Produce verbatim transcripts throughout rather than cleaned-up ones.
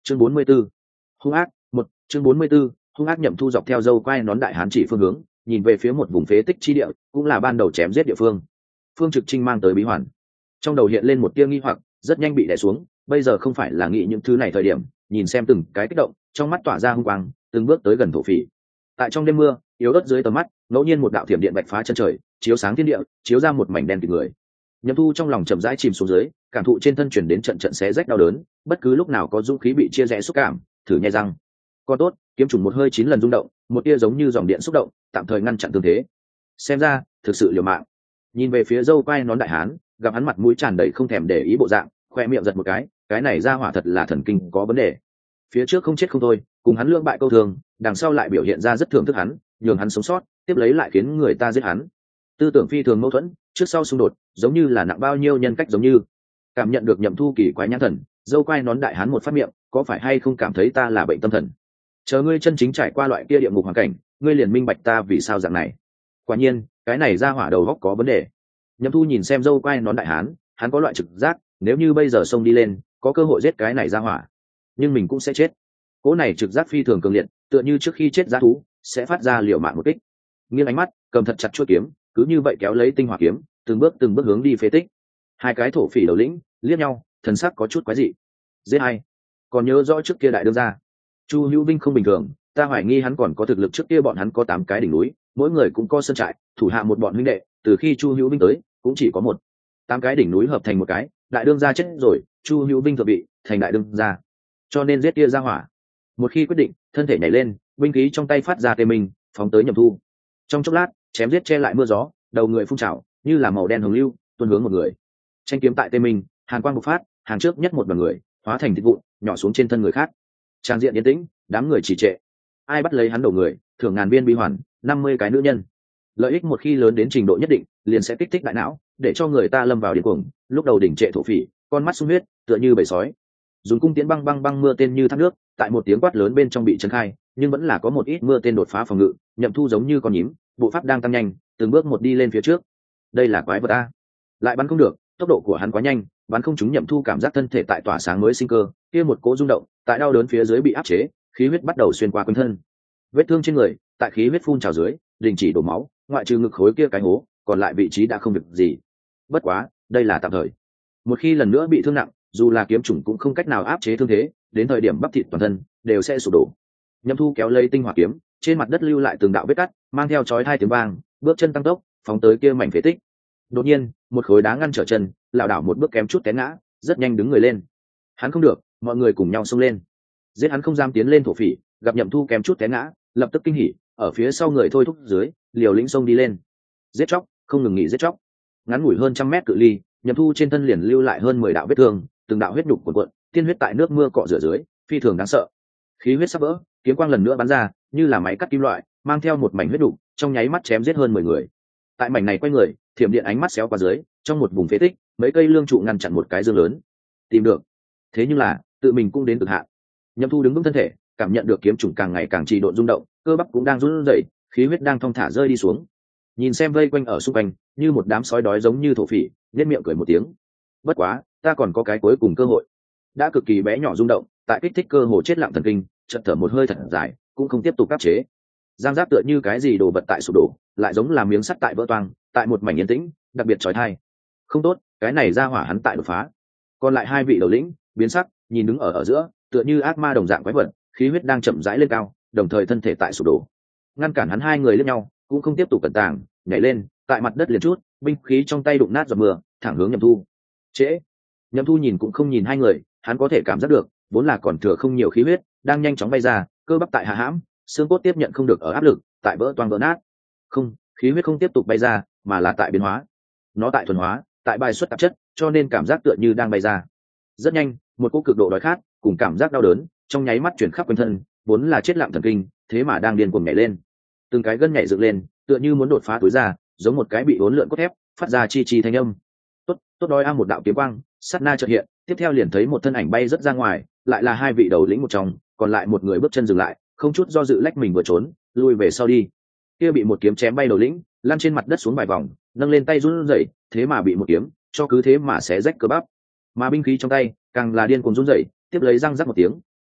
chương bốn mươi 44. Hung ác. Một chương bốn mươi 44. Hung ác. Nhậm Thu dọc theo dâu quai nón đại hán chỉ phương hướng, nhìn về phía một vùng phế tích chi địa, cũng là ban đầu chém giết địa phương. Phương Trực Trinh mang tới bí hoàn, trong đầu hiện lên một tia nghi hoặc, rất nhanh bị đè xuống. Bây giờ không phải là nghĩ những thứ này thời điểm, nhìn xem từng cái kích động, trong mắt tỏa ra hung quang, từng bước tới gần thổ phỉ. Tại trong đêm mưa, yếu ớt dưới tầm mắt, ngẫu nhiên một đạo thiểm điện bạch phá chân trời, chiếu sáng thiên địa, chiếu ra một mảnh đen kịt người. Nhậm Thu trong lòng chậm rãi chìm xuống dưới, cảm thụ trên thân chuyển đến trận trận xé rách đau đớn, bất cứ lúc nào có dũng khí bị chia rẽ xúc cảm, thử nhai răng. Còn tốt, kiếm trùng một hơi chín lần rung động, một tia giống như dòng điện xúc động, tạm thời ngăn chặn tương thế. Xem ra, thực sự liều mạng. Nhìn về phía dâu quai nón đại hán, gặp hắn mặt mũi tràn đầy không thèm để ý bộ dạng, khoe miệng giật một cái, cái này ra hỏa thật là thần kinh có vấn đề. Phía trước không chết không thôi, cùng hắn lưỡng bại câu thường, đằng sau lại biểu hiện ra rất thưởng thức hắn, nhường hắn sống sót, tiếp lấy lại khiến người ta giết hắn. Tư tưởng phi thường mâu thuẫn, trước sau xung đột, giống như là nặng bao nhiêu nhân cách giống như. Cảm nhận được Nhậm Thu kỳ quái nhãn thần, dâu quai nón đại hán một phát miệng, có phải hay không cảm thấy ta là bệnh tâm thần? Chờ ngươi chân chính trải qua loại kia địa ngục hoàn cảnh, ngươi liền minh bạch ta vì sao dạng này. Quả nhiên, cái này ra hỏa đầu góc có vấn đề. Nhậm Thu nhìn xem dâu quai nón đại hán, hắn có loại trực giác, nếu như bây giờ xông đi lên, có cơ hội giết cái này ra hỏa, nhưng mình cũng sẽ chết. Cỗ này trực giác phi thường cường liệt, tựa như trước khi chết giá thú sẽ phát ra liều mạng một kích. Nghiêng ánh mắt, cầm thật chặt chuôi kiếm, cứ như vậy kéo lấy tinh hỏa kiếm, từng bước từng bước hướng đi phế tích. Hai cái thổ phỉ đầu lĩnh liếc nhau, thần sắc có chút quái dị. Giết hay? Còn nhớ rõ trước kia đại đương gia Chu Hữu Vinh không bình thường, ta hoài nghi hắn còn có thực lực. Trước kia bọn hắn có tám cái đỉnh núi, mỗi người cũng có sơn trại, thủ hạ một bọn huynh đệ. Từ khi Chu Hữu Vinh tới, cũng chỉ có một. Tám cái đỉnh núi hợp thành một cái, đại đương gia chết rồi, Chu Hữu Vinh thừa bị thành đại đương gia, cho nên giết kia ra hỏa. Một khi quyết định, thân thể nhảy lên, binh khí trong tay phát ra tê mình, phóng tới Nhậm Thu. Trong chốc lát, chém giết che lại mưa gió, đầu người phun trào như là màu đen hồng lưu, tuôn hướng một người. Tranh kiếm tại tê mình, hàn quang bộc phát, hàng trước nhất một đoàn người hóa thành thịt vụn, nhỏ xuống trên thân người khác. Trang diện yên tĩnh, đám người trì trệ. Ai bắt lấy hắn đầu người, thưởng ngàn viên bí hoàn, năm mươi cái nữ nhân. Lợi ích một khi lớn đến trình độ nhất định, liền sẽ kích thích đại não, để cho người ta lâm vào điên cuồng. Lúc đầu đỉnh trệ thổ phỉ, con mắt sung huyết, tựa như bầy sói. Dùng cung tiễn băng băng băng mưa tên như thác nước, tại một tiếng quát lớn bên trong bị trấn khai, nhưng vẫn là có một ít mưa tên đột phá phòng ngự. Nhậm Thu giống như con nhím, bộ pháp đang tăng nhanh, từng bước một đi lên phía trước. Đây là quái vật a, lại bắn không được, tốc độ của hắn quá nhanh, bắn không trúng. Nhậm Thu cảm giác thân thể tại tỏa sáng mới sinh cơ, kia một cỗ rung động, tại đau đớn phía dưới bị áp chế, khí huyết bắt đầu xuyên qua quanh thân. Vết thương trên người, tại khí huyết phun trào dưới, đình chỉ đổ máu, ngoại trừ ngực khối kia cái hố, còn lại vị trí đã không việc gì. Bất quá, đây là tạm thời. Một khi lần nữa bị thương nặng, dù là kiếm chủng cũng không cách nào áp chế thương thế, đến thời điểm bắp thịt toàn thân đều sẽ sụp đổ. Nhậm Thu kéo lấy tinh hỏa kiếm, trên mặt đất lưu lại từng đạo vết cắt, mang theo chói tai tiếng vang, bước chân tăng tốc, phóng tới kia mảnh phế tích. Đột nhiên, một khối đá ngăn trở chân, lảo đảo một bước kém chút té ngã, rất nhanh đứng người lên. Hắn không được, mọi người cùng nhau xông lên. Giết hắn không dám tiến lên thổ phỉ, gặp Nhậm Thu kém chút té ngã, lập tức kinh hỉ, ở phía sau người thôi thúc dưới, liều lĩnh xông đi lên. Giết chóc, không ngừng nghỉ giết chóc. Ngắn ngủi hơn trăm mét cự ly, Nhậm Thu trên thân liền lưu lại hơn mười đạo vết thương, từng đạo huyết nhục cuộn cuộn, tiên huyết tại nước mưa cọ rửa dưới, phi thường đáng sợ. Khí huyết sắp vỡ, kiếm quang lần nữa bắn ra, như là máy cắt kim loại, mang theo một mảnh huyết đục, trong nháy mắt chém giết hơn mười người. Tại mảnh này quay người, thiểm điện ánh mắt xéo qua dưới, trong một vùng phế tích, mấy cây lương trụ ngăn chặn một cái dương lớn. Tìm được. Thế nhưng là, tự mình cũng đến cực hạn. Nhậm Thu đứng vững thân thể, cảm nhận được kiếm trùng càng ngày càng trì độn rung động, cơ bắp cũng đang run rẩy, khí huyết đang thong thả rơi đi xuống. Nhìn xem vây quanh ở xung quanh, như một đám sói đói giống như thổ phỉ, nhếch miệng cười một tiếng. Bất quá, ta còn có cái cuối cùng cơ hội. Đã cực kỳ bé nhỏ rung động, tại kích thích cơ hồ chết lặng thần kinh, chợt thở một hơi thật dài, cũng không tiếp tục áp chế. Giang giáp tựa như cái gì đồ vật tại sụp đổ, lại giống là miếng sắt tại vỡ toang, tại một mảnh yên tĩnh, đặc biệt chói tai. Không tốt, cái này ra hỏa hắn tại đột phá. Còn lại hai vị đầu lĩnh, biến sắc, nhìn đứng ở ở giữa, tựa như ác ma đồng dạng quái vật, khí huyết đang chậm rãi lên cao, đồng thời thân thể tại sụp đổ. Ngăn cản hắn hai người liếc nhau, cũng không tiếp tục cẩn tàng, nhảy lên, tại mặt đất liền chút, binh khí trong tay đụng nát giọt mưa, thẳng hướng Nhậm Thu. Trễ. Nhậm Thu nhìn cũng không nhìn hai người, hắn có thể cảm giác được, vốn là còn thừa không nhiều khí huyết, đang nhanh chóng bay ra, cơ bắp tại hạ hãm, xương cốt tiếp nhận không được ở áp lực, tại vỡ toang vỡ nát. Không, khí huyết không tiếp tục bay ra, mà là tại biến hóa. Nó tại thuần hóa, tại bài xuất tạp chất, cho nên cảm giác tựa như đang bay ra. Rất nhanh, một cỗ cực độ đói khát, cùng cảm giác đau đớn, trong nháy mắt chuyển khắp quanh thân, vốn là chết lặng thần kinh, thế mà đang điên cuồng nhảy lên. Từng cái gân nhảy dựng lên, tựa như muốn đột phá túi ra, giống một cái bị uốn lượn cốt thép, phát ra chi chi thanh âm. Tốt, tốt đói a, một đạo kiếm quang, sát na chợt hiện, tiếp theo liền thấy một thân ảnh bay rất ra ngoài, lại là hai vị đầu lĩnh một trong, còn lại một người bước chân dừng lại, không chút do dự lách mình vừa trốn, lui về sau đi. Kia bị một kiếm chém bay đầu lĩnh, lăn trên mặt đất xuống vài vòng, nâng lên tay run rẩy, thế mà bị một kiếm cho cứ thế mà xé rách cơ bắp. Mà binh khí trong tay càng là điên cuồng run rẩy, tiếp lấy răng rắc một tiếng,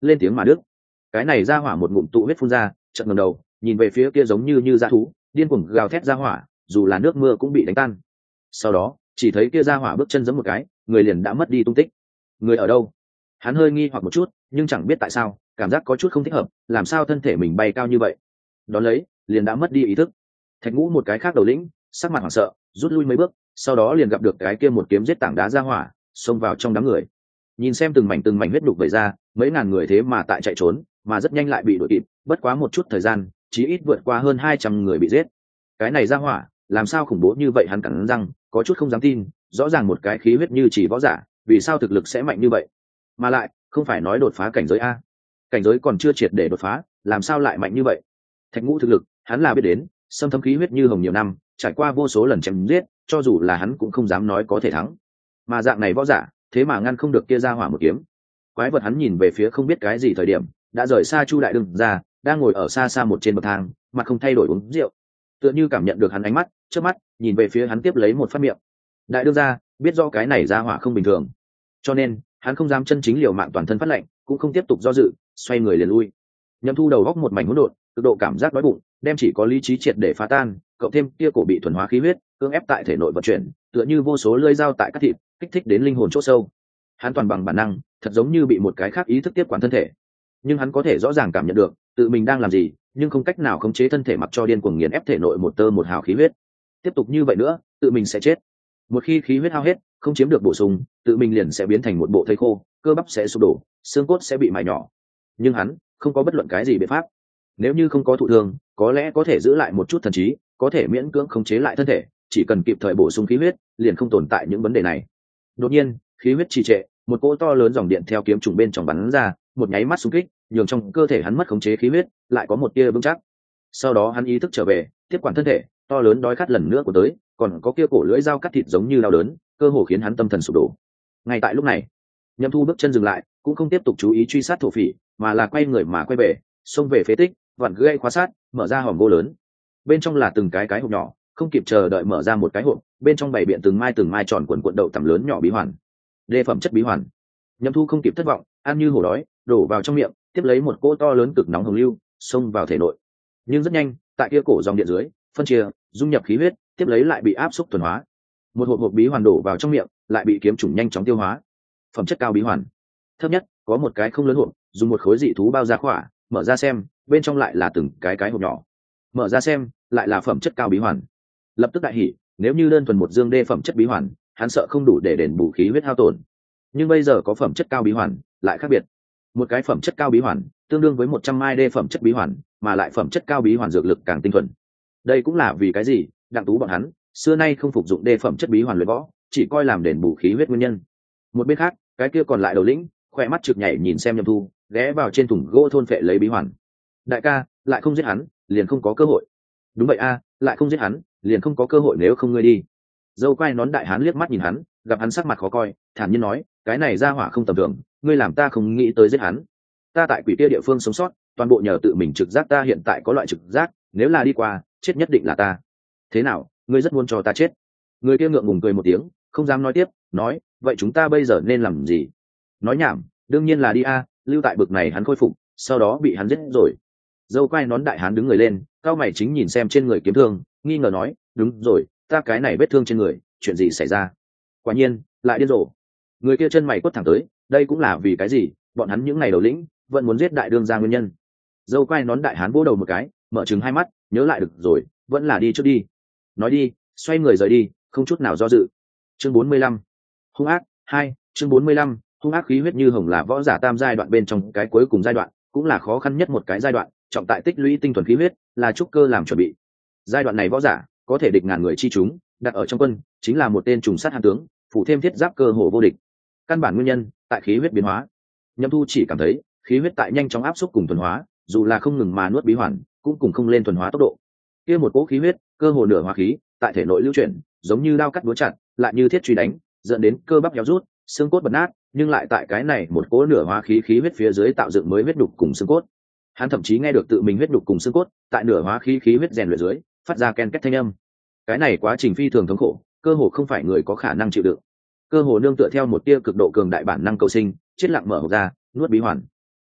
lên tiếng mà đứt. Cái này ra hỏa một ngụm tụ huyết phun ra, chợt ngẩng đầu nhìn về phía kia giống như như dã thú điên cuồng gào thét ra hỏa, dù là nước mưa cũng bị đánh tan. Sau đó chỉ thấy kia ra hỏa bước chân giẫm một cái, người liền đã mất đi tung tích. Người ở đâu? Hắn hơi nghi hoặc một chút, nhưng chẳng biết tại sao cảm giác có chút không thích hợp, làm sao thân thể mình bay cao như vậy. Đón lấy liền đã mất đi ý thức. Thạch Ngũ một cái khác đầu lĩnh sắc mặt hoảng sợ rút lui mấy bước, sau đó liền gặp được cái kia một kiếm giết tảng đá ra hỏa xông vào trong đám người. Nhìn xem từng mảnh từng mảnh huyết đục vẩy ra, mấy ngàn người thế mà tại chạy trốn, mà rất nhanh lại bị đuổi kịp, bất quá một chút thời gian chí ít vượt qua hơn hai trăm người bị giết. Cái này ra hỏa làm sao khủng bố như vậy? Hắn cắn răng có chút không dám tin, rõ ràng một cái khí huyết như chỉ võ giả, vì sao thực lực sẽ mạnh như vậy? Mà lại không phải nói đột phá cảnh giới a, cảnh giới còn chưa triệt để đột phá, làm sao lại mạnh như vậy? Thạch Ngũ thực lực hắn là biết đến, xâm thấm khí huyết như hồng nhiều năm, trải qua vô số lần chém giết, cho dù là hắn cũng không dám nói có thể thắng. Mà dạng này võ giả thế mà ngăn không được kia ra hỏa một kiếm. Quái vật hắn nhìn về phía không biết cái gì thời điểm đã rời xa Chu Đại Đương ra, đang ngồi ở xa xa một trên bậc thang, mặt không thay đổi uống rượu, tựa như cảm nhận được hắn ánh mắt trước mắt, nhìn về phía hắn tiếp lấy một phát miệng. Đại Đương ra biết do cái này ra hỏa không bình thường, cho nên hắn không dám chân chính liều mạng toàn thân phát lệnh, cũng không tiếp tục do dự, xoay người liền lui. Nhâm Thu đầu góc một mảnh hỗn độn, cực độ cảm giác đói bụng đem chỉ có lý trí triệt để phá tan, cộng thêm kia cổ bị thuần hóa khí huyết cưỡng ép tại thể nội vận chuyển, tựa như vô số lưỡi dao tại các thịt, kích thích đến linh hồn chỗ sâu. Hắn toàn bằng bản năng, thật giống như bị một cái khác ý thức tiếp quản thân thể, nhưng hắn có thể rõ ràng cảm nhận được tự mình đang làm gì, nhưng không cách nào khống chế thân thể, mặc cho điên cuồng nghiền ép thể nội một tơ một hào khí huyết. Tiếp tục như vậy nữa tự mình sẽ chết. Một khi khí huyết hao hết, không chiếm được bổ sung, tự mình liền sẽ biến thành một bộ thây khô, cơ bắp sẽ sụp đổ, xương cốt sẽ bị mài nhỏ. Nhưng hắn không có bất luận cái gì biện pháp. Nếu như không có thụ thương, có lẽ có thể giữ lại một chút thần trí, có thể miễn cưỡng khống chế lại thân thể, chỉ cần kịp thời bổ sung khí huyết, liền không tồn tại những vấn đề này. Đột nhiên, khí huyết trì trệ, một cỗ to lớn dòng điện theo kiếm trùng bên trong bắn ra, một nháy mắt xung kích, nhường trong cơ thể hắn mất khống chế khí huyết, lại có một tia vững chắc. Sau đó hắn ý thức trở về, tiếp quản thân thể, to lớn đói khát lần nữa của tới, còn có kia cổ lưỡi dao cắt thịt giống như đau đớn, cơ hồ khiến hắn tâm thần sụp đổ. Ngay tại lúc này, Nhâm Thu bước chân dừng lại, cũng không tiếp tục chú ý truy sát thổ phỉ, mà là quay người mà quay về, xông về phế tích, vặn gãy khóa sát, mở ra hòm gỗ lớn. Bên trong là từng cái cái hộp nhỏ, không kịp chờ đợi mở ra một cái hộp, bên trong bày biện từng mai từng mai tròn quần cuộn đậu tằm lớn nhỏ bí hoàn. Đề phẩm chất bí hoàn. Nhâm Thu không kịp thất vọng, ăn như hổ đói, đổ vào trong miệng, tiếp lấy một cỗ to lớn cực nóng hồng lưu, xông vào thể nội. Nhưng rất nhanh, tại kia cổ dòng điện dưới, phân chia, dung nhập khí huyết, tiếp lấy lại bị áp xúc thuần hóa. Một hộp hộp bí hoàn đổ vào trong miệng, lại bị kiếm trùng nhanh chóng tiêu hóa. Phẩm chất cao bí hoàn. Thấp nhất, có một cái không lớn hộp, dùng một khối dị thú bao ra khỏa, mở ra xem, bên trong lại là từng cái cái hộp nhỏ. Mở ra xem, lại là phẩm chất cao bí hoàn. Lập tức đại hỉ, nếu như đơn thuần một dương đê phẩm chất bí hoàn, hắn sợ không đủ để đền bù khí huyết hao tổn. Nhưng bây giờ có phẩm chất cao bí hoàn, lại khác biệt. Một cái phẩm chất cao bí hoàn, tương đương với một trăm mai đê phẩm chất bí hoàn, mà lại phẩm chất cao bí hoàn dược lực càng tinh thuần. Đây cũng là vì cái gì Đặng Tú bọn hắn xưa nay không phục dụng đê phẩm chất bí hoàn luyện võ, chỉ coi làm đền bù khí huyết nguyên nhân. Một bên khác, cái kia còn lại đầu lĩnh khỏe mắt trực nhảy nhìn xem Nhâm Thu, ghé vào trên thùng gỗ thôn phệ lấy bí hoàn. Đại ca, lại không giết hắn, liền không có cơ hội. Đúng vậy a, lại không giết hắn, liền không có cơ hội, nếu không ngươi đi. Dâu quai nón đại hán liếc mắt nhìn hắn, gặp hắn sắc mặt khó coi, thản nhiên nói, cái này ra hỏa không tầm thường, ngươi làm ta không nghĩ tới giết hắn. Ta tại quỷ kia địa phương sống sót, toàn bộ nhờ tự mình trực giác, ta hiện tại có loại trực giác, nếu là đi qua, chết nhất định là ta. Thế nào, ngươi rất muốn cho ta chết? Người kia ngượng ngùng cười một tiếng, không dám nói tiếp, nói, vậy chúng ta bây giờ nên làm gì? Nói nhảm, đương nhiên là đi a, lưu tại bực này hắn khôi phục, sau đó bị hắn giết rồi. Dâu quai nón đại hán đứng người lên, cao mày chính nhìn xem trên người kiếm thương, nghi ngờ nói, đúng rồi, ta cái này vết thương trên người, chuyện gì xảy ra? Quả nhiên, lại điên rồ. Người kia chân mày quất thẳng tới, đây cũng là vì cái gì, bọn hắn những ngày đầu lĩnh vẫn muốn giết đại đương gia nguyên nhân. Dâu quai nón đại hán vỗ đầu một cái, mở trừng hai mắt, nhớ lại được rồi, vẫn là đi trước đi. Nói đi, xoay người rời đi, không chút nào do dự. Chương bốn mươi lăm, hung ác hai. Chương bốn mươi lăm, hung ác. Khí huyết như hồng là võ giả tam giai đoạn bên trong cái cuối cùng giai đoạn, cũng là khó khăn nhất một cái giai đoạn, trọng tại tích lũy tinh thuần khí huyết, là trúc cơ làm chuẩn bị. Giai đoạn này võ giả có thể địch ngàn người chi chúng, đặt ở trong quân chính là một tên trùng sát hàn tướng, phủ thêm thiết giáp cơ hồ vô địch. Căn bản nguyên nhân tại khí huyết biến hóa. Nhâm Thu chỉ cảm thấy khí huyết tại nhanh chóng áp xúc cùng thuần hóa, dù là không ngừng mà nuốt bí hoàn, cũng cùng không lên thuần hóa tốc độ. Kia một cỗ khí huyết, cơ hồ nửa hóa khí, tại thể nội lưu chuyển, giống như đao cắt búa chặt, lại như thiết truy đánh, dẫn đến cơ bắp héo rút, xương cốt bật nát, nhưng lại tại cái này một cỗ nửa hóa khí khí huyết phía dưới tạo dựng mới huyết đục cùng xương cốt. Hắn thậm chí nghe được tự mình huyết đục cùng xương cốt tại nửa hóa khí khí huyết rèn luyện dưới, phát ra ken két thanh âm. Cái này quá trình phi thường thống khổ, cơ hồ không phải người có khả năng chịu đựng. Cơ hồ nương tựa theo một tia cực độ cường đại bản năng cầu sinh, chết lặng mở hộc ra, nuốt bí hoàn.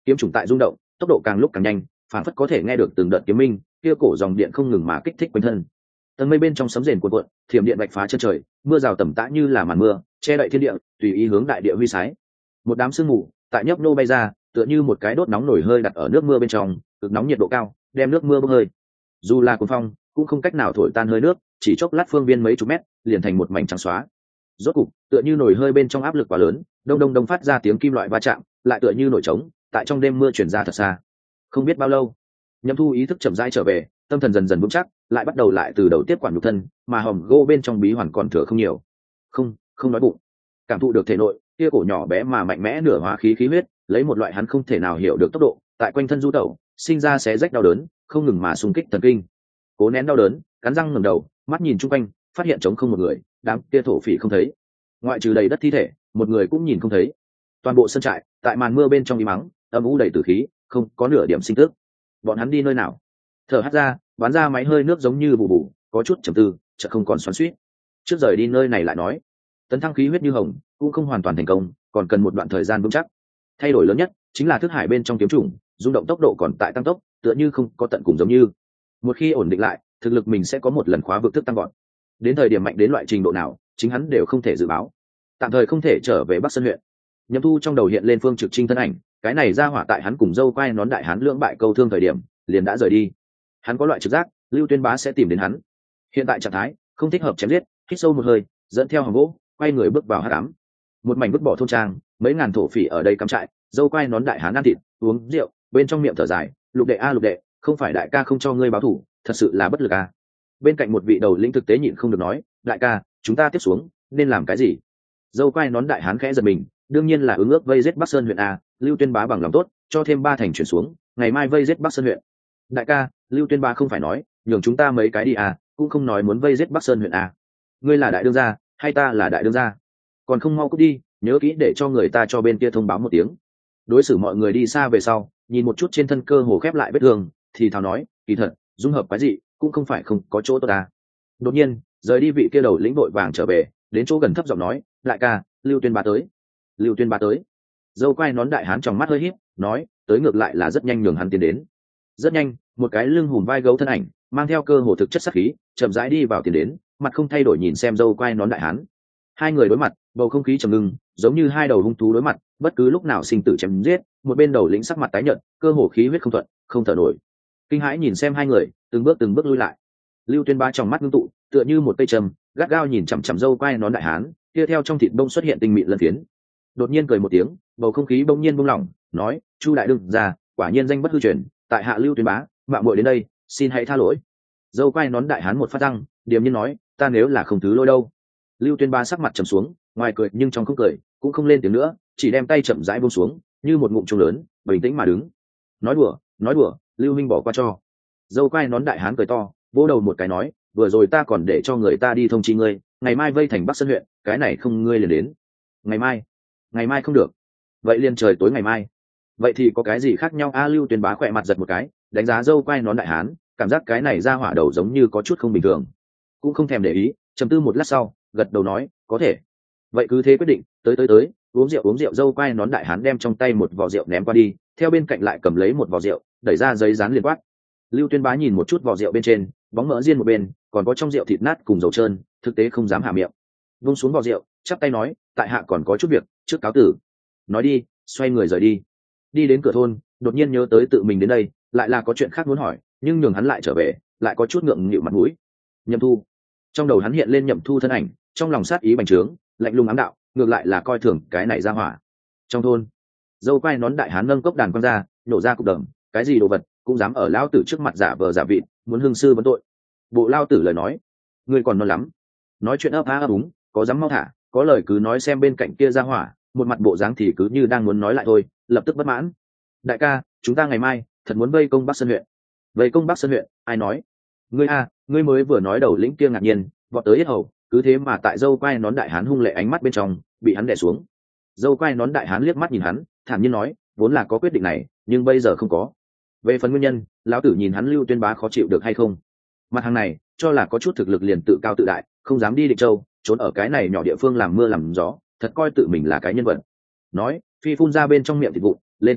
kiếm trùng tại rung động, tốc độ càng lúc càng nhanh, phản phất có thể nghe được từng đợt kiếm minh, kia cổ dòng điện không ngừng mà kích thích quanh thân. Tầng mây bên trong sấm rền cuộn cuộn, thiểm điện vạch phá chân trời, mưa rào tầm tã như là màn mưa, che đậy thiên địa, tùy ý hướng đại địa huy sái. Một đám sương mù tại nhấp nô bay ra, tựa như một cái đốt nóng nổi hơi đặt ở nước mưa bên trong, cực nóng nhiệt độ cao, đem nước mưa bốc hơi. Dù là cuồng phong, cũng không cách nào thổi tan hơi nước, chỉ chốc lát phương viên mấy chục mét, liền thành một mảnh trắng xóa. Rốt cục, tựa như nổi hơi bên trong áp lực quá lớn, đông đông đông phát ra tiếng kim loại va chạm, lại tựa như nổi trống, tại trong đêm mưa truyền ra thật xa. Không biết bao lâu, Nhậm Thu ý thức chậm rãi trở về, tâm thần dần dần vững chắc, lại bắt đầu lại từ đầu tiếp quản nhục thân, mà hòm gỗ bên trong bí hoàn còn thừa không nhiều. Không, không nói bụng. Cảm thụ được thể nội, kia cổ nhỏ bé mà mạnh mẽ nửa hóa khí khí huyết, lấy một loại hắn không thể nào hiểu được tốc độ, tại quanh thân du tẩu, sinh ra xé rách đau đớn, không ngừng mà xung kích thần kinh. Cố nén đau đớn, cắn răng ngẩng đầu, mắt nhìn chung quanh, phát hiện trống không một người, đám kia thổ phỉ không thấy. Ngoại trừ đầy đất thi thể, một người cũng nhìn không thấy. Toàn bộ sân trại, tại màn mưa bên trong im mắng, âm u đầy tử khí, không có nửa điểm sinh tức. Bọn hắn đi nơi nào? Thở hắt ra, bắn ra máy hơi nước giống như bù bù, có chút trầm tư, chợt không còn xoắn xuýt. Trước rời đi nơi này lại nói, tấn thăng khí huyết như hồng, cũng không hoàn toàn thành công, còn cần một đoạn thời gian vững chắc. Thay đổi lớn nhất chính là thức hải bên trong kiếm trùng, rung động tốc độ còn tại tăng tốc, tựa như không có tận cùng giống như. Một khi ổn định lại, thực lực mình sẽ có một lần khóa vực thức tăng gọn. Đến thời điểm mạnh đến loại trình độ nào, chính hắn đều không thể dự báo. Tạm thời không thể trở về Bắc Sơn huyện. Nhậm Thu trong đầu hiện lên Phương Trực Trinh thân ảnh, cái này ra hỏa tại hắn cùng dâu quai nón đại hán lưỡng bại câu thương thời điểm, liền đã rời đi. Hắn có loại trực giác, Lưu Tuyên Bá sẽ tìm đến hắn. Hiện tại trạng thái không thích hợp chém giết, hít sâu một hơi, dẫn theo hòm gỗ, quay người bước vào hắc ám. Một mảnh vứt bỏ thôn trang, mấy ngàn thổ phỉ ở đây cắm trại, dâu quai nón đại hán ăn thịt, uống rượu, bên trong miệng thở dài, lục đệ a lục đệ, không phải đại ca không cho ngươi báo thủ, thật sự là bất lực a. Bên cạnh một vị đầu lĩnh thực tế nhịn không được nói, đại ca, chúng ta tiếp xuống nên làm cái gì? Dâu quai nón đại hán khẽ giật mình, đương nhiên là ứng ước vây giết Bắc Sơn huyện a. Lưu Tuyên Bá bằng lòng tốt, cho thêm ba thành chuyển xuống, ngày mai vây giết Bắc Sơn huyện. Đại ca, Lưu Tuyên Bá không phải nói nhường chúng ta mấy cái đi à, cũng không nói muốn vây giết Bắc Sơn huyện à. Ngươi là đại đương gia hay ta là đại đương gia? Còn không mau cút đi, nhớ kỹ để cho người ta cho bên kia thông báo một tiếng. Đối xử mọi người đi xa về sau, nhìn một chút trên thân cơ hồ khép lại vết thương, thì thào nói, kỳ thật dung hợp cái gì cũng không phải không có chỗ tốt ta. Đột nhiên rời đi vị kia đầu lĩnh vội vàng trở về, đến chỗ gần thấp giọng nói, đại ca, Lưu Tuyên Bá tới. Lưu Tuyên Bá tới. Dâu quai nón đại hán trong mắt hơi híp, nói, tới ngược lại là rất nhanh nhường hắn tiến đến. Rất nhanh, một cái lưng hùm vai gấu thân ảnh mang theo cơ hồ thực chất sắc khí chậm rãi đi vào tiền đến, mặt không thay đổi nhìn xem dâu quai nón đại hán. Hai người đối mặt, bầu không khí trầm ngưng, giống như hai đầu hung thú đối mặt, bất cứ lúc nào sinh tử chém giết. Một bên đầu lĩnh sắc mặt tái nhợt, cơ hồ khí huyết không thuận, không thở nổi. Kinh hãi nhìn xem hai người, từng bước từng bước lui lại. Lưu Tuyên Bá trong mắt ngưng tụ, tựa như một cây trầm, gắt gao nhìn chằm chằm dâu quai nón đại hán, kia theo trong thịt bông xuất hiện tinh mịn lân phiến. Đột nhiên cười một tiếng, bầu không khí bỗng nhiên buông lỏng, nói, Chu đại đương gia, quả nhiên danh bất hư truyền, tại hạ Lưu Tuyên Bá mạo muội đến đây, xin hãy tha lỗi. Dâu quai nón đại hán một phát răng, điềm nhiên nói, ta nếu là không thứ lỗi đâu. Lưu Tuyên Bá sắc mặt trầm xuống, ngoài cười nhưng trong không cười, cũng không lên tiếng nữa, chỉ đem tay chậm rãi buông xuống, như một ngụm trùng lớn, bình tĩnh mà đứng. Nói đùa, nói đùa, Lưu minh bỏ qua cho. Dâu quai nón đại hán cười to, vỗ đầu một cái nói, vừa rồi ta còn để cho người ta đi thông chi ngươi, ngày mai vây thành Bắc Sơn huyện, cái này không ngươi liền đến. Ngày mai? Ngày mai không được. Vậy liền trời tối ngày mai. Vậy thì có cái gì khác nhau a? Lưu Tuyên Bá khỏe mặt giật một cái, đánh giá dâu quai nón đại hán, cảm giác cái này ra hỏa đầu giống như có chút không bình thường, cũng không thèm để ý, trầm tư một lát sau, gật đầu nói, có thể. Vậy cứ thế quyết định, tới tới tới, uống rượu uống rượu. Dâu quai nón đại hán đem trong tay một vò rượu ném qua đi, theo bên cạnh lại cầm lấy một vò rượu, đẩy ra giấy dán liền quát. Lưu Tuyên Bá nhìn một chút vò rượu bên trên, bóng mỡ riêng một bên, còn có trong rượu thịt nát cùng dầu trơn, thực tế không dám hạ miệng. Vung xuống vò rượu, chắp tay nói, tại hạ còn có chút việc, trước cáo tử. Nói đi, xoay người rời đi. Đi đến cửa thôn, đột nhiên nhớ tới tự mình đến đây, lại là có chuyện khác muốn hỏi, nhưng nhường hắn lại trở về, lại có chút ngượng nghịu mặt mũi. Nhậm Thu. Trong đầu hắn hiện lên Nhậm Thu thân ảnh, trong lòng sát ý bành trướng, lạnh lùng ám đạo, ngược lại là coi thường cái này ra hỏa. Trong thôn, dâu quai nón đại hán nâng cốc đàn quăng ra, nổ ra cục đờm, cái gì đồ vật cũng dám ở lão tử trước mặt giả vờ giả vịt, muốn hưng sư vấn tội. Bộ lao tử lời nói, ngươi còn non lắm. Nói chuyện ấp á ấp úng, có dám mau thả, có lời cứ nói xem. Bên cạnh kia ra hỏa, một mặt bộ dáng thì cứ như đang muốn nói lại thôi, lập tức bất mãn. Đại ca, chúng ta ngày mai thật muốn vây công Bắc Sơn huyện. Vây công Bắc Sơn huyện? Ai nói? Ngươi a, ngươi mới vừa nói. Đầu lĩnh kia ngạc nhiên, vọt tới yết hầu, cứ thế mà tại dâu quai nón đại hán hung lệ ánh mắt bên trong, bị hắn đè xuống. Dâu quai nón đại hán liếc mắt nhìn hắn, thản nhiên nói, vốn là có quyết định này, nhưng bây giờ không có. Về phần nguyên nhân, lão tử nhìn hắn Lưu Tuyên Bá khó chịu được hay không. Mặt hàng này, cho là có chút thực lực liền tự cao tự đại, không dám đi Định Châu, trốn ở cái này nhỏ địa phương làm mưa làm gió, thật coi tự mình là cái nhân vật. Nói, phi phun ra bên trong miệng thịt vụn, lên tiếng,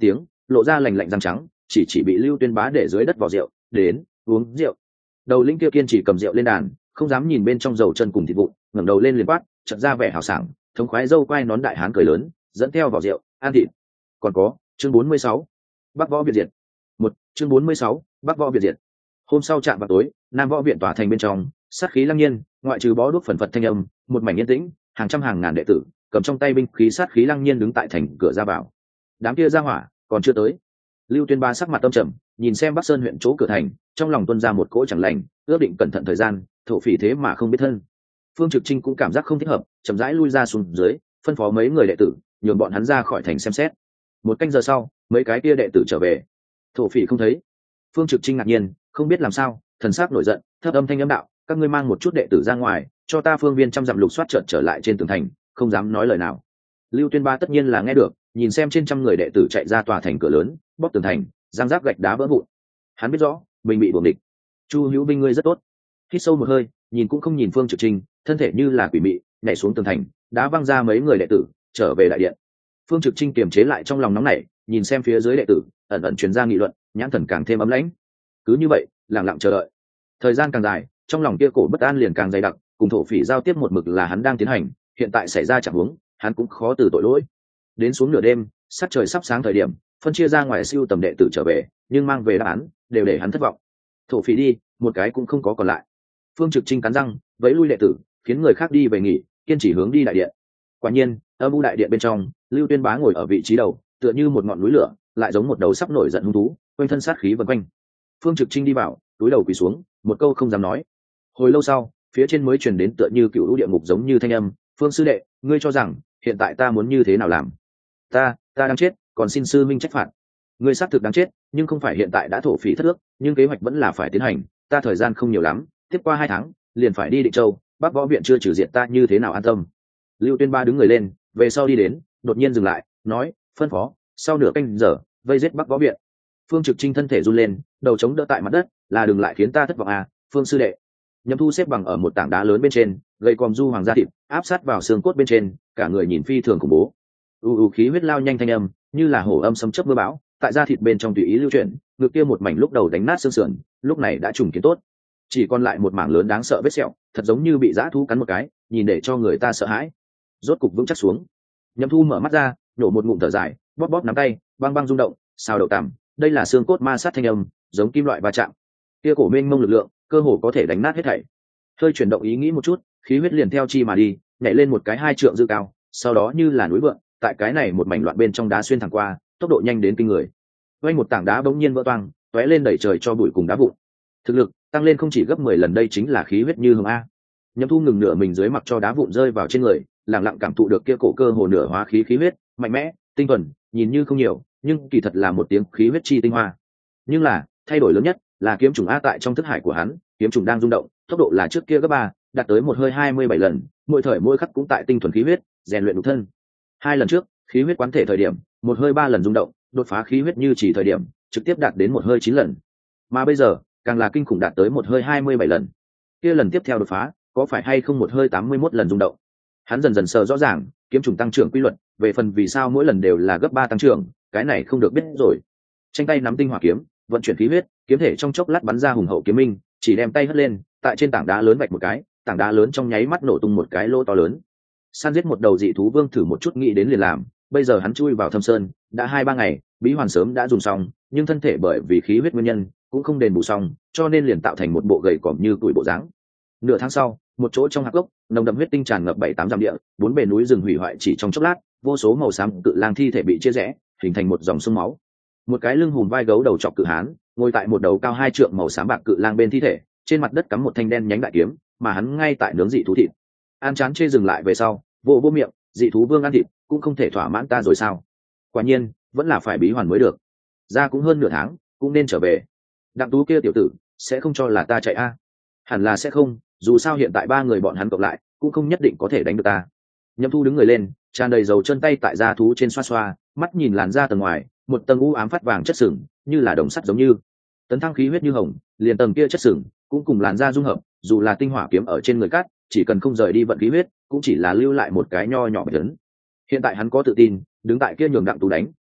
lộ ra lành lạnh răng trắng, chỉ chỉ bị Lưu Tuyên Bá để dưới đất vỏ rượu, đến uống rượu. Đầu lĩnh kia kiên chỉ cầm rượu lên đàn, không dám nhìn bên trong dầu chân cùng thịt vụn, ngẩng đầu lên liền quát, chợt ra vẻ hào sảng, thống khoái dâu quai nón đại hán cười lớn, dẫn theo vỏ rượu, ăn thịt. Còn có, chương bốn mươi sáu, Bắc Võ Việt diệt. Một, chương bốn mươi sáu, Bắc Võ Việt diệt. Hôm sau trạm vào tối, Nam Võ viện tòa thành bên trong, sát khí lăng nhiên, ngoại trừ bó đuốc phần phật thanh âm, một mảnh yên tĩnh, hàng trăm hàng ngàn đệ tử, cầm trong tay binh khí sát khí lăng nhiên đứng tại thành cửa ra vào. Đám kia ra hỏa, còn chưa tới. Lưu Tuyên Ba sắc mặt tâm trầm, nhìn xem Bắc Sơn huyện chỗ cửa thành, trong lòng tuôn ra một cỗ chẳng lành, ước định cẩn thận thời gian, thổ phỉ thế mà không biết thân. Phương Trực Trinh cũng cảm giác không thích hợp, chậm rãi lui ra xuống dưới, phân phó mấy người đệ tử, nhường bọn hắn ra khỏi thành xem xét. Một canh giờ sau, mấy cái kia đệ tử trở về, thổ phỉ không thấy. Phương Trực Trinh ngạc nhiên, không biết làm sao, thần sắc nổi giận, thấp âm thanh âm đạo, các ngươi mang một chút đệ tử ra ngoài, cho ta phương viên trăm dặm lục soát trợn trở lại trên tường thành, không dám nói lời nào. Lưu Tuyên Ba tất nhiên là nghe được, nhìn xem trên trăm người đệ tử chạy ra tòa thành cửa lớn, bóp tường thành, giang rác gạch đá vỡ vụn. Hắn biết rõ, mình bị buồng địch. Chu Hữu Binh ngươi rất tốt. Hít sâu một hơi, nhìn cũng không nhìn Phương Trực Trinh, thân thể như là quỷ mị, nhảy xuống tường thành, đá văng ra mấy người đệ tử, trở về đại điện. Phương Trực Trinh kiềm chế lại trong lòng nóng nảy, nhìn xem phía dưới đệ tử, ẩn ẩn truyền ra nghị luận, nhãn thần càng thêm ấm lãnh. Cứ như vậy, lặng lặng chờ đợi. Thời gian càng dài, trong lòng kia cổ bất an liền càng dày đặc, cùng thổ phỉ giao tiếp một mực là hắn đang tiến hành, hiện tại xảy ra trạng huống, hắn cũng khó từ tội lỗi. Đến xuống nửa đêm, sắc trời sắp sáng thời điểm, phân chia ra ngoài siêu tầm đệ tử trở về, nhưng mang về đáp án đều để hắn thất vọng. Thổ phỉ đi, một cái cũng không có còn lại. Phương Trực Trinh cắn răng, vẫy lui đệ tử, khiến người khác đi về nghỉ, kiên trì hướng đi đại điện. Quả nhiên, âm u đại điện bên trong, Lưu Tuyên Bá ngồi ở vị trí đầu, tựa như một ngọn núi lửa, lại giống một đầu sắp nổi giận hung thú, quanh thân sát khí vần quanh. Phương Trực Trinh đi vào, túi đầu quỳ xuống, một câu không dám nói. Hồi lâu sau, phía trên mới truyền đến tựa như cựu lũ địa ngục giống như thanh âm, Phương sư đệ, ngươi cho rằng hiện tại ta muốn như thế nào làm? Ta, ta đang chết, còn xin sư minh trách phạt. Ngươi xác thực đáng chết, nhưng không phải hiện tại đã thổ phỉ thất ước, nhưng kế hoạch vẫn là phải tiến hành. Ta thời gian không nhiều lắm, tiếp qua hai tháng, liền phải đi Định Châu. Bắc Võ viện chưa trừ diệt ta như thế nào an tâm? Lưu Tuyên Ba đứng người lên, về sau đi đến, đột nhiên dừng lại, nói, phân phó, sau nửa canh giờ, vây giết Bắc Võ viện. Phương Trực Trinh thân thể run lên, đầu chống đỡ tại mặt đất, là đừng lại khiến ta thất vọng à, Phương sư đệ. Nhậm Thu xếp bằng ở một tảng đá lớn bên trên, gầy còm du hoàng da thịt, áp sát vào xương cốt bên trên, cả người nhìn phi thường khủng bố. U u khí huyết lao nhanh thanh âm, như là hổ âm sấm chớp mưa bão, tại da thịt bên trong tùy ý lưu chuyển, ngực kia một mảnh lúc đầu đánh nát xương sườn, lúc này đã trùng kiến tốt, chỉ còn lại một mảng lớn đáng sợ vết sẹo, thật giống như bị dã thú cắn một cái, nhìn để cho người ta sợ hãi. Rốt cục vững chắc xuống. Nhậm Thu mở mắt ra, nhổ một ngụm thở dài, bóp bóp nắm tay, băng băng rung động, sao đậu tằm, đây là xương cốt ma sát thanh âm, giống kim loại va chạm. Kia cổ mênh mông lực lượng, cơ hồ có thể đánh nát hết thảy. Hơi chuyển động ý nghĩ một chút, khí huyết liền theo chi mà đi, nhảy lên một cái hai trượng dư cao, sau đó như là núi vượn, tại cái này một mảnh loạn bên trong đá xuyên thẳng qua, tốc độ nhanh đến kinh người. Vây một tảng đá bỗng nhiên vỡ toang, tóe lên đẩy trời cho bụi cùng đá vụn. Thực lực tăng lên không chỉ gấp mười lần, đây chính là khí huyết như hồng a. Nhậm Thu ngừng nửa mình dưới mặc cho đá vụn rơi vào trên người, lặng lặng cảm thụ được kia cổ cơ hồ nửa hóa khí khí huyết, mạnh mẽ, tinh thuần, nhìn như không nhiều, nhưng kỳ thật là một tiếng khí huyết chi tinh hoa. Nhưng là, thay đổi lớn nhất là kiếm trùng a tại trong thức hải của hắn, kiếm trùng đang rung động, tốc độ là trước kia gấp ba, đạt tới một hơi hai mươi bảy lần, mỗi thời mỗi khắc cũng tại tinh thuần khí huyết, rèn luyện nhục thân. Hai lần trước, khí huyết quán thể thời điểm, một hơi ba lần rung động, đột phá khí huyết như chỉ thời điểm, trực tiếp đạt đến một hơi chín lần. Mà bây giờ, càng là kinh khủng đạt tới một hơi hai mươi bảy lần. Kia lần tiếp theo đột phá, có phải hay không một hơi tám mươi mốt lần rung động? Hắn dần dần sờ rõ ràng, kiếm trùng tăng trưởng quy luật, về phần vì sao mỗi lần đều là gấp ba tăng trưởng, cái này không được biết rồi. Tranh tay nắm tinh hỏa kiếm, vận chuyển khí huyết, kiếm thể trong chốc lát bắn ra hùng hậu kiếm minh, chỉ đem tay hất lên, tại trên tảng đá lớn vạch một cái, tảng đá lớn trong nháy mắt nổ tung một cái lỗ to lớn. Săn giết một đầu dị thú vương thử một chút nghĩ đến liền làm, bây giờ hắn chui vào thâm sơn, đã hai ba ngày, bí hoàn sớm đã dùng xong, nhưng thân thể bởi vì khí huyết nguyên nhân, cũng không đền bù xong, cho nên liền tạo thành một bộ gầy còm như tuổi bộ dáng. Nửa tháng sau, một chỗ trong hạp gốc, nồng đậm huyết tinh tràn ngập bảy tám dặm địa, bốn bề núi rừng hủy hoại chỉ trong chốc lát, vô số màu xám cự lang thi thể bị chia rẽ, hình thành một dòng sông máu. Một cái lưng hùm vai gấu đầu trọc cự hán, ngồi tại một đầu cao hai trượng màu xám bạc cự lang bên thi thể, trên mặt đất cắm một thanh đen nhánh đại kiếm, mà hắn ngay tại nướng dị thú thịt. An chán chê dừng lại về sau, vô vô miệng, dị thú vương ăn thịt, cũng không thể thỏa mãn ta rồi sao? Quả nhiên, vẫn là phải bí hoàn mới được. Ra cũng hơn nửa tháng, cũng nên trở về. Đặng Tú kia tiểu tử, sẽ không cho là ta chạy a? Hẳn là sẽ không, dù sao hiện tại ba người bọn hắn cộng lại, cũng không nhất định có thể đánh được ta. Nhậm Thu đứng người lên, tràn đầy dầu chân tay tại da thú trên xoa xoa, mắt nhìn làn da tầng ngoài, một tầng u ám phát vàng chất sừng, như là đồng sắt giống như. Tấn thăng khí huyết như hồng, liền tầng kia chất sừng, cũng cùng làn da dung hợp, dù là tinh hỏa kiếm ở trên người cắt, chỉ cần không rời đi vận khí huyết, cũng chỉ là lưu lại một cái nho nhỏ bạch ấn. Hiện tại hắn có tự tin, đứng tại kia nhường Đặng Tú đánh,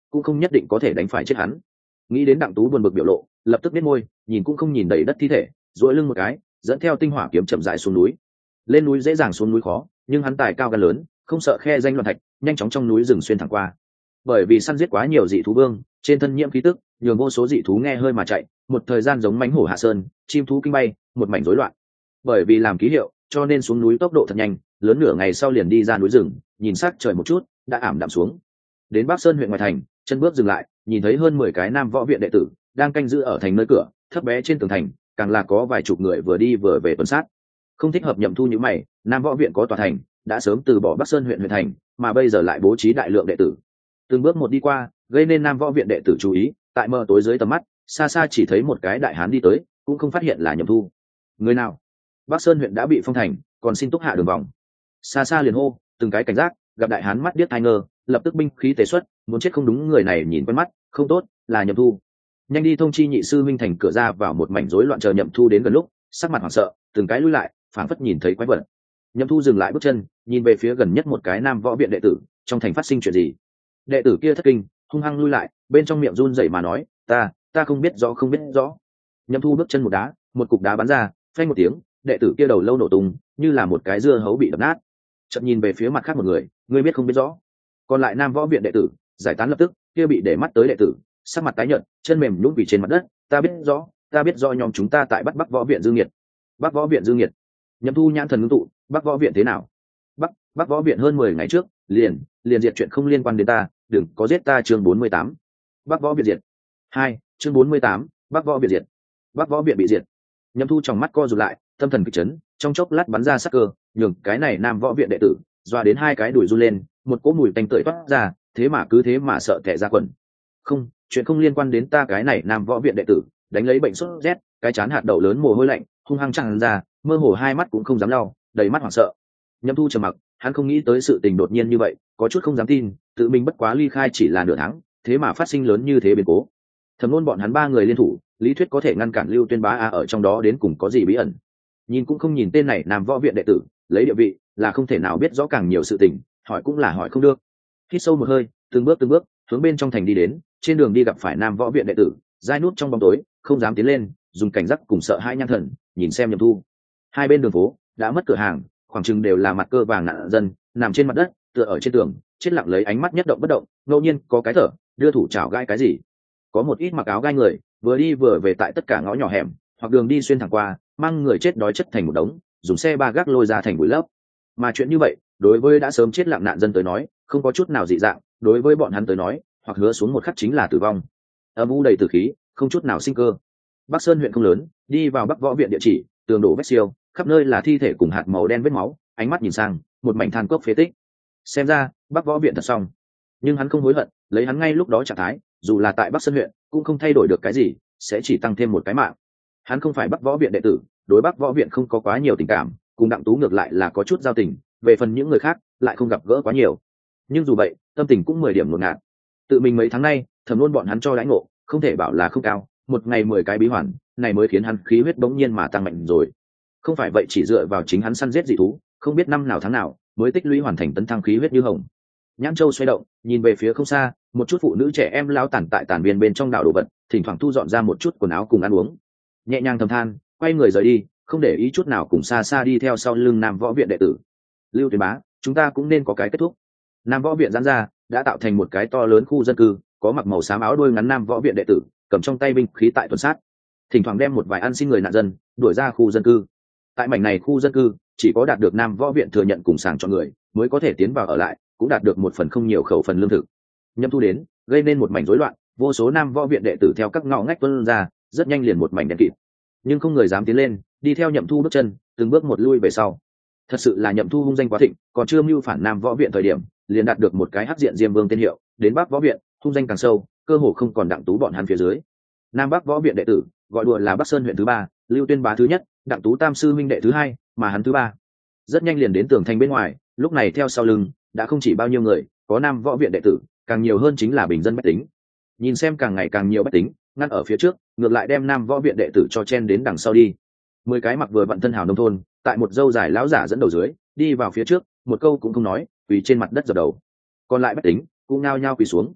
cũng không nhất định có thể đánh phải chết hắn. Nghĩ đến Đặng Tú buồn bực biểu lộ, lập tức biết môi, nhìn cũng không nhìn đầy đất thi thể, duỗi lưng một cái, dẫn theo tinh hỏa kiếm chậm rãi xuống núi. Lên núi dễ dàng, xuống núi khó, nhưng hắn tài cao gan lớn, không sợ khe danh loạn thạch, nhanh chóng trong núi rừng xuyên thẳng qua. Bởi vì săn giết quá nhiều dị thú vương, trên thân nhiễm khí tức, nhường vô số dị thú nghe hơi mà chạy, một thời gian giống mãnh hổ hạ sơn, chim thú kinh bay, một mảnh rối loạn. Bởi vì làm ký hiệu, cho nên xuống núi tốc độ thật nhanh, lớn nửa ngày sau liền đi ra núi rừng, nhìn sắc trời một chút, đã ảm đạm xuống. Đến Bắc Sơn huyện ngoài thành, chân bước dừng lại, nhìn thấy hơn mười cái nam võ viện đệ tử đang canh giữ ở thành nơi cửa, thấp bé trên tường thành, càng là có vài chục người vừa đi vừa về tuần sát. Không thích hợp Nhậm Thu như mày, nam võ viện có tòa thành, đã sớm từ bỏ Bắc Sơn huyện huyện thành, mà bây giờ lại bố trí đại lượng đệ tử. Từng bước một đi qua, gây nên nam võ viện đệ tử chú ý, tại mờ tối dưới tầm mắt, xa xa chỉ thấy một cái đại hán đi tới, cũng không phát hiện là Nhậm Thu. Người nào? Bắc Sơn huyện đã bị phong thành, còn xin túc hạ đường vòng. Xa xa liền hô, từng cái cảnh giác, gặp đại hán mắt điếc tai ngơ, lập tức binh khí tế xuất, muốn chết không đúng, người này nhìn quen mắt, không tốt, là Nhậm Thu. Nhanh đi thông chi nhị sư minh thành cửa ra vào một mảnh rối loạn, chờ Nhậm Thu đến gần lúc, sắc mặt hoảng sợ, từng cái lui lại, phảng phất nhìn thấy quái vật. Nhậm Thu dừng lại bước chân, nhìn về phía gần nhất một cái nam võ viện đệ tử, trong thành phát sinh chuyện gì? Đệ tử kia thất kinh, hung hăng lui lại, bên trong miệng run rẩy mà nói, ta, ta không biết rõ, không biết rõ. Nhậm Thu bước chân một đá, một cục đá bắn ra, phanh một tiếng, đệ tử kia đầu lâu nổ tung, như là một cái dưa hấu bị đập nát. Chợt nhìn về phía mặt khác một người, ngươi biết không biết rõ. Còn lại nam võ viện đệ tử giải tán lập tức, kia bị để mắt tới đệ tử sắc mặt tái nhợt, chân mềm nhũn quỳ trên mặt đất, ta biết rõ, ta biết rõ, nhóm chúng ta tại bắt Bắc võ viện Dương Nghiệt. Bắc võ viện Dương Nghiệt? Nhậm Thu nhãn thần ngưng tụ, Bắc võ viện thế nào? Bắc Bắc võ viện hơn mười ngày trước, liền liền diệt chuyện không liên quan đến ta, đừng có giết ta. Chương bốn mươi tám, Bắc võ viện diệt. Hai, chương bốn mươi tám, Bắc võ viện diệt. Bắc võ viện bị diệt. Nhậm Thu trong mắt co rụt lại, tâm thần kịch chấn, trong chốc lát bắn ra sắc cơ, nhường cái này nam võ viện đệ tử doa đến hai cái đùi run lên, một cỗ mùi tanh tưởi toát ra, thế mà cứ thế mà sợ tẻ ra quần. Không, chuyện không liên quan đến ta. Cái này nam võ viện đệ tử đánh lấy bệnh sốt rét, cái chán hạt đậu lớn mồ hôi lạnh hung hăng tràn ra, mơ hồ hai mắt cũng không dám lau, đầy mắt hoảng sợ. Nhậm Thu trầm mặc, hắn không nghĩ tới sự tình đột nhiên như vậy, có chút không dám tin, tự mình bất quá ly khai chỉ là nửa tháng, thế mà phát sinh lớn như thế biến cố. Thẩm Nôn bọn hắn ba người liên thủ, lý thuyết có thể ngăn cản Lưu Tuyên Bá a, ở trong đó đến cùng có gì bí ẩn. Nhìn cũng không nhìn tên này nam võ viện đệ tử, lấy địa vị là không thể nào biết rõ càng nhiều sự tình, hỏi cũng là hỏi không được. Hít sâu một hơi, từng bước từng bước hướng bên trong thành đi đến, trên đường đi gặp phải nam võ viện đệ tử dai nút trong bóng tối, không dám tiến lên, dùng cảnh giác cùng sợ hãi nhăn thần nhìn xem Nhậm Thu. Hai bên đường phố đã mất cửa hàng, khoảng chừng đều là mặt cơ vàng nạn dân nằm trên mặt đất, tựa ở trên tường, chết lặng lấy ánh mắt nhất động bất động, ngẫu nhiên có cái thở đưa thủ chảo gai cái gì. Có một ít mặc áo gai người vừa đi vừa về tại tất cả ngõ nhỏ hẻm hoặc đường đi xuyên thẳng qua, mang người chết đói chất thành một đống, dùng xe ba gác lôi ra thành bụi lấp. Mà chuyện như vậy đối với đã sớm chết lặng nạn dân tới nói không có chút nào dị dạng, đối với bọn hắn tới nói hoặc hứa xuống một khắc chính là tử vong. Âm u đầy tử khí, không chút nào sinh cơ. Bắc Sơn huyện không lớn, đi vào Bắc võ viện địa chỉ, tường đổ vết siêu, khắp nơi là thi thể cùng hạt màu đen vết máu, ánh mắt nhìn sang một mảnh than cốc phế tích. Xem ra Bắc võ viện thật xong, nhưng hắn không hối hận, lấy hắn ngay lúc đó trạng thái, dù là tại Bắc Sơn huyện cũng không thay đổi được cái gì, sẽ chỉ tăng thêm một cái mạng. Hắn không phải Bắc võ viện đệ tử, đối Bắc võ viện không có quá nhiều tình cảm, cùng Đặng Tú ngược lại là có chút giao tình, về phần những người khác lại không gặp gỡ quá nhiều. Nhưng dù vậy tâm tình cũng mười điểm ngột ngạt. Tự mình mấy tháng nay Thẩm Nôn bọn hắn cho lãnh ngộ không thể bảo là không cao, một ngày mười cái bí hoàn này mới khiến hắn khí huyết bỗng nhiên mà tăng mạnh rồi. Không phải vậy chỉ dựa vào chính hắn săn giết dị thú, không biết năm nào tháng nào mới tích lũy hoàn thành tấn thăng khí huyết như hồng. Nhãn Châu xoay động, nhìn về phía không xa, một chút phụ nữ trẻ em lao tản tại tản viên bên trong đảo đồ vật, thỉnh thoảng thu dọn ra một chút quần áo cùng ăn uống. Nhẹ nhàng thầm than, quay người rời đi, không để ý chút nào cùng xa xa đi theo sau lưng nam võ viện đệ tử. Lưu Tuyên Bá, chúng ta cũng nên có cái kết thúc. Nam võ viện giãn ra, đã tạo thành một cái to lớn khu dân cư, có mặc màu xám áo đuôi ngắn nam võ viện đệ tử cầm trong tay binh khí tại tuần sát, thỉnh thoảng đem một vài ăn xin người nạn dân đuổi ra khu dân cư. Tại mảnh này khu dân cư chỉ có đạt được nam võ viện thừa nhận cùng sàng chọn người mới có thể tiến vào ở lại, cũng đạt được một phần không nhiều khẩu phần lương thực. Nhâm Thu đến gây nên một mảnh rối loạn, vô số nam võ viện đệ tử theo các ngõ ngách tuôn ra, rất nhanh liền một mảnh đen kịt, nhưng không người dám tiến lên, đi theo Nhậm Thu bước chân từng bước một lui về sau. Thật sự là Nhậm Thu hung danh quá thịnh, còn chưa mưu phản nam võ viện thời điểm liền đạt được một cái hắc diện diêm vương tên hiệu, đến Bắc võ viện hung danh càng sâu, cơ hồ không còn Đặng Tú bọn hắn phía dưới. Nam Bắc võ viện đệ tử gọi đùa là Bắc Sơn huyện thứ ba, Lưu Tuyên Bá thứ nhất, Đặng Tú tam sư minh đệ thứ hai, mà hắn thứ ba. Rất nhanh liền đến tường thành bên ngoài, lúc này theo sau lưng đã không chỉ bao nhiêu người, có nam võ viện đệ tử, càng nhiều hơn chính là bình dân bách tính. Nhìn xem càng ngày càng nhiều bách tính ngăn ở phía trước, ngược lại đem nam võ viện đệ tử cho chen đến đằng sau đi. Mười cái mặc vừa vặn thân hào nông thôn, tại một dâu dài lão giả dẫn đầu dưới, đi vào phía trước, một câu cũng không nói, quỳ trên mặt đất dập đầu. Còn lại bách tính cũng nhao nhao quỳ xuống.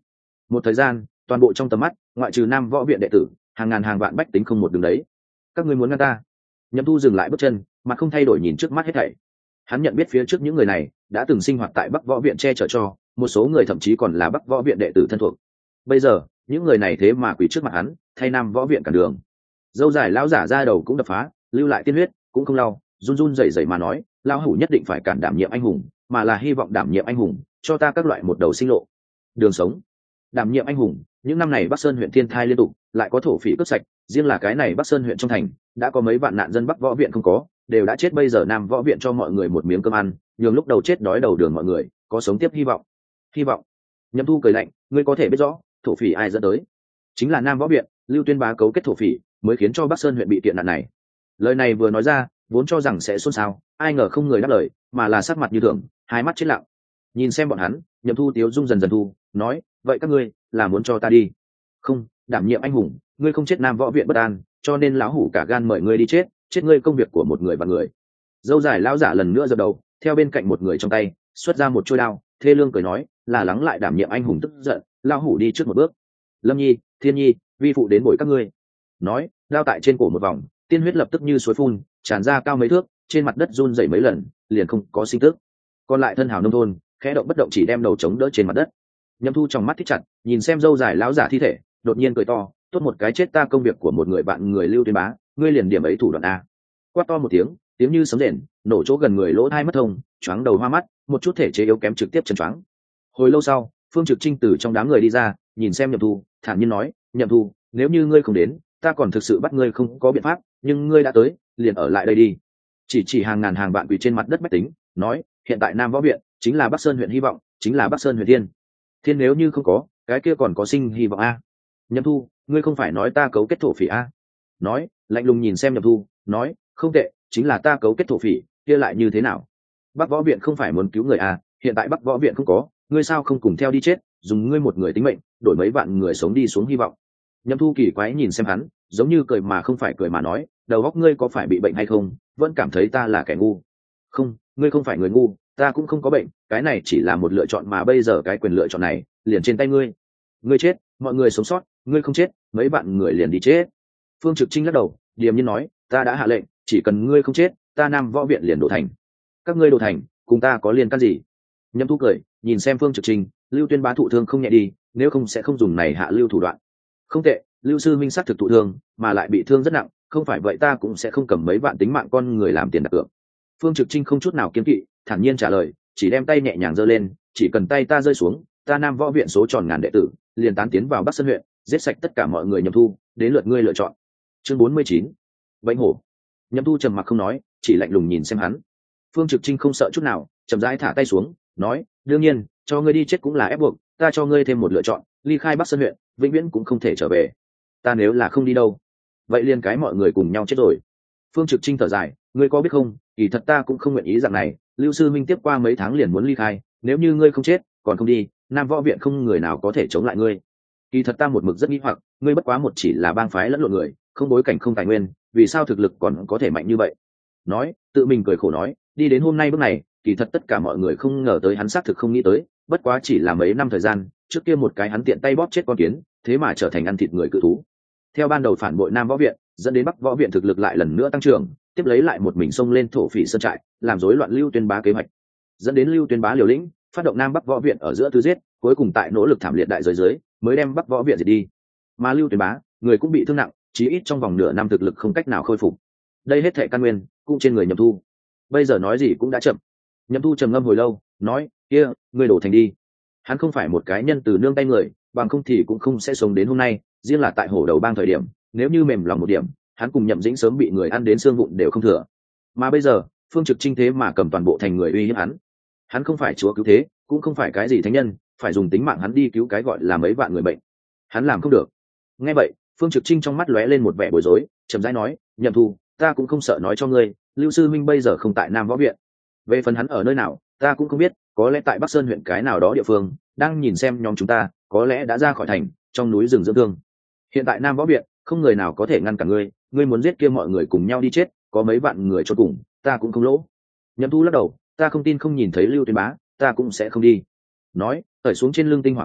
Một thời gian, toàn bộ trong tầm mắt, ngoại trừ nam võ viện đệ tử, hàng ngàn hàng vạn bách tính không một đường đấy. Các ngươi muốn ngăn ta? Nhậm Thu dừng lại bước chân, mặt không thay đổi nhìn trước mắt hết thảy. Hắn nhận biết phía trước những người này đã từng sinh hoạt tại Bắc Võ viện che chở cho, một số người thậm chí còn là Bắc Võ viện đệ tử thân thuộc. Bây giờ, những người này thế mà quỳ trước mặt hắn, thay nam võ viện cản đường. Dâu dài lão giả ra đầu cũng đập phá, lưu lại tiên huyết, cũng không lau, run run rẩy rẩy mà nói, lão hủ nhất định phải cản đảm nhiệm anh hùng, mà là hy vọng đảm nhiệm anh hùng, cho ta các loại một đầu sinh lộ, đường sống. Đảm nhiệm anh hùng, những năm này Bắc Sơn huyện thiên thai liên tục, lại có thổ phỉ cướp sạch, riêng là cái này Bắc Sơn huyện trong thành, đã có mấy vạn nạn dân Bắc Võ viện không có, đều đã chết, bây giờ Nam Võ viện cho mọi người một miếng cơm ăn, nhường lúc đầu chết đói đầu đường mọi người có sống tiếp hy vọng. Hy vọng. Nhậm Thu cười lạnh, ngươi có thể biết rõ, thổ phỉ ai dẫn tới? Chính là Nam Võ viện, Lưu Tuyên Bá cấu kết thổ phỉ, mới khiến cho Bắc Sơn huyện bị kiện nạn này. Lời này vừa nói ra, vốn cho rằng sẽ xôn xao, ai ngờ không người đáp lời, mà là sắc mặt như thường, hai mắt chết lặng. Nhìn xem bọn hắn, Nhậm Thu tiếu dung dần dần thu, nói, vậy các ngươi là muốn cho ta đi? Không, đảm nhiệm anh hùng, ngươi không chết Nam Võ viện bất an, cho nên lão hủ cả gan mời ngươi đi chết, chết ngươi công việc của một người và người. Dâu dài lão giả lần nữa giơ đầu, theo bên cạnh một người trong tay xuất ra một chuôi đao, thê lương cười nói, là lắng lại đảm nhiệm anh hùng tức giận, lão hủ đi trước một bước. Lâm Nhi, Thiên Nhi, vi phụ đến bồi các ngươi. Nói, đao tại trên cổ một vòng, tiên huyết lập tức như suối phun, tràn ra cao mấy thước, trên mặt đất run rẩy mấy lần, liền không có sinh tức. Còn lại thân hào nông thôn, khẽ động bất động chỉ đem đầu chống đỡ trên mặt đất. Nhậm Thu trong mắt thích chặt, nhìn xem dâu dài lão giả thi thể, đột nhiên cười to, tốt một cái chết ta công việc của một người bạn người Lưu Tuyên Bá, ngươi liền điểm ấy thủ đoạn a. Quát to một tiếng, tiếng như sấm rền, nổ chỗ gần người lỗ tai mất thông, choáng đầu hoa mắt, một chút thể chế yếu kém trực tiếp chân choáng. Hồi lâu sau, Phương Trực Trinh từ trong đám người đi ra, nhìn xem Nhậm Thu, thản nhiên nói, Nhậm Thu, nếu như ngươi không đến, ta còn thực sự bắt ngươi không có biện pháp, nhưng ngươi đã tới, liền ở lại đây đi. Chỉ chỉ hàng ngàn hàng vạn quỳ trên mặt đất bách tính, nói, hiện tại Nam Võ viện chính là Bắc Sơn huyện hy vọng, chính là Bắc Sơn huyện thiên. Thiên nếu như không có, cái kia còn có sinh hy vọng a. Nhậm Thu, ngươi không phải nói ta cấu kết thổ phỉ a? Nói, lạnh lùng nhìn xem Nhậm Thu, nói, không tệ, chính là ta cấu kết thổ phỉ, kia lại như thế nào? Bắc Võ viện không phải muốn cứu người à, hiện tại Bắc Võ viện không có, ngươi sao không cùng theo đi chết, dùng ngươi một người tính mệnh, đổi mấy vạn người sống đi xuống hy vọng. Nhậm Thu kỳ quái nhìn xem hắn, giống như cười mà không phải cười mà nói, đầu óc ngươi có phải bị bệnh hay không, vẫn cảm thấy ta là kẻ ngu. Không, ngươi không phải người ngu, ta cũng không có bệnh, cái này chỉ là một lựa chọn mà bây giờ cái quyền lựa chọn này liền trên tay ngươi. Ngươi chết, mọi người sống sót, ngươi không chết, mấy bạn người liền đi chết. Phương Trực Trinh lắc đầu, điềm nhiên nói, ta đã hạ lệnh, chỉ cần ngươi không chết, ta Nam Võ viện liền đổ thành. Các ngươi đổ thành, cùng ta có liên can gì? Nhậm Thu cười, nhìn xem Phương Trực Trinh, Lưu Tuyên Bá thụ thương không nhẹ đi, nếu không sẽ không dùng này hạ lưu thủ đoạn. Không tệ, Lưu sư minh sát thực thụ thương, mà lại bị thương rất nặng, không phải vậy ta cũng sẽ không cầm mấy vạn tính mạng con người làm tiền đặt cược. Phương Trực Trinh không chút nào kiêng kỵ, thản nhiên trả lời, chỉ đem tay nhẹ nhàng giơ lên, chỉ cần tay ta rơi xuống, ta Nam Võ viện số tròn ngàn đệ tử, liền tán tiến vào Bắc Sơn huyện, giết sạch tất cả mọi người. Nhậm Thu, đến lượt ngươi lựa chọn. Chương bốn mươi chín, Bệnh hổ. Nhậm Thu trầm mặc không nói, chỉ lạnh lùng nhìn xem hắn. Phương Trực Trinh không sợ chút nào, chậm rãi thả tay xuống, nói, đương nhiên, cho ngươi đi chết cũng là ép buộc, ta cho ngươi thêm một lựa chọn, ly khai Bắc Sơn huyện, vĩnh viễn cũng không thể trở về. Ta nếu là không đi đâu, vậy liền cái mọi người cùng nhau chết rồi. Phương Trực Trinh thở dài, ngươi có biết không, kỳ thật ta cũng không nguyện ý dạng này, Lưu sư minh tiếp qua mấy tháng liền muốn ly khai, nếu như ngươi không chết, còn không đi, Nam Võ viện không người nào có thể chống lại ngươi. Kỳ thật ta một mực rất nghi hoặc, ngươi bất quá một chỉ là bang phái lẫn lộn người, không bối cảnh không tài nguyên, vì sao thực lực còn có thể mạnh như vậy? Nói, tự mình cười khổ nói, đi đến hôm nay bước này, kỳ thật tất cả mọi người không ngờ tới hắn xác thực không nghĩ tới, bất quá chỉ là mấy năm thời gian, trước kia một cái hắn tiện tay bóp chết con kiến, thế mà trở thành ăn thịt người cự thú. Theo ban đầu phản bội Nam Võ viện, dẫn đến Bắc Võ viện thực lực lại lần nữa tăng trưởng, tiếp lấy lại một mình xông lên thổ phỉ sơn trại, làm rối loạn Lưu Tuyên Bá kế hoạch, dẫn đến Lưu Tuyên Bá liều lĩnh, phát động Nam Bắc Võ viện ở giữa tứ giết, cuối cùng tại nỗ lực thảm liệt đại giới dưới, mới đem Bắc Võ viện diệt đi. Mà Lưu Tuyên Bá, người cũng bị thương nặng, chí ít trong vòng nửa năm thực lực không cách nào khôi phục. Đây hết thảy căn nguyên cũng trên người Nhậm Thu. Bây giờ nói gì cũng đã chậm. Nhậm Thu trầm ngâm hồi lâu, nói, kia, ngươi đổ thành đi. Hắn không phải một cái nhân từ nương tay người, bằng không thì cũng không sẽ sống đến hôm nay, riêng là tại Hổ Đầu Bang thời điểm, nếu như mềm lòng một điểm, hắn cùng Nhậm Dĩnh sớm bị người ăn đến xương vụn đều không thừa. Mà bây giờ, Phương Trực Trinh thế mà cầm toàn bộ thành người uy hiếp hắn. Hắn không phải chúa cứu thế, cũng không phải cái gì thánh nhân, phải dùng tính mạng hắn đi cứu cái gọi là mấy vạn người bệnh. Hắn làm không được. Nghe vậy, Phương Trực Trinh trong mắt lóe lên một vẻ bối rối, chậm rãi nói, Nhậm Thu, ta cũng không sợ nói cho ngươi, Lưu sư minh bây giờ không tại Nam Võ viện. Về phần hắn ở nơi nào, ta cũng không biết, có lẽ tại Bắc Sơn huyện cái nào đó địa phương, đang nhìn xem nhóm chúng ta, có lẽ đã ra khỏi thành, trong núi rừng dưỡng thương. Hiện tại Nam Võ viện, không người nào có thể ngăn cản ngươi, ngươi muốn giết kia mọi người cùng nhau đi chết, có mấy vạn người cho cùng, ta cũng không lỗ. Nhậm Thu lắc đầu, ta không tin không nhìn thấy Lưu Tuyên Bá, ta cũng sẽ không đi. Nói, cởi xuống trên lưng tinh hỏa kiếm,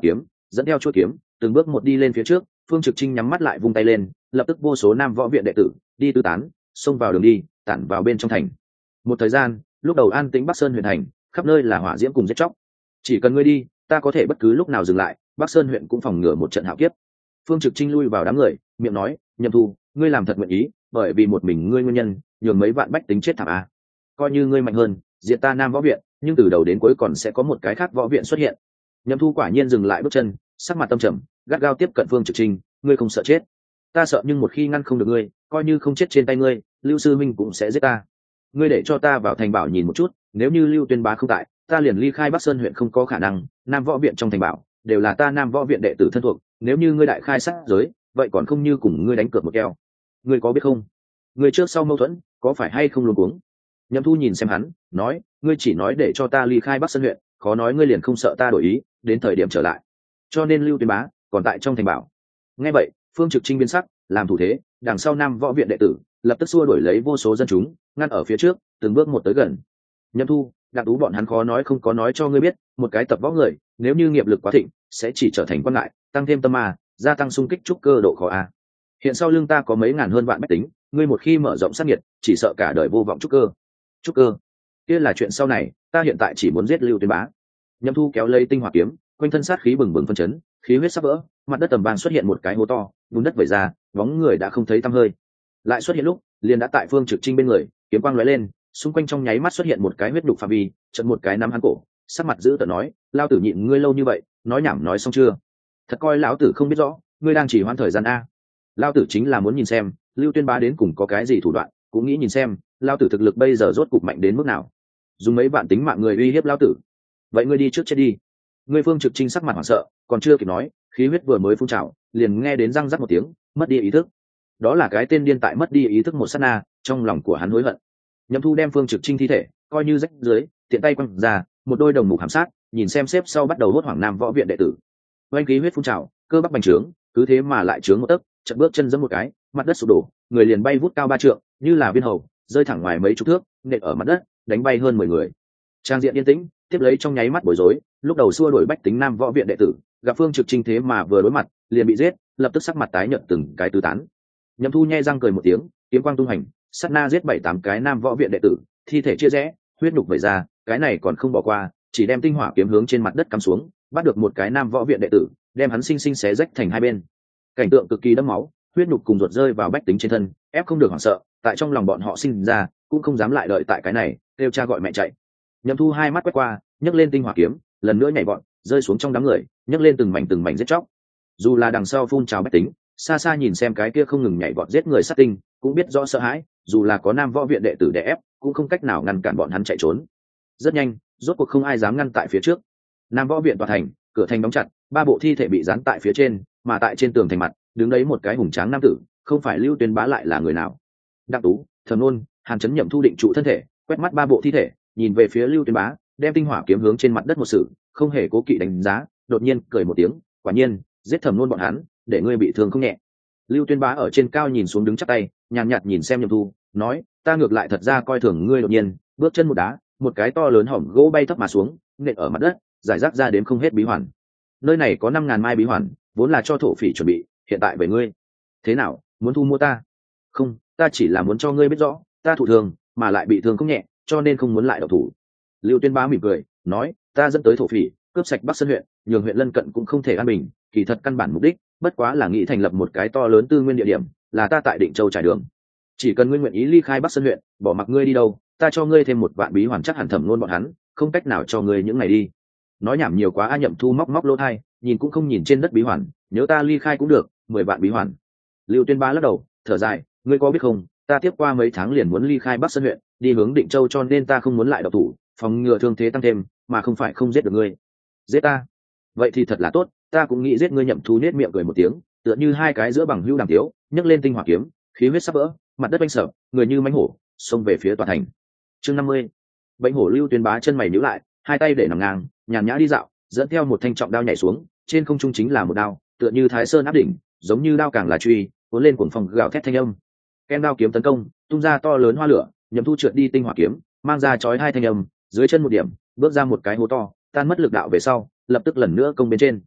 dẫn theo chuôi kiếm từng bước một đi lên phía trước. Phương Trực Trinh nhắm mắt lại vung tay lên, lập tức vô số nam võ viện đệ tử đi tứ tán xông vào đường đi, tản vào bên trong thành. Một thời gian, lúc đầu an tĩnh Bắc Sơn huyện thành, khắp nơi là hỏa diễm cùng giết chóc. Chỉ cần ngươi đi, ta có thể bất cứ lúc nào dừng lại, Bắc Sơn huyện cũng phòng ngừa một trận hạo kiếp. Phương Trực Trinh lui vào đám người, miệng nói, Nhậm Thu, ngươi làm thật nguyện ý, bởi vì một mình ngươi nguyên nhân, nhường mấy vạn bách tính chết thảm a. Coi như ngươi mạnh hơn, diệt ta nam võ viện, nhưng từ đầu đến cuối còn sẽ có một cái khác võ viện xuất hiện. Nhậm Thu quả nhiên dừng lại bước chân, sắc mặt tâm trầm, gắt gao tiếp cận Phương Trực Trinh, ngươi không sợ chết? Ta sợ, nhưng một khi ngăn không được ngươi, coi như không chết trên tay ngươi, Lưu Sư Minh cũng sẽ giết ta. Ngươi để cho ta vào thành bảo nhìn một chút, nếu như Lưu Tuyên Bá không tại, ta liền ly khai Bắc Sơn huyện không có khả năng. Nam võ viện trong thành bảo đều là ta nam võ viện đệ tử thân thuộc, nếu như ngươi đại khai sát giới, vậy còn không như cùng ngươi đánh cược một keo. Ngươi có biết không, ngươi trước sau mâu thuẫn, có phải hay không luống cuống? Nhậm Thu nhìn xem hắn, nói, ngươi chỉ nói để cho ta ly khai Bắc Sơn huyện, khó nói ngươi liền không sợ ta đổi ý, đến thời điểm trở lại. Cho nên Lưu Tuyên Bá còn tại trong thành bảo. Nghe vậy, Phương Trực Trinh biến sắc, làm thủ thế, đằng sau nam võ viện đệ tử lập tức xua đuổi lấy vô số dân chúng, ngăn ở phía trước, từng bước một tới gần. Nhậm Thu, Đặng Tú bọn hắn khó nói không có nói cho ngươi biết, một cái tập võ người, nếu như nghiệp lực quá thịnh, sẽ chỉ trở thành quan ngại, tăng thêm tâm ma, gia tăng xung kích trúc cơ độ khó a. Hiện sau lưng ta có mấy ngàn hơn vạn bách tính, ngươi một khi mở rộng sát nhiệt, chỉ sợ cả đời vô vọng trúc cơ. Trúc cơ, kia là chuyện sau này, ta hiện tại chỉ muốn giết Lưu Tuyên Bá. Nhậm Thu kéo lấy tinh hỏa kiếm, quanh thân sát khí bừng bừng phân chấn, khí huyết sắp vỡ, mặt đất tầm vang xuất hiện một cái hố to, bùn đất vẩy ra, bóng người đã không thấy tăm hơi. Lại xuất hiện lúc, liền đã tại Phương Trực Trinh bên người, kiếm quang lóe lên, xung quanh trong nháy mắt xuất hiện một cái huyết đục phạm vi, chợt một cái nắm hắn cổ, sắc mặt dữ tợn nói, lao tử nhịn ngươi lâu như vậy, nói nhảm nói xong chưa? Thật coi lão tử không biết rõ, ngươi đang chỉ hoãn thời gian a. Lao tử chính là muốn nhìn xem, Lưu Tuyên Bá đến cùng có cái gì thủ đoạn, cũng nghĩ nhìn xem, lao tử thực lực bây giờ rốt cục mạnh đến mức nào. Dùng mấy vạn tính mạng người uy hiếp lao tử. Vậy ngươi đi trước chết đi. Ngươi Phương Trực Trinh sắc mặt hoảng sợ, còn chưa kịp nói, khí huyết vừa mới phun trào, liền nghe đến răng rắc một tiếng, mất đi ý thức. Đó là cái tên điên tại mất đi ý thức một sát na, trong lòng của hắn hối hận. Nhậm Thu đem Phương Trực Trinh thi thể coi như rách dưới, tiện tay quăng ra, một đôi đồng mục hàm sát, nhìn xem xếp sau bắt đầu hốt hoảng nam võ viện đệ tử. Oanh khí huyết phun trào, cơ bắp bành trướng, cứ thế mà lại trướng một tấc, chợt bước chân giẫm một cái, mặt đất sụp đổ, người liền bay vút cao ba trượng, như là viên hầu, rơi thẳng ngoài mấy chục thước, nện ở mặt đất, đánh bay hơn mười người. Trang diện yên tĩnh, tiếp lấy trong nháy mắt bối rối, lúc đầu xua đuổi bách tính nam võ viện đệ tử, gặp Phương Trực Trinh thế mà vừa đối mặt, liền bị giết, lập tức sắc mặt tái nhợt từng cái tứ tán. Nhậm Thu nhe răng cười một tiếng, kiếm quang tung hành, sát na giết bảy tám cái nam võ viện đệ tử, thi thể chia rẽ, huyết nhục vẩy ra, cái này còn không bỏ qua, chỉ đem tinh hỏa kiếm hướng trên mặt đất cắm xuống, bắt được một cái nam võ viện đệ tử, đem hắn sinh sinh xé rách thành hai bên. Cảnh tượng cực kỳ đẫm máu, huyết nhục cùng ruột rơi vào bách tính trên thân, ép không được hoảng sợ, tại trong lòng bọn họ sinh ra, cũng không dám lại đợi tại cái này, kêu cha gọi mẹ chạy. Nhậm Thu hai mắt quét qua, nhấc lên tinh hỏa kiếm, lần nữa nhảy vọt, rơi xuống trong đám người, nhấc lên từng mảnh từng mảnh giết chóc. Dù là đằng sau phun trào bách tính, xa xa nhìn xem cái kia không ngừng nhảy vọt giết người sát tinh, cũng biết rõ sợ hãi, dù là có nam võ viện đệ tử đè ép, cũng không cách nào ngăn cản bọn hắn chạy trốn. Rất nhanh, rốt cuộc không ai dám ngăn tại phía trước. Nam võ viện tòa thành, cửa thành đóng chặt, ba bộ thi thể bị dán tại phía trên, mà tại trên tường thành mặt, đứng đấy một cái hùng tráng nam tử, không phải Lưu Tuyên Bá lại là người nào? Đặng Tú, Thẩm Nôn, Hàn Chấn Nhậm Thu định trụ thân thể, quét mắt ba bộ thi thể, nhìn về phía Lưu Tuyên Bá, đem tinh hỏa kiếm hướng trên mặt đất một sử, không hề cố kỵ đánh giá, đột nhiên cười một tiếng, quả nhiên, giết Thẩm Nôn bọn hắn, để ngươi bị thương không nhẹ. Lưu Tuyên Bá ở trên cao nhìn xuống đứng chắp tay, nhàn nhạt nhìn xem Nhậm Thu, nói, ta ngược lại thật ra coi thường ngươi. Đột nhiên, bước chân một đá, một cái to lớn hỏng gỗ bay thấp mà xuống, nện ở mặt đất, giải rác ra đến không hết bí hoàn. Nơi này có năm ngàn mai bí hoàn, vốn là cho thổ phỉ chuẩn bị, hiện tại về ngươi. Thế nào, muốn thu mua ta? Không, ta chỉ là muốn cho ngươi biết rõ, ta thụ thương, mà lại bị thương không nhẹ, cho nên không muốn lại độc thủ. Lưu Tuyên Bá mỉm cười, nói, ta dẫn tới thổ phỉ, cướp sạch Bắc Sơn huyện, nhường huyện lân cận cũng không thể an bình, kỳ thật căn bản mục đích, bất quá là nghĩ thành lập một cái to lớn tư nguyên địa điểm, là ta tại Định Châu trải đường. Chỉ cần ngươi nguyện ý ly khai Bắc Sơn huyện, bỏ mặc ngươi đi đâu, ta cho ngươi thêm một vạn bí hoàn, chắc hẳn Thẩm Nôn bọn hắn không cách nào cho ngươi những ngày đi. Nói nhảm nhiều quá. A Nhậm Thu móc móc lỗ tai, nhìn cũng không nhìn trên đất bí hoàn, nhớ ta ly khai cũng được, mười vạn bí hoàn. Lưu Tuyên Bá lắc đầu, thở dài, ngươi có biết không, ta tiếp qua mấy tháng liền muốn ly khai Bắc Sơn huyện, đi hướng Định Châu, cho nên ta không muốn lại độc thủ, phòng ngừa thương thế tăng thêm, mà không phải không giết được ngươi. Giết ta? Vậy thì thật là tốt, ta cũng nghĩ giết ngươi. Nhậm Thu nết miệng cười một tiếng, tựa như hai cái giữa bằng hữu đàm tiếu, nhấc lên tinh hỏa kiếm, khí huyết sắp vỡ, mặt đất banh sở, người như mãnh hổ, xông về phía tòa thành. Chương năm mươi. Bánh hổ. Lưu Tuyên Bá chân mày nhíu lại, hai tay để nằm ngang, nhàn nhã đi dạo, dẫn theo một thanh trọng đao nhảy xuống, trên không trung chính là một đao, tựa như Thái Sơn áp đỉnh, giống như đao càng là truy, cuốn lên cuồng phong gào thét thanh âm. Ken đao kiếm tấn công, tung ra to lớn hoa lửa, Nhậm Thu trượt đi tinh hỏa kiếm, mang ra chói hai thanh âm, dưới chân một điểm, bước ra một cái hố to, tan mất lực đạo về sau, lập tức lần nữa công bên trên.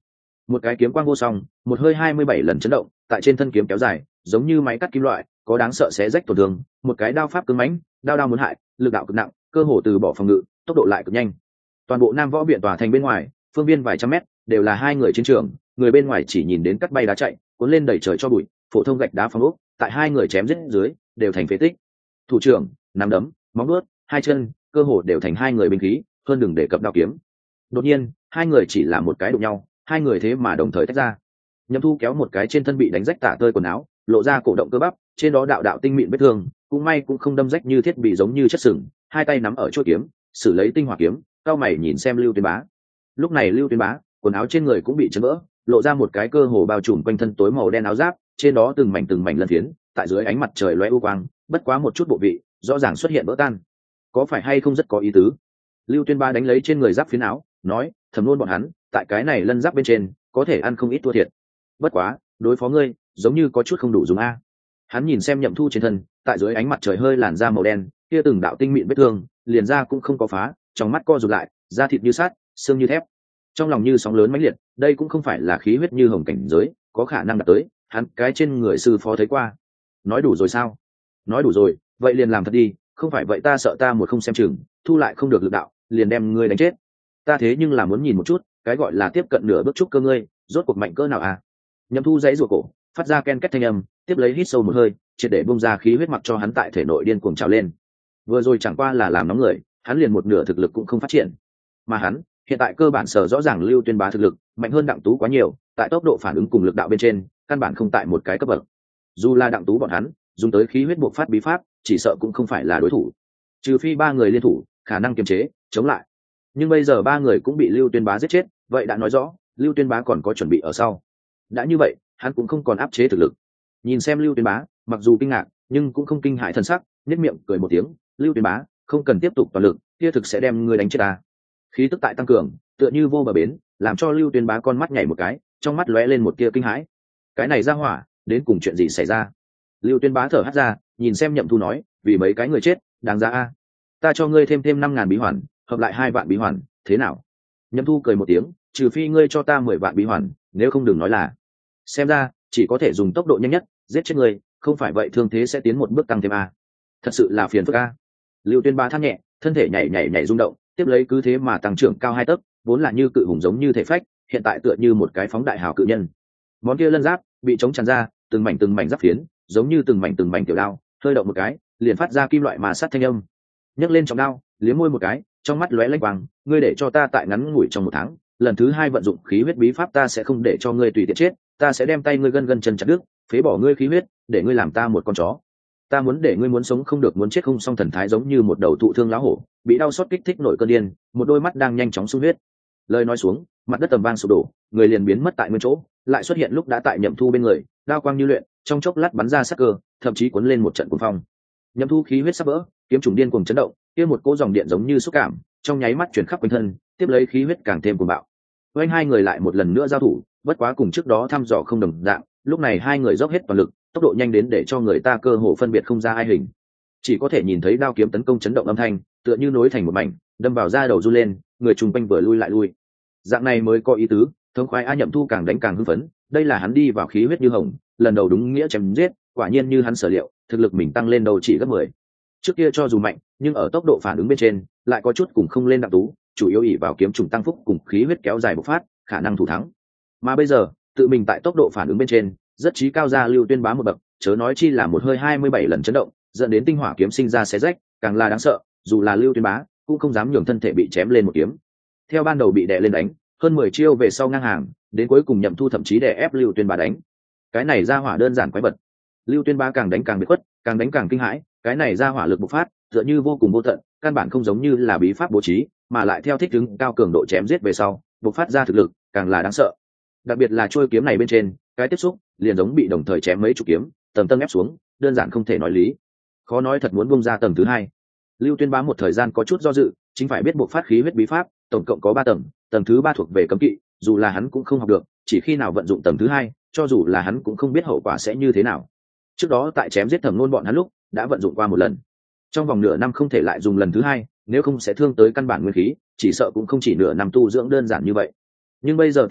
Một cái kiếm quang vô song, một hơi hai mươi bảy lần chấn động tại trên thân kiếm kéo dài, giống như máy cắt kim loại, có đáng sợ xé rách tổn thương. Một cái đao pháp cứng mãnh, đao đao muốn hại, lực đạo cực nặng, cơ hồ từ bỏ phòng ngự, tốc độ lại cực nhanh. Toàn bộ Nam Võ viện tòa thành bên ngoài, phương viên vài trăm mét, đều là hai người chiến trường, người bên ngoài chỉ nhìn đến cắt bay đá chạy, cuốn lên đẩy trời cho bụi, phổ thông gạch đá phong ốc, tại hai người chém giết dưới, đều thành phế tích. Thủ trưởng, nắm đấm, móng vuốt, hai chân, cơ hồ đều thành hai người binh khí, hơn đừng để cập đao kiếm. Đột nhiên, hai người chỉ là một cái đụng nhau, hai người thế mà đồng thời tách ra. Nhậm Thu kéo một cái trên thân bị đánh rách tả tơi quần áo, lộ ra cổ động cơ bắp, trên đó đạo đạo tinh mịn vết thương, cũng may cũng không đâm rách như thiết bị giống như chất sừng, hai tay nắm ở chuôi kiếm, xử lấy tinh hỏa kiếm, cao mày nhìn xem Lưu Tuyên Bá. Lúc này Lưu Tuyên Bá, quần áo trên người cũng bị chấn vỡ, lộ ra một cái cơ hồ bao trùm quanh thân tối màu đen áo giáp, trên đó từng mảnh từng mảnh lân phiến, tại dưới ánh mặt trời lóe u quang, bất quá một chút bộ vị, rõ ràng xuất hiện vỡ tan. Có phải hay không rất có ý tứ? Lưu Tuyên Bá đánh lấy trên người giáp phiến áo, nói, thầm luôn bọn hắn, tại cái này lân giáp bên trên, có thể ăn không ít thua thiệt. Bất quá, đối phó ngươi, giống như có chút không đủ dùng a. Hắn nhìn xem Nhậm Thu trên thân, tại dưới ánh mặt trời hơi làn da màu đen, kia từng đạo tinh mịn vết thương, liền da cũng không có phá, trong mắt co rụt lại, da thịt như sắt, xương như thép. Trong lòng như sóng lớn mãnh liệt, đây cũng không phải là khí huyết như hồng cảnh giới, có khả năng đạt tới, hắn cái trên người sư phó thấy qua. Nói đủ rồi sao? Nói đủ rồi, vậy liền làm thật đi, không phải vậy ta sợ ta một không xem chừng, thu lại không được lực đạo, liền đem ngươi đánh chết. Ta thế nhưng là muốn nhìn một chút, cái gọi là tiếp cận nửa bước trúc cơ ngươi, rốt cuộc mạnh cỡ nào à? Nhậm Thu giãy giụa cổ, phát ra ken két thanh âm, tiếp lấy hít sâu một hơi, triệt để bung ra khí huyết mặc cho hắn tại thể nội điên cuồng trào lên. Vừa rồi chẳng qua là làm nóng người, hắn liền một nửa thực lực cũng không phát triển. Mà hắn, hiện tại cơ bản sở rõ ràng Lưu Tuyên Bá thực lực mạnh hơn Đặng Tú quá nhiều, tại tốc độ phản ứng cùng lực đạo bên trên, căn bản không tại một cái cấp bậc. Dù là Đặng Tú bọn hắn, dùng tới khí huyết buộc phát bí pháp, chỉ sợ cũng không phải là đối thủ. Trừ phi ba người liên thủ, khả năng kiềm chế, chống lại. Nhưng bây giờ ba người cũng bị Lưu Tuyên Bá giết chết, vậy đã nói rõ, Lưu Tuyên Bá còn có chuẩn bị ở sau. Đã như vậy, hắn cũng không còn áp chế thực lực. Nhìn xem Lưu Tuyên Bá, mặc dù kinh ngạc, nhưng cũng không kinh hãi thần sắc, nhếch miệng cười một tiếng, "Lưu Tuyên Bá, không cần tiếp tục toàn lực, kia thực sẽ đem ngươi đánh chết ta." Khí tức tại tăng cường, tựa như vô bờ bến, làm cho Lưu Tuyên Bá con mắt nhảy một cái, trong mắt lóe lên một tia kinh hãi. Cái này ra hỏa, đến cùng chuyện gì xảy ra? Lưu Tuyên Bá thở hắt ra, nhìn xem Nhậm Thu nói, "Vì mấy cái người chết, đáng giá a. Ta cho ngươi thêm thêm năm ngàn bí hoàn, hợp lại hai vạn bí hoàn, thế nào?" Nhậm Thu cười một tiếng, "Trừ phi ngươi cho ta mười vạn bí hoàn, nếu không đừng nói là." Xem ra, chỉ có thể dùng tốc độ nhanh nhất, giết chết ngươi, không phải vậy thương thế sẽ tiến một bước tăng thêm a. Thật sự là phiền phức a. Lưu Tuyên Bá than nhẹ, thân thể nhảy nhảy nhảy rung động, tiếp lấy cứ thế mà tăng trưởng cao hai tấc, vốn là như cự hùng giống như thể phách, hiện tại tựa như một cái phóng đại hào cự nhân. Món kia lân giáp bị chống tràn ra, từng mảnh từng mảnh giáp phiến, giống như từng mảnh từng mảnh tiểu đao, hơi động một cái, liền phát ra kim loại mà sát thanh âm. Nhấc lên trọng đao, liếm môi một cái, trong mắt lóe lanh quang, "Ngươi để cho ta tại ngắn ngủi trong một tháng, lần thứ hai vận dụng khí huyết bí pháp, ta sẽ không để cho ngươi tùy tiện chết, ta sẽ đem tay ngươi gân gân chân chặt đứt, phế bỏ ngươi khí huyết, để ngươi làm ta một con chó. Ta muốn để ngươi muốn sống không được, muốn chết không xong." Thần thái giống như một đầu thụ thương lão hổ, bị đau xót kích thích nổi cơn điên, một đôi mắt đang nhanh chóng sung huyết. Lời nói xuống, mặt đất tầm vang sụp đổ, người liền biến mất tại nguyên chỗ, lại xuất hiện lúc đã tại Nhậm Thu bên người, đao quang như luyện, trong chốc lát bắn ra sắc cơ, thậm chí cuốn lên một trận cuồng phong. Nhậm Thu khí huyết sắp vỡ, kiếm trùng điên cuồng chấn động, kia một cỗ dòng điện giống như xúc cảm, trong nháy mắt chuyển khắp quanh thân, tiếp lấy khí huyết càng thêm cuồng bạo. Oanh hai người lại một lần nữa giao thủ, bất quá cùng trước đó thăm dò không đồng dạng, lúc này hai người dốc hết toàn lực, tốc độ nhanh đến để cho người ta cơ hồ phân biệt không ra ai hình. Chỉ có thể nhìn thấy đao kiếm tấn công chấn động âm thanh, tựa như nối thành một mảnh, đâm vào da đầu run lên, người trùng quanh vừa lui lại lui. Dạng này mới có ý tứ, thống khoái a. Nhậm Thu càng đánh càng hưng phấn, đây là hắn đi vào khí huyết như hồng, lần đầu đúng nghĩa chém giết, quả nhiên như hắn sở liệu, thực lực mình tăng lên đầu chỉ gấp mười. Trước kia cho dù mạnh, nhưng ở tốc độ phản ứng bên trên, lại có chút cùng không lên Đặng Tú, chủ yếu ỷ vào kiếm trùng tăng phúc cùng khí huyết kéo dài bộc phát, khả năng thủ thắng. Mà bây giờ, tự mình tại tốc độ phản ứng bên trên, rất chí cao ra Lưu Tuyên Bá một bậc, chớ nói chi là một hơi hai mươi bảy lần chấn động, dẫn đến tinh hỏa kiếm sinh ra xé rách, càng là đáng sợ, dù là Lưu Tuyên Bá cũng không dám nhường thân thể bị chém lên một kiếm. Theo ban đầu bị đè lên đánh, hơn mười chiêu về sau ngang hàng, đến cuối cùng Nhậm Thu thậm chí đè ép Lưu Tuyên Bá đánh. Cái này ra hỏa đơn giản quái vật. Lưu Tuyên Bá càng đánh càng biệt khuất, càng đánh càng kinh hãi, cái này ra hỏa lực bộc phát, tựa như vô cùng vô tận, căn bản không giống như là bí pháp bố trí, mà lại theo thích ứng cao cường độ chém giết về sau, bộc phát ra thực lực, càng là đáng sợ. Đặc biệt là chuôi kiếm này bên trên, cái tiếp xúc liền giống bị đồng thời chém mấy chục kiếm, tầng tầng ép xuống, đơn giản không thể nói lý. Khó nói thật muốn bung ra tầng thứ hai. Lưu Tuyên Bá một thời gian có chút do dự, chính phải biết bộc phát khí huyết bí pháp, tổng cộng có ba tầng, tầng thứ ba thuộc về cấm kỵ, dù là hắn cũng không học được, chỉ khi nào vận dụng tầng thứ hai, cho dù là hắn cũng không biết hậu quả sẽ như thế nào. Trước đó tại chém giết Thẩm Nôn bọn hắn lúc, đã vận dụng qua một lần. Trong vòng nửa năm không thể lại dùng lần thứ hai, nếu không sẽ thương tới căn bản nguyên khí, chỉ sợ cũng không chỉ nửa năm tu dưỡng đơn giản như vậy. Nhưng bây giờ tình huống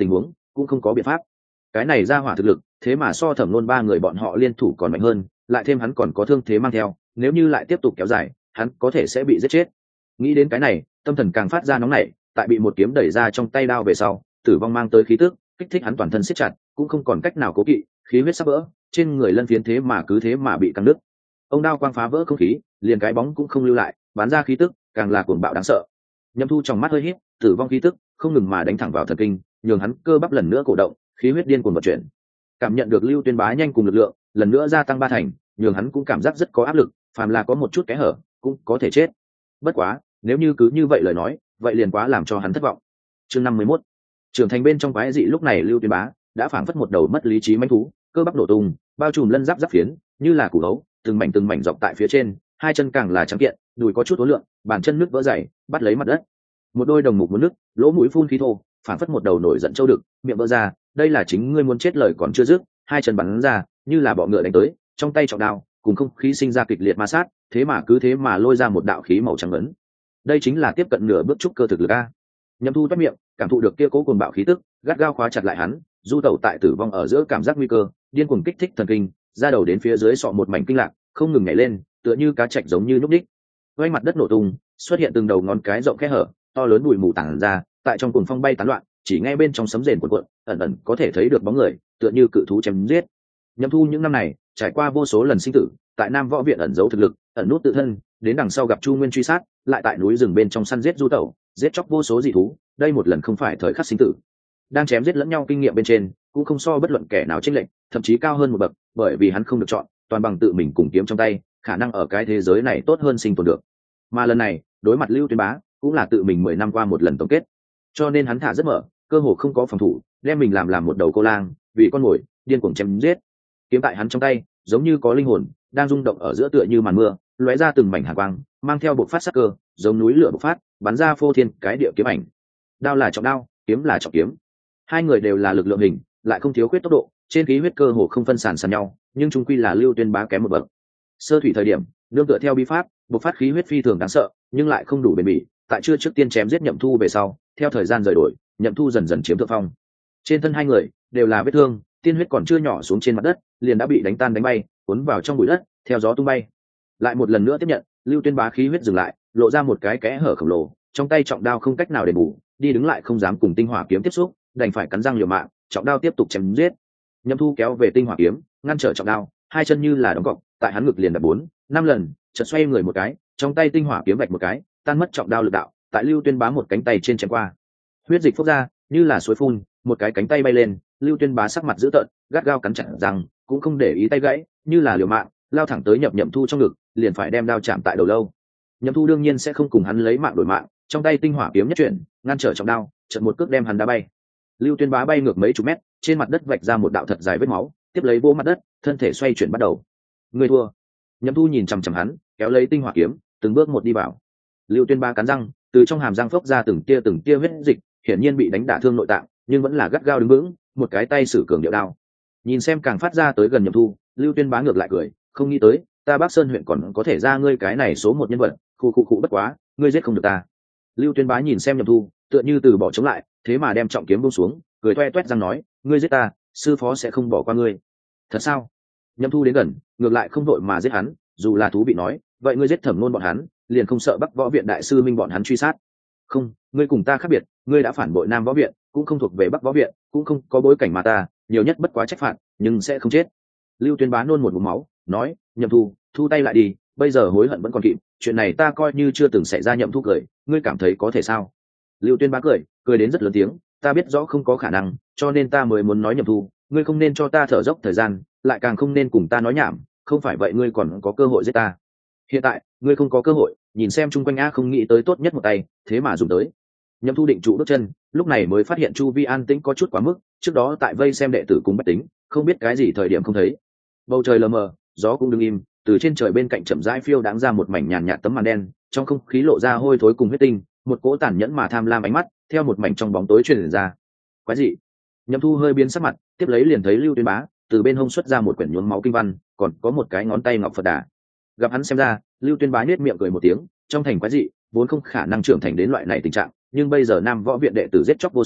cũng không có biện pháp. Cái này ra hỏa thực lực thế mà so Thẩm Nôn ba người bọn họ liên thủ còn mạnh hơn, lại thêm hắn còn có thương thế mang theo, nếu như lại tiếp tục kéo dài, hắn có thể sẽ bị giết chết. Nghĩ đến cái này, tâm thần càng phát ra nóng nảy, tại bị một kiếm đẩy ra trong tay đao về sau, tử vong mang tới khí tức kích thích hắn toàn thân siết chặt, cũng không còn cách nào cố kỵ, khí huyết sắp vỡ, trên người lân phiến thế mà cứ thế mà bị căng đứt. Ông đao quang phá vỡ không khí, liền cái bóng cũng không lưu lại, bắn ra khí tức càng là cuồng bạo đáng sợ. Nhâm Thu trong mắt hơi híp, tử vong khí tức không ngừng mà đánh thẳng vào thần kinh, nhường hắn cơ bắp lần nữa cổ động, khí huyết điên cuồng vận chuyển. Cảm nhận được Lưu Tuyên Bá nhanh cùng lực lượng lần nữa gia tăng ba thành, nhường hắn cũng cảm giác rất có áp lực, phàm là có một chút kẽ hở cũng có thể chết. Bất quá nếu như cứ như vậy lời nói, vậy liền quá làm cho hắn thất vọng. Chương năm mươi mốt, trưởng thành bên trong quái dị. Lúc này Lưu Tuyên Bá đã phảng phất một đầu mất lý trí manh thú, cơ bắp nổ tung, bao trùm lân giáp giáp phiến như là củ hấu, từng mảnh từng mảnh dọc tại phía trên, hai chân càng là trắng kiện, đùi có chút uốn lượn, bàn chân nước vỡ dày, bắt lấy mặt đất. Một đôi đồng mục muốn nước, lỗ mũi phun khí thô, phảng phất một đầu nổi giận châu đực, miệng vỡ ra, đây là chính ngươi muốn chết lời còn chưa dứt, hai chân bắn ra, như là bọ ngựa đánh tới, trong tay trọng đao, cùng không khí sinh ra kịch liệt ma sát, thế mà cứ thế mà lôi ra một đạo khí màu trắng ấn. Đây chính là tiếp cận nửa bước trúc cơ thực lực a. Nhâm Thu toát miệng, cảm thụ được kia cố cuồng bạo khí tức, gắt gao khóa chặt lại hắn, du tẩu tại tử vong ở giữa cảm giác nguy cơ, điên cuồng kích thích thần kinh, ra đầu đến phía dưới sọ một mảnh kinh lạc, không ngừng nhảy lên, tựa như cá trạch giống như núp đích. Quay mặt đất nổ tung, xuất hiện từng đầu ngón cái rộng kẽ hở, to lớn bụi mù tản ra, tại trong cuồng phong bay tán loạn, chỉ ngay bên trong sấm rền cuộn cuộn, ẩn ẩn có thể thấy được bóng người, tựa như cự thú chém giết. Nhâm Thu những năm này trải qua vô số lần sinh tử, tại Nam Võ Viện ẩn giấu thực lực, ẩn nút tự thân, đến đằng sau gặp Chu Nguyên truy sát, lại tại núi rừng bên trong săn giết du tẩu, giết chóc vô số dị thú, đây một lần không phải thời khắc sinh tử. Đang chém giết lẫn nhau kinh nghiệm bên trên, cũng không so bất luận kẻ nào chênh lệch, thậm chí cao hơn một bậc, bởi vì hắn không được chọn, toàn bằng tự mình cùng kiếm trong tay, khả năng ở cái thế giới này tốt hơn sinh tồn được. Mà lần này, đối mặt Lưu Tuyên Bá, cũng là tự mình mười năm qua một lần tổng kết. Cho nên hắn thả rất mở, cơ hồ không có phòng thủ, đem mình làm làm một đầu cô lang, vì con mồi, điên cuồng chém giết. Kiếm tại hắn trong tay, giống như có linh hồn, đang rung động ở giữa tựa như màn mưa, lóe ra từng mảnh hàn quang, mang theo bộc phát sắc cơ, giống núi lửa bộc phát, bắn ra phô thiên cái địa kiếm ảnh. Đao là trọng đao, kiếm là trọng kiếm. Hai người đều là lực lượng hình, lại không thiếu khuyết tốc độ, trên khí huyết cơ hồ không phân sàn sàn nhau, nhưng chung quy là Lưu Tuyên Bá kém một bậc. Sơ thủy thời điểm, nương tựa theo bí pháp, bộc phát khí huyết phi thường đáng sợ, nhưng lại không đủ bền bỉ, tại chưa trước tiên chém giết Nhậm Thu về sau, theo thời gian rời đổi, Nhậm Thu dần dần chiếm thượng phong. Trên thân hai người đều là vết thương, tiên huyết còn chưa nhỏ xuống trên mặt đất, liền đã bị đánh tan đánh bay, cuốn vào trong bụi đất, theo gió tung bay. Lại một lần nữa tiếp nhận, Lưu Tuyên Bá khí huyết dừng lại, lộ ra một cái kẽ hở khổng lồ, trong tay trọng đao không cách nào đền bù, đi đứng lại không dám cùng tinh hỏa kiếm tiếp xúc, đành phải cắn răng liều mạng, trọng đao tiếp tục chém giết. Nhâm Thu kéo về tinh hỏa kiếm, ngăn trở trọng đao, hai chân như là đóng cọc, tại hắn ngực liền đập bốn, năm lần, chợt xoay người một cái, trong tay tinh hỏa kiếm vạch một cái, tan mất trọng đao lực đạo, tại Lưu Tuyên Bá một cánh tay trên chém qua. Huyết dịch phốc ra, như là suối phun, một cái cánh tay bay lên, Lưu Tuyên Bá sắc mặt dữ tợn, gắt gao cắn chặt răng, cũng không để ý tay gãy, như là liều mạng, lao thẳng tới nhập Nhậm Thu trong ngực, liền phải đem đao chạm tại đầu lâu. Nhậm Thu đương nhiên sẽ không cùng hắn lấy mạng đổi mạng, trong tay tinh hỏa kiếm nhất chuyển, ngăn trở trọng đao, chợt một cước đem hắn đá bay. Lưu Tuyên Bá bay ngược mấy chục mét, trên mặt đất vạch ra một đạo thật dài vết máu, tiếp lấy vỗ mặt đất, thân thể xoay chuyển bắt đầu. Người thua. Nhậm Thu nhìn chằm chằm hắn, kéo lấy tinh hỏa kiếm, từng bước một đi vào. Lưu Tuyên Bá cắn răng, từ trong hàm răng phốc ra từng tia từng tia huyết dịch, hiển nhiên bị đánh đả thương nội tạng, nhưng vẫn là gắt gao đứng vững, một cái tay sử cường điệu đao. Nhìn xem càng phát ra tới gần Nhậm Thu, Lưu Tuyên Bá ngược lại cười, không nghĩ tới, ta Bắc Sơn huyện còn có thể ra ngươi cái này số một nhân vật, khu khu khu bất quá, ngươi giết không được ta. Lưu Tuyên Bá nhìn xem Nhậm Thu, tựa như từ bỏ chống lại, thế mà đem trọng kiếm buông xuống, cười toe toét răng nói, ngươi giết ta, sư phó sẽ không bỏ qua ngươi. Thật sao? Nhậm Thu đến gần, ngược lại không vội mà giết hắn, dù là thú bị nói, vậy ngươi giết Thẩm Nôn bọn hắn, liền không sợ Bắc Võ Viện đại sư minh bọn hắn truy sát? Không, ngươi cùng ta khác biệt, ngươi đã phản bội Nam Võ Viện, cũng không thuộc về Bắc Võ Viện, cũng không có bối cảnh mà ta, nhiều nhất bất quá trách phạt, nhưng sẽ không chết. Lưu Tuyên Bá nôn một ngụm máu, nói, Nhậm Thu, thu tay lại đi, bây giờ hối hận vẫn còn kịp, chuyện này ta coi như chưa từng xảy ra. Nhậm Thu cười, ngươi cảm thấy có thể sao? Lưu Tuyên Bá cười, cười đến rất lớn tiếng, ta biết rõ không có khả năng, cho nên ta mới muốn nói Nhậm Thu, ngươi không nên cho ta thở dốc thời gian, lại càng không nên cùng ta nói nhảm, không phải vậy ngươi còn có cơ hội giết ta. Hiện tại ngươi không có cơ hội, nhìn xem chung quanh a không nghĩ tới tốt nhất một tay, thế mà dùng tới. Nhậm Thu định trụ bước chân, lúc này mới phát hiện chu vi an tĩnh có chút quá mức, trước đó tại vây xem đệ tử cùng bách tính, không biết cái gì thời điểm không thấy. Bầu trời lờ mờ, gió cũng đứng im, từ trên trời bên cạnh chậm rãi phiêu đáng ra một mảnh nhàn nhạt tấm màn đen, trong không khí lộ ra hôi thối cùng huyết tinh, một cỗ tàn nhẫn mà tham lam ánh mắt theo một mảnh trong bóng tối truyền ra. Quái gì? Nhậm Thu hơi biến sắc mặt, tiếp lấy liền thấy Lưu Tuyên Bá từ bên hông xuất ra một quyển nhuốm máu kinh văn, còn có một cái ngón tay ngọc Phật đà. Gặp hắn xem ra, Lưu Tuyên Bá nhếch miệng cười một tiếng, trong thành quái dị vốn không khả năng trưởng thành đến loại này tình trạng, nhưng bây giờ Nam Võ Viện đệ tử giết chóc vô số,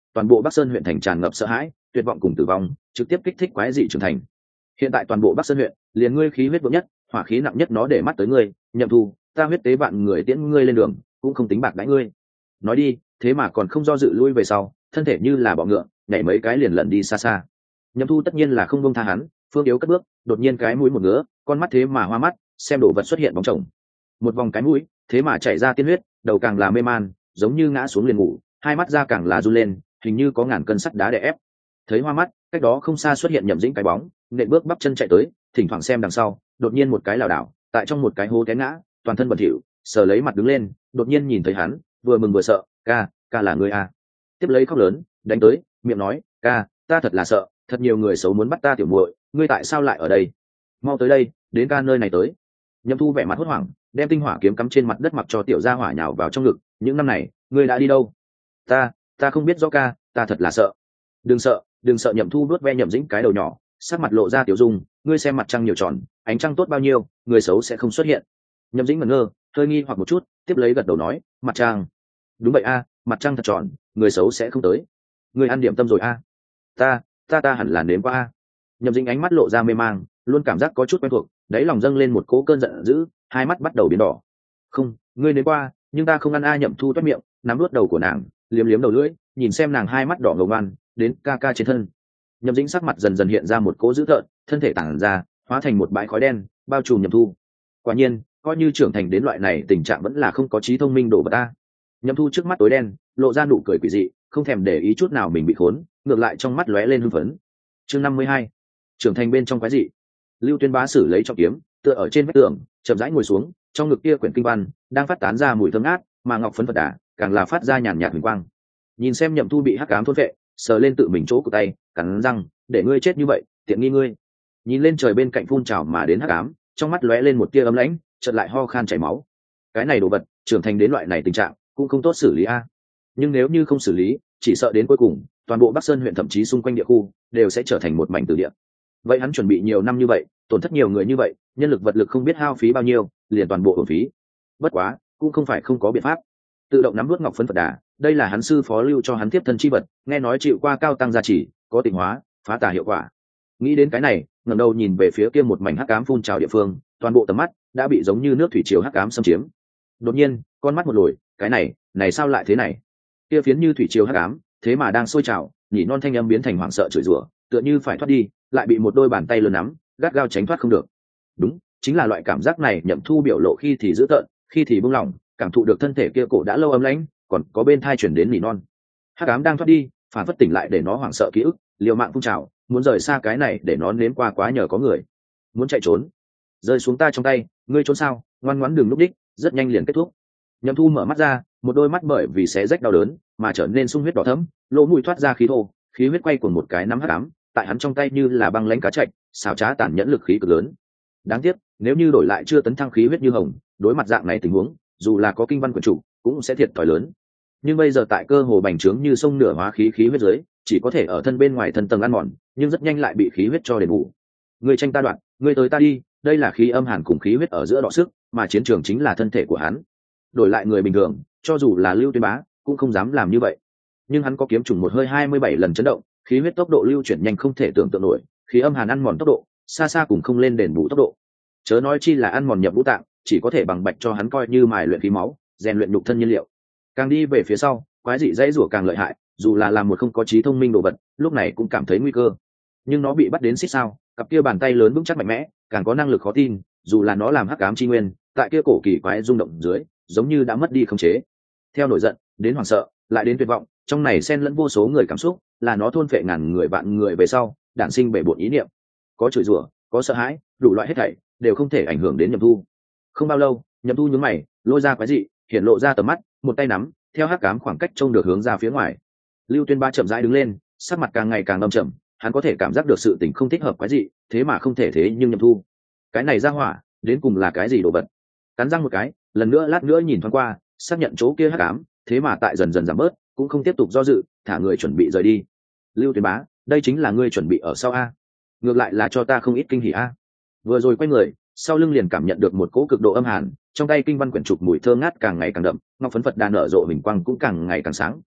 toàn bộ Bắc Sơn huyện thành tràn ngập sợ hãi, tuyệt vọng cùng tử vong, trực tiếp kích thích quái dị trưởng thành. Hiện tại toàn bộ Bắc Sơn huyện, liền ngươi khí huyết vượng nhất, hỏa khí nặng nhất nó để mắt tới ngươi, Nhậm Thu, ta huyết tế vạn người tiễn ngươi lên đường, cũng không tính bạc đãi ngươi. Nói đi, thế mà còn không do dự lui về sau, thân thể như là bọ ngựa, nhảy mấy cái liền lẩn đi xa xa. Nhậm Thu tất nhiên là không buông tha hắn, phương yếu cất bước, đột nhiên cái mũi một ngứa, con mắt thế mà hoa mắt, xem đồ vật xuất hiện bóng chồng. Một vòng cái mũi, thế mà chảy ra tiên huyết, đầu càng là mê man, giống như ngã xuống liền ngủ, hai mắt ra càng là run lên, hình như có ngàn cân sắt đá đè ép. Thấy hoa mắt, cách đó không xa xuất hiện Nhậm Dĩnh cái bóng, nện bước bắp chân chạy tới, thỉnh thoảng xem đằng sau, đột nhiên một cái lảo đảo, tại trong một cái hố té ngã, toàn thân bẩn thỉu, sờ lấy mặt đứng lên, đột nhiên nhìn thấy hắn, vừa mừng vừa sợ, "Ca, ca là ngươi à?" Tiếp lấy khóc lớn, đánh tới, miệng nói, "Ca, ta thật là sợ, thật nhiều người xấu muốn bắt ta tiểu muội, ngươi tại sao lại ở đây? Mau tới đây, đến ca nơi này tới." Nhậm Thu vẻ mặt hốt hoảng, đem tinh hỏa kiếm cắm trên mặt đất mặc cho tiểu gia hỏa nhào vào trong ngực, "Những năm này, ngươi đã đi đâu?" "Ta, ta không biết rõ ca, ta thật là sợ." "Đừng sợ, đừng sợ." Nhậm Thu vuốt ve Nhậm Dĩnh cái đầu nhỏ, sắc mặt lộ ra tiểu dung, "Ngươi xem mặt trăng nhiều tròn, ánh trăng tốt bao nhiêu, người xấu sẽ không xuất hiện." Nhậm Dĩnh ngẩn ngơ, hơi nghi hoặc một chút, tiếp lấy gật đầu nói, "Mặt trăng." "Đúng vậy a, mặt trăng thật tròn, người xấu sẽ không tới." "Ngươi ăn điểm tâm rồi a?" "Ta, ta ta hẳn là nếm qua a." Nhậm Dĩnh ánh mắt lộ ra mê mang, luôn cảm giác có chút quen thuộc, đáy lòng dâng lên một cỗ cơn giận dữ, hai mắt bắt đầu biến đỏ. "Không, ngươi nếm qua, nhưng ta không ăn a." Nhậm Thu toét miệng, nắm nuốt đầu của nàng, liếm liếm đầu lưỡi, nhìn xem nàng hai mắt đỏ ngầu ngoan, đến ca ca trên thân. Nhậm Dĩnh sắc mặt dần dần hiện ra một cỗ dữ tợn, thân thể tản ra, hóa thành một bãi khói đen, bao trùm Nhậm Thu. Quả nhiên, coi như trưởng thành đến loại này tình trạng vẫn là không có trí thông minh đổ vật ta. Nhậm Thu trước mắt tối đen, lộ ra nụ cười quỷ dị, không thèm để ý chút nào mình bị khốn, ngược lại trong mắt lóe lên hưng phấn. Chương năm mươi hai, trưởng thành bên trong quái dị. Lưu Tuyên Bá sử lấy trọng kiếm, tựa ở trên vách tường, chậm rãi ngồi xuống, trong ngực kia quyển kinh văn đang phát tán ra mùi thơm ngát, mà ngọc phấn Phật đà càng là phát ra nhàn nhạt huỳnh quang. Nhìn xem Nhậm Thu bị hắc ám thôn vệ, sờ lên tự mình chỗ của tay, cắn răng, "Để ngươi chết như vậy, tiện nghi ngươi." Nhìn lên trời bên cạnh phun trào mà đến hắc ám, trong mắt lóe lên một tia ấm lãnh, chợt lại ho khan chảy máu. Cái này đồ vật, trưởng thành đến loại này tình trạng, cũng không tốt xử lý a. Nhưng nếu như không xử lý, chỉ sợ đến cuối cùng, toàn bộ Bắc Sơn huyện thậm chí xung quanh địa khu đều sẽ trở thành một mảnh tử địa. Vậy hắn chuẩn bị nhiều năm như vậy, tổn thất nhiều người như vậy, nhân lực vật lực không biết hao phí bao nhiêu, liền toàn bộ hưởng phí. Bất quá, cũng không phải không có biện pháp. Tự động nắm nuốt ngọc phấn Phật đà, đây là hắn sư phó lưu cho hắn tiếp thân chi vật, nghe nói chịu qua cao tăng gia trì, có tịnh hóa, phá tà hiệu quả. Nghĩ đến cái này, ngẩng đầu nhìn về phía kia một mảnh hắc ám phun trào địa phương, toàn bộ tầm mắt đã bị giống như nước thủy triều hắc ám xâm chiếm. Đột nhiên, con mắt một lồi, cái này, này sao lại thế này? Kia phiến như thủy triều hắc ám, thế mà đang sôi trào, nhỉ non thanh âm biến thành hoảng sợ chửi rủa, tựa như phải thoát đi, lại bị một đôi bàn tay lớn nắm, gắt gao tránh thoát không được. Đúng, chính là loại cảm giác này. Nhậm Thu biểu lộ khi thì dữ tợn, khi thì buông lỏng, cảm thụ được thân thể kia cổ đã lâu ấm lãnh, còn có bên thai chuyển đến nỉ non. Hắc ám đang thoát đi, phản phất tỉnh lại để nó hoảng sợ ký ức, liều mạng phun trào, muốn rời xa cái này để nó nếm qua quá nhờ có người. Muốn chạy trốn, rơi xuống ta trong tay, ngươi trốn sao? Ngoan ngoãn đừng lúc đích, rất nhanh liền kết thúc. Nhậm Thu mở mắt ra, một đôi mắt bởi vì xé rách đau đớn mà trở nên sung huyết đỏ thẫm, lỗ mũi thoát ra khí thô, khí huyết quay cuồng một cái nắm hắc ám, tại hắn trong tay như là băng lãnh cá trạch, xảo trá tàn nhẫn lực khí cực lớn. Đáng tiếc, nếu như đổi lại chưa tấn thăng khí huyết như hồng, đối mặt dạng này tình huống, dù là có kinh văn quyển chủ, cũng sẽ thiệt thòi lớn. Nhưng bây giờ tại cơ hồ bành trướng như sông nửa hóa khí khí huyết dưới, chỉ có thể ở thân bên ngoài thân tầng ăn mòn, nhưng rất nhanh lại bị khí huyết cho đền bù. Ngươi tranh ta đoạn, ngươi tới ta đi, đây là khí âm hàn cùng khí huyết ở giữa đọ sức, mà chiến trường chính là thân thể của hắn. Đổi lại người bình thường, cho dù là Lưu Tuyên Bá, cũng không dám làm như vậy. Nhưng hắn có kiếm trùng một hơi hai mươi bảy lần chấn động, khí huyết tốc độ lưu chuyển nhanh không thể tưởng tượng nổi, khí âm hàn ăn mòn tốc độ, xa xa cùng không lên đền bù tốc độ. Chớ nói chi là ăn mòn nhập ngũ tạng, chỉ có thể bằng bạch cho hắn coi như mài luyện khí máu, rèn luyện nhục thân nhiên liệu. Càng đi về phía sau, quái dị dãy rủa càng lợi hại, dù là làm một không có trí thông minh đồ vật, lúc này cũng cảm thấy nguy cơ. Nhưng nó bị bắt đến xích sao, cặp kia bàn tay lớn vững chắc mạnh mẽ, càng có năng lực khó tin, dù là nó làm hắc ám chi nguyên, tại kia cổ kỳ quái rung động dưới, giống như đã mất đi khống chế. Theo nổi giận, đến hoảng sợ, lại đến tuyệt vọng, trong này xen lẫn vô số người cảm xúc, là nó thôn phệ ngàn người vạn người về sau, đản sinh bể bộn ý niệm. Có chửi rủa, có sợ hãi, đủ loại hết thảy đều không thể ảnh hưởng đến Nhậm Thu. Không bao lâu, Nhậm Thu nhướng mày, lôi ra quái dị, hiện lộ ra tầm mắt, một tay nắm, theo hắc ám khoảng cách trông được hướng ra phía ngoài. Lưu Tuyên Bá chậm rãi đứng lên, sắc mặt càng ngày càng âm trầm, hắn có thể cảm giác được sự tình không thích hợp quái dị, thế mà không thể thế nhưng Nhậm Thu, cái này ra hỏa, đến cùng là cái gì đồ vật? Cắn răng một cái, lần nữa lát nữa nhìn thoáng qua, xác nhận chỗ kia hắc ám, thế mà tại dần dần giảm bớt, cũng không tiếp tục do dự, thả người chuẩn bị rời đi. Lưu Tuyên Bá, đây chính là ngươi chuẩn bị ở sau a? Ngược lại là cho ta không ít kinh hỉ a. Vừa rồi quay người, sau lưng liền cảm nhận được một cỗ cực độ âm hàn, trong tay kinh văn quyển trục mùi thơ ngát càng ngày càng đậm, ngọc phấn Phật đà nở rộ hình quang cũng càng ngày càng sáng,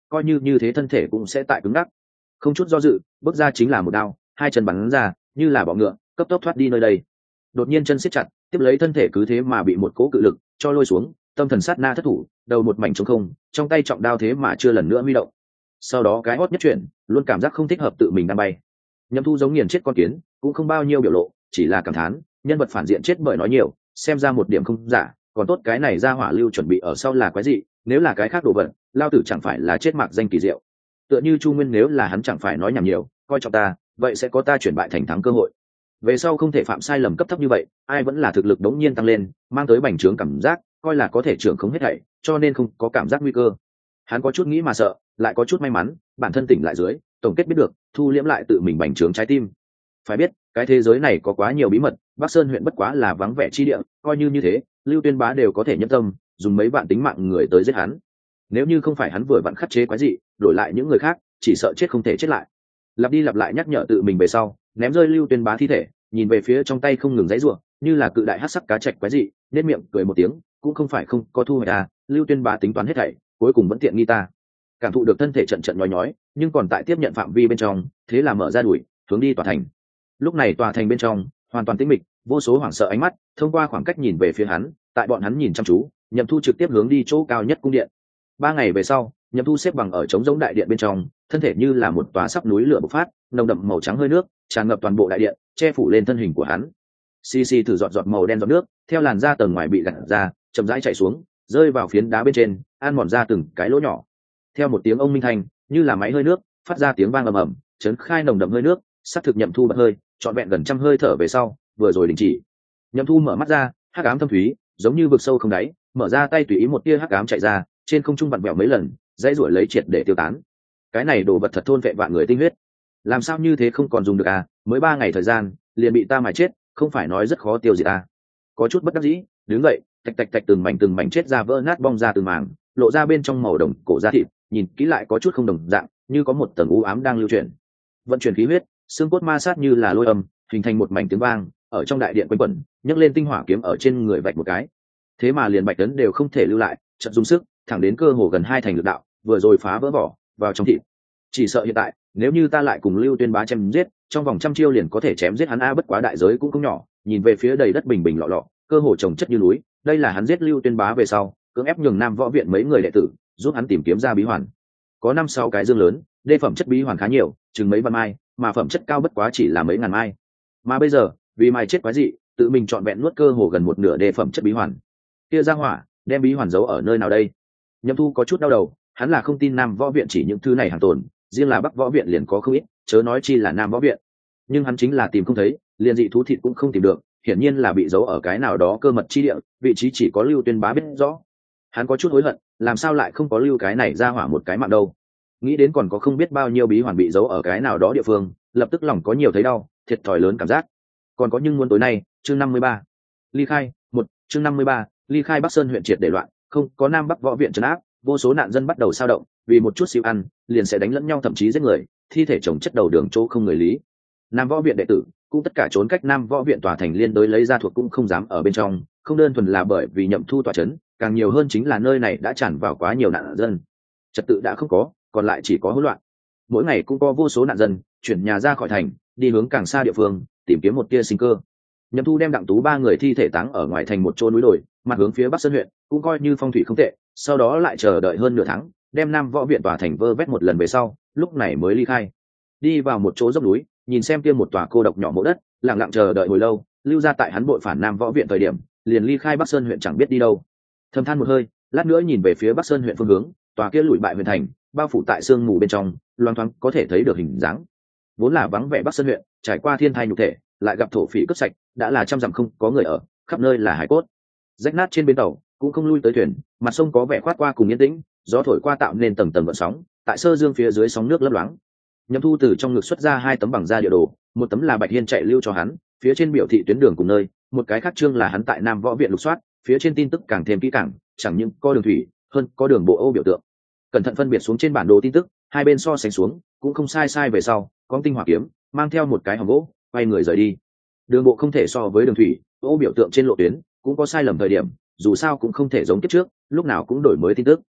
coi như như thế thân thể cũng sẽ tại cứng ngắc. Không chút do dự, bước ra chính là một đao, hai chân bắn ra như là bọ ngựa, cấp tốc thoát đi nơi đây. Đột nhiên chân siết chặt, tiếp lấy thân thể cứ thế mà bị một cỗ cự lực cho lôi xuống, tâm thần sát na thất thủ, đầu một mảnh trống không, trong tay trọng đao thế mà chưa lần nữa huy động. Sau đó cái hót nhất chuyển, luôn cảm giác không thích hợp tự mình đang bay. Nhậm Thu giống nghiền chết con kiến, cũng không bao nhiêu biểu lộ, chỉ là cảm thán, nhân vật phản diện chết bởi nói nhiều, xem ra một điểm không giả, còn tốt cái này ra hỏa lưu chuẩn bị ở sau là quái gì, nếu là cái khác đồ vật, lao tử chẳng phải là chết mạc danh kỳ diệu. Tựa như Chu Nguyên nếu là hắn chẳng phải nói nhảm nhiều, coi trọng ta, vậy sẽ có ta chuyển bại thành thắng cơ hội. Về sau không thể phạm sai lầm cấp thấp như vậy, ai vẫn là thực lực đống nhiên tăng lên, mang tới bành trướng cảm giác, coi là có thể trưởng không hết thảy, cho nên không có cảm giác nguy cơ. Hắn có chút nghĩ mà sợ, lại có chút may mắn, bản thân tỉnh lại dưới, tổng kết biết được, thu liễm lại tự mình bành trướng trái tim. Phải biết, cái thế giới này có quá nhiều bí mật, Bắc Sơn huyện bất quá là vắng vẻ chi địa, coi như như thế, Lưu Tuyên Bá đều có thể nhẫn tâm, dùng mấy vạn tính mạng người tới giết hắn. Nếu như không phải hắn vừa vặn khắc chế quái dị, đổi lại những người khác, chỉ sợ chết không thể chết lại. Lặp đi lặp lại nhắc nhở tự mình về sau, ném rơi Lưu Tuyên Bá thi thể, nhìn về phía trong tay không ngừng giãy giụa, như là cự đại hắc sắc cá trạch quái dị, nét miệng cười một tiếng, cũng không phải không có thu hoạch à, Lưu Tuyên Bá tính toán hết thảy, cuối cùng vẫn tiện nghi ta. Cảm thụ được thân thể trận trận nhói nhói, nhưng còn tại tiếp nhận phạm vi bên trong, thế là mở ra đuổi, hướng đi tòa thành. Lúc này tòa thành bên trong hoàn toàn tĩnh mịch, vô số hoảng sợ ánh mắt thông qua khoảng cách nhìn về phía hắn, tại bọn hắn nhìn chăm chú, Nhậm Thu trực tiếp hướng đi chỗ cao nhất cung điện. Ba ngày về sau, Nhậm Thu xếp bằng ở trống giống đại điện bên trong, thân thể như là một tòa sắp núi lửa bộc phát, nồng đậm màu trắng hơi nước tràn ngập toàn bộ đại điện, che phủ lên thân hình của hắn. Xì xì thử giọt giọt màu đen giọt nước, theo làn da tầng ngoài bị gạt ra, chậm rãi chảy xuống, rơi vào phiến đá bên trên, ăn mòn ra từng cái lỗ nhỏ. Theo một tiếng ông minh thanh, như là máy hơi nước, phát ra tiếng vang ầm ầm, chấn khai nồng đậm hơi nước, sát thực Nhậm Thu bật hơi, trọn vẹn gần trăm hơi thở về sau, vừa rồi đình chỉ. Nhậm Thu mở mắt ra, hắc ám thâm thúy, giống như vực sâu không đáy, mở ra tay tùy ý một tia hắc ám chạy ra, trên không trung vặn vẹo mấy lần, dãy ruổi lấy triệt để tiêu tán. Cái này đồ vật thật thôn vệ vạn người tinh huyết, làm sao như thế không còn dùng được à? Mới ba ngày thời gian, liền bị ta mài chết, không phải nói rất khó tiêu diệt à? Có chút bất đắc dĩ, đứng vậy, tạch tạch tạch từng mảnh từng mảnh chết ra vỡ nát bong ra từng mảng, lộ ra bên trong màu đồng cổ da thịt, nhìn kỹ lại có chút không đồng dạng, như có một tầng u ám đang lưu chuyển. Vận chuyển khí huyết, xương cốt ma sát như là lôi âm, hình thành một mảnh tiếng vang, ở trong đại điện quanh quẩn, nhấc lên tinh hỏa kiếm ở trên người vạch một cái. Thế mà liền bạch tấn đều không thể lưu lại, chợt dùng sức, thẳng đến cơ hồ gần hai thành lực đạo, vừa rồi phá vỡ vỏ, vào trong thịt. Chỉ sợ hiện tại, nếu như ta lại cùng Lưu Tuyên Bá chém giết, trong vòng trăm chiêu liền có thể chém giết hắn a, bất quá đại giới cũng không nhỏ, nhìn về phía đầy đất bình bình lọ lọ, cơ hồ chồng chất như núi, đây là hắn giết Lưu Tuyên Bá về sau, cưỡng ép nhường Nam Võ viện mấy người đệ tử, giúp hắn tìm kiếm ra bí hoàn. Có năm sáu cái dương lớn, đê phẩm chất bí hoàn khá nhiều, chừng mấy vạn mai, mà phẩm chất cao bất quá chỉ là mấy ngàn mai. Mà bây giờ, vì mai chết quái dị, tự mình chọn vẹn nuốt cơ hồ gần một nửa đê phẩm chất bí hoàn. Kia ra hỏa, đem bí hoàn giấu ở nơi nào đây? Nhậm Thu có chút đau đầu, hắn là không tin Nam Võ viện chỉ những thứ này hàng tồn, riêng là Bắc Võ viện liền có không ít, chớ nói chi là Nam Võ viện. Nhưng hắn chính là tìm không thấy, liền dị thú thịt cũng không tìm được, hiển nhiên là bị giấu ở cái nào đó cơ mật chi địa, vị trí chỉ có Lưu Tuyên Bá biết rõ. Hắn có chút hối hận, làm sao lại không có lưu cái này ra hỏa một cái mạng đâu? Nghĩ đến còn có không biết bao nhiêu bí hoàn bị giấu ở cái nào đó địa phương, lập tức lòng có nhiều thấy đau, thiệt thòi lớn cảm giác. Còn có nhưng muốn tối nay, chương năm mươi ba, ly khai, một, chương năm mươi ba, ly khai Bắc Sơn huyện triệt để loạn, không có Nam Bắc Võ viện trấn áp, vô số nạn dân bắt đầu sao động, vì một chút xíu ăn, liền sẽ đánh lẫn nhau thậm chí giết người, thi thể chồng chất đầu đường chỗ không người lý. Nam Võ viện đệ tử cũng tất cả trốn cách Nam Võ viện tòa thành liên đối lấy ra thuộc cũng không dám ở bên trong, không đơn thuần là bởi vì Nhậm Thu tòa trấn, càng nhiều hơn chính là nơi này đã tràn vào quá nhiều nạn dân, trật tự đã không có, còn lại chỉ có hỗn loạn. Mỗi ngày cũng có vô số nạn dân chuyển nhà ra khỏi thành, đi hướng càng xa địa phương, tìm kiếm một tia sinh cơ. Nhậm Thu đem Đặng Tú ba người thi thể táng ở ngoài thành một chỗ núi đồi, mặt hướng phía Bắc Sơn huyện, cũng coi như phong thủy không tệ. Sau đó lại chờ đợi hơn nửa tháng, đem Nam Võ viện tòa thành vơ vét một lần về sau, lúc này mới ly khai. Đi vào một chỗ dốc núi, nhìn xem kia một tòa cô độc nhỏ mộ đất, lặng lặng chờ đợi hồi lâu, lưu ra tại hắn bội phản Nam Võ viện thời điểm, liền ly khai Bắc Sơn huyện chẳng biết đi đâu. Thầm than một hơi, lát nữa nhìn về phía Bắc Sơn huyện phương hướng, tòa kia lụi bại huyện thành, bao phủ tại sương mù bên trong, loang thoáng có thể thấy được hình dáng. Vốn là vắng vẻ Bắc Sơn huyện, trải qua thiên thai nhục thể, lại gặp thổ phỉ cướp sạch, đã là trăm dặm không có người ở, khắp nơi là hải cốt. Rách nát trên bến tàu, cũng không lui tới thuyền, mặt sông có vẻ khoát qua cùng yên tĩnh, gió thổi qua tạo nên tầng tầng gợn sóng, tại sơ dương phía dưới sóng nước lấp loáng. Nhậm Thu từ trong ngực xuất ra hai tấm bằng da địa đồ, một tấm là Bạch Hiên chạy lưu cho hắn, phía trên biểu thị tuyến đường cùng nơi, một cái khác chương là hắn tại Nam Võ viện lục soát, phía trên tin tức càng thêm kỹ càng, chẳng những có đường thủy, hơn có đường bộ ô biểu tượng. Cẩn thận phân biệt xuống trên bản đồ tin tức, hai bên so sánh xuống, cũng không sai sai về sau, có tinh hỏa kiếm, mang theo một cái hòm gỗ, quay người rời đi. Đường bộ không thể so với đường thủy, ô biểu tượng trên lộ tuyến cũng có sai lầm thời điểm, dù sao cũng không thể giống kiếp trước, lúc nào cũng đổi mới tin tức.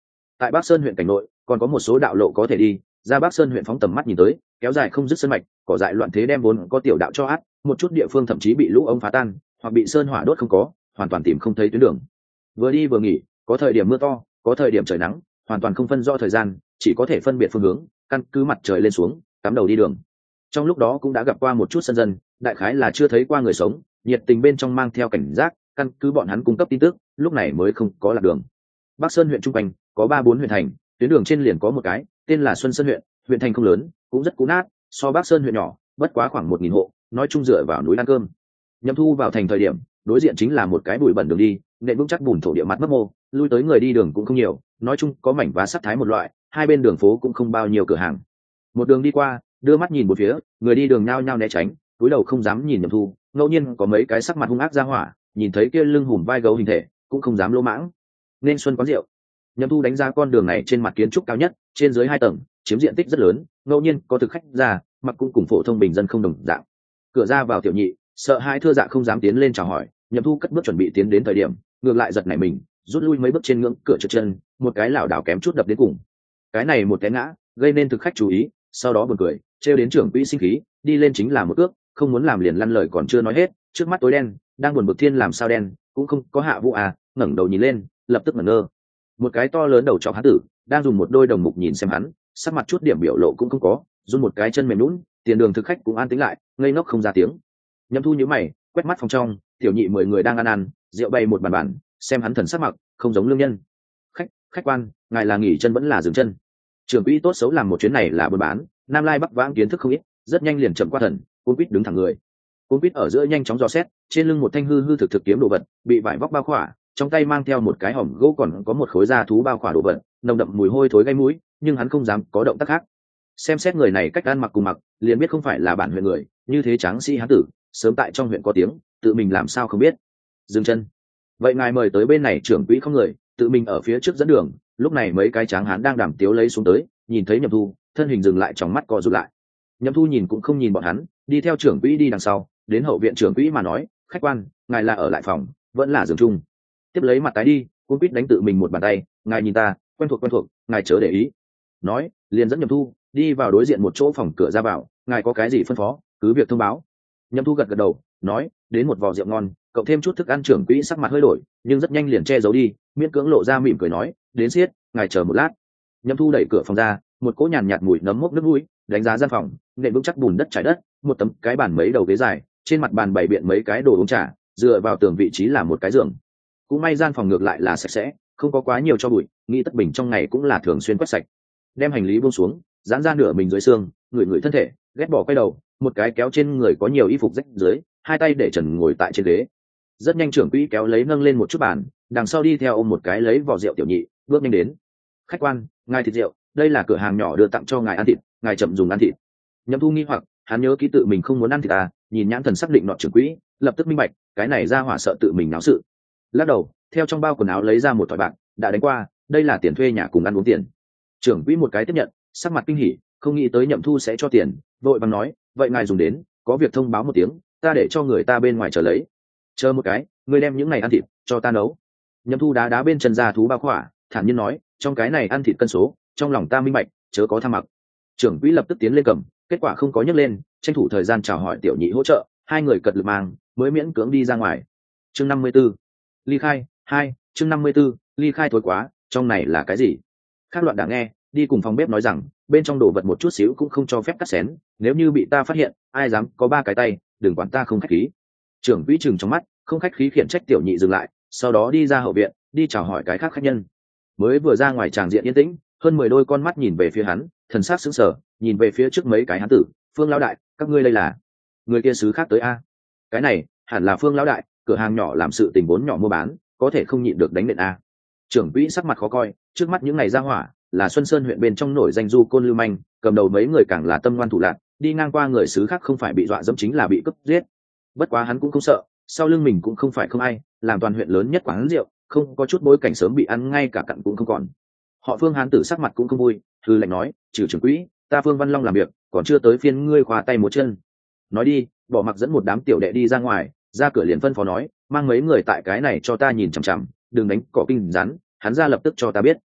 Tại Bắc Sơn huyện cảnh nội còn có một số đạo lộ có thể đi ra Bắc Sơn huyện, phóng tầm mắt nhìn tới kéo dài không dứt sơn mạch, cỏ dại loạn thế đem vốn có tiểu đạo cho át, một chút địa phương thậm chí bị lũ ống phá tan hoặc bị sơn hỏa đốt không có, hoàn toàn tìm không thấy tuyến đường. Vừa đi vừa nghỉ, có thời điểm mưa to, có thời điểm trời nắng, hoàn toàn không phân rõ thời gian, chỉ có thể phân biệt phương hướng, căn cứ mặt trời lên xuống cắm đầu đi đường. Trong lúc đó cũng đã gặp qua một chút sân dân, đại khái là chưa thấy qua người sống, nhiệt tình bên trong mang theo cảnh giác, căn cứ bọn hắn cung cấp tin tức, lúc này mới không có lạc đường. Bắc Sơn huyện trung quanh có ba bốn huyện thành, tuyến đường trên liền có một cái tên là Xuân Sơn huyện, huyện thành không lớn, cũng rất cũ nát, so Bắc Sơn huyện nhỏ, bất quá khoảng một nghìn hộ, nói chung dựa vào núi ăn cơm. Nhậm Thu vào thành thời điểm, đối diện chính là một cái bụi bẩn đường đi, nền vững chắc bùn thổ địa mặt mấp mô, lui tới người đi đường cũng không nhiều, nói chung có mảnh vá sắt thái một loại, hai bên đường phố cũng không bao nhiêu cửa hàng. Một đường đi qua, đưa mắt nhìn một phía, người đi đường nhao nhao né tránh, cúi đầu không dám nhìn Nhậm Thu, ngẫu nhiên có mấy cái sắc mặt hung ác ra hỏa, nhìn thấy kia lưng hùm vai gấu hình thể, cũng không dám lỗ mãng. Nên xuân quán rượu. Nhậm Thu đánh giá con đường này trên mặt kiến trúc cao nhất, trên dưới hai tầng, chiếm diện tích rất lớn, ngẫu nhiên có thực khách ra, mặc cũng cùng phổ thông bình dân không đồng dạng. Cửa ra vào tiểu nhị, sợ hai thưa dạ không dám tiến lên chào hỏi, Nhậm Thu cất bước chuẩn bị tiến đến thời điểm, ngược lại giật nảy mình, rút lui mấy bước trên ngưỡng cửa trượt chân, một cái lảo đảo kém chút đập đến cùng. Cái này một cái ngã, gây nên thực khách chú ý, sau đó buồn cười, trêu đến trưởng quỹ sinh khí, đi lên chính là một cước, không muốn làm liền lăn lời còn chưa nói hết, trước mắt tối đen, đang buồn bực thiên làm sao đen, cũng không có hạ vũ à, ngẩng đầu nhìn lên, lập tức ngẩn ngơ. Một cái to lớn đầu trọc hán tử, đang dùng một đôi đồng mục nhìn xem hắn, sắc mặt chút điểm biểu lộ cũng không có, run một cái chân mềm nhũn, tiền đường thực khách cũng an tĩnh lại, ngây ngốc không ra tiếng. Nhậm Thu nhíu mày, quét mắt phòng trong, tiểu nhị mười người đang ăn ăn, rượu bày một bàn bàn, xem hắn thần sắc mặc, không giống lương nhân. Khách, khách quan, ngài là nghỉ chân vẫn là dừng chân? Trưởng quỹ tốt xấu làm một chuyến này là buôn bán, Nam Lai Bắc vãng kiến thức không ít, rất nhanh liền chậm qua thần, Cung Quýt đứng thẳng người. Cung Quýt ở giữa nhanh chóng dò xét, trên lưng một thanh hư hư thực thực kiếm đồ vật, bị vải vóc bao khỏa, trong tay mang theo một cái hòm gỗ còn có một khối da thú bao khỏa đồ vật, nồng đậm mùi hôi thối gây mũi, nhưng hắn không dám có động tác khác. Xem xét người này cách ăn mặc cùng mặc, liền biết không phải là bản huyện người, như thế tráng sĩ hán tử, sớm tại trong huyện có tiếng, tự mình làm sao không biết. Dừng chân. Vậy ngài mời tới bên này, trưởng quỹ không người, tự mình ở phía trước dẫn đường. Lúc này mấy cái tráng hán đang đàm tiếu lấy xuống tới, nhìn thấy Nhậm Thu, thân hình dừng lại, trong mắt co rụt lại. Nhậm Thu nhìn cũng không nhìn bọn hắn, đi theo trưởng quỹ đi đằng sau, đến hậu viện trưởng quỹ mà nói, khách quan, ngài là ở lại phòng, vẫn là giường chung. Tiếp lấy mặt tái đi, Cung Quýt đánh tự mình một bàn tay, ngài nhìn ta, quen thuộc quen thuộc, ngài chớ để ý. Nói, liền dẫn Nhậm Thu đi vào đối diện một chỗ phòng cửa ra vào, ngài có cái gì phân phó, cứ việc thông báo. Nhậm Thu gật gật đầu, nói, đến một vò rượu ngon, cộng thêm chút thức ăn. Trưởng quỹ sắc mặt hơi đổi, nhưng rất nhanh liền che giấu đi, miễn cưỡng lộ ra mỉm cười nói, đến siết, ngài chờ một lát. Nhậm Thu đẩy cửa phòng ra, một cỗ nhàn nhạt mùi nấm mốc nước mũi, đánh giá gian phòng, nền vững chắc bùn đất trải đất, một tấm cái bàn mấy đầu ghế dài, trên mặt bàn bày biện mấy cái đồ uống trà, dựa vào tường vị trí là một cái giường. Cũng may gian phòng ngược lại là sạch sẽ, không có quá nhiều cho bụi, nghĩ tất bình trong ngày cũng là thường xuyên quét sạch. Đem hành lý buông xuống, giãn ra nửa mình dưới xương, người người thân thể, ghét bỏ quay đầu, một cái kéo trên người có nhiều y phục rách dưới, hai tay để trần ngồi tại trên ghế. Rất nhanh trưởng quỹ kéo lấy nâng lên một chút bàn, đằng sau đi theo ôm một cái lấy vỏ rượu tiểu nhị, bước nhanh đến. Khách quan, ngài thịt rượu, đây là cửa hàng nhỏ đưa tặng cho ngài ăn thịt, ngài chậm dùng ăn thịt. Nhậm Thu nghi hoặc, hắn nhớ ký tự mình không muốn ăn thịt à, nhìn nhãn thần xác định nọ trưởng quỹ, lập tức minh bạch, cái này ra hỏa sợ tự mình náo sự. Lắc đầu, theo trong bao quần áo lấy ra một thỏi bạc, đã đánh qua, đây là tiền thuê nhà cùng ăn uống tiền. Trưởng quỹ một cái tiếp nhận, sắc mặt kinh hỉ, không nghĩ tới Nhậm Thu sẽ cho tiền, vội vàng nói, vậy ngài dùng đến, có việc thông báo một tiếng, ta để cho người ta bên ngoài chờ lấy. Chờ một cái, ngươi đem những này ăn thịt cho ta nấu. Nhậm Thu đá đá bên chân ra thú bao khỏa, thản nhiên nói, trong cái này ăn thịt cân số, trong lòng ta minh bạch, chớ có tham mặc. Trưởng quỹ lập tức tiến lên cầm, kết quả không có nhấc lên, tranh thủ thời gian chào hỏi tiểu nhị hỗ trợ, hai người cật lực mang, mới miễn cưỡng đi ra ngoài. Chương năm mươi 54. Ly khai, hai, chương năm mươi 54. Ly khai thối quá, trong này là cái gì? Khác loạn đã nghe, đi cùng phòng bếp nói rằng, bên trong đồ vật một chút xíu cũng không cho phép cắt xén, nếu như bị ta phát hiện, ai dám có ba cái tay, đừng quản ta không khách khí. Trưởng quỹ trừng trong mắt, không khách khí khiển trách tiểu nhị dừng lại, sau đó đi ra hậu viện, đi chào hỏi cái khác khách nhân. Mới vừa ra ngoài tràng diện yên tĩnh, hơn mười đôi con mắt nhìn về phía hắn, thần sắc sững sờ, nhìn về phía trước mấy cái hán tử, Phương lão đại, các ngươi đây là? Người kia xứ khác tới a? Cái này, hẳn là Phương lão đại, cửa hàng nhỏ làm sự tình vốn nhỏ mua bán, có thể không nhịn được đánh nện a. Trưởng quỹ sắc mặt khó coi, trước mắt những ngày ra hỏa, là Xuân Sơn huyện bên trong nổi danh du côn lưu manh, cầm đầu mấy người càng là tâm ngoan thủ lạn, đi ngang qua người xứ khác không phải bị dọa dẫm chính là bị cướp giết. Bất quá hắn cũng không sợ, sau lưng mình cũng không phải không ai, làm toàn huyện lớn nhất quán rượu, không có chút bối cảnh sớm bị ăn ngay cả cặn cũng không còn. Họ Phương hán tử sắc mặt cũng không vui, thư lệnh nói, trừ trưởng quỹ, ta Phương Văn Long làm việc, còn chưa tới phiên ngươi khoa tay múa chân. Nói đi, bỏ mặc dẫn một đám tiểu đệ đi ra ngoài, ra cửa liền phân phó nói, mang mấy người tại cái này cho ta nhìn chằm chằm, đừng đánh cỏ kinh rắn, hắn ra lập tức cho ta biết.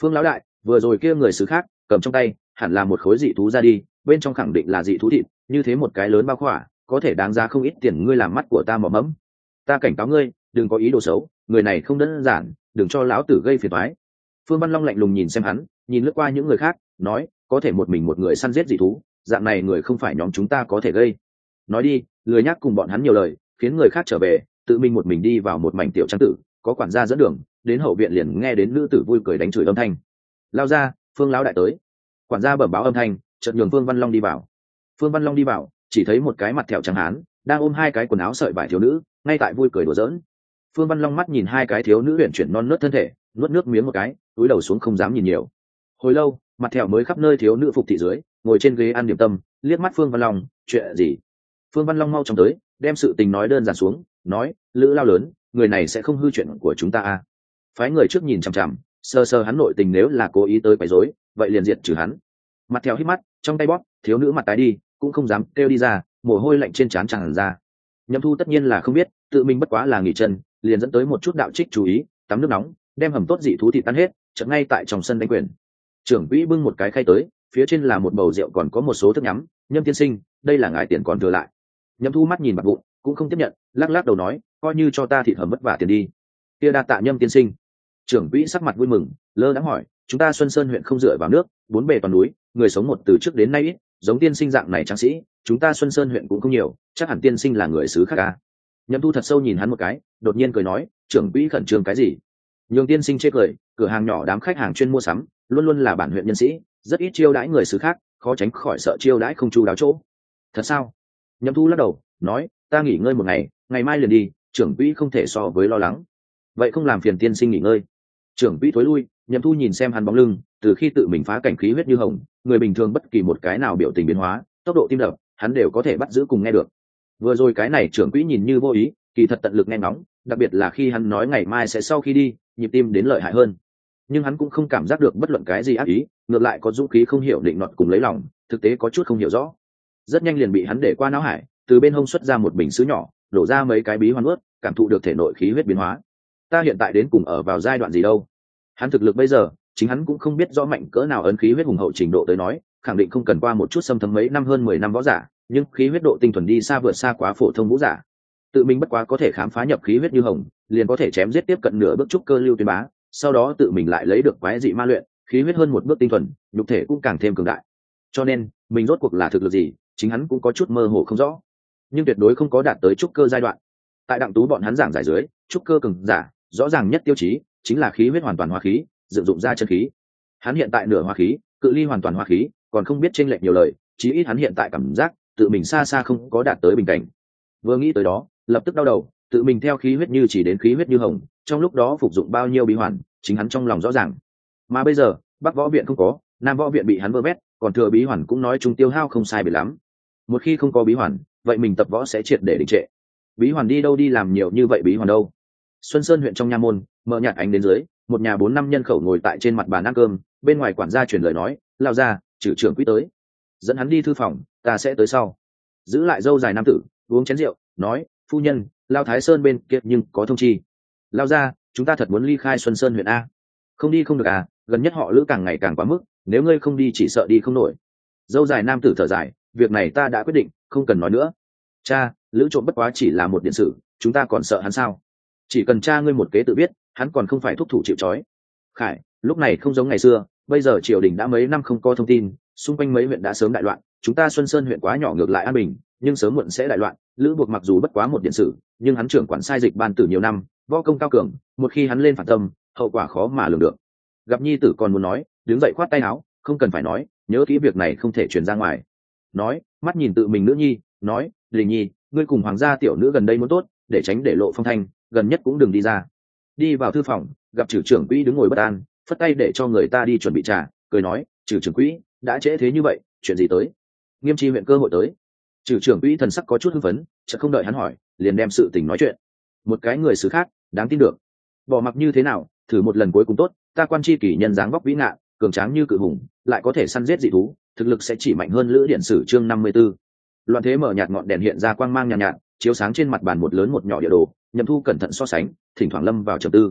Phương lão đại, vừa rồi kia người xứ khác cầm trong tay hẳn là một khối dị thú ra đi, bên trong khẳng định là dị thú thịt, như thế một cái lớn bao khỏa có thể đáng giá không ít tiền, ngươi làm mắt của ta mò mẫm. Ta cảnh cáo ngươi đừng có ý đồ xấu, người này không đơn giản, đừng cho lão tử gây phiền toái. Phương Văn Long lạnh lùng nhìn xem hắn, nhìn lướt qua những người khác nói, có thể một mình một người săn giết dị thú, dạng này người không phải nhóm chúng ta có thể gây. Nói đi, lười nhắc cùng bọn hắn nhiều lời, khiến người khác trở về, tự mình một mình đi vào một mảnh tiểu trang tử, có quản gia dẫn đường, đến hậu viện liền nghe đến nữ tử vui cười đánh chửi âm thanh. Lao ra, Phương lão đại tới. Quản gia bẩm báo âm thanh, chợt nhường Phương Văn Long đi vào. Phương Văn Long đi vào, chỉ thấy một cái mặt thẹo trắng hán đang ôm hai cái quần áo sợi vải thiếu nữ, ngay tại vui cười đùa giỡn. Phương Văn Long mắt nhìn hai cái thiếu nữ luyện chuyển non nớt thân thể, nuốt nước miếng một cái, túi đầu xuống không dám nhìn nhiều. Hồi lâu, mặt thẹo mới khắp nơi thiếu nữ phục thị dưới, ngồi trên ghế ăn điểm tâm, liếc mắt Phương Văn Long, chuyện gì? Phương Văn Long mau chóng tới, đem sự tình nói đơn giản xuống, nói, lữ lao lớn, người này sẽ không hư chuyện của chúng ta à? Phái người trước nhìn chằm chằm, sơ sơ hắn nội tình, nếu là cố ý tới quấy rối, vậy liền diệt trừ hắn. Mặt thẹo hít mắt, trong tay bóp, thiếu nữ mặt tái đi, cũng không dám kêu đi ra, mồ hôi lạnh trên trán tràn ra. Nhậm Thu tất nhiên là không biết, tự mình bất quá là nghỉ chân, liền dẫn tới một chút đạo trích chú ý, tắm nước nóng, đem hầm tốt dị thú thịt tan hết, chợt ngay tại trong sân đánh quyền. Trưởng quỹ bưng một cái khay tới, phía trên là một bầu rượu còn có một số thức nhắm. Nhâm tiên sinh, đây là ngài tiền còn thừa lại. Nhậm Thu mắt nhìn bạc vụn, cũng không tiếp nhận, lắc lắc đầu nói, coi như cho ta thịt hầm vất vả tiền đi. Kia đa tạ Nhâm tiên sinh. Trưởng quỹ sắc mặt vui mừng, lơ đãng hỏi, chúng ta Xuân Sơn huyện không dựa vào nước, bốn bề toàn núi, người sống một từ trước đến nay ít, giống tiên sinh dạng này tráng sĩ, chúng ta Xuân Sơn huyện cũng không nhiều, chắc hẳn tiên sinh là người xứ khác à? Nhậm Thu thật sâu nhìn hắn một cái, đột nhiên cười nói, trưởng quỹ khẩn trương cái gì? Nhường tiên sinh chê cười, cửa hàng nhỏ đám khách hàng chuyên mua sắm, luôn luôn là bản huyện nhân sĩ, rất ít chiêu đãi người xứ khác, khó tránh khỏi sợ chiêu đãi không chu đáo chỗ. Thật sao? Nhậm Thu lắc đầu, nói, ta nghỉ ngơi một ngày, ngày mai liền đi, trưởng quỹ không thể so với lo lắng. Vậy không làm phiền tiên sinh nghỉ ngơi. Trưởng quỹ thối lui. Nhậm Thu nhìn xem hắn bóng lưng, từ khi tự mình phá cảnh khí huyết như hồng, người bình thường bất kỳ một cái nào biểu tình biến hóa, tốc độ tim đập, hắn đều có thể bắt giữ cùng nghe được. Vừa rồi cái này trưởng quỹ nhìn như vô ý, kỳ thật tận lực nghe ngóng, đặc biệt là khi hắn nói ngày mai sẽ sau khi đi, nhịp tim đến lợi hại hơn. Nhưng hắn cũng không cảm giác được bất luận cái gì ác ý, ngược lại có dũng khí không hiểu định nọt cùng lấy lòng, thực tế có chút không hiểu rõ. Rất nhanh liền bị hắn để qua não hải, từ bên hông xuất ra một bình sứ nhỏ, đổ ra mấy cái bí hoan ướt, cảm thụ được thể nội khí huyết biến hóa. Ta hiện tại đến cùng ở vào giai đoạn gì đâu? Hắn thực lực bây giờ, chính hắn cũng không biết rõ mạnh cỡ nào, ấn khí huyết hùng hậu trình độ tới nói, khẳng định không cần qua một chút xâm thấm mấy năm hơn mười năm võ giả, nhưng khí huyết độ tinh thuần đi xa vượt xa quá phổ thông vũ giả. Tự mình bất quá có thể khám phá nhập khí huyết như hồng, liền có thể chém giết tiếp cận nửa bước trúc cơ lưu tuyên bá, sau đó tự mình lại lấy được quái dị ma luyện, khí huyết hơn một bước tinh thuần, nhục thể cũng càng thêm cường đại. Cho nên, mình rốt cuộc là thực lực gì, chính hắn cũng có chút mơ hồ không rõ, nhưng tuyệt đối không có đạt tới trúc cơ giai đoạn. Tại Đặng Tú bọn hắn giảng giải dưới, trúc cơ cường giả, rõ ràng nhất tiêu chí chính là khí huyết hoàn toàn hóa khí, dựng dụng ra chân khí. Hắn hiện tại nửa hóa khí, cự ly hoàn toàn hóa khí, còn không biết chênh lệch nhiều lời, chí ít hắn hiện tại cảm giác tự mình xa xa không có đạt tới bình cảnh. Vừa nghĩ tới đó, lập tức đau đầu, tự mình theo khí huyết như chỉ đến khí huyết như hồng, trong lúc đó phục dụng bao nhiêu bí hoàn, chính hắn trong lòng rõ ràng. Mà bây giờ, Bắc Võ viện không có, Nam Võ viện bị hắn vơ vét, còn thừa bí hoàn cũng nói chung tiêu hao không sai biệt lắm. Một khi không có bí hoàn, vậy mình tập võ sẽ triệt để đình trệ. Bí hoàn đi đâu đi làm nhiều như vậy bí hoàn đâu? Xuân Sơn huyện trong nha môn, mở nhạt ánh đến dưới, một nhà bốn năm nhân khẩu ngồi tại trên mặt bàn ăn cơm, bên ngoài quản gia truyền lời nói, lao ra, trừ trưởng quỹ tới, dẫn hắn đi thư phòng, ta sẽ tới sau. Giữ lại dâu dài nam tử, uống chén rượu, nói, phu nhân, lao Thái Sơn bên kia nhưng có thông chi. Lao ra, chúng ta thật muốn ly khai Xuân Sơn huyện a. Không đi không được à, gần nhất họ Lữ càng ngày càng quá mức, nếu ngươi không đi chỉ sợ đi không nổi. Dâu dài nam tử thở dài, việc này ta đã quyết định, không cần nói nữa. Cha, Lữ trộm bất quá chỉ là một điện sử, chúng ta còn sợ hắn sao? Chỉ cần cha ngươi một kế tự biết, hắn còn không phải thúc thủ chịu trói. Khải, lúc này không giống ngày xưa, bây giờ triều đình đã mấy năm không có thông tin, xung quanh mấy huyện đã sớm đại loạn, chúng ta Xuân Sơn huyện quá nhỏ ngược lại an bình, nhưng sớm muộn sẽ đại loạn. Lữ buộc mặc dù bất quá một điện sử, nhưng hắn trưởng quản sai dịch ban tử nhiều năm, võ công cao cường, một khi hắn lên phản tâm, hậu quả khó mà lường được. Gặp nhi tử còn muốn nói, đứng dậy khoát tay áo, không cần phải nói, nhớ kỹ việc này không thể truyền ra ngoài. Nói, mắt nhìn tự mình nữ nhi, nói, Đình nhi, ngươi cùng hoàng gia tiểu nữ gần đây muốn tốt, để tránh để lộ phong thanh, gần nhất cũng đừng đi ra. Đi vào thư phòng, gặp trừ trưởng quỹ đứng ngồi bất an, phất tay để cho người ta đi chuẩn bị trà, cười nói, trừ trưởng quỹ, đã trễ thế như vậy, chuyện gì tới? Nghiêm Chi huyện cơ hội tới. Trừ trưởng quỹ thần sắc có chút hưng phấn, chợt không đợi hắn hỏi, liền đem sự tình nói chuyện. Một cái người xứ khác, đáng tin được. Bỏ mặc như thế nào, thử một lần cuối cùng tốt, ta quan chi kỷ nhân dáng vóc vĩ ngạn, cường tráng như cự hùng, lại có thể săn giết dị thú, thực lực sẽ chỉ mạnh hơn Lữ điện sử chương năm mươi năm. Loạn thế mở nhạt ngọn đèn hiện ra quang mang nhàn nhạt, nhạt, chiếu sáng trên mặt bàn một lớn một nhỏ địa đồ, Nhậm Thu cẩn thận so sánh, thỉnh thoảng lâm vào trầm tư.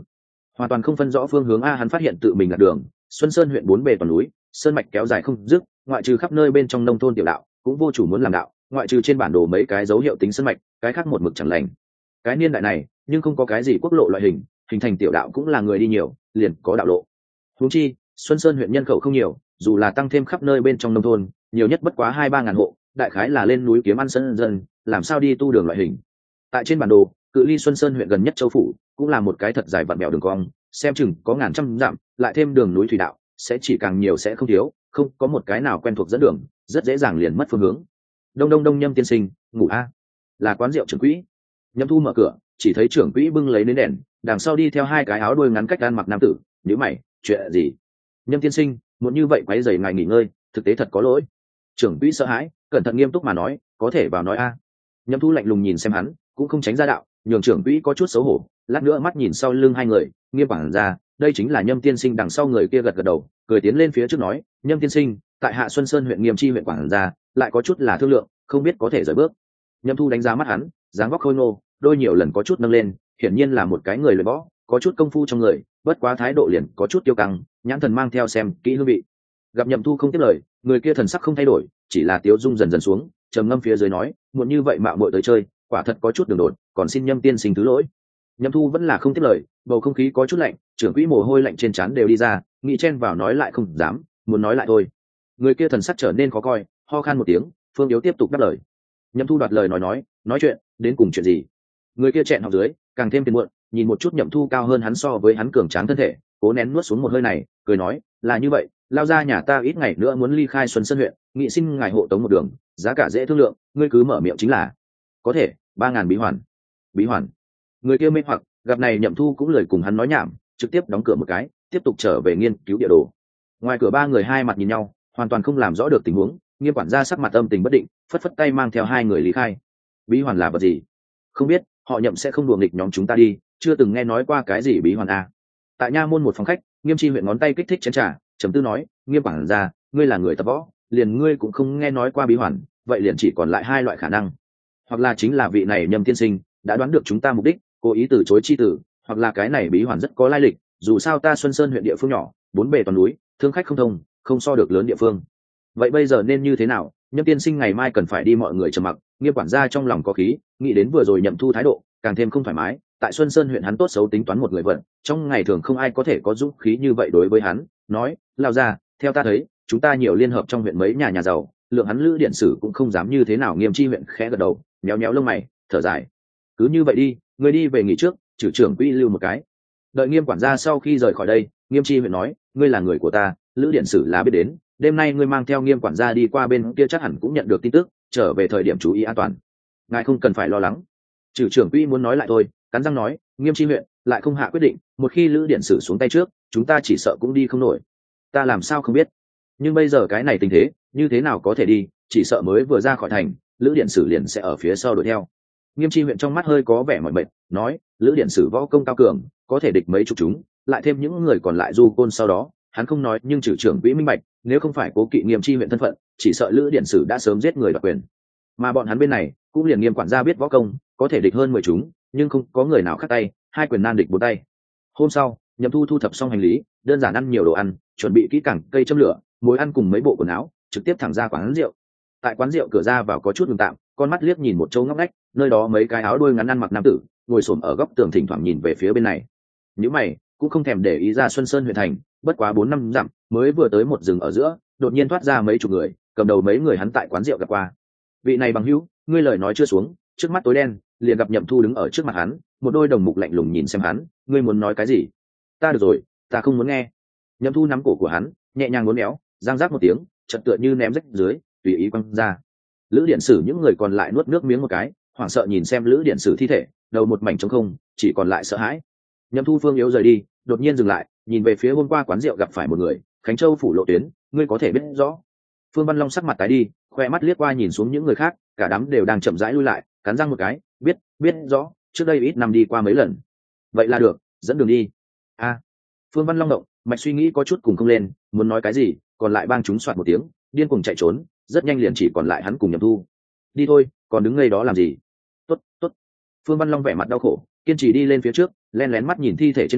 hoàn toàn không phân rõ phương hướng a. Hắn phát hiện tự mình lạc đường. Xuân Sơn huyện bốn bề toàn núi, sơn mạch kéo dài không dứt, ngoại trừ khắp nơi bên trong nông thôn tiểu đạo cũng vô chủ muốn làm đạo, ngoại trừ trên bản đồ mấy cái dấu hiệu tính sơn mạch, cái khác một mực chẳng lành. Cái niên đại này nhưng không có cái gì quốc lộ loại hình, hình thành tiểu đạo cũng là người đi nhiều liền có đạo lộ. Huống chi Xuân Sơn huyện nhân khẩu không nhiều, dù là tăng thêm khắp nơi bên trong nông thôn, nhiều nhất bất quá hai ba ngàn hộ, đại khái là lên núi kiếm ăn sân dân, làm sao đi tu đường loại hình. Tại trên bản đồ, cự ly Xuân Sơn huyện gần nhất Châu phủ cũng là một cái thật dài vặn vẹo đường cong, xem chừng có ngàn trăm dặm, lại thêm đường núi thủy đạo, sẽ chỉ càng nhiều sẽ không thiếu, không có một cái nào quen thuộc dẫn đường, rất dễ dàng liền mất phương hướng. Đông đông đông, Nhâm tiên sinh, ngủ a. Là quán rượu trưởng quỹ. Nhâm Thu mở cửa, chỉ thấy trưởng quỹ bưng lấy nến đèn, đằng sau đi theo hai cái áo đuôi ngắn cách ăn mặc nam tử. Nhíu mày, chuyện gì? Nhâm tiên sinh, muốn như vậy quấy rầy ngài nghỉ ngơi, thực tế thật có lỗi. Trưởng quỹ sợ hãi, cẩn thận nghiêm túc mà nói, có thể vào nói a. Nhâm Thu lạnh lùng nhìn xem hắn, cũng không tránh ra đạo, nhường trưởng quỹ có chút xấu hổ, lát nữa mắt nhìn sau lưng hai người, nghiêm quản ra, đây chính là Nhâm tiên sinh. Đằng sau người kia gật gật đầu, cười tiến lên phía trước nói, Nhâm tiên sinh, tại Hạ Xuân Sơn huyện Nghiêm Chi huyện quản gia, lại có chút là thương lượng, không biết có thể rời bước. Nhâm Thu đánh giá mắt hắn, dáng vóc khôi ngô, đôi nhiều lần có chút nâng lên, hiển nhiên là một cái người luyện võ, có chút công phu trong người, bất quá thái độ liền có chút tiêu căng, nhãn thần mang theo xem kỹ hương vị. Gặp Nhậm Thu không tiếp lời, người kia thần sắc không thay đổi, chỉ là tiếu dung dần dần xuống, trầm ngâm phía dưới nói, muộn như vậy mạo muội tới chơi, quả thật có chút đường đột, còn xin Nhâm tiên sinh thứ lỗi. Nhậm Thu vẫn là không tiếp lời, bầu không khí có chút lạnh, trưởng quỹ mồ hôi lạnh trên trán đều đi ra, nghĩ chen vào nói lại không dám, muốn nói lại thôi. Người kia thần sắc trở nên khó coi, ho khan một tiếng, Phương Yếu tiếp tục đáp lời. Nhậm Thu đoạt lời nói nói, nói chuyện, đến cùng chuyện gì? Người kia chẹn học dưới, càng thêm phiền muộn, nhìn một chút Nhậm Thu cao hơn hắn so với hắn cường tráng thân thể, cố nén nuốt xuống một hơi này, cười nói, là như vậy, lao ra nhà ta ít ngày nữa muốn ly khai Xuân Sơn huyện, nghị xin ngài hộ tống một đường, giá cả dễ thương lượng, ngươi cứ mở miệng chính là. Có thể, ba ngàn bí hoàn. Bí hoàn. Người kia mê hoặc, gặp này Nhậm Thu cũng lời cùng hắn nói nhảm, trực tiếp đóng cửa một cái, tiếp tục trở về nghiên cứu địa đồ. Ngoài cửa ba người hai mặt nhìn nhau, hoàn toàn không làm rõ được tình huống. Nghiêm quản gia sắc mặt âm tình bất định, phất phất tay mang theo hai người lý khai. Bí hoàn là vật gì? Không biết, họ Nhậm sẽ không đùa nghịch nhóm chúng ta đi, chưa từng nghe nói qua cái gì bí hoàn a. Tại nha môn một phòng khách, Nghiêm Chi huyện ngón tay kích thích chén trà, trầm tư nói, Nghiêm quản gia, ngươi là người tập võ, liền ngươi cũng không nghe nói qua bí hoàn, vậy liền chỉ còn lại hai loại khả năng, hoặc là chính là vị này Nhâm tiên sinh đã đoán được chúng ta mục đích, cố ý từ chối chi tử, hoặc là cái này bí hoàn rất có lai lịch, dù sao ta Xuân Sơn huyện địa phương nhỏ, bốn bề toàn núi, thương khách không thông, không so được lớn địa phương. Vậy bây giờ nên như thế nào? Nhâm tiên sinh ngày mai cần phải đi, mọi người trầm mặc. Nghiêm quản gia trong lòng có khí, nghĩ đến vừa rồi Nhậm Thu thái độ càng thêm không thoải mái, tại Xuân Sơn huyện hắn tốt xấu tính toán một người vận, trong ngày thường không ai có thể có dũng khí như vậy đối với hắn, nói, lao ra, theo ta thấy, chúng ta nhiều liên hợp trong huyện mấy nhà nhà giàu, lượng hắn Lữ điện sử cũng không dám như thế nào. Nghiêm Chi huyện khẽ gật đầu, méo méo lông mày, thở dài, cứ như vậy đi, người đi về nghỉ trước, trừ trưởng quỹ lưu một cái. Đợi Nghiêm quản gia sau khi rời khỏi đây, Nghiêm Chi huyện nói, ngươi là người của ta, Lữ điện sử là biết đến, đêm nay ngươi mang theo Nghiêm quản gia đi qua bên kia chắc hẳn cũng nhận được tin tức, trở về thời điểm chú ý an toàn, ngài không cần phải lo lắng. Trừ trưởng quỹ muốn nói lại thôi, cắn răng nói, Nghiêm Chi huyện lại không hạ quyết định, một khi Lữ điện sử xuống tay trước, chúng ta chỉ sợ cũng đi không nổi. Ta làm sao không biết, nhưng bây giờ cái này tình thế, như thế nào có thể đi, chỉ sợ mới vừa ra khỏi thành, Lữ điện sử liền sẽ ở phía sau đuổi theo. Nghiêm Chi huyện trong mắt hơi có vẻ mỏi mệt, nói, Lữ điện sử võ công cao cường, có thể địch mấy chục chúng, lại thêm những người còn lại du côn sau đó, hắn không nói, nhưng trừ trưởng quỹ minh bạch, nếu không phải cố kỵ Nghiêm Chi huyện thân phận, chỉ sợ Lữ điện sử đã sớm giết người đoạt quyền. Mà bọn hắn bên này cũng liền Nghiêm quản gia biết võ công, có thể địch hơn mười chúng, nhưng không có người nào khác tay, hai quyền nan địch bốn tay. Hôm sau, Nhậm Thu thu thập xong hành lý, đơn giản ăn nhiều đồ ăn, chuẩn bị kỹ càng cây châm lửa, muối ăn cùng mấy bộ quần áo, trực tiếp thẳng ra quán rượu. Tại quán rượu cửa ra vào có chút ngừng tạm, con mắt liếc nhìn một chỗ ngóc ngách, nơi đó mấy cái áo đuôi ngắn ăn mặc nam tử ngồi xổm ở góc tường, thỉnh thoảng nhìn về phía bên này. Những mày cũng không thèm để ý ra Xuân Sơn huyện thành, bất quá bốn năm dặm, mới vừa tới một rừng ở giữa, đột nhiên thoát ra mấy chục người, cầm đầu mấy người hắn tại quán rượu gặp qua. Vị này bằng hữu, ngươi lời nói chưa xuống, trước mắt tối đen, liền gặp Nhậm Thu đứng ở trước mặt hắn, một đôi đồng mục lạnh lùng nhìn xem hắn, ngươi muốn nói cái gì? Ta được rồi, ta không muốn nghe. Nhậm Thu nắm cổ của hắn, nhẹ nhàng uốn éo, giang rác một tiếng, chợt tựa như ném rách dưới, tùy ý quăng ra. Lữ điện sử những người còn lại nuốt nước miếng một cái, hoảng sợ nhìn xem Lữ điện sử thi thể, đầu một mảnh trống không, chỉ còn lại sợ hãi. Nhậm Thu Phương Yếu rời đi, đột nhiên dừng lại, nhìn về phía hôm qua quán rượu gặp phải một người, Khánh Châu phủ lộ tuyến, ngươi có thể biết rõ. Phương Văn Long sắc mặt tái đi, khoe mắt liếc qua nhìn xuống những người khác, cả đám đều đang chậm rãi lui lại, cắn răng một cái, biết, biết rõ, trước đây ít năm đi qua mấy lần. Vậy là được, dẫn đường đi. A. Phương Văn Long động, mạch suy nghĩ có chút cùng không lên, muốn nói cái gì, còn lại bang chúng soạt một tiếng, điên cuồng chạy trốn, rất nhanh liền chỉ còn lại hắn cùng Nhậm Thu. Đi thôi, còn đứng ngây đó làm gì? Tốt, tốt. Phương Văn Long vẻ mặt đau khổ, kiên trì đi lên phía trước, len lén mắt nhìn thi thể trên đất,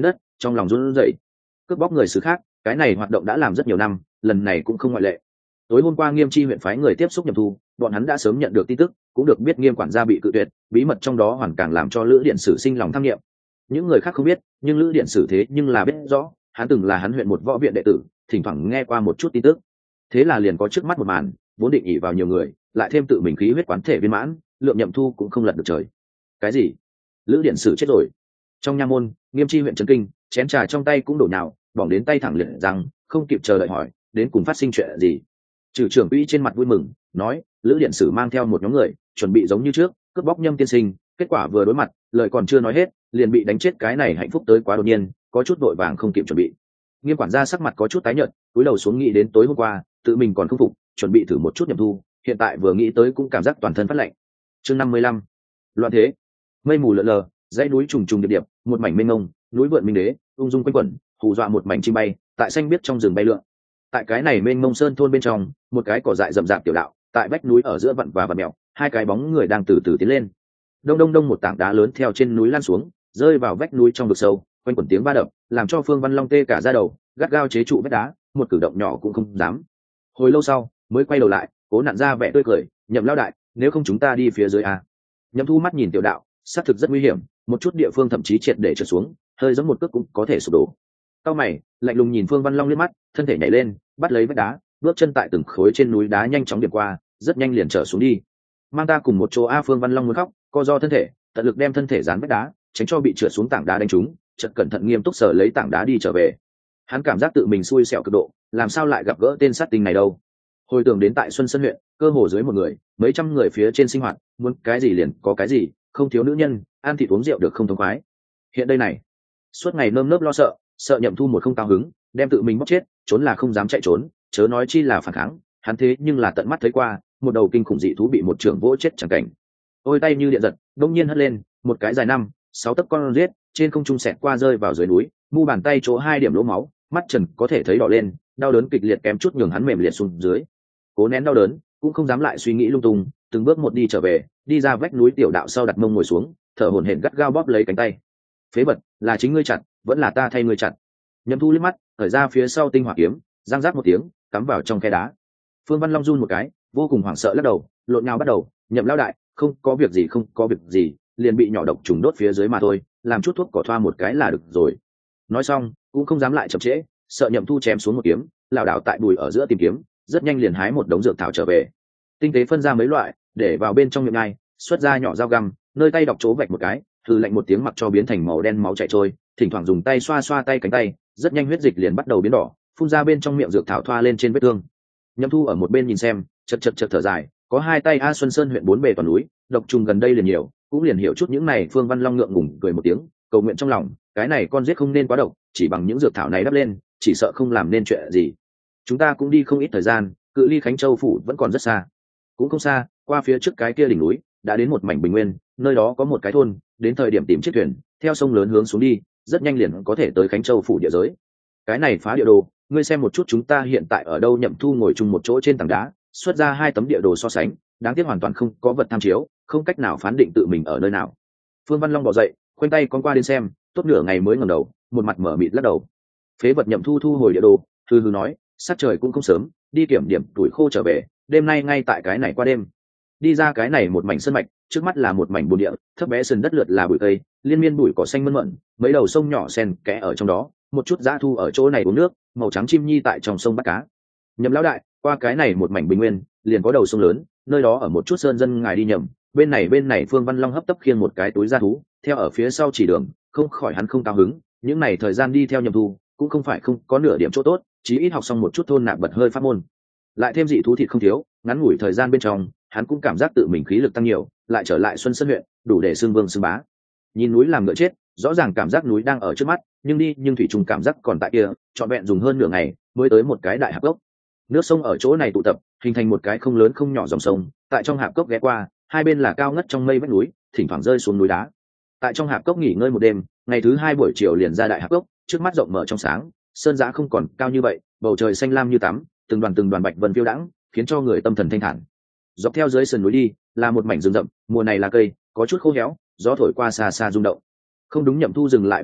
trong lòng run rẩy. Cướp bóc người xứ khác, cái này hoạt động đã làm rất nhiều năm, lần này cũng không ngoại lệ. Tối hôm qua Nghiêm Chi huyện phái người tiếp xúc Nhậm Thu, bọn hắn đã sớm nhận được tin tức, cũng được biết Nghiêm quản gia bị cự tuyệt, bí mật trong đó hoàn càng làm cho Lữ Điện Sử sinh lòng tham nghiệm. Những người khác không biết, nhưng Lữ Điện Sử thế nhưng là biết rõ, hắn từng là hắn huyện một võ viện đệ tử, thỉnh thoảng nghe qua một chút tin tức. Thế là liền có trước mắt một màn, vốn định ỷ vào nhiều người, lại thêm tự mình khí huyết quán thể viên mãn, lượng Nhậm Thu cũng không lật được trời. Cái gì? Lữ Điện Sử chết rồi? Trong nha môn, Nghiêm Chi huyện chấn kinh, chén trà trong tay cũng đổ nhào, bỏng đến tay thẳng liệt rằng không kịp chờ đợi hỏi, đến cùng phát sinh chuyện gì? Trừ trưởng quỹ trên mặt vui mừng, nói, Lữ Điện Sử mang theo một nhóm người, chuẩn bị giống như trước, cướp bóc Nhâm tiên sinh, kết quả vừa đối mặt, lời còn chưa nói hết, liền bị đánh chết, cái này hạnh phúc tới quá đột nhiên, có chút vội vàng không kịp chuẩn bị. Nghiêm quản gia sắc mặt có chút tái nhợt, cúi đầu xuống nghĩ đến tối hôm qua, tự mình còn không phục, chuẩn bị thử một chút Nhậm Thu, hiện tại vừa nghĩ tới cũng cảm giác toàn thân phát lạnh. Chương năm mươi lăm, loạn thế. Mây mù lờ lờ, dãy núi trùng trùng điệp điệp, một mảnh mênh mông, núi vượn minh đế, ung dung quanh quẩn, hù dọa một mảnh chim bay, tại xanh biếc trong rừng bay lượn. Tại cái này mênh mông sơn thôn bên trong, một cái cỏ dại rậm rạp tiểu đạo, tại vách núi ở giữa vặn và vặn mèo, hai cái bóng người đang từ từ tiến lên. Đông đông đông, một tảng đá lớn theo trên núi lan xuống, rơi vào vách núi trong vực sâu, quanh quẩn tiếng va đập, làm cho Phương Văn Long tê cả da đầu, gắt gao chế trụ vách đá, một cử động nhỏ cũng không dám. Hồi lâu sau, mới quay đầu lại, cố nặn ra vẻ tươi cười, Nhậm lão đại, nếu không chúng ta đi phía dưới à? Nhậm Thu mắt nhìn tiểu đạo, xác thực rất nguy hiểm, một chút địa phương thậm chí triệt để trượt xuống, hơi giống một cước cũng có thể sụp đổ. Cao mày, lạnh lùng nhìn Phương Văn Long liếc mắt, thân thể nhảy lên, bắt lấy vách đá, bước chân tại từng khối trên núi đá nhanh chóng điểm qua, rất nhanh liền trở xuống đi. Mang ta cùng một chỗ a. Phương Văn Long muốn khóc, co do thân thể, tận lực đem thân thể dán vách đá, tránh cho bị trượt xuống tảng đá đánh trúng, chợt cẩn thận nghiêm túc sờ lấy tảng đá đi trở về. Hắn cảm giác tự mình xui xẻo cực độ, làm sao lại gặp gỡ tên sát tinh này đâu. Hồi tưởng đến tại Xuân Sơn huyện, cơ hồ dưới một người, mấy trăm người phía trên sinh hoạt, muốn cái gì liền có cái gì, không thiếu nữ nhân, ăn thịt uống rượu được không thông khoái. Hiện đây này, suốt ngày nơm nớp lo sợ, sợ Nhậm Thu một không cao hứng, đem tự mình bóc chết, trốn là không dám chạy trốn, chớ nói chi là phản kháng. Hắn thế nhưng là tận mắt thấy qua, một đầu kinh khủng dị thú bị một trưởng vỗ chết chẳng cảnh. Ôi tay như điện giật, đông nhiên hất lên, một cái dài năm, sáu tấc con riết, trên không trung xẹt qua rơi vào dưới núi, mu bàn tay chỗ hai điểm lỗ máu, mắt trần có thể thấy đỏ lên, đau đớn kịch liệt kém chút nhường hắn mềm liệt xuống dưới. Cố nén đau đớn, cũng không dám lại suy nghĩ lung tung, từng bước một đi trở về, đi ra vách núi tiểu đạo sau đặt mông ngồi xuống, thở hổn hển gắt gao bóp lấy cánh tay. Phế vật, là chính ngươi chặt, vẫn là ta thay ngươi chặt. Nhậm Thu liếc mắt, khởi ra phía sau tinh hỏa kiếm, giang rác một tiếng, cắm vào trong khe đá. Phương Văn Long run một cái, vô cùng hoảng sợ lắc đầu, lộn nhào bắt đầu, Nhậm lão đại, không có việc gì không có việc gì, liền bị nhỏ độc trùng đốt phía dưới mà thôi, làm chút thuốc cỏ thoa một cái là được rồi. Nói xong, cũng không dám lại chậm trễ, sợ Nhậm Thu chém xuống một kiếm, lảo đảo tại bùi ở giữa tìm kiếm, rất nhanh liền hái một đống dược thảo trở về. Tinh tế phân ra mấy loại, để vào bên trong miệng ngay, xuất ra nhỏ dao găm, nơi tay đọc chỗ vạch một cái, thử lạnh một tiếng mặc cho biến thành màu đen máu chảy trôi, thỉnh thoảng dùng tay xoa xoa tay cánh tay, rất nhanh huyết dịch liền bắt đầu biến đỏ, phun ra bên trong miệng dược thảo thoa lên trên vết thương. Nhậm Thu ở một bên nhìn xem, chật chật chật thở dài, có hai tay a. Xuân Sơn huyện bốn bề toàn núi, độc trùng gần đây liền nhiều, cũng liền hiểu chút những này. Phương Văn Long ngượng ngùng cười một tiếng, cầu nguyện trong lòng, cái này con giết không nên quá độc, chỉ bằng những dược thảo này đắp lên, chỉ sợ không làm nên chuyện gì. Chúng ta cũng đi không ít thời gian, cự ly Khánh Châu phủ vẫn còn rất xa. Cũng không xa, qua phía trước cái kia đỉnh núi, đã đến một mảnh bình nguyên, nơi đó có một cái thôn, đến thời điểm tìm chiếc thuyền, theo sông lớn hướng xuống đi, rất nhanh liền có thể tới Khánh Châu phủ địa giới. Cái này phá địa đồ, ngươi xem một chút chúng ta hiện tại ở đâu. Nhậm Thu ngồi chung một chỗ trên tảng đá, xuất ra hai tấm địa đồ so sánh, đáng tiếc hoàn toàn không có vật tham chiếu, không cách nào phán định tự mình ở nơi nào. Phương Văn Long bỏ dậy, khoanh tay con qua đến xem, tốt nửa ngày mới ngẩng đầu, một mặt mở mịt lắc đầu. Phế vật. Nhậm Thu thu hồi địa đồ, hừ hừ nói, sát trời cũng không sớm, đi kiểm điểm tuổi khô trở về, đêm nay ngay tại cái này qua đêm. Đi ra cái này một mảnh sơn mạch, trước mắt là một mảnh bùn địa, thấp bé sườn đất lượt là bụi cây, liên miên bụi cỏ xanh mơn mởn, mấy đầu sông nhỏ xen kẽ ở trong đó, một chút dã thu ở chỗ này uống nước, màu trắng chim nhi tại trong sông bắt cá. Nhậm lão đại, qua cái này một mảnh bình nguyên, liền có đầu sông lớn, nơi đó ở một chút sơn dân ngài đi nhầm, bên này bên này. Phương Văn Long hấp tấp khiêng một cái túi da thú, theo ở phía sau chỉ đường, không khỏi hắn không cao hứng, những này thời gian đi theo Nhậm Thu, cũng không phải không có nửa điểm chỗ tốt, chí ít học xong một chút thôn nạp bật hơi pháp môn, lại thêm dị thú thịt không thiếu, ngắn ngủi thời gian bên trong, hắn cũng cảm giác tự mình khí lực tăng nhiều, lại trở lại Xuân Sơn huyện, đủ để xưng vương xưng bá. Nhìn núi làm ngựa chết, rõ ràng cảm giác núi đang ở trước mắt, nhưng đi nhưng thủy trùng cảm giác còn tại kia, trọn vẹn dùng hơn nửa ngày mới tới một cái đại hạp cốc. Nước sông ở chỗ này tụ tập, hình thành một cái không lớn không nhỏ dòng sông, tại trong hạp cốc ghé qua, hai bên là cao ngất trong mây vách núi, thỉnh thoảng rơi xuống núi đá. Tại trong hạp cốc nghỉ ngơi một đêm, ngày thứ hai buổi chiều liền ra đại hạp cốc, trước mắt rộng mở trong sáng, sơn giã không còn cao như vậy, bầu trời xanh lam như tắm, từng đoàn từng đoàn bạch vân phiêu đãng, khiến cho người tâm thần thanh thản. Dọc theo dưới sườn núi đi là một mảnh rừng rậm, mùa này là cây có chút khô héo, gió thổi qua xa xa rung động. Không đúng. Nhậm Thu dừng lại bước chân,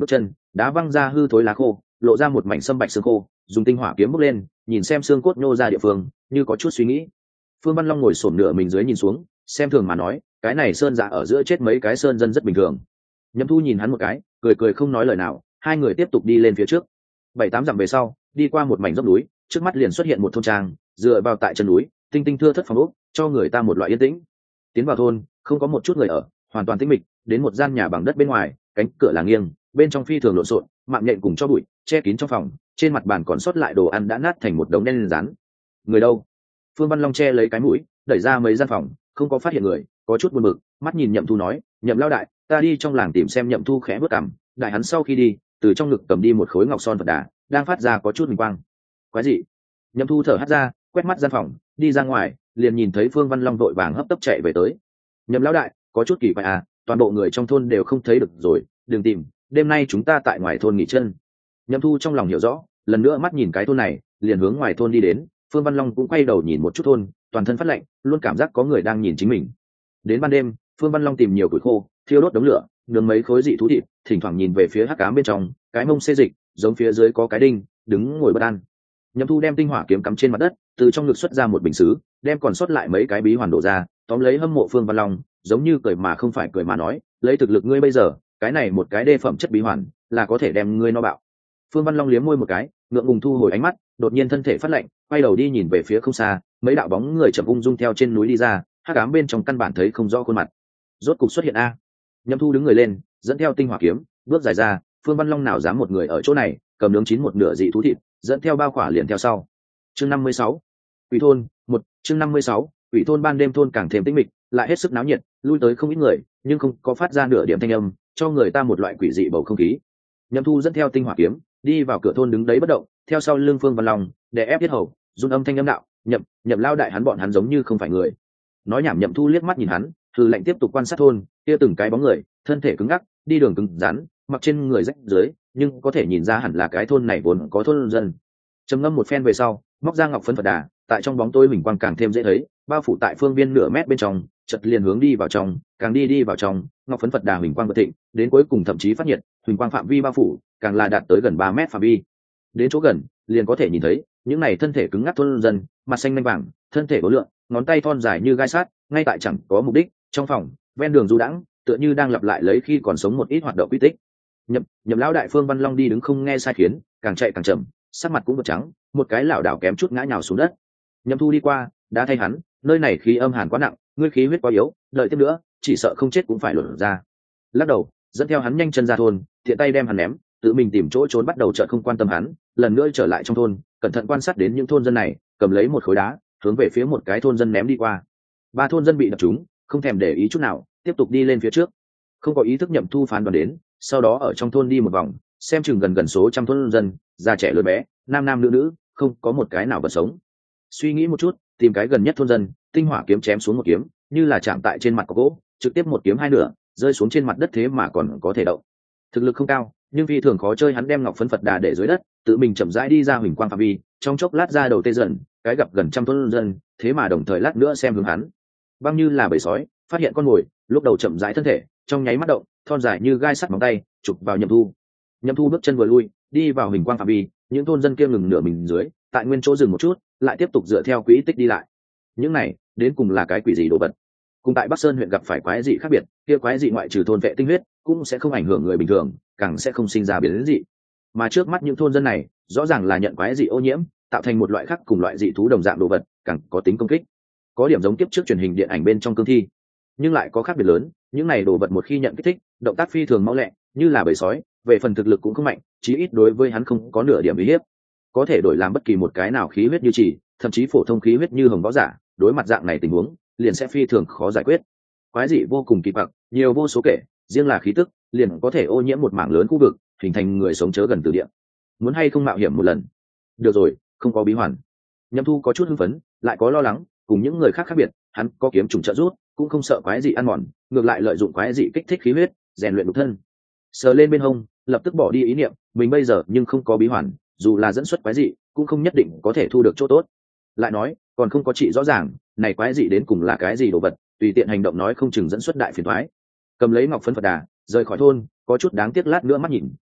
đá văng ra hư thối lá khô, lộ ra một mảnh sâm bạch xương khô, dùng tinh hỏa kiếm bốc lên, nhìn xem xương cốt nhô ra địa phương, như có chút suy nghĩ. Phương Văn Long ngồi xổm nửa mình dưới nhìn xuống, xem thường mà nói, cái này sơn dạ ở giữa chết mấy cái sơn dân rất bình thường. Nhậm Thu nhìn hắn một cái, cười cười không nói lời nào, hai người tiếp tục đi lên phía trước. Bảy tám dặm về sau, đi qua một mảnh dốc núi, trước mắt liền xuất hiện một thôn trang, dựa vào tại chân núi, tinh tinh thưa thất phòng ốc, cho người ta một loại yên tĩnh. Tiến vào thôn, không có một chút người ở, hoàn toàn tĩnh mịch, đến một gian nhà bằng đất bên ngoài, cánh cửa là nghiêng, bên trong phi thường lộn xộn, mạng nhện cùng cho bụi che kín trong phòng, trên mặt bàn còn sót lại đồ ăn đã nát thành một đống đen rán. Người đâu? Phương Văn Long che lấy cái mũi, đẩy ra mấy gian phòng, không có phát hiện người, có chút buồn bực, mắt nhìn Nhậm Thu nói, Nhậm lão đại, ta đi trong làng tìm xem. Nhậm Thu khẽ bước cằm, đại hắn sau khi đi, từ trong ngực cầm đi một khối ngọc son Phật đà, đang phát ra có chút huỳnh quang. Quái gì? Nhậm Thu thở hắt ra, quét mắt gian phòng, đi ra ngoài, liền nhìn thấy Phương Văn Long vội vàng hấp tấp chạy về tới. Nhậm lão đại, có chút kỳ quái à, toàn bộ người trong thôn đều không thấy được rồi, đừng tìm, đêm nay chúng ta tại ngoài thôn nghỉ chân. Nhậm Thu trong lòng hiểu rõ, lần nữa mắt nhìn cái thôn này, liền hướng ngoài thôn đi đến. Phương Văn Long cũng quay đầu nhìn một chút thôn, toàn thân phát lạnh, luôn cảm giác có người đang nhìn chính mình. Đến ban đêm, Phương Văn Long tìm nhiều củi khô, thiêu đốt đống lửa, nướng mấy khối dị thú thịt, thỉnh thoảng nhìn về phía hắc ám bên trong, cái mông xê dịch, giống phía dưới có cái đinh, đứng ngồi bất an. Nhậm Thu đem tinh hỏa kiếm cắm trên mặt đất, từ trong ngực xuất ra một bình sứ, đem còn sót lại mấy cái bí hoàn đổ ra, tóm lấy hâm mộ Phương Văn Long, giống như cười mà không phải cười mà nói, lấy thực lực ngươi bây giờ, cái này một cái đê phẩm chất bí hoàn, là có thể đem ngươi no bạo. Phương Văn Long liếm môi một cái, ngượng ngùng thu hồi ánh mắt, đột nhiên thân thể phát lạnh, quay đầu đi nhìn về phía không xa, mấy đạo bóng người chậm ung dung theo trên núi đi ra, hắc ám bên trong căn bản thấy không rõ khuôn mặt. Rốt cục xuất hiện a. Nhậm Thu đứng người lên, dẫn theo tinh hỏa kiếm, bước dài ra. Phương Văn Long nào dám một người ở chỗ này, cầm nướng chín một nửa dị thú thịt, dẫn theo bao khỏa liền theo sau. Chương năm mươi sáu, Quỷ thôn, một, chương năm mươi sáu, Quỷ thôn. Ban đêm thôn càng thêm tĩnh mịch, lại hết sức náo nhiệt, lui tới không ít người, nhưng không có phát ra nửa điểm thanh âm, cho người ta một loại quỷ dị bầu không khí. Nhậm Thu dẫn theo tinh hỏa kiếm, đi vào cửa thôn đứng đấy bất động, theo sau lưng Phương Văn Long, để ép tiết hầu, run âm thanh âm đạo, nhậm nhậm lao đại hắn bọn hắn giống như không phải người. Nói nhảm. Nhậm Thu liếc mắt nhìn hắn, thư lạnh tiếp tục quan sát thôn, kia từng cái bóng người, thân thể cứng ngắc, đi đường cứng rắn, mặc trên người rách dưới, nhưng có thể nhìn ra hẳn là cái thôn này vốn có thôn dân. Trầm ngâm một phen về sau, móc ra ngọc phấn Phật đà, tại trong bóng tối huỳnh quang càng thêm dễ thấy, bao phủ tại phương viên nửa mét bên trong, chợt liền hướng đi vào trong, càng đi đi vào trong, ngọc phấn Phật đà huỳnh quang bất thịnh, đến cuối cùng thậm chí phát nhiệt, huỳnh quang phạm vi bao phủ, càng là đạt tới gần ba mét phạm vi. Đến chỗ gần, liền có thể nhìn thấy những này thân thể cứng ngắc thôn dân, mặt xanh lanh vàng, thân thể bố lượng, ngón tay thon dài như gai sắt, ngay tại chẳng có mục đích, trong phòng, ven đường du đãng, tựa như đang lặp lại lấy khi còn sống một ít hoạt động quy tích. Nhậm Nhậm lão đại Phương Văn Long đi đứng không nghe sai khiến, càng chạy càng chậm, sắc mặt cũng bật trắng, một cái lảo đảo kém chút ngã nhào xuống đất. Nhậm Thu đi qua, đã thay hắn, nơi này khí âm hàn quá nặng, ngươi khí huyết quá yếu, đợi tiếp nữa, chỉ sợ không chết cũng phải lột ra. Lắc đầu, dẫn theo hắn nhanh chân ra thôn, thiện tay đem hắn ném, tự mình tìm chỗ trốn, bắt đầu chợt không quan tâm hắn, lần nữa trở lại trong thôn, cẩn thận quan sát đến những thôn dân này, cầm lấy một khối đá, hướng về phía một cái thôn dân ném đi qua. Ba thôn dân bị đập trúng, không thèm để ý chút nào, tiếp tục đi lên phía trước. Không có ý thức Nhậm Thu phán đoán đến, sau đó ở trong thôn đi một vòng, xem chừng gần gần số trăm thôn dân, già trẻ lớn bé, nam nam nữ nữ, không có một cái nào vật sống. Suy nghĩ một chút, tìm cái gần nhất thôn dân, tinh hỏa kiếm chém xuống một kiếm, như là chạm tại trên mặt có gỗ, trực tiếp một kiếm hai nửa, rơi xuống trên mặt đất, thế mà còn có thể động. Thực lực không cao, nhưng phi thường khó chơi. Hắn đem ngọc phấn Phật đà để dưới đất, tự mình chậm rãi đi ra huỳnh quang phạm vi, trong chốc lát ra đầu tê dần, cái gặp gần trăm thôn dân, thế mà đồng thời lát nữa xem hướng hắn, băng như là bầy sói phát hiện con mồi, lúc đầu chậm rãi thân thể, trong nháy mắt động, thon dài như gai sắt móng tay chụp vào Nhậm Thu. Nhậm Thu bước chân vừa lui, đi vào huỳnh quang phạm vi, những thôn dân kia ngừng nửa mình dưới, tại nguyên chỗ dừng một chút, lại tiếp tục dựa theo quỹ tích đi lại. Những này đến cùng là cái quỷ gì đồ vật? Cùng tại Bắc Sơn huyện gặp phải quái dị khác biệt, kia quái dị ngoại trừ thôn vệ tinh huyết, cũng sẽ không ảnh hưởng người bình thường, càng sẽ không sinh ra biến dị. Mà trước mắt những thôn dân này, rõ ràng là nhận quái dị ô nhiễm, tạo thành một loại khác cùng loại dị thú đồng dạng đồ vật, càng có tính công kích. Có điểm giống tiếp trước truyền hình điện ảnh bên trong cương thi, nhưng lại có khác biệt lớn. Những này đồ vật một khi nhận kích thích, động tác phi thường mau lẹ, như là bầy sói, về phần thực lực cũng không mạnh, chí ít đối với hắn không có nửa điểm uy hiếp. Có thể đổi làm bất kỳ một cái nào khí huyết như chỉ, thậm chí phổ thông khí huyết như hồng võ giả, đối mặt dạng này tình huống, liền sẽ phi thường khó giải quyết. Quái dị vô cùng kỳ quặc, nhiều vô số kể, riêng là khí tức, liền có thể ô nhiễm một mảng lớn khu vực, hình thành người sống chớ gần từ địa. Muốn hay không mạo hiểm một lần? Được rồi, không có bí hoàn. Nhậm Thu có chút hưng phấn, lại có lo lắng, cùng những người khác khác biệt, hắn có kiếm trùng trợ rút, cũng không sợ quái dị ăn mòn, ngược lại lợi dụng quái dị kích thích khí huyết, rèn luyện nhục thân. Sờ lên bên hông, lập tức bỏ đi ý niệm, mình bây giờ nhưng không có bí hoàn, dù là dẫn xuất quái dị, cũng không nhất định có thể thu được chỗ tốt. Lại nói, còn không có trị rõ ràng, này quái dị đến cùng là cái gì đồ vật, tùy tiện hành động nói không chừng dẫn xuất đại phiền toái. Cầm lấy ngọc phấn Phật đà, rời khỏi thôn, có chút đáng tiếc lát nữa mắt nhìn,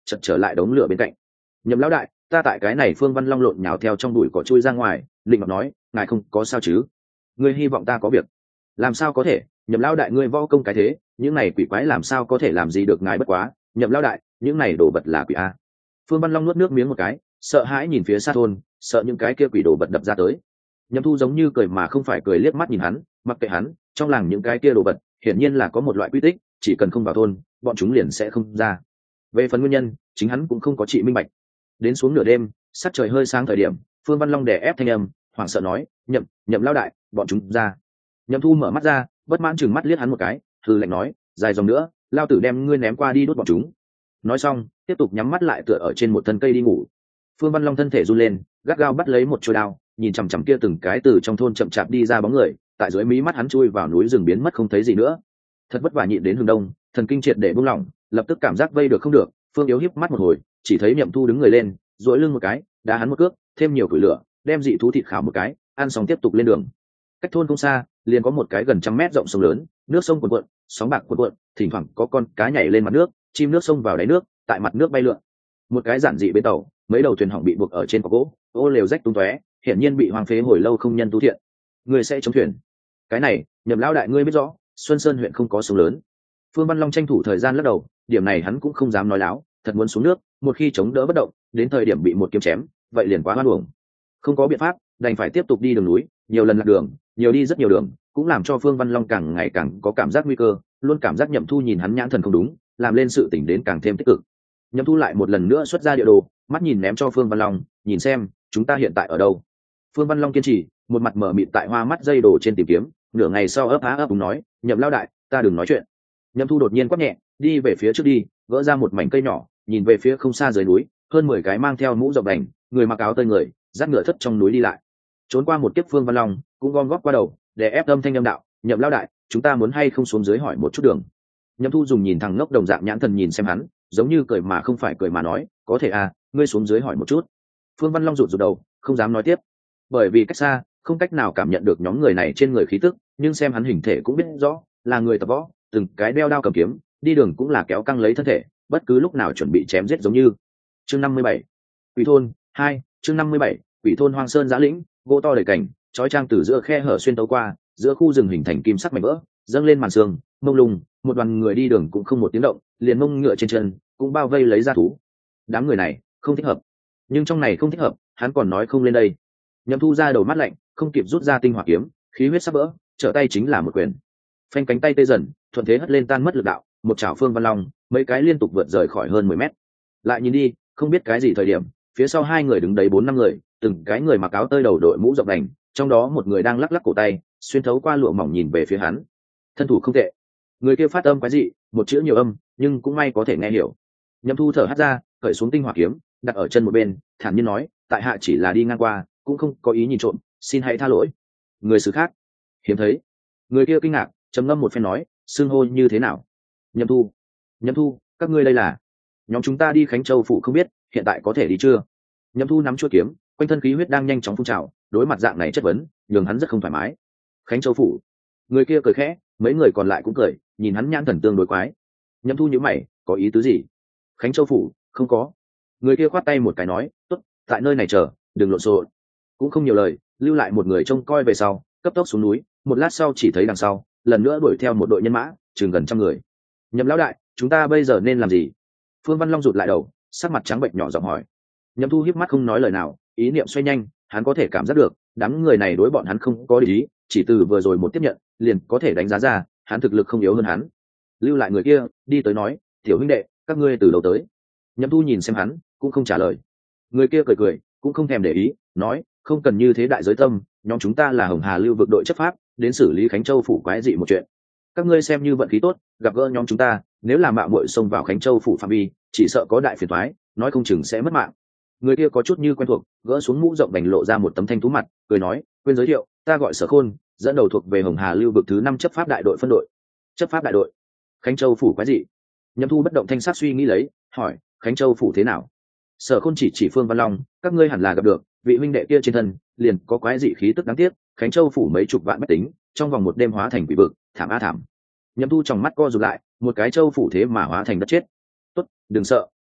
chật trở lại đống lửa bên cạnh. Nhậm lão đại, ta tại cái này. Phương Văn Long lộn nhào theo trong bụi cỏ chui ra ngoài, định mặt nói, ngài không có sao chứ? Ngươi hy vọng ta có việc? Làm sao có thể? Nhậm lão đại, ngươi võ công cái thế, những này quỷ quái làm sao có thể làm gì được ngài? Bất quá, Nhậm lão đại, những này đồ vật là quỷ a. Phương Văn Long nuốt nước miếng một cái, sợ hãi nhìn phía xa thôn, sợ những cái kia quỷ đồ vật đập ra tới. Nhậm Thu giống như cười mà không phải cười, liếc mắt nhìn hắn, mặc kệ hắn, trong làng những cái kia đồ vật hiển nhiên là có một loại quy tích, chỉ cần không vào thôn, bọn chúng liền sẽ không ra. Về phần nguyên nhân, chính hắn cũng không có trị minh bạch. Đến xuống nửa đêm, sắc trời hơi sáng thời điểm, Phương Văn Long đè ép thanh âm, hoảng sợ nói, nhậm nhậm lão đại, bọn chúng ra. Nhậm Thu mở mắt ra, bất mãn chừng mắt liếc hắn một cái, hừ lạnh nói, dài dòng nữa, lao tử đem ngươi ném qua đi đốt bọn chúng. Nói xong, tiếp tục nhắm mắt lại tựa ở trên một thân cây đi ngủ. Phương Văn Long thân thể run lên, gắt gao bắt lấy một chuôi đao, nhìn chằm chằm kia từng cái từ trong thôn chậm chạp đi ra bóng người, tại dưới mí mắt hắn chui vào núi rừng biến mất không thấy gì nữa. Thật vất vả nhịn đến hướng đông, thần kinh triệt để buông lỏng, lập tức cảm giác vây được không được. Phương Yếu híp mắt một hồi, chỉ thấy Nhậm Thu đứng người lên, duỗi lưng một cái, đá hắn một cước, thêm nhiều củi lửa, đem dị thú thịt khảo một cái, ăn xong tiếp tục lên đường. Cách thôn không xa, liền có một cái gần trăm mét rộng sông lớn, nước sông cuồn cuộn, sóng bạc cuồn cuộn, thỉnh thoảng có con cá nhảy lên mặt nước, chim nước sông vào đáy nước, tại mặt nước bay lượn. Một cái giản dị bến tàu, mấy đầu thuyền hỏng bị buộc ở trên cọc gỗ, ô lều rách tung tóe, hiển nhiên bị hoang phế hồi lâu không nhân tu thiện. Người sẽ chống thuyền? Cái này, Nhậm lão đại ngươi biết rõ, Xuân Sơn huyện không có sông lớn. Phương Văn Long tranh thủ thời gian lắc đầu, điểm này hắn cũng không dám nói láo, thật muốn xuống nước, một khi chống đỡ bất động, đến thời điểm bị một kiếm chém, vậy liền quá hoan uổng. Không có biện pháp, đành phải tiếp tục đi đường núi, nhiều lần lạc đường, nhiều đi rất nhiều đường, cũng làm cho Phương Văn Long càng ngày càng có cảm giác nguy cơ, luôn cảm giác Nhậm Thu nhìn hắn nhãn thần không đúng, làm lên sự tỉnh đến càng thêm tích cực. Nhậm Thu lại một lần nữa xuất ra địa đồ, mắt nhìn ném cho Phương Văn Long, nhìn xem chúng ta hiện tại ở đâu. Phương Văn Long kiên trì, một mặt mở mịt tại hoa mắt dây đồ trên tìm kiếm, nửa ngày sau ấp á ấp úng nói, Nhậm lão đại, ta đừng nói chuyện. Nhậm Thu đột nhiên quát nhẹ, đi về phía trước đi, gỡ ra một mảnh cây nhỏ, nhìn về phía không xa dưới núi, hơn mười cái mang theo mũ rộng đành, người mặc áo tơi người, dắt ngựa thất trong núi đi lại. Trốn qua một kiếp Phương Văn Long, cũng gom góp qua đầu, để ép âm thanh âm đạo, Nhậm lão đại, chúng ta muốn hay không xuống dưới hỏi một chút đường. Nhậm Thu dùng nhìn thằng ngốc đồng dạng nhãn thần nhìn xem hắn, giống như cười mà không phải cười mà nói, có thể à, ngươi xuống dưới hỏi một chút. Phương Văn Long rụt rụt đầu, không dám nói tiếp, bởi vì cách xa, không cách nào cảm nhận được nhóm người này trên người khí tức, nhưng xem hắn hình thể cũng biết rõ là người tập võ, từng cái đeo đao cầm kiếm, đi đường cũng là kéo căng lấy thân thể, bất cứ lúc nào chuẩn bị chém giết giống như. Chương năm mươi bảy, Quỷ thôn hai, chương năm mươi bảy, Quỷ thôn hoang sơn giã lĩnh, gỗ to đầy cảnh, chói trang từ giữa khe hở xuyên tấu qua, giữa khu rừng hình thành kim sắc mảnh vỡ, dâng lên màn sương, mông lung, một đoàn người đi đường cũng không một tiếng động, liền mông ngựa trên chân cũng bao vây lấy ra thú. Đám người này không thích hợp, nhưng trong này không thích hợp, hắn còn nói không lên đây. Nhậm Thu ra đầu mắt lạnh, không kịp rút ra tinh hỏa kiếm, khí huyết sắp vỡ, trở tay chính là một quyền. Phanh cánh tay tê dần, thuận thế hất lên tan mất lực đạo, một chảo Phương Văn Long, mấy cái liên tục vượt rời khỏi hơn mười mét. Lại nhìn đi, không biết cái gì thời điểm, phía sau hai người đứng đấy bốn năm người, từng cái người mặc áo tơi đầu đội mũ rộng đành, trong đó một người đang lắc lắc cổ tay, xuyên thấu qua lụa mỏng nhìn về phía hắn. Thân thủ không tệ. Người kia phát âm quái dị, một chữ nhiều âm, nhưng cũng may có thể nghe hiểu. Nhậm Thu thở hắt ra, cởi xuống tinh hỏa kiếm, đặt ở chân một bên, thản nhiên nói, tại hạ chỉ là đi ngang qua, cũng không có ý nhìn trộm, xin hãy tha lỗi. Người xứ khác hiếm thấy. Người kia kinh ngạc, trầm ngâm một phen nói, xưng hô như thế nào? Nhậm Thu. Nhậm Thu, các ngươi đây là? Nhóm chúng ta đi Khánh Châu phủ không biết, hiện tại có thể đi chưa? Nhậm Thu nắm chuôi kiếm, quanh thân khí huyết đang nhanh chóng phun trào, đối mặt dạng này chất vấn, nhường hắn rất không thoải mái. Khánh Châu phủ. Người kia cười khẽ, mấy người còn lại cũng cười, nhìn hắn nhãn thần tương đối quái. Nhậm Thu nhíu mày, có ý tứ gì? Khánh Châu phủ, không có. Người kia khoát tay một cái nói, tốt, tại nơi này chờ, đừng lộn xộn. Cũng không nhiều lời, lưu lại một người trông coi về sau, cấp tốc xuống núi, một lát sau chỉ thấy đằng sau, lần nữa đuổi theo một đội nhân mã, chừng gần trăm người. Nhậm lão đại, chúng ta bây giờ nên làm gì? Phương Văn Long rụt lại đầu, sắc mặt trắng bệch nhỏ giọng hỏi. Nhậm Thu híp mắt không nói lời nào, ý niệm xoay nhanh, hắn có thể cảm giác được, đám người này đối bọn hắn không có ý, chỉ từ vừa rồi một tiếp nhận, liền có thể đánh giá ra, hắn thực lực không yếu hơn hắn. Lưu lại người kia, đi tới nói, tiểu huynh đệ, các ngươi từ đầu tới. Nhậm Thu nhìn xem hắn, cũng không trả lời. Người kia cười cười, cũng không thèm để ý, nói, không cần như thế đại giới tâm, nhóm chúng ta là Hồng Hà lưu vực đội chấp pháp, đến xử lý Khánh Châu phủ quái dị một chuyện. Các ngươi xem như vận khí tốt, gặp gỡ nhóm chúng ta, nếu là mạo muội xông vào Khánh Châu phủ phạm vi, chỉ sợ có đại phiền toái, nói không chừng sẽ mất mạng. Người kia có chút như quen thuộc, gỡ xuống mũ rộng bành lộ ra một tấm thanh tú mặt, cười nói, quên giới thiệu, ta gọi Sở Khôn, dẫn đầu thuộc về Hồng Hà lưu vực thứ năm chấp pháp đại đội phân đội. Chấp pháp đại đội? Khánh Châu phủ quái dị? Nhậm Thu bất động thanh sắc suy nghĩ lấy, hỏi, Khánh Châu phủ thế nào? Sở Khôn chỉ chỉ Phương Văn Long, các ngươi hẳn là gặp được, vị huynh đệ kia trên thân liền có quái dị khí tức đáng tiếc, Khánh Châu phủ mấy chục vạn bách tính, trong vòng một đêm hóa thành quỷ vực, thảm a thảm. Nhậm Thu trong mắt co rụt lại, một cái châu phủ thế mà hóa thành đất chết. Tốt, đừng sợ,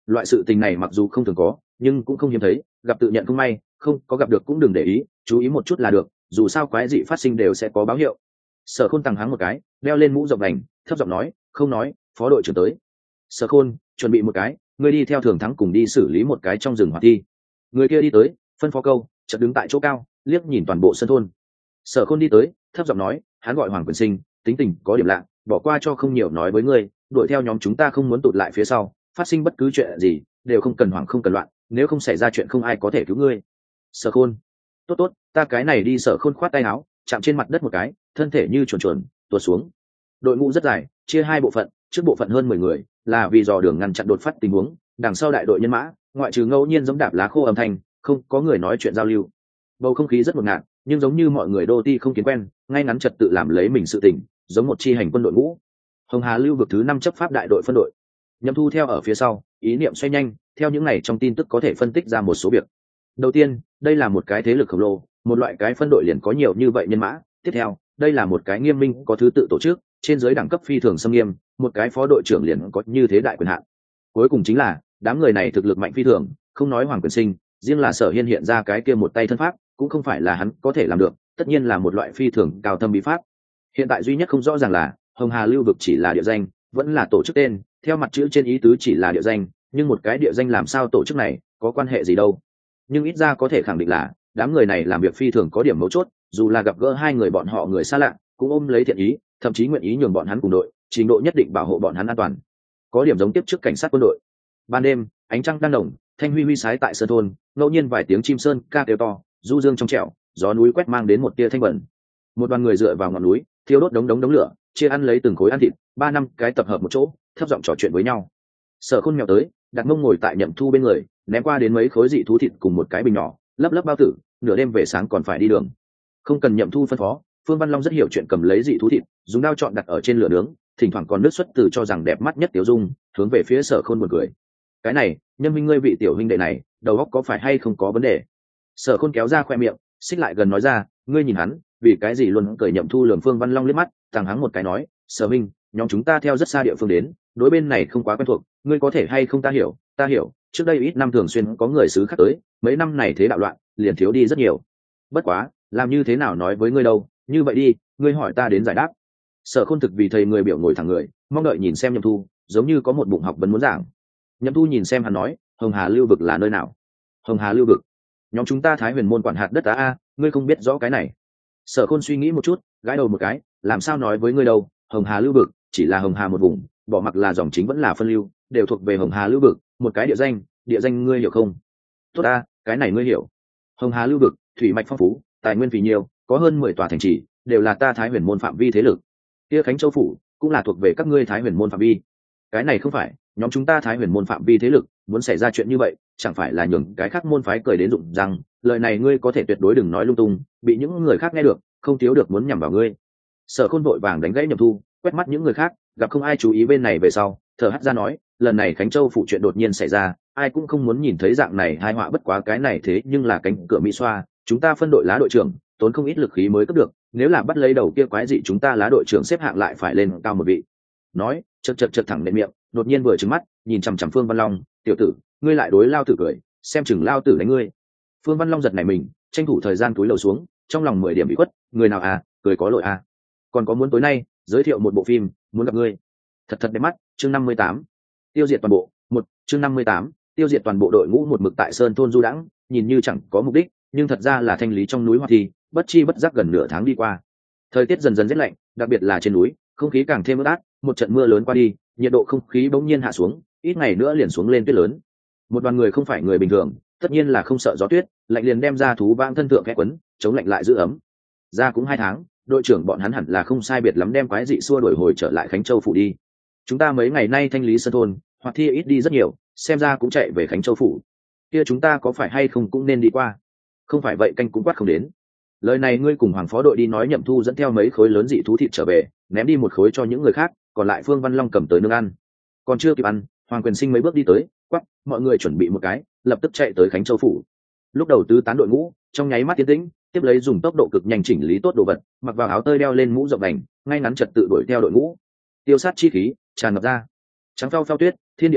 loại sự tình này mặc dù không thường có nhưng cũng không hiếm thấy, gặp tự nhận không may, không có gặp được cũng đừng để ý, chú ý một chút là được, dù sao quái dị phát sinh đều sẽ có báo hiệu. Sở Khôn tăng háng một cái, đeo lên mũ rộng đành, thấp giọng nói, không nói, phó đội trưởng tới. Sở Khôn, chuẩn bị một cái, ngươi đi theo Thường Thắng cùng đi xử lý một cái trong rừng hỏa thi. Người kia đi tới, phân phó câu, chợt đứng tại chỗ cao, liếc nhìn toàn bộ sân thôn. Sở Khôn đi tới, thấp giọng nói, hắn gọi Hoàng Quyền Sinh, tính tình có điểm lạ, bỏ qua cho không nhiều nói với ngươi, đuổi theo nhóm chúng ta không muốn tụt lại phía sau, phát sinh bất cứ chuyện gì đều không cần hoảng không cần loạn, nếu không xảy ra chuyện không ai có thể cứu ngươi. Sở Khôn, tốt tốt, ta cái này đi. Sở Khôn khoát tay áo, chạm trên mặt đất một cái, thân thể như chuồn chuồn tuột xuống. Đội ngũ rất dài, chia hai bộ phận, trước bộ phận hơn mười người là vì dò đường ngăn chặn đột phát tình huống, đằng sau đại đội nhân mã, ngoại trừ ngẫu nhiên giống đạp lá khô âm thanh, không có người nói chuyện giao lưu. Bầu không khí rất ngột ngạt, nhưng giống như mọi người đô ti không kiến quen, ngay ngắn trật tự làm lấy mình sự tình, giống một chi hành quân đội ngũ. Hồng Hà lưu vực thứ năm chấp pháp đại đội phân đội, Nhậm Thu theo ở phía sau, ý niệm xoay nhanh, theo những này trong tin tức có thể phân tích ra một số việc. Đầu tiên, đây là một cái thế lực khổng lồ, một loại cái phân đội liền có nhiều như vậy nhân mã. Tiếp theo, đây là một cái nghiêm minh có thứ tự tổ chức, trên dưới đẳng cấp phi thường xâm nghiêm, một cái phó đội trưởng liền có như thế đại quyền hạn. Cuối cùng chính là đám người này thực lực mạnh phi thường, không nói Hoàng Quyền Sinh, riêng là Sở Hiên hiện ra cái kia một tay thân pháp cũng không phải là hắn có thể làm được, tất nhiên là một loại phi thường cao thâm bí pháp. Hiện tại duy nhất không rõ ràng là Hồng Hà lưu vực chỉ là địa danh, vẫn là tổ chức tên, theo mặt chữ trên ý tứ chỉ là địa danh, nhưng một cái địa danh làm sao tổ chức này có quan hệ gì đâu. Nhưng ít ra có thể khẳng định là đám người này làm việc phi thường có điểm mấu chốt, dù là gặp gỡ hai người bọn họ người xa lạ cũng ôm lấy thiện ý, thậm chí nguyện ý nhường bọn hắn cùng đội, trình độ nhất định bảo hộ bọn hắn an toàn, có điểm giống tiếp trước cảnh sát quân đội. Ban đêm, ánh trăng đang đồng, thanh huy huy sái tại sơn thôn, ngẫu nhiên vài tiếng chim sơn ca kêu to, du dương trong trẻo, gió núi quét mang đến một tia thanh bẩn. Một đoàn người dựa vào ngọn núi, thiêu đốt đống đống đống lửa, chia ăn lấy từng khối ăn thịt, ba năm cái tập hợp một chỗ, thấp giọng trò chuyện với nhau. Sở Khôn mèo tới, đặt mông ngồi tại Nhậm Thu bên người, ném qua đến mấy khối dị thú thịt cùng một cái bình nhỏ, lấp lấp bao tử, nửa đêm về sáng còn phải đi đường. Không cần Nhậm Thu phân phó, Phương Văn Long rất hiểu chuyện, cầm lấy dị thú thịt, dùng dao chọn đặt ở trên lửa nướng, thỉnh thoảng còn nước xuất từ cho rằng đẹp mắt nhất tiểu dung, hướng về phía Sở Khôn buồn cười. Cái này, Nhân Minh ngươi vị tiểu huynh đệ này, đầu óc có phải hay không có vấn đề? Sở Khôn kéo ra khoe miệng, xích lại gần nói ra, ngươi nhìn hắn, vì cái gì luôn cười. Nhậm Thu lườm Phương Văn Long liếc mắt, thằng hắng một cái nói, Sở Minh, nhóm chúng ta theo rất xa địa phương đến, đối bên này không quá quen thuộc, ngươi có thể hay không? Ta hiểu, ta hiểu, trước đây ít năm thường xuyên có người xứ khác tới, mấy năm này thế đạo loạn, liền thiếu đi rất nhiều. Bất quá, làm như thế nào nói với ngươi đâu, như vậy đi, ngươi hỏi ta đến giải đáp. Sở Khôn thực vì thầy người biểu ngồi thẳng người, mong đợi nhìn xem Nhậm Thu, giống như có một bụng học vấn muốn giảng. Nhậm Thu nhìn xem hắn nói, Hồng Hà lưu vực là nơi nào? Hồng Hà lưu vực, nhóm chúng ta Thái Huyền môn quản hạt đất á a, ngươi không biết rõ cái này? Sở Khôn suy nghĩ một chút, gãi đầu một cái, làm sao nói với ngươi đâu, Hồng Hà lưu vực chỉ là Hồng Hà một vùng, bỏ mặc là dòng chính vẫn là phân lưu, đều thuộc về Hồng Hà lưu vực, một cái địa danh, địa danh ngươi hiểu không? Tốt a, cái này ngươi hiểu. Hồng Hà lưu vực, thủy mạch phong phú, tài nguyên phì nhiều, có hơn mười tòa thành trì, đều là ta Thái Huyền môn phạm vi thế lực. Kia Khánh Châu phủ cũng là thuộc về các ngươi Thái Huyền môn phạm vi. Cái này không phải, nhóm chúng ta Thái Huyền môn phạm vi thế lực, muốn xảy ra chuyện như vậy, chẳng phải là nhường cái khác môn phái cười đến rụng răng, lời này ngươi có thể tuyệt đối đừng nói lung tung, bị những người khác nghe được, không thiếu được muốn nhằm vào ngươi. Sở Khôn vội vàng đánh gãy Nhậm Thu, quét mắt những người khác, gặp không ai chú ý bên này về sau, thở hắt ra nói, lần này Khánh Châu phủ chuyện đột nhiên xảy ra, ai cũng không muốn nhìn thấy dạng này hai họa, bất quá cái này thế nhưng là cánh cửa Mỹ xoa, chúng ta phân đội lá đội trưởng tốn không ít lực khí mới cướp được, nếu là bắt lấy đầu kia quái dị chúng ta lá đội trưởng xếp hạng lại phải lên cao một vị. Nói, chật chật chật thẳng lên miệng, đột nhiên vừa trừng mắt, nhìn chằm chằm Phương Văn Long, tiểu tử, ngươi lại đối lao tử cười, xem chừng lao tử đánh ngươi. Phương Văn Long giật nảy mình, tranh thủ thời gian túi lầu xuống, trong lòng mười điểm bị khuất, người nào à, cười có lỗi à. Còn có muốn tối nay giới thiệu một bộ phim, muốn gặp ngươi. Thật thật đẹp mắt, chương năm mươi tám, tiêu diệt toàn bộ, một, chương năm mươi tám, tiêu diệt toàn bộ đội ngũ một mực tại sơn thôn du đãng, nhìn như chẳng có mục đích, nhưng thật ra là thanh lý trong núi Hoa Thi, bất chi bất giác gần nửa tháng đi qua. Thời tiết dần dần rét lạnh, đặc biệt là trên núi, không khí càng thêm ướt át, một trận mưa lớn qua đi, nhiệt độ không khí bỗng nhiên hạ xuống, ít ngày nữa liền xuống lên tuyết lớn. Một đoàn người không phải người bình thường, tất nhiên là không sợ gió tuyết, lạnh liền đem ra thú vang thân thượng khẽ quấn, chống lạnh lại giữ ấm. Ra cũng hai tháng, đội trưởng bọn hắn hẳn là không sai biệt lắm đem quái dị xua đuổi hồi trở lại Khánh Châu phủ đi. Chúng ta mấy ngày nay thanh lý sơn thôn, Hoặc Thi ít đi rất nhiều, xem ra cũng chạy về Khánh Châu phủ. Kia chúng ta có phải hay không cũng nên đi qua? Không phải vậy canh cũng quát không đến. Lời này ngươi cùng Hoàng phó đội đi nói. Nhậm Thu dẫn theo mấy khối lớn dị thú thịt trở về, ném đi một khối cho những người khác, còn lại Phương Văn Long cầm tới nương ăn. Còn chưa kịp ăn, Hoàng Quyền Sinh mấy bước đi tới, quắc, mọi người chuẩn bị một cái, lập tức chạy tới Khánh Châu phủ. Lúc đầu tứ tán đội ngũ, trong nháy mắt tiến tĩnh, tiếp lấy dùng tốc độ cực nhanh chỉnh lý tốt đồ vật, mặc vào áo tơi, đeo lên mũ rộng đành, ngay ngắn trật tự đuổi theo đội ngũ. Tiêu sát chi khí tràn ngập ra, trắng phao phao tuyết, thiên địa âm u,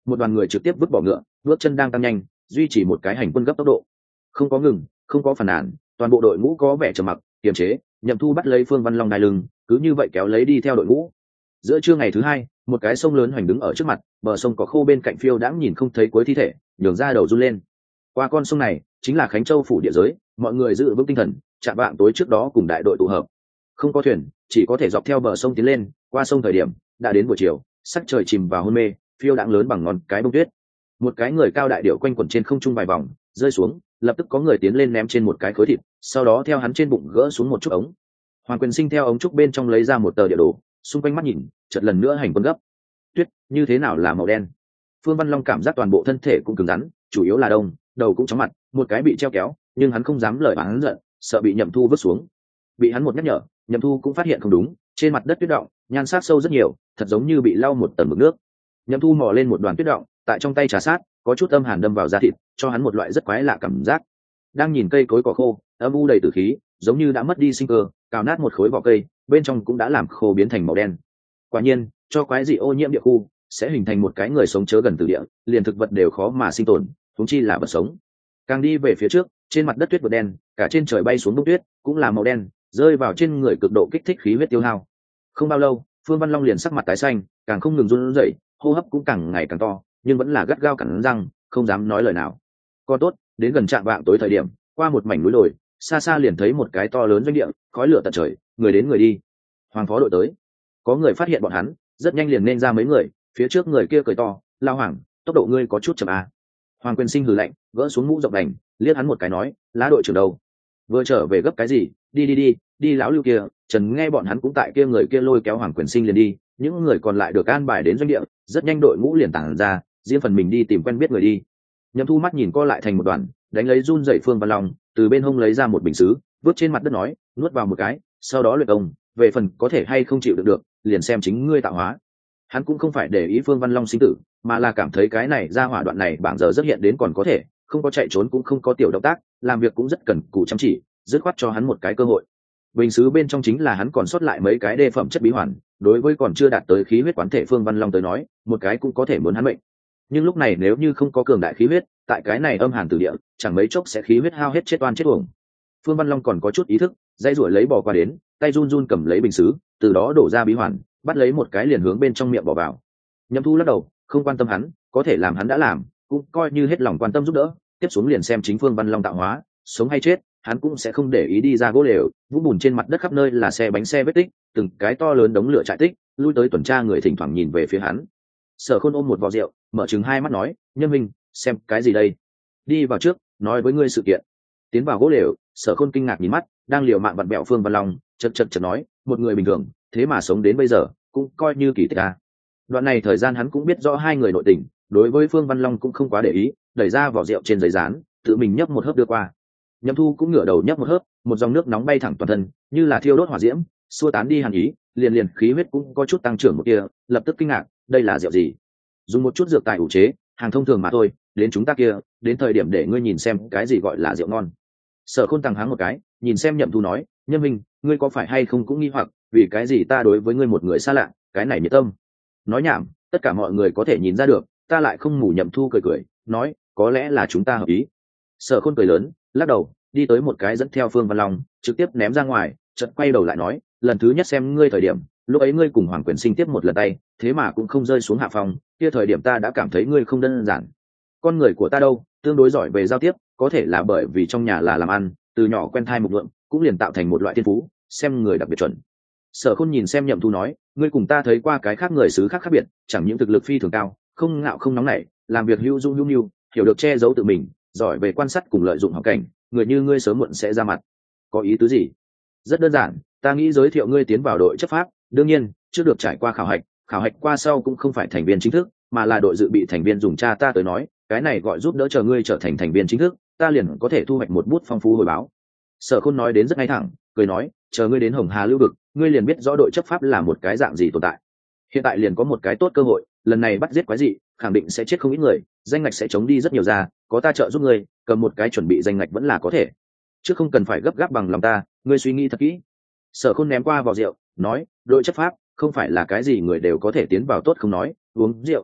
một đoàn người trực tiếp vứt bỏ ngựa, bước chân đang tăng nhanh, duy trì một cái hành quân gấp tốc độ. Không có ngừng, không có phản nàn, toàn bộ đội ngũ có vẻ trầm mặc, kiềm chế. Nhậm Thu bắt lấy Phương Văn Long đai lưng, cứ như vậy kéo lấy đi theo đội ngũ. Giữa trưa ngày thứ hai, một cái sông lớn hoành đứng ở trước mặt, bờ sông có khô bên cạnh phiêu đãng nhìn không thấy cuối thi thể, nhường ra đầu run lên. Qua con sông này chính là Khánh Châu phủ địa giới, mọi người giữ vững tinh thần, chạm vạng tối trước đó cùng đại đội tụ hợp. Không có thuyền, chỉ có thể dọc theo bờ sông tiến lên. Qua sông thời điểm đã đến buổi chiều, sắc trời chìm vào hôn mê, phiêu đãng lớn bằng ngón cái bông tuyết. Một cái người cao đại điệu quanh quẩn trên không trung vài vòng, rơi xuống, lập tức có người tiến lên ném trên một cái khối thịt, sau đó theo hắn trên bụng gỡ xuống một chút ống. Hoàng Quyền Sinh theo ống trúc bên trong lấy ra một tờ địa đồ, xung quanh mắt nhìn, chợt lần nữa hành quân gấp. Tuyết như thế nào là màu đen? Phương Văn Long cảm giác toàn bộ thân thể cũng cứng rắn, chủ yếu là đông, đầu cũng chóng mặt, một cái bị treo kéo, nhưng hắn không dám lời hắn giận, sợ bị Nhậm Thu vứt xuống. Bị hắn một nhắc nhở, Nhậm Thu cũng phát hiện không đúng, trên mặt đất tuyết động, nhan sắc sâu rất nhiều, thật giống như bị lau một tầng mực nước. Nhậm Thu mò lên một đoàn tuyết động, tại trong tay trà sát, có chút âm hàn đâm vào da thịt, cho hắn một loại rất quái lạ cảm giác. Đang nhìn cây cối cỏ khô, âm u đầy tử khí, giống như đã mất đi sinh cơ, cào nát một khối vỏ cây, bên trong cũng đã làm khô biến thành màu đen. Quả nhiên, cho quái dị ô nhiễm địa khu, sẽ hình thành một cái người sống chớ gần từ địa, liền thực vật đều khó mà sinh tồn, huống chi là vật sống. Càng đi về phía trước, trên mặt đất tuyết vượt đen, cả trên trời bay xuống bông tuyết, cũng là màu đen, rơi vào trên người cực độ kích thích khí huyết tiêu hao. Không bao lâu, Phương Văn Long liền sắc mặt tái xanh, càng không ngừng run rẩy, hô hấp cũng càng ngày càng to, nhưng vẫn là gắt gao cắn răng, không dám nói lời nào. Còn tốt, đến gần trạm vạng tối thời điểm, qua một mảnh núi đồi, xa xa liền thấy một cái to lớn doanh địa, khói lửa tận trời, người đến người đi. Hoàng phó đội tới. Có người phát hiện bọn hắn, rất nhanh liền nên ra mấy người, phía trước người kia cười to, "Lao Hoàng, tốc độ ngươi có chút chậm à?" Hoàng Quyền Sinh hừ lạnh, gỡ xuống mũ rộng đành, liếc hắn một cái nói, "Lá đội trưởng đâu? Vừa trở về gấp cái gì? Đi đi đi, đi lão Lưu kia." Trần nghe bọn hắn cũng tại kia, người kia lôi kéo Hoàng Quyền Sinh liền đi, những người còn lại được an bài đến doanh địa, rất nhanh đội ngũ liền tản ra, riêng phần mình đi tìm quen biết người đi. Nhậm Thu mắt nhìn co lại thành một đoàn, đánh lấy run dậy Phương Văn Long, từ bên hông lấy ra một bình sứ, vứt trên mặt đất nói, nuốt vào một cái, sau đó luyện công, về phần có thể hay không chịu được được, liền xem chính ngươi tạo hóa. Hắn cũng không phải để ý Phương Văn Long sinh tử, mà là cảm thấy cái này ra hỏa đoạn này bảng giờ rất hiện đến còn có thể, không có chạy trốn cũng không có tiểu động tác, làm việc cũng rất cần cù chăm chỉ, dứt khoát cho hắn một cái cơ hội. Bình sứ bên trong chính là hắn còn sót lại mấy cái đề phẩm chất bí hoàn, đối với còn chưa đạt tới khí huyết quán thể Phương Văn Long tới nói, một cái cũng có thể muốn hắn mệnh. Nhưng lúc này nếu như không có cường đại khí huyết, tại cái này âm hàn tử địa, chẳng mấy chốc sẽ khí huyết hao hết chết oan chết uổng. Phương Văn Long còn có chút ý thức, dây ruổi lấy bò qua đến, tay run run cầm lấy bình sứ, từ đó đổ ra bí hoàn, bắt lấy một cái liền hướng bên trong miệng bỏ vào. Nhậm Thu lắc đầu, không quan tâm hắn, có thể làm hắn đã làm, cũng coi như hết lòng quan tâm giúp đỡ, tiếp xuống liền xem chính Phương Văn Long tạo hóa, sống hay chết, hắn cũng sẽ không để ý đi ra gỗ lều, vũng bùn trên mặt đất khắp nơi là xe bánh xe vết tích, từng cái to lớn đống lửa trại tích, lui tới tuần tra người thỉnh thoảng nhìn về phía hắn. Sở Khôn ôm một vò rượu, mở trừng hai mắt nói, "Nhân Minh, xem cái gì đây? Đi vào trước, nói với ngươi sự kiện." Tiến vào gỗ lều, Sở Khôn kinh ngạc nhìn mắt, đang liều mạng vặn bẹo Phương Văn Long, chật chật chật nói, "Một người bình thường, thế mà sống đến bây giờ, cũng coi như kỳ tích à." Đoạn này thời gian hắn cũng biết rõ hai người nội tình, đối với Phương Văn Long cũng không quá để ý, đẩy ra vỏ rượu trên giấy dán, tự mình nhấp một hớp đưa qua. Nhậm Thu cũng ngửa đầu nhấp một hớp, một dòng nước nóng bay thẳng toàn thân, như là thiêu đốt hỏa diễm, xua tán đi hàn ý, liền liền khí huyết cũng có chút tăng trưởng một kia, lập tức kinh ngạc, đây là rượu gì? Dùng một chút dược tài ủ chế, hàng thông thường mà thôi, đến chúng ta kia, đến thời điểm để ngươi nhìn xem cái gì gọi là rượu ngon. Sở Khôn tăng háng một cái, nhìn xem Nhậm Thu nói, "Nhân Minh, ngươi có phải hay không cũng nghi hoặc, vì cái gì ta đối với ngươi một người xa lạ, cái này nhiệt tâm?" Nói nhảm, tất cả mọi người có thể nhìn ra được, ta lại không mù. Nhậm Thu cười cười, nói, "Có lẽ là chúng ta hợp ý." Sở Khôn cười lớn, lắc đầu, đi tới một cái dẫn theo Phương Văn Long, trực tiếp ném ra ngoài, chợt quay đầu lại nói, "Lần thứ nhất xem ngươi thời điểm, lúc ấy ngươi cùng Hoàng Quyền Sinh tiếp một lần tay, thế mà cũng không rơi xuống hạ phòng, kia thời điểm ta đã cảm thấy ngươi không đơn giản. Con người của ta đâu, tương đối giỏi về giao tiếp, có thể là bởi vì trong nhà là làm ăn, từ nhỏ quen thai mục lượng, cũng liền tạo thành một loại thiên phú, xem người đặc biệt chuẩn." Sở Khôn nhìn xem Nhậm Thu nói, "Ngươi cùng ta thấy qua cái khác người xứ khác khác biệt, chẳng những thực lực phi thường cao, không ngạo không nóng nảy, làm việc hữu dung hữu nhu, hiểu được che giấu tự mình, giỏi về quan sát cùng lợi dụng hoàn cảnh, người như ngươi sớm muộn sẽ ra mặt." "Có ý tứ gì?" "Rất đơn giản, ta nghĩ giới thiệu ngươi tiến vào đội chấp pháp, đương nhiên, trước được trải qua khảo hạch, khảo hạch qua sau cũng không phải thành viên chính thức, mà là đội dự bị thành viên dùng cha ta tới nói, cái này gọi giúp đỡ chờ ngươi trở thành thành viên chính thức, ta liền có thể thu hoạch một bút phong phú hồi báo." Sở Khôn nói đến rất ngay thẳng, cười nói, "Chờ ngươi đến Hồng Hà lưu vực, ngươi liền biết rõ đội chấp pháp là một cái dạng gì tồn tại. Hiện tại liền có một cái tốt cơ hội, lần này bắt giết quái dị, khẳng định sẽ chết không ít người, danh ngạch sẽ chống đi rất nhiều ra, có ta trợ giúp ngươi, cầm một cái chuẩn bị danh ngạch vẫn là có thể. Chứ không cần phải gấp gáp bằng lòng ta, ngươi suy nghĩ thật kỹ." Sở Khôn ném qua vò rượu, nói, "Đội chấp pháp không phải là cái gì người đều có thể tiến vào tốt không nói, uống rượu."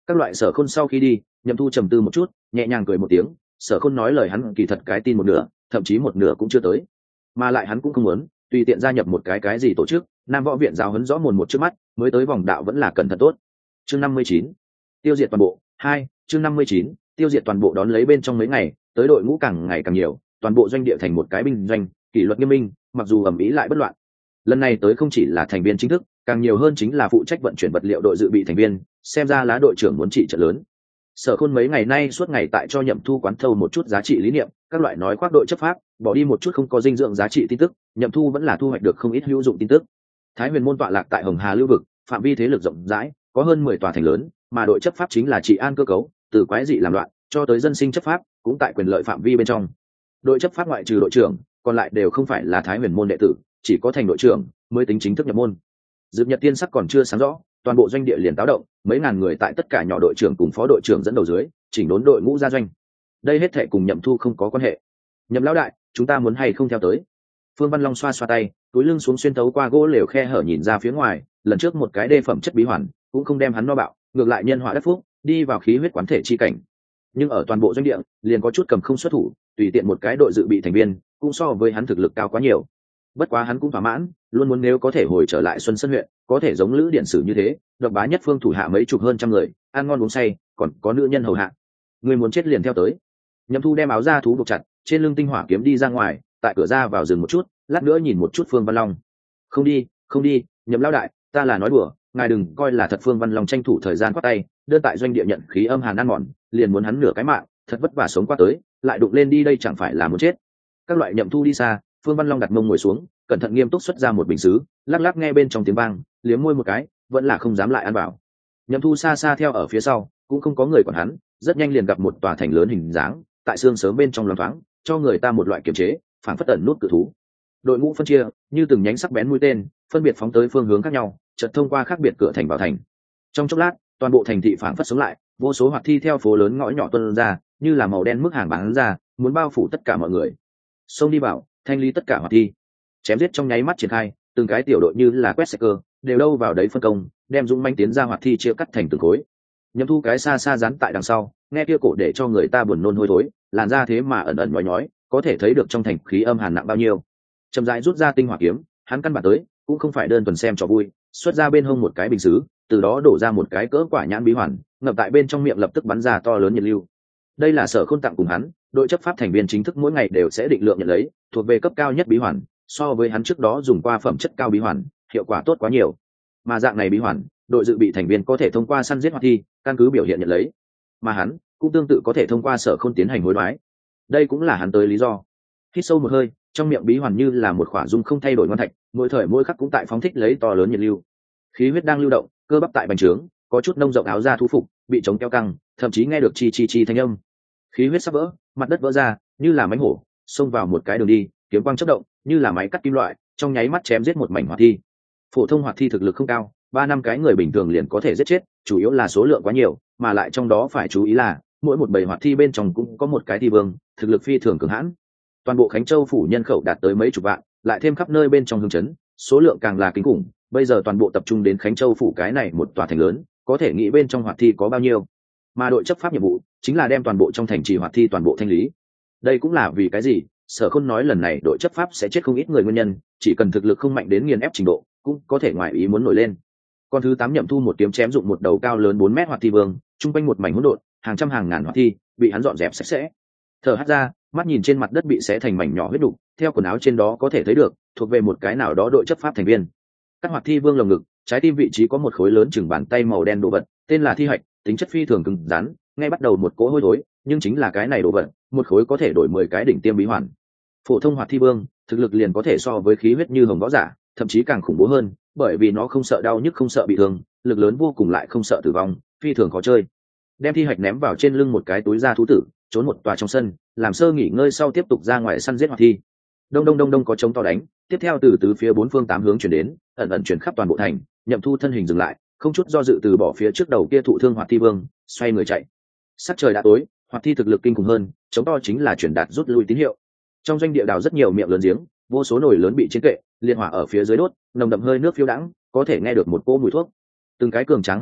Các loại Sở Khôn sau khi đi, Nhậm Thu trầm tư một chút, nhẹ nhàng cười một tiếng. Sở Khôn nói lời hắn kỳ thật cái tin một nửa, thậm chí một nửa cũng chưa tới, mà lại hắn cũng không muốn tùy tiện gia nhập một cái cái gì tổ chức. Nam Võ Viện giáo huấn rõ mồn một trước mắt, mới tới vòng đạo vẫn là cẩn thận tốt. Chương năm mươi chín, tiêu diệt toàn bộ. Hai, chương năm mươi chín, tiêu diệt toàn bộ. Đón lấy bên trong mấy ngày, tới đội ngũ càng ngày càng nhiều, toàn bộ doanh địa thành một cái binh doanh, kỷ luật nghiêm minh, mặc dù ầm ĩ lại bất loạn. Lần này tới không chỉ là thành viên chính thức, càng nhiều hơn chính là phụ trách vận chuyển vật liệu đội dự bị thành viên, xem ra lá đội trưởng muốn trị trận lớn. Sở Khôn mấy ngày nay suốt ngày tại cho Nhậm Thu quán thâu một chút giá trị lý niệm, các loại nói khoác đội chấp pháp, bỏ đi một chút không có dinh dưỡng giá trị tin tức, Nhậm Thu vẫn là thu hoạch được không ít hữu dụng tin tức. Thái Huyền môn tọa lạc tại Hồng Hà lưu vực, phạm vi thế lực rộng rãi, có hơn mười tòa thành lớn, mà đội chấp pháp chính là trị an cơ cấu, từ quái dị làm loạn cho tới dân sinh chấp pháp, cũng tại quyền lợi phạm vi bên trong. Đội chấp pháp ngoại trừ đội trưởng, còn lại đều không phải là Thái Huyền môn đệ tử, chỉ có thành đội trưởng mới tính chính thức nhập môn. Dược Nhật Tiên sắc còn chưa sáng rõ, toàn bộ doanh địa liền táo động, mấy ngàn người tại tất cả nhỏ đội trưởng cùng phó đội trưởng dẫn đầu dưới, chỉnh đốn đội ngũ ra doanh. Đây hết thệ cùng Nhậm Thu không có quan hệ. Nhậm lão đại, chúng ta muốn hay không theo tới? Phương Văn Long xoa xoa tay, túi lưng xuống xuyên tấu qua gỗ lều khe hở nhìn ra phía ngoài, lần trước một cái đê phẩm chất bí hoàn, cũng không đem hắn no bạo, ngược lại nhân họa đắc phúc, đi vào khí huyết quán thể chi cảnh. Nhưng ở toàn bộ doanh địa, liền có chút cầm không xuất thủ, tùy tiện một cái đội dự bị thành viên, cũng so với hắn thực lực cao quá nhiều. Bất quá hắn cũng thỏa mãn, luôn muốn nếu có thể hồi trở lại Xuân Sơn huyện, có thể giống Lữ Điện Sử như thế, độc bá nhất phương thủ hạ mấy chục hơn trăm người, ăn ngon uống say, còn có nữ nhân hầu hạ. Người muốn chết liền theo tới. Nhậm Thu đem áo da thú buộc chặt, trên lưng tinh hỏa kiếm đi ra ngoài, tại cửa ra vào dừng một chút, lát nữa nhìn một chút Phương Văn Long. Không đi, không đi, Nhậm lão đại, ta là nói đùa, ngài đừng coi là thật. Phương Văn Long tranh thủ thời gian quát tay, đơn tại doanh địa nhận khí âm hàn ăn mòn, liền muốn hắn nửa cái mạng, thật vất vả sống qua tới, lại đụng lên đi đây chẳng phải là muốn chết. Các loại Nhậm Thu đi xa, Phương Văn Long đặt mông ngồi xuống, cẩn thận nghiêm túc xuất ra một bình sứ, lắc lắc nghe bên trong tiếng vang, liếm môi một cái, vẫn là không dám lại ăn vào. Nhậm Thu xa xa theo ở phía sau, cũng không có người quản hắn, rất nhanh liền gặp một tòa thành lớn hình dáng, tại xương sớm bên trong loáng thoáng, cho người ta một loại kiềm chế, phản phất tẩn nút cự thú. Đội ngũ phân chia, như từng nhánh sắc bén mũi tên, phân biệt phóng tới phương hướng khác nhau, chợt thông qua khác biệt cửa thành vào thành. Trong chốc lát, toàn bộ thành thị phản phất sống lại, vô số hoạt thi theo phố lớn ngõ nhỏ tuôn ra, như là màu đen mức hàng bán ra, muốn bao phủ tất cả mọi người. Xông đi vào, thanh lý tất cả hoạt thi. Chém giết trong nháy mắt triển khai, từng cái tiểu đội như là quét xe cơ, đều đâu vào đấy phân công, đem dũng manh tiến ra hoạt thi chia cắt thành từng khối. Nhậm Thu cái xa xa dán tại đằng sau, nghe kia cổ để cho người ta buồn nôn hôi thối, làn da thế mà ẩn ẩn nhói nhói, có thể thấy được trong thành khí âm hàn nặng bao nhiêu. Chậm rãi rút ra tinh hỏa kiếm, hắn căn bản tới cũng không phải đơn thuần xem cho vui, xuất ra bên hông một cái bình sứ, từ đó đổ ra một cái cỡ quả nhãn bí hoàn, ngập tại bên trong miệng lập tức bắn ra to lớn nhiệt lưu. Đây là Sở Khôn tặng cùng hắn, đội chấp pháp thành viên chính thức mỗi ngày đều sẽ định lượng nhận lấy, thuộc về cấp cao nhất bí hoàn, so với hắn trước đó dùng qua phẩm chất cao bí hoàn, hiệu quả tốt quá nhiều. Mà dạng này bí hoàn, đội dự bị thành viên có thể thông qua săn giết hoạt thi, căn cứ biểu hiện nhận lấy, mà hắn cũng tương tự có thể thông qua Sở Khôn tiến hành hối đoái. Đây cũng là hắn tới lý do. Hít sâu một hơi, trong miệng bí hoàn như là một khỏa dung không thay đổi ngon thạch, mỗi thời mỗi khắc cũng tại phóng thích lấy to lớn nhiệt lưu. Khí huyết đang lưu động, cơ bắp tại bành trướng, có chút nông rộng áo da thú phục bị chống keo căng, thậm chí nghe được chi chi chi thanh âm. Khí huyết sắp vỡ, mặt đất vỡ ra, như là mánh hổ xông vào một cái đường đi, kiếm quang chớp động, như là máy cắt kim loại, trong nháy mắt chém giết một mảnh hoạt thi. Phổ thông hoạt thi thực lực không cao, ba năm cái người bình thường liền có thể giết chết, chủ yếu là số lượng quá nhiều, mà lại trong đó phải chú ý là mỗi một bầy hoạt thi bên trong cũng có một cái thi vương, thực lực phi thường cường hãn. Toàn bộ Khánh Châu phủ nhân khẩu đạt tới mấy chục vạn, lại thêm khắp nơi bên trong hương trấn, số lượng càng là kinh khủng. Bây giờ toàn bộ tập trung đến Khánh Châu phủ cái này một tòa thành lớn, có thể nghĩ bên trong hoạt thi có bao nhiêu. Mà đội chấp pháp nhiệm vụ chính là đem toàn bộ trong thành trì hoạt thi toàn bộ thanh lý. Đây cũng là vì cái gì Sở Khôn nói lần này đội chấp pháp sẽ chết không ít người nguyên nhân, chỉ cần thực lực không mạnh đến nghiền ép trình độ, cũng có thể ngoài ý muốn nổi lên. Con thứ tám Nhậm Thu một kiếm chém dụng một đầu cao lớn bốn mét hoạt thi vương, trung quanh một mảnh hỗn độn, hàng trăm hàng ngàn hoạt thi bị hắn dọn dẹp sạch sẽ. Thở hắt ra, mắt nhìn trên mặt đất bị xé thành mảnh nhỏ huyết đục, theo quần áo trên đó có thể thấy được thuộc về một cái nào đó đội chấp pháp thành viên. Các hoạt thi vương lồng ngực, trái tim vị trí có một khối lớn chừng bàn tay màu đen đồ vật, tên là thi hạch, tính chất phi thường cứng rắn, ngay bắt đầu một cỗ hôi thối, nhưng chính là cái này đồ vật, một khối có thể đổi mười cái đỉnh tiêm bí hoàn. Phổ thông hoạt thi vương, thực lực liền có thể so với khí huyết như hồng võ giả, thậm chí càng khủng bố hơn, bởi vì nó không sợ đau nhức không sợ bị thương, lực lớn vô cùng lại không sợ tử vong, phi thường khó chơi. Đem thi hạch ném vào trên lưng một cái túi da thú tử, trốn một tòa trong sân, làm sơ nghỉ ngơi sau tiếp tục ra ngoài săn giết hoạt thi. Đông đông đông đông có trống to đánh, tiếp theo từ từ phía bốn phương tám hướng chuyển đến, ẩn ẩn chuyển khắp toàn bộ thành. Nhậm Thu thân hình dừng lại, không chút do dự từ bỏ phía trước đầu kia thụ thương hoạt thi vương, xoay người chạy. Sắc trời đã tối, hoạt thi thực lực kinh khủng hơn, trống to chính là chuyển đạt rút lui tín hiệu. Trong doanh địa đào rất nhiều miệng lớn giếng, vô số nồi lớn bị chiến kệ, liệt hỏa ở phía dưới đốt, nồng đậm hơi nước phiêu đãng, có thể nghe được một cỗ mùi thuốc. Từng cái cường tráng hán tử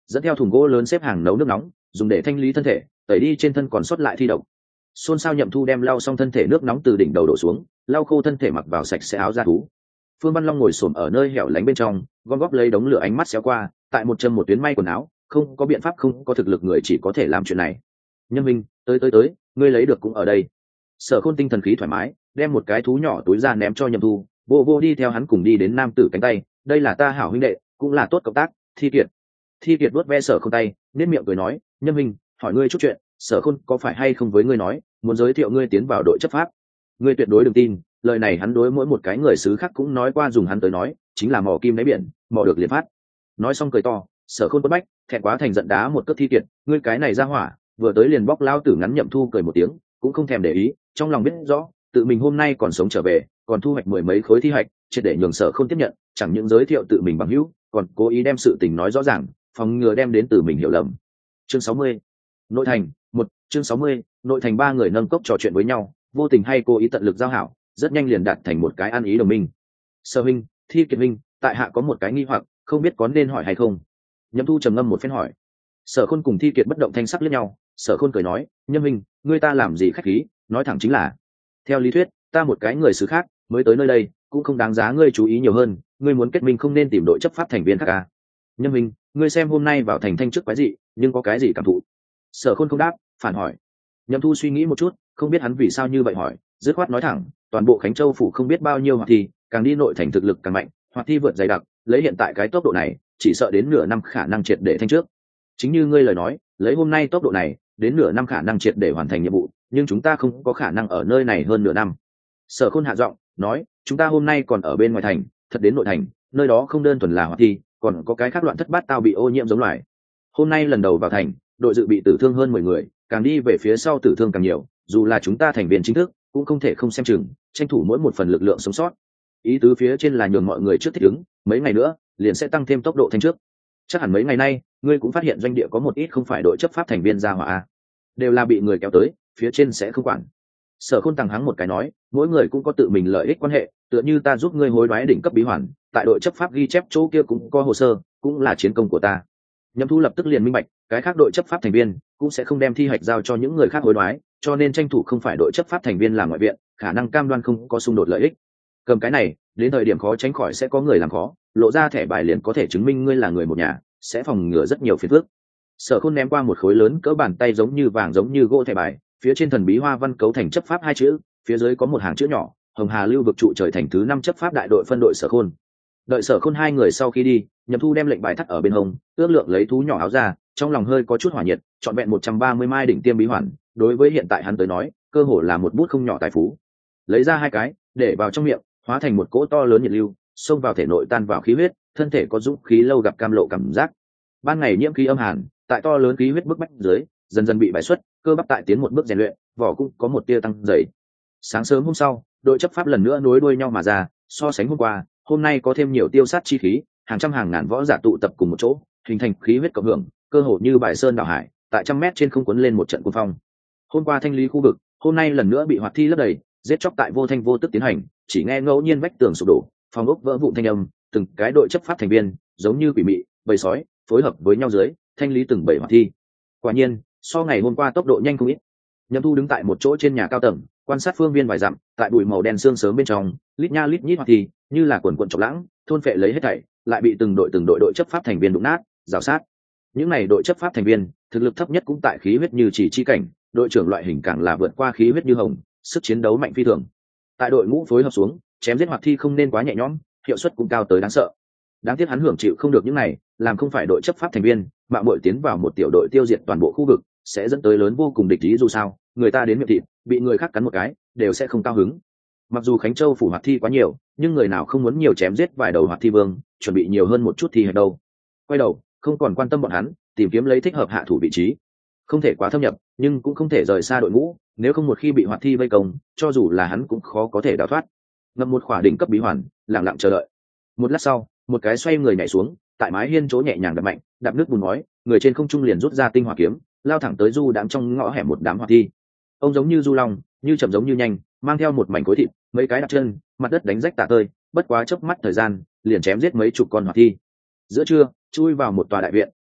dẫn theo thùng gỗ lớn xếp hàng nấu nước nóng dùng để thanh lý thân thể, tẩy đi trên thân còn sót lại thi độc. Xôn xao Nhậm Thu đem lau xong thân thể nước nóng từ đỉnh đầu đổ xuống, lau khô thân thể mặc vào sạch sẽ áo da thú. Phương Văn Long ngồi xổm ở nơi hẻo lánh bên trong, gom góp lấy đống lửa, ánh mắt xéo qua, tại một châm một tuyến may quần áo, không có biện pháp, không có thực lực người chỉ có thể làm chuyện này. Nhân Minh, tới tới tới, ngươi lấy được cũng ở đây. Sở Khôn tinh thần khí thoải mái, đem một cái thú nhỏ túi ra ném cho Nhậm Thu, vô vô đi theo hắn cùng đi đến nam tử cánh tay, đây là ta hảo huynh đệ, cũng là tốt cộng tác, Thi Kiệt. Thi Kiệt vuốt ve Sở Khôn tay, nét miệng cười nói, Nhân Minh, hỏi ngươi chút chuyện, Sở Khôn có phải hay không với ngươi nói, muốn giới thiệu ngươi tiến vào đội chấp pháp? Ngươi tuyệt đối đừng tin, lời này hắn đối mỗi một cái người xứ khác cũng nói qua, dùng hắn tới nói, chính là mò kim đáy biển, mò được liền phát. Nói xong cười to, Sở Khôn quất bách, thẹn quá thành giận đá một cước Thi Kiệt, ngươi cái này ra hỏa, vừa tới liền bóc lao tử ngắn. Nhậm Thu cười một tiếng, cũng không thèm để ý, trong lòng biết rõ, tự mình hôm nay còn sống trở về, còn thu hoạch mười mấy khối thi hoạch, triệt để nhường Sở Khôn tiếp nhận, chẳng những giới thiệu tự mình bằng hữu, còn cố ý đem sự tình nói rõ ràng, phòng ngừa đem đến từ mình hiểu lầm. Chương sáu mươi, nội thành. Một chương sáu mươi, nội thành. Ba người nâng cốc trò chuyện với nhau, vô tình hay cố ý tận lực giao hảo, rất nhanh liền đạt thành một cái ăn ý đồng minh. Sở huynh, Thi Kiệt huynh, tại hạ có một cái nghi hoặc, không biết có nên hỏi hay không? Nhậm Thu trầm ngâm một phen hỏi. Sở Khôn cùng Thi Kiệt bất động thanh sắc liếc nhau, Sở Khôn cười nói, Nhân huynh, ngươi ta làm gì khách khí, nói thẳng chính là, theo lý thuyết, ta một cái người xứ khác mới tới nơi đây, cũng không đáng giá ngươi chú ý nhiều hơn, ngươi muốn kết minh không nên tìm đội chấp pháp thành viên khác à? Nhân huynh, ngươi xem hôm nay vào thành thanh trước quái dị, nhưng có cái gì cảm thụ? Sở Khôn không đáp, phản hỏi. Nhậm Thu suy nghĩ một chút, không biết hắn vì sao như vậy hỏi, dứt khoát nói thẳng, toàn bộ Khánh Châu phủ không biết bao nhiêu hoạt thi, càng đi nội thành thực lực càng mạnh, hoạt thi vượt dày đặc, lấy hiện tại cái tốc độ này, chỉ sợ đến nửa năm khả năng triệt để thanh trước. Chính như ngươi lời nói, lấy hôm nay tốc độ này, đến nửa năm khả năng triệt để hoàn thành nhiệm vụ, nhưng chúng ta không có khả năng ở nơi này hơn nửa năm. Sở Khôn hạ giọng nói, chúng ta hôm nay còn ở bên ngoài thành, thật đến nội thành, nơi đó không đơn thuần là hoạt thi, còn có cái khác loạn thất bát tao bị ô nhiễm giống loài. Hôm nay lần đầu vào thành, đội dự bị tử thương hơn mười người, càng đi về phía sau tử thương càng nhiều, dù là chúng ta thành viên chính thức, cũng không thể không xem chừng, tranh thủ mỗi một phần lực lượng sống sót. Ý tứ phía trên là nhường mọi người trước thích ứng, mấy ngày nữa liền sẽ tăng thêm tốc độ thanh trước. Chắc hẳn mấy ngày nay, ngươi cũng phát hiện doanh địa có một ít không phải đội chấp pháp thành viên ra hỏa, đều là bị người kéo tới, phía trên sẽ không quản. Sở Khôn tằng hắng một cái nói, mỗi người cũng có tự mình lợi ích quan hệ, tựa như ta giúp ngươi hối đoái đỉnh cấp bí hoàn, tại đội chấp pháp ghi chép chỗ kia cũng có hồ sơ, cũng là chiến công của ta. Nhậm Thu lập tức liền minh bạch, cái khác đội chấp pháp thành viên cũng sẽ không đem thi hạch giao cho những người khác hối đoái, cho nên tranh thủ không phải đội chấp pháp thành viên làm ngoại viện, khả năng cam đoan không có xung đột lợi ích. Cầm cái này, đến thời điểm khó tránh khỏi sẽ có người làm khó, lộ ra thẻ bài liền có thể chứng minh ngươi là người một nhà, sẽ phòng ngừa rất nhiều phiền phức. Sở Khôn ném qua một khối lớn cỡ bàn tay giống như vàng giống như gỗ thẻ bài, phía trên thần bí hoa văn cấu thành chấp pháp hai chữ, phía dưới có một hàng chữ nhỏ, Hồng Hà lưu vực trụ trời thành thứ năm chấp pháp đại đội phân đội Sở Khôn. Đợi Sở Khôn hai người sau khi đi, Nhậm Thu đem lệnh bài thắt ở bên hông, ước lượng lấy thú nhỏ áo ra, trong lòng hơi có chút hỏa nhiệt, chọn vẹn một trăm ba mươi mai đỉnh tiêm bí hoàn, đối với hiện tại hắn tới nói, cơ hồ là một bút không nhỏ tài phú. Lấy ra hai cái, để vào trong miệng, hóa thành một cỗ to lớn nhiệt lưu, xông vào thể nội tan vào khí huyết, thân thể có dũng khí lâu gặp cam lộ cảm giác. Ban ngày nhiễm khí âm hàn, tại to lớn khí huyết bức bách dưới, dần dần bị bài xuất, cơ bắp tại tiến một bước rèn luyện, vỏ cũng có một tia tăng dày. Sáng sớm hôm sau, đội chấp pháp lần nữa nối đuôi nhau mà ra, so sánh hôm qua, hôm nay có thêm nhiều tiêu sát chi khí, hàng trăm hàng ngàn võ giả tụ tập cùng một chỗ, hình thành khí huyết cộng hưởng, cơ hồ như bài sơn đảo hải, tại trăm mét trên không cuốn lên một trận cuồng phong. Hôm qua thanh lý khu vực, hôm nay lần nữa bị hoạt thi lấp đầy, giết chóc tại vô thanh vô tức tiến hành, chỉ nghe ngẫu nhiên vách tường sụp đổ, phòng ốc vỡ vụn thanh âm, từng cái đội chấp pháp thành viên giống như quỷ mị, bầy sói, phối hợp với nhau dưới thanh lý từng bầy hoạt thi. Quả nhiên, so ngày hôm qua tốc độ nhanh không ít. Nhậm Thu đứng tại một chỗ trên nhà cao tầng, quan sát phương viên vài dặm, tại bụi màu đen sương sớm bên trong, lít nha lít nhít hoạt thi, như là quần quần trọc lãng, thôn phệ lấy hết thảy, lại bị từng đội từng đội đội chấp pháp thành viên đụng nát, rào sát. Những này đội chấp pháp thành viên, thực lực thấp nhất cũng tại khí huyết như chỉ chi cảnh, đội trưởng loại hình càng là vượt qua khí huyết như hồng, sức chiến đấu mạnh phi thường. Tại đội ngũ phối hợp xuống, chém giết hoạt thi không nên quá nhẹ nhõm, hiệu suất cũng cao tới đáng sợ. Đáng tiếc hắn hưởng chịu không được những này, làm không phải đội chấp pháp thành viên, mạo muội tiến vào một tiểu đội tiêu diệt toàn bộ khu vực, sẽ dẫn tới lớn vô cùng địch ý, dù sao, người ta đến miệng thịt, bị người khác cắn một cái, đều sẽ không cao hứng. Mặc dù Khánh Châu phủ hoạt thi quá nhiều, nhưng người nào không muốn nhiều chém giết vài đầu hoạt thi vương, chuẩn bị nhiều hơn một chút thì hay đâu. Quay đầu, không còn quan tâm bọn hắn, tìm kiếm lấy thích hợp hạ thủ vị trí. Không thể quá thâm nhập, nhưng cũng không thể rời xa đội ngũ, nếu không một khi bị hoạt thi vây công, cho dù là hắn cũng khó có thể đào thoát. Ngậm một khỏa đỉnh cấp bí hoàn, lặng lặng chờ đợi. Một lát sau, một cái xoay người nhảy xuống, tại mái hiên chỗ nhẹ nhàng đập mạnh, đạp nước bùn ngói, người trên không trung liền rút ra tinh hỏa kiếm, lao thẳng tới du đám trong ngõ hẻm một đám hoạt thi. Ông giống như du long, như chậm giống như nhanh, mang theo một mảnh khối thịt, mấy cái đặt chân, mặt đất đánh rách tả tơi, bất quá chớp mắt thời gian, liền chém giết mấy chục con hoạt thi. Giữa trưa, chui vào một tòa đại viện,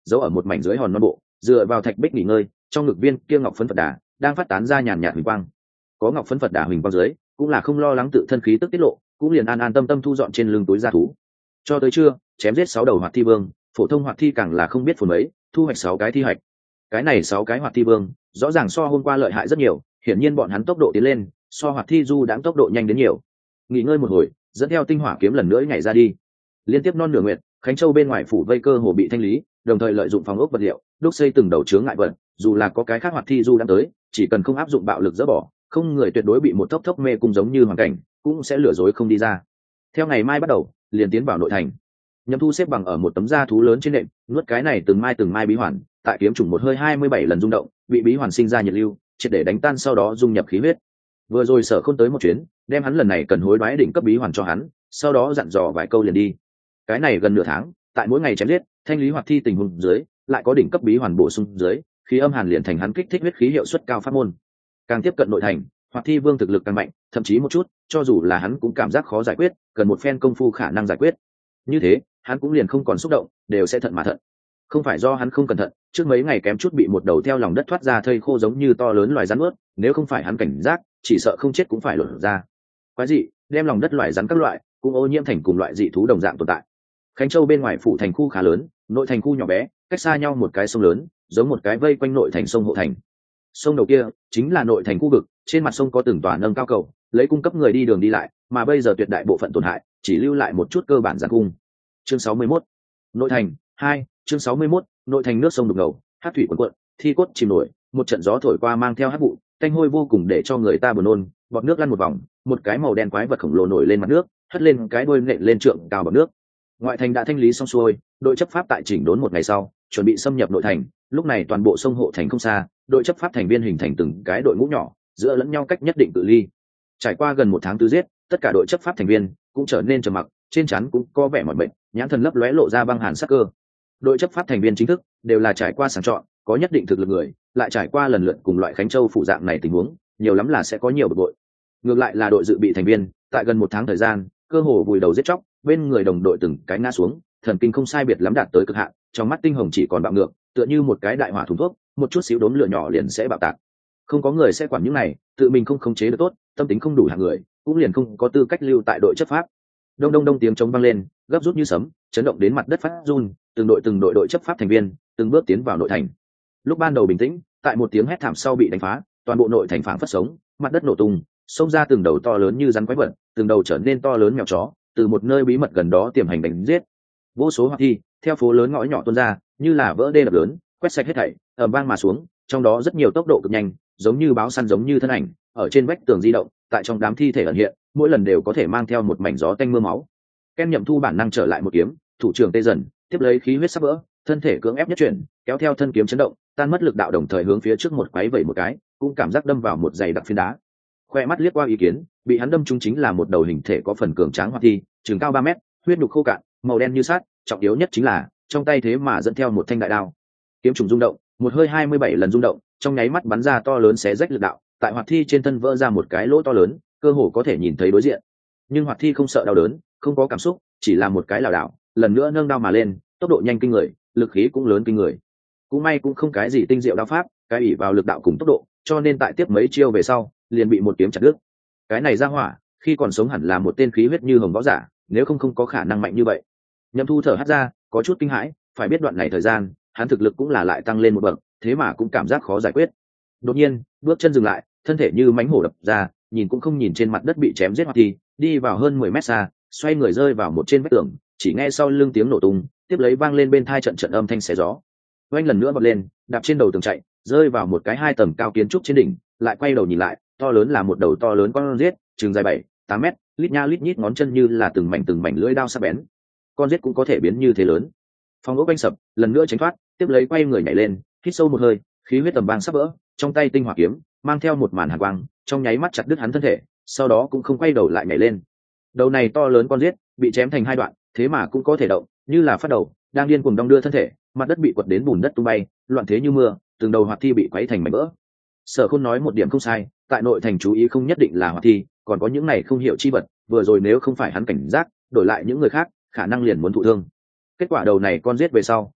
giấu ở một mảnh dưới hòn non bộ, dựa vào thạch bích nghỉ ngơi. Trong ngực viên kia ngọc phấn Phật đà đang phát tán ra nhàn nhạt huỳnh quang. Có ngọc phấn Phật đà huỳnh quang dưới, cũng là không lo lắng tự thân khí tức tiết lộ, cũng liền an an tâm tâm thu dọn trên lưng túi gia thú. Cho tới trưa, chém giết sáu đầu hoạt thi vương, phổ thông hoạt thi càng là không biết phồn mấy, thu hoạch sáu cái thi hoạch. Cái này sáu cái hoạt thi vương, rõ ràng so hôm qua lợi hại rất nhiều, hiển nhiên bọn hắn tốc độ tiến lên, so hoạt thi du đãng tốc độ nhanh đến nhiều. Nghỉ ngơi một hồi, dẫn theo tinh hỏa kiếm lần nữa nhảy ra đi. Liên tiếp non nửa nguyện, Khánh Châu bên ngoài phủ vây cơ hồ bị thanh lý, đồng thời lợi dụng phòng ốc vật liệu, đúc xây từng đầu chướng ngại vật, dù là có cái khác hoạt thi du đang tới, chỉ cần không áp dụng bạo lực dỡ bỏ, không người tuyệt đối bị một thốc thốc mê cung giống như hoàn cảnh, cũng sẽ lừa dối không đi ra. Theo ngày mai bắt đầu, liền tiến vào nội thành. Nhậm Thu xếp bằng ở một tấm da thú lớn trên nệm, nuốt cái này từng mai từng mai bí hoàn, tại kiếm trùng một hơi hai mươi bảy lần rung động, bị bí hoàn sinh ra nhiệt lưu, triệt để đánh tan sau đó dung nhập khí huyết. Vừa rồi Sở Khôn tới một chuyến, đem hắn lần này cần hối đoái đỉnh cấp bí hoàn cho hắn, sau đó dặn dò vài câu liền đi. Cái này gần nửa tháng, tại mỗi ngày chém giết, thanh lý hoạt thi tình huống dưới, lại có đỉnh cấp bí hoàn bổ sung dưới, khí âm hàn liền thành hắn kích thích huyết khí hiệu suất cao pháp môn. Càng tiếp cận nội thành, hoạt thi vương thực lực càng mạnh, thậm chí một chút, cho dù là hắn cũng cảm giác khó giải quyết, cần một phen công phu khả năng giải quyết. Như thế, hắn cũng liền không còn xúc động, đều sẽ thận mà thận. Không phải do hắn không cẩn thận, trước mấy ngày kém chút bị một đầu theo lòng đất thoát ra thây khô giống như to lớn loài rắn ướt, nếu không phải hắn cảnh giác, chỉ sợ không chết cũng phải lột ra. Quái dị, đem lòng đất loài rắn các loại, cũng ô nhiễm thành cùng loại dị thú đồng dạng tồn tại. Khánh Châu bên ngoài phủ thành khu khá lớn, nội thành khu nhỏ bé, cách xa nhau một cái sông lớn, giống một cái vây quanh nội thành sông hộ thành. Sông đầu kia chính là nội thành khu vực, trên mặt sông có từng tòa nâng cao cầu, lấy cung cấp người đi đường đi lại, mà bây giờ tuyệt đại bộ phận tổn hại, chỉ lưu lại một chút cơ bản giàn cung. Chương sáu mươi mốt, nội thành hai, chương sáu mươi mốt, nội thành nước sông đục ngầu, hát thủy cuồn cuộn, thi cốt chìm nổi, một trận gió thổi qua mang theo hát bụi, tanh hôi vô cùng để cho người ta buồn nôn, bọt nước lăn một vòng, một cái màu đen quái vật khổng lồ nổi lên mặt nước, hất lên cái đuôi nện lên trượng cao bọt nước. Ngoại thành đã thanh lý xong xuôi, đội chấp pháp tại chỉnh đốn một ngày sau, chuẩn bị xâm nhập nội thành. Lúc này toàn bộ sông hộ thành không xa, đội chấp pháp thành viên hình thành từng cái đội ngũ nhỏ, giữa lẫn nhau cách nhất định cự ly. Trải qua gần một tháng tứ giết, tất cả đội chấp pháp thành viên cũng trở nên trầm mặc, trên trán cũng có vẻ mỏi mệt, nhãn thần lấp lóe lộ ra băng hàn sắc cơ. Đội chấp pháp thành viên chính thức đều là trải qua sàng chọn, có nhất định thực lực người, lại trải qua lần lượt cùng loại Khánh Châu phụ dạng này tình huống, nhiều lắm là sẽ có nhiều bực bội. Ngược lại là đội dự bị thành viên, tại gần một tháng thời gian, cơ hồ vùi đầu giết chóc, bên người đồng đội từng cái ngã xuống, thần kinh không sai biệt lắm đạt tới cực hạn, trong mắt tinh hồng chỉ còn bạo ngược, tựa như một cái đại hỏa thùng thuốc, một chút xíu đốm lửa nhỏ liền sẽ bạo tạc. Không có người sẽ quản những này, tự mình không khống chế được tốt, tâm tính không đủ hạng người, cũng liền không có tư cách lưu tại đội chấp pháp. Đông đông đông tiếng trống vang lên, gấp rút như sấm, chấn động đến mặt đất phát run, từng đội từng đội đội chấp pháp thành viên từng bước tiến vào nội thành. Lúc ban đầu bình tĩnh, tại một tiếng hét thảm sau bị đánh phá, toàn bộ nội thành phảng phất sống, mặt đất nổ tung, xông ra từng đầu to lớn như rắn quái vật, từng đầu trở nên to lớn mèo chó, từ một nơi bí mật gần đó tiềm hành đánh giết. Vô số hoạt thi theo phố lớn ngõ nhỏ tuôn ra, như là vỡ đê đập lớn, quét sạch hết thảy, ầm vang mà xuống, trong đó rất nhiều tốc độ cực nhanh, giống như báo săn giống như thân ảnh, ở trên vách tường di động, tại trong đám thi thể ẩn hiện, mỗi lần đều có thể mang theo một mảnh gió tanh mưa máu. Ken Nhậm Thu bản năng trở lại một kiếm, thủ trưởng tê dần, tiếp lấy khí huyết sắp vỡ, thân thể cưỡng ép nhất chuyển, kéo theo thân kiếm chấn động, tan mất lực đạo đồng thời hướng phía trước một quấy vẩy một cái, cũng cảm giác đâm vào một dày đặc phiến đá. Khoe mắt liếc qua ý kiến, bị hắn đâm trúng chính là một đầu hình thể có phần cường tráng hoạt thi, chừng cao ba mét, huyết nhục khô cạn, màu đen như sắt, trọng yếu nhất chính là trong tay thế mà dẫn theo một thanh đại đao. Kiếm trùng rung động, một hơi hai mươi bảy lần rung động, trong nháy mắt bắn ra to lớn xé rách lực đạo, tại hoạt thi trên thân vỡ ra một cái lỗ to lớn, cơ hồ có thể nhìn thấy đối diện. Nhưng hoạt thi không sợ đau đớn, không có cảm xúc, chỉ là một cái lảo đảo, lần nữa nâng đao mà lên, tốc độ nhanh kinh người, lực khí cũng lớn kinh người. Cũng may cũng không cái gì tinh diệu đao pháp, cái ỷ vào lực đạo cùng tốc độ, cho nên tại tiếp mấy chiêu về sau, liền bị một kiếm chặt đứt. Cái này ra hỏa, khi còn sống hẳn là một tên khí huyết như hồng võ giả, nếu không không có khả năng mạnh như vậy. Nhậm Thu thở hắt ra, có chút kinh hãi, phải biết đoạn này thời gian, hắn thực lực cũng là lại tăng lên một bậc, thế mà cũng cảm giác khó giải quyết. Đột nhiên, bước chân dừng lại, thân thể như mánh hổ đập ra, nhìn cũng không nhìn trên mặt đất bị chém giết hoạt thi, đi vào hơn mười mét xa, xoay người rơi vào một trên vách tường, chỉ nghe sau lưng tiếng nổ tung, tiếp lấy vang lên bên tai trận trận âm thanh xé gió. Oanh lần nữa bật lên, đạp trên đầu tường chạy, rơi vào một cái hai tầng cao kiến trúc trên đỉnh, lại quay đầu nhìn lại, to lớn là một đầu to lớn con rết, chừng dài bảy, tám mét, lít nha lít nhít ngón chân như là từng mảnh từng mảnh lưỡi dao sắc bén. Con rết cũng có thể biến như thế lớn. Phong ốc banh sập, lần nữa tránh thoát, tiếp lấy quay người nhảy lên, hít sâu một hơi, khí huyết tầm bang sắp vỡ, trong tay tinh hỏa kiếm mang theo một màn hàn quang, trong nháy mắt chặt đứt hắn thân thể, sau đó cũng không quay đầu lại nhảy lên. Đầu này to lớn con rết bị chém thành hai đoạn, thế mà cũng có thể động, như là phát đầu, đang điên cuồng đong đưa thân thể, mặt đất bị quật đến bùn đất tung bay, loạn thế như mưa, từng đầu hoạt thi bị quấy thành mảnh vỡ. Sở Khôn nói một điểm không sai, tại nội thành chú ý không nhất định là hoạt thi, còn có những này không hiểu chi vật, vừa rồi nếu không phải hắn cảnh giác, đổi lại những người khác, khả năng liền muốn thụ thương. Kết quả đầu này con giết về sau,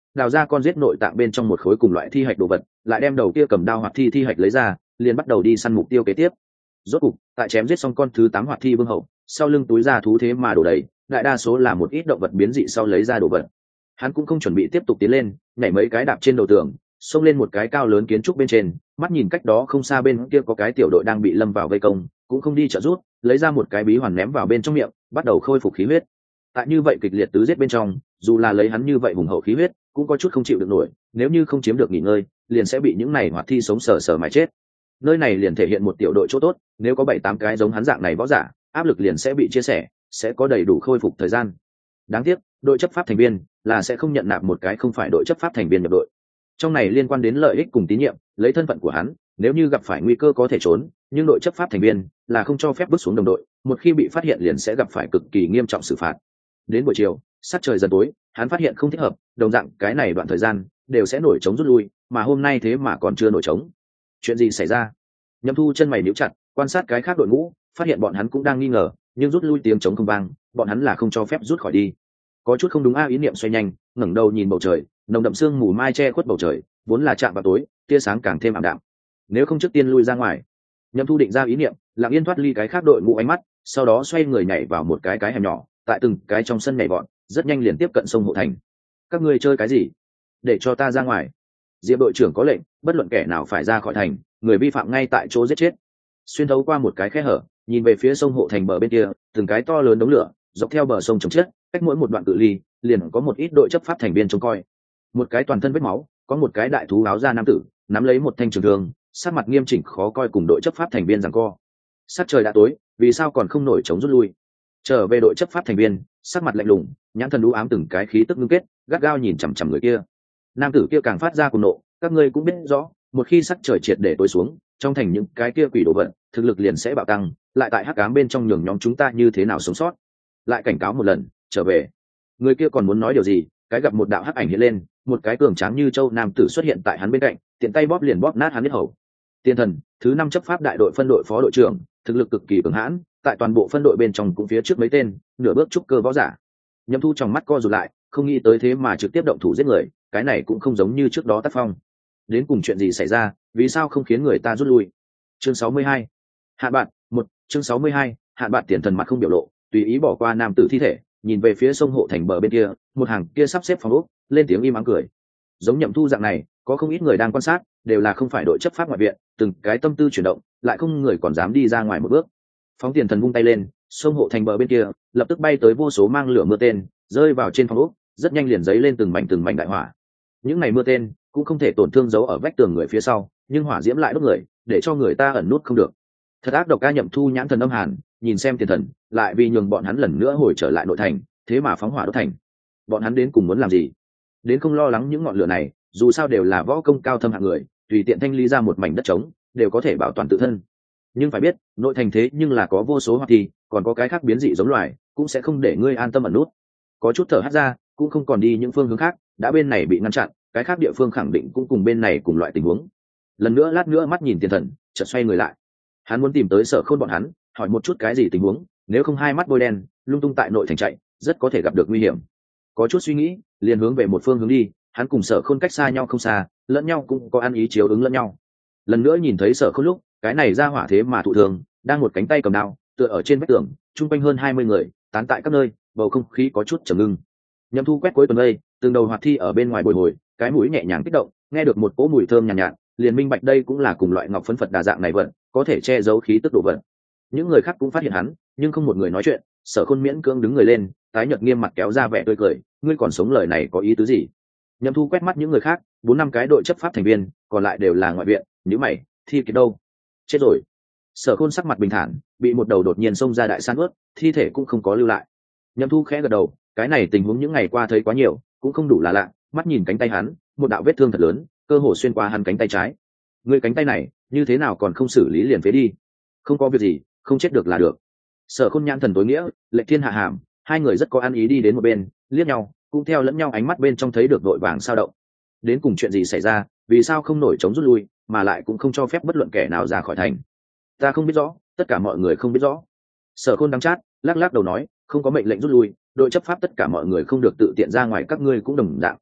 đào ra con giết nội tạng bên trong một khối cùng loại thi hạch đồ vật, lại đem đầu kia cầm đao hoạt thi thi hạch lấy ra, liền bắt đầu đi săn mục tiêu kế tiếp. Rốt cục tại chém giết xong con thứ tám hoạt thi vương hậu, sau lưng túi ra thú thế mà đổ đầy, đại đa số là một ít động vật biến dị sau lấy ra đồ vật. Hắn cũng không chuẩn bị tiếp tục tiến lên, nhảy mấy cái đạp trên đầu tường, xông lên một cái cao lớn kiến trúc bên trên, mắt nhìn cách đó không xa bên kia có cái tiểu đội đang bị lâm vào vây công, cũng không đi trợ giúp, lấy ra một cái bí hoàn ném vào bên trong miệng, bắt đầu khôi phục khí huyết. Tại như vậy kịch liệt tứ giết bên trong, dù là lấy hắn như vậy hùng hậu khí huyết, cũng có chút không chịu được nổi, nếu như không chiếm được nghỉ ngơi, liền sẽ bị những này hoạt thi sống sờ sờ mà chết. Nơi này liền thể hiện một tiểu đội chỗ tốt, nếu có bảy tám cái giống hắn dạng này võ giả, áp lực liền sẽ bị chia sẻ, sẽ có đầy đủ khôi phục thời gian. Đáng tiếc, đội chấp pháp thành viên là sẽ không nhận nạp một cái không phải đội chấp pháp thành viên nhập đội. Trong này liên quan đến lợi ích cùng tín nhiệm, lấy thân phận của hắn, nếu như gặp phải nguy cơ có thể trốn, nhưng đội chấp pháp thành viên là không cho phép bước xuống đồng đội, một khi bị phát hiện liền sẽ gặp phải cực kỳ nghiêm trọng xử phạt. Đến buổi chiều, sát trời dần tối, hắn phát hiện không thích hợp, đồng dạng cái này đoạn thời gian đều sẽ nổi trống rút lui, mà hôm nay thế mà còn chưa nổi trống. Chuyện gì xảy ra? Nhậm Thu chân mày nhíu chặt, quan sát cái khác đội ngũ, phát hiện bọn hắn cũng đang nghi ngờ, nhưng rút lui tiếng trống không vang, bọn hắn là không cho phép rút khỏi đi. Có chút không đúng a, ý niệm xoay nhanh, ngẩng đầu nhìn bầu trời, nồng đậm sương mù mai che khuất bầu trời, vốn là chạm vào tối, tia sáng càng thêm ảm đạm. Nếu không trước tiên lui ra ngoài. Nhậm Thu định ra ý niệm, lặng yên thoát ly cái khác đội ngũ ánh mắt, sau đó xoay người nhảy vào một cái cái hẻm nhỏ, tại từng cái trong sân nhảy vọt, rất nhanh liền tiếp cận sông Hộ Thành. Các ngươi chơi cái gì? Để cho ta ra ngoài. Diệp đội trưởng có lệnh, bất luận kẻ nào phải ra khỏi thành, người vi phạm ngay tại chỗ giết chết. Xuyên thấu qua một cái khe hở, nhìn về phía sông Hộ Thành bờ bên kia, từng cái to lớn đống lửa dọc theo bờ sông chồng chết, cách mỗi một đoạn cự ly liền có một ít đội chấp pháp thành viên trông coi. Một cái toàn thân vết máu, có một cái đại thú áo da nam tử nắm lấy một thanh trường thương, sắc mặt nghiêm chỉnh khó coi cùng đội chấp pháp thành viên giằng co. Sắc trời đã tối, vì sao còn không nổi chống rút lui? Trở về đội chấp pháp thành viên, sắc mặt lạnh lùng, nhãn thần u ám, từng cái khí tức ngưng kết, gắt gao nhìn chằm chằm người kia. Nam tử kia càng phát ra cuồng nộ, các ngươi cũng biết rõ, một khi sắc trời triệt để tối xuống, trong thành những cái kia quỷ đồ vật, thực lực liền sẽ bạo tăng, lại tại hắc ám bên trong nhường nhóm chúng ta như thế nào sống sót? Lại cảnh cáo một lần, trở về. Người kia còn muốn nói điều gì, cái gặp một đạo hắc ảnh hiện lên, một cái cường tráng như châu nam tử xuất hiện tại hắn bên cạnh, tiện tay bóp liền bóp nát hắn huyết hầu. Tiên thần, thứ năm chấp pháp đại đội phân đội phó đội trưởng, thực lực cực kỳ cường hãn, tại toàn bộ phân đội bên trong cũng phía trước mấy tên, nửa bước trúc cơ võ giả. Nhậm Thu trong mắt co rụt lại, không nghĩ tới thế mà trực tiếp động thủ giết người, cái này cũng không giống như trước đó tác phong. Đến cùng chuyện gì xảy ra, vì sao không khiến người ta rút lui? Chương sáu mươi hai, Hạn bạn, một, chương sáu mươi hai, Hạn bạn. Tiền thần mặt không biểu lộ, tùy ý bỏ qua nam tử thi thể, nhìn về phía sông Hộ Thành bờ bên kia, một hàng kia sắp xếp phòng ốc, lên tiếng im ắng cười. Giống Nhậm Thu dạng này, có không ít người đang quan sát, đều là không phải đội chấp pháp ngoại viện, từng cái tâm tư chuyển động, lại không người còn dám đi ra ngoài một bước. Phóng Tiền thần vung tay lên, sông Hộ Thành bờ bên kia lập tức bay tới vô số mang lửa mưa tên, rơi vào trên phòng ốc, rất nhanh liền giấy lên từng mảnh từng mảnh đại hỏa. Những này mưa tên cũng không thể tổn thương giấu ở vách tường người phía sau, nhưng hỏa diễm lại đốt người, để cho người ta ẩn nút không được. Thật ác độc. Ca Nhậm Thu nhãn thần âm hàn, nhìn xem Tiền thần, lại vì nhường bọn hắn lần nữa hồi trở lại nội thành, thế mà phóng hỏa đốt thành. Bọn hắn đến cùng muốn làm gì? Đến không lo lắng những ngọn lửa này, dù sao đều là võ công cao thâm hạng người, tùy tiện thanh lý ra một mảnh đất trống, đều có thể bảo toàn tự thân. Nhưng phải biết, nội thành thế nhưng là có vô số hoạt thi, còn có cái khác biến dị giống loài, cũng sẽ không để ngươi an tâm ẩn nút. Có chút thở hắt ra, cũng không còn đi những phương hướng khác, đã bên này bị ngăn chặn, cái khác địa phương khẳng định cũng cùng bên này cùng loại tình huống. Lần nữa lát nữa mắt nhìn Tiền thần, chợt xoay người lại. Hắn muốn tìm tới Sở Khôn bọn hắn, hỏi một chút cái gì tình huống, nếu không hai mắt bôi đen, lung tung tại nội thành chạy, rất có thể gặp được nguy hiểm. Có chút suy nghĩ, liền hướng về một phương hướng đi, hắn cùng Sở Khôn cách xa nhau không xa, lẫn nhau cũng có ăn ý chiếu ứng lẫn nhau. Lần nữa nhìn thấy Sở Khôn lúc, cái này ra hỏa thế mà thụ thường, đang một cánh tay cầm đao, tựa ở trên vách tường, chung quanh hơn hai mươi người, tán tại các nơi, bầu không khí có chút trầm ngưng. Nhậm Thu quét cuối tuần đây, từng đầu hoạt thi ở bên ngoài bồi hồi, cái mũi nhẹ nhàng kích động, nghe được một cỗ mùi thơm nhàn nhạt, nhạt, liền minh bạch đây cũng là cùng loại ngọc phấn Phật đà dạng này vận, có thể che giấu khí tức độ vận. Những người khác cũng phát hiện hắn, nhưng không một người nói chuyện. Sở Khôn miễn cưỡng đứng người lên, tái nhợt nghiêm mặt kéo ra vẻ tươi cười, ngươi còn sống, lời này có ý tứ gì? Nhậm Thu quét mắt những người khác, bốn năm cái đội chấp pháp thành viên, còn lại đều là ngoại viện, nhíu mày, thi kiệt đâu? Chết rồi. Sở Khôn sắc mặt bình thản, bị một đầu đột nhiên xông ra đại san ướt, thi thể cũng không có lưu lại. Nhậm Thu khẽ gật đầu, cái này tình huống những ngày qua thấy quá nhiều, cũng không đủ là lạ. Mắt nhìn cánh tay hắn, một đạo vết thương thật lớn, cơ hồ xuyên qua hắn cánh tay trái. Ngươi cánh tay này, như thế nào còn không xử lý liền phế đi? Không có việc gì, không chết được là được. Sở Khôn nhãn thần tối nghĩa, Lệnh Thiên hạ hàm, hai người rất có ăn ý đi đến một bên, liếc nhau, cũng theo lẫn nhau ánh mắt bên trong thấy được vội vàng sao động. Đến cùng chuyện gì xảy ra, vì sao không nổi chống rút lui, mà lại cũng không cho phép bất luận kẻ nào ra khỏi thành? Ta không biết rõ, tất cả mọi người không biết rõ. Sở Khôn đắng chát, lắc lắc đầu nói, không có mệnh lệnh rút lui, đội chấp pháp tất cả mọi người không được tự tiện ra ngoài, các ngươi cũng đồng dạng.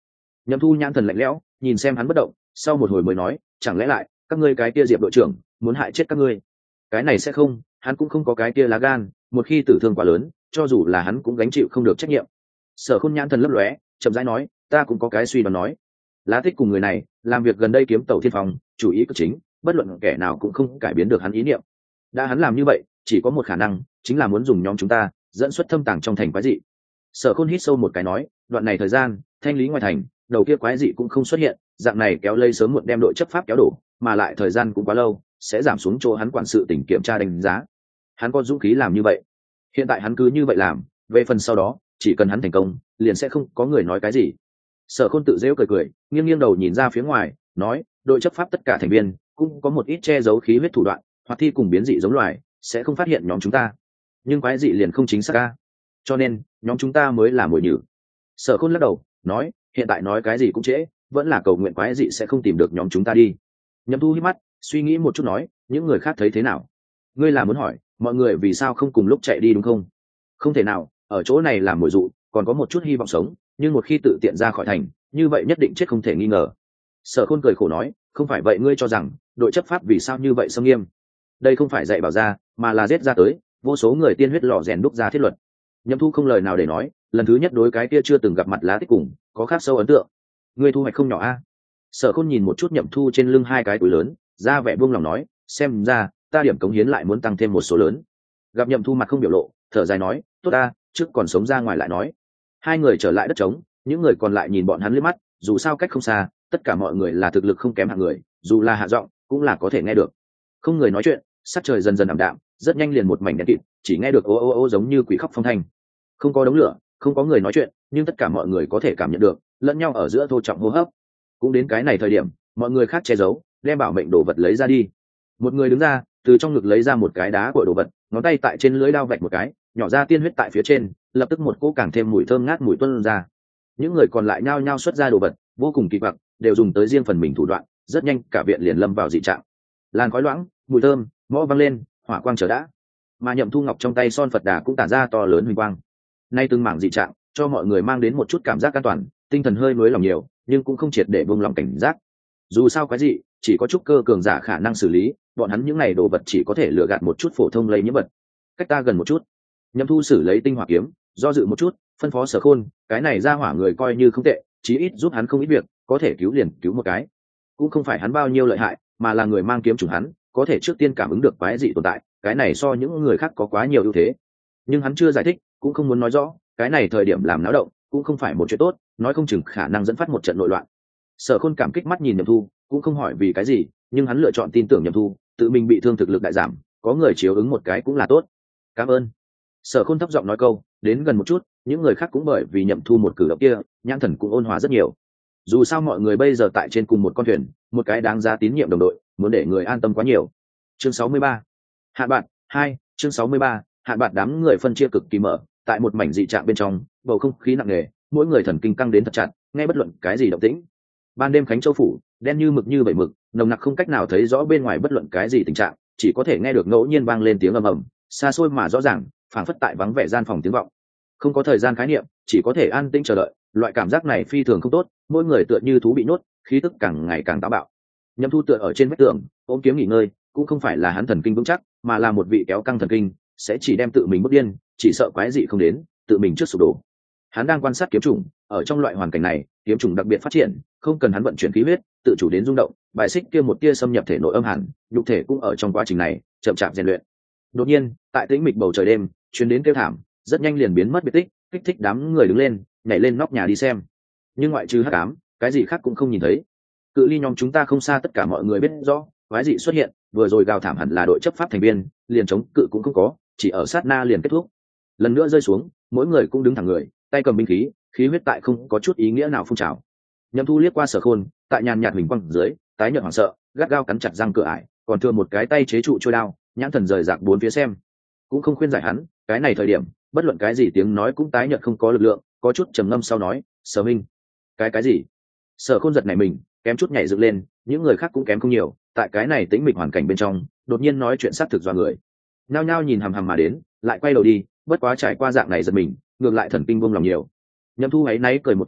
Nhậm Thu nhãn thần lạnh lẽo, nhìn xem hắn bất động, sau một hồi mới nói, chẳng lẽ lại các ngươi cái kia Diệp đội trưởng muốn hại chết các ngươi? Cái này sẽ không, hắn cũng không có cái kia lá gan, một khi tử thương quá lớn, cho dù là hắn cũng gánh chịu không được trách nhiệm. Sở Khôn nhãn thần lấp lóe, chậm rãi nói, ta cũng có cái suy đoán nói. Lá Tích cùng người này làm việc gần đây kiếm tàu thiên phòng, chủ ý cực chính, bất luận kẻ nào cũng không cải biến được hắn ý niệm. Đã hắn làm như vậy, chỉ có một khả năng, chính là muốn dùng nhóm chúng ta dẫn xuất thâm tàng trong thành quái dị. Sở Khôn hít sâu một cái nói, đoạn này thời gian thanh lý ngoài thành, đầu kia quái dị cũng không xuất hiện, dạng này kéo lây sớm muộn đem đội chấp pháp kéo đổ, mà lại thời gian cũng quá lâu, sẽ giảm xuống chỗ hắn quản sự tỉnh kiểm tra đánh giá. Hắn có dũng khí làm như vậy, hiện tại hắn cứ như vậy làm, về phần sau đó chỉ cần hắn thành công, liền sẽ không có người nói cái gì. Sở Khôn tự dễu cười cười, nghiêng nghiêng đầu nhìn ra phía ngoài, nói, đội chấp pháp tất cả thành viên cũng có một ít che giấu khí huyết thủ đoạn, hoặc thi cùng biến dị giống loài, sẽ không phát hiện nhóm chúng ta, nhưng quái dị liền không chính xác ca, cho nên nhóm chúng ta mới là mồi nhử. Sở Khôn lắc đầu nói, hiện tại nói cái gì cũng trễ, vẫn là cầu nguyện quái dị sẽ không tìm được nhóm chúng ta đi. Nhậm Thu hít mắt suy nghĩ một chút nói, những người khác thấy thế nào? Ngươi là muốn hỏi mọi người vì sao không cùng lúc chạy đi đúng không? Không thể nào, ở chỗ này làm mồi dụ còn có một chút hy vọng sống, nhưng một khi tự tiện ra khỏi thành, như vậy nhất định chết không thể nghi ngờ. Sở Khôn cười khổ nói, không phải vậy ngươi cho rằng đội chấp pháp vì sao như vậy xâm nghiêm? Đây không phải dạy bảo ra, mà là giết ra tới, vô số người tiên huyết lò rèn đúc ra thiết luật. Nhậm Thu không lời nào để nói, lần thứ nhất đối cái kia chưa từng gặp mặt Lá Tích cùng có khác sâu ấn tượng. Ngươi thu hoạch không nhỏ a? Sở Khôn nhìn một chút Nhậm Thu trên lưng hai cái túi lớn, ra vẻ buông lòng nói, xem ra ta điểm cống hiến lại muốn tăng thêm một số lớn. Gặp Nhậm Thu mặt không biểu lộ, thở dài nói, tốt ta, trước còn sống ra ngoài lại nói. Hai người trở lại đất trống, những người còn lại nhìn bọn hắn liếc mắt, dù sao cách không xa, tất cả mọi người là thực lực không kém hạng người, dù là hạ giọng cũng là có thể nghe được. Không người nói chuyện, sắc trời dần dần ảm đạm, rất nhanh liền một mảnh đen kịt, chỉ nghe được ô ô ô giống như quỷ khóc phong thanh. Không có đống lửa, không có người nói chuyện, nhưng tất cả mọi người có thể cảm nhận được lẫn nhau ở giữa thô trọng hô hấp. Cũng đến cái này thời điểm, mọi người khác che giấu, đem bảo mệnh đồ vật lấy ra đi. Một người đứng ra, từ trong ngực lấy ra một cái đá của đồ vật, ngón tay tại trên lưỡi đao vạch một cái, nhỏ ra tiên huyết tại phía trên, lập tức một cỗ càng thêm mùi thơm ngát mùi tuôn ra. Những người còn lại nhao nhao xuất ra đồ vật, vô cùng kỳ quặc, đều dùng tới riêng phần mình thủ đoạn, rất nhanh cả viện liền lâm vào dị trạng. Làn khói loãng, mùi thơm, mõ văng lên, hỏa quang chờ đã. Mà Nhậm Thu ngọc trong tay son Phật Đà cũng tản ra to lớn huỳnh quang. Nay từng mảng dị trạng, cho mọi người mang đến một chút cảm giác an toàn, tinh thần hơi nuối lòng nhiều, nhưng cũng không triệt để buông lòng cảnh giác. Dù sao cái gì, chỉ có chút cơ cường giả khả năng xử lý, bọn hắn những này đồ vật chỉ có thể lừa gạt một chút phổ thông lây nhiễm vật. Cách ta gần một chút. Nhậm Thu xử lấy tinh hỏa kiếm, do dự một chút, phân phó Sở Khôn, cái này ra hỏa người coi như không tệ, chí ít giúp hắn không ít việc, có thể cứu liền cứu một cái. Cũng không phải hắn bao nhiêu lợi hại, mà là người mang kiếm trùng hắn, có thể trước tiên cảm ứng được quái dị tồn tại, cái này so những người khác có quá nhiều ưu thế. Nhưng hắn chưa giải thích, cũng không muốn nói rõ, cái này thời điểm làm náo động, cũng không phải một chuyện tốt, nói không chừng khả năng dẫn phát một trận nội loạn. Sở Khôn cảm kích mắt nhìn Nhậm Thu, cũng không hỏi vì cái gì, nhưng hắn lựa chọn tin tưởng Nhậm Thu, tự mình bị thương thực lực đại giảm, có người chiếu ứng một cái cũng là tốt. Cảm ơn. Sở Khôn thấp giọng nói câu, đến gần một chút, những người khác cũng bởi vì Nhậm Thu một cử động kia, nhãn thần cũng ôn hòa rất nhiều. Dù sao mọi người bây giờ tại trên cùng một con thuyền, một cái đáng giá tín nhiệm đồng đội, muốn để người an tâm quá nhiều. Chương sáu mươi ba, Hạn bạn hai, chương sáu mươi ba, Hạn bạn đám người phân chia cực kỳ mở, tại một mảnh dị trạng bên trong, bầu không khí nặng nề, mỗi người thần kinh căng đến thật chặt, nghe bất luận cái gì động tĩnh. Ban đêm Khánh Châu phủ, đen như mực như bảy mực, nồng nặc không cách nào thấy rõ bên ngoài bất luận cái gì tình trạng, chỉ có thể nghe được ngẫu nhiên vang lên tiếng ầm ầm, xa xôi mà rõ ràng, phảng phất tại vắng vẻ gian phòng tiếng vọng. Không có thời gian khái niệm, chỉ có thể an tĩnh chờ đợi, loại cảm giác này phi thường không tốt, mỗi người tựa như thú bị nuốt, khí tức càng ngày càng táo bạo. Nhậm Thu tựa ở trên vách tường, ôm kiếm nghỉ ngơi, cũng không phải là hắn thần kinh vững chắc, mà là một vị kéo căng thần kinh, sẽ chỉ đem tự mình bức điên, chỉ sợ quái dị không đến, tự mình trước sụp đổ. Hắn đang quan sát kiếm trùng, ở trong loại hoàn cảnh này, kiếm trùng đặc biệt phát triển, không cần hắn vận chuyển khí huyết, tự chủ đến rung động, bài xích kia một tia xâm nhập thể nội âm hàn, nhục thể cũng ở trong quá trình này chậm chạp rèn luyện. Đột nhiên, tại tĩnh mịch bầu trời đêm, truyền đến kêu thảm, rất nhanh liền biến mất biệt tích, kích thích đám người đứng lên, nhảy lên nóc nhà đi xem. Nhưng ngoại trừ hắc ám, cái gì khác cũng không nhìn thấy. Cự ly nhóm chúng ta không xa, tất cả mọi người biết rõ, quái dị xuất hiện, vừa rồi gào thảm hẳn là đội chấp pháp thành viên, liền chống cự cũng không có, chỉ ở sát na liền kết thúc. Lần nữa rơi xuống, mỗi người cũng đứng thẳng người, tay cầm binh khí, khí huyết tại không có chút ý nghĩa nào phun trào. Nhậm Thu liếc qua Sở Khôn, tại nhàn nhạt huỳnh quang dưới, tái nhợt hoảng sợ, gắt gao cắn chặt răng cửa ải, còn thừa một cái tay chế trụ trôi đao, nhãn thần rời rạc bốn phía xem. Cũng không khuyên giải hắn, cái này thời điểm, bất luận cái gì tiếng nói cũng tái nhợt không có lực lượng, có chút trầm ngâm sau nói, Sở Minh. Cái cái gì? Sở Khôn giật nảy mình, kém chút nhảy dựng lên, những người khác cũng kém không nhiều, tại cái này tĩnh mịch hoàn cảnh bên trong, đột nhiên nói chuyện sát thực dọa người. Nhao nhao nhìn hằm hằm mà đến, lại quay đầu đi, bất quá trải qua dạng này giật mình, ngược lại thần kinh buông lòng nhiều. Nhậm Thu ấy náy cười một tiếng,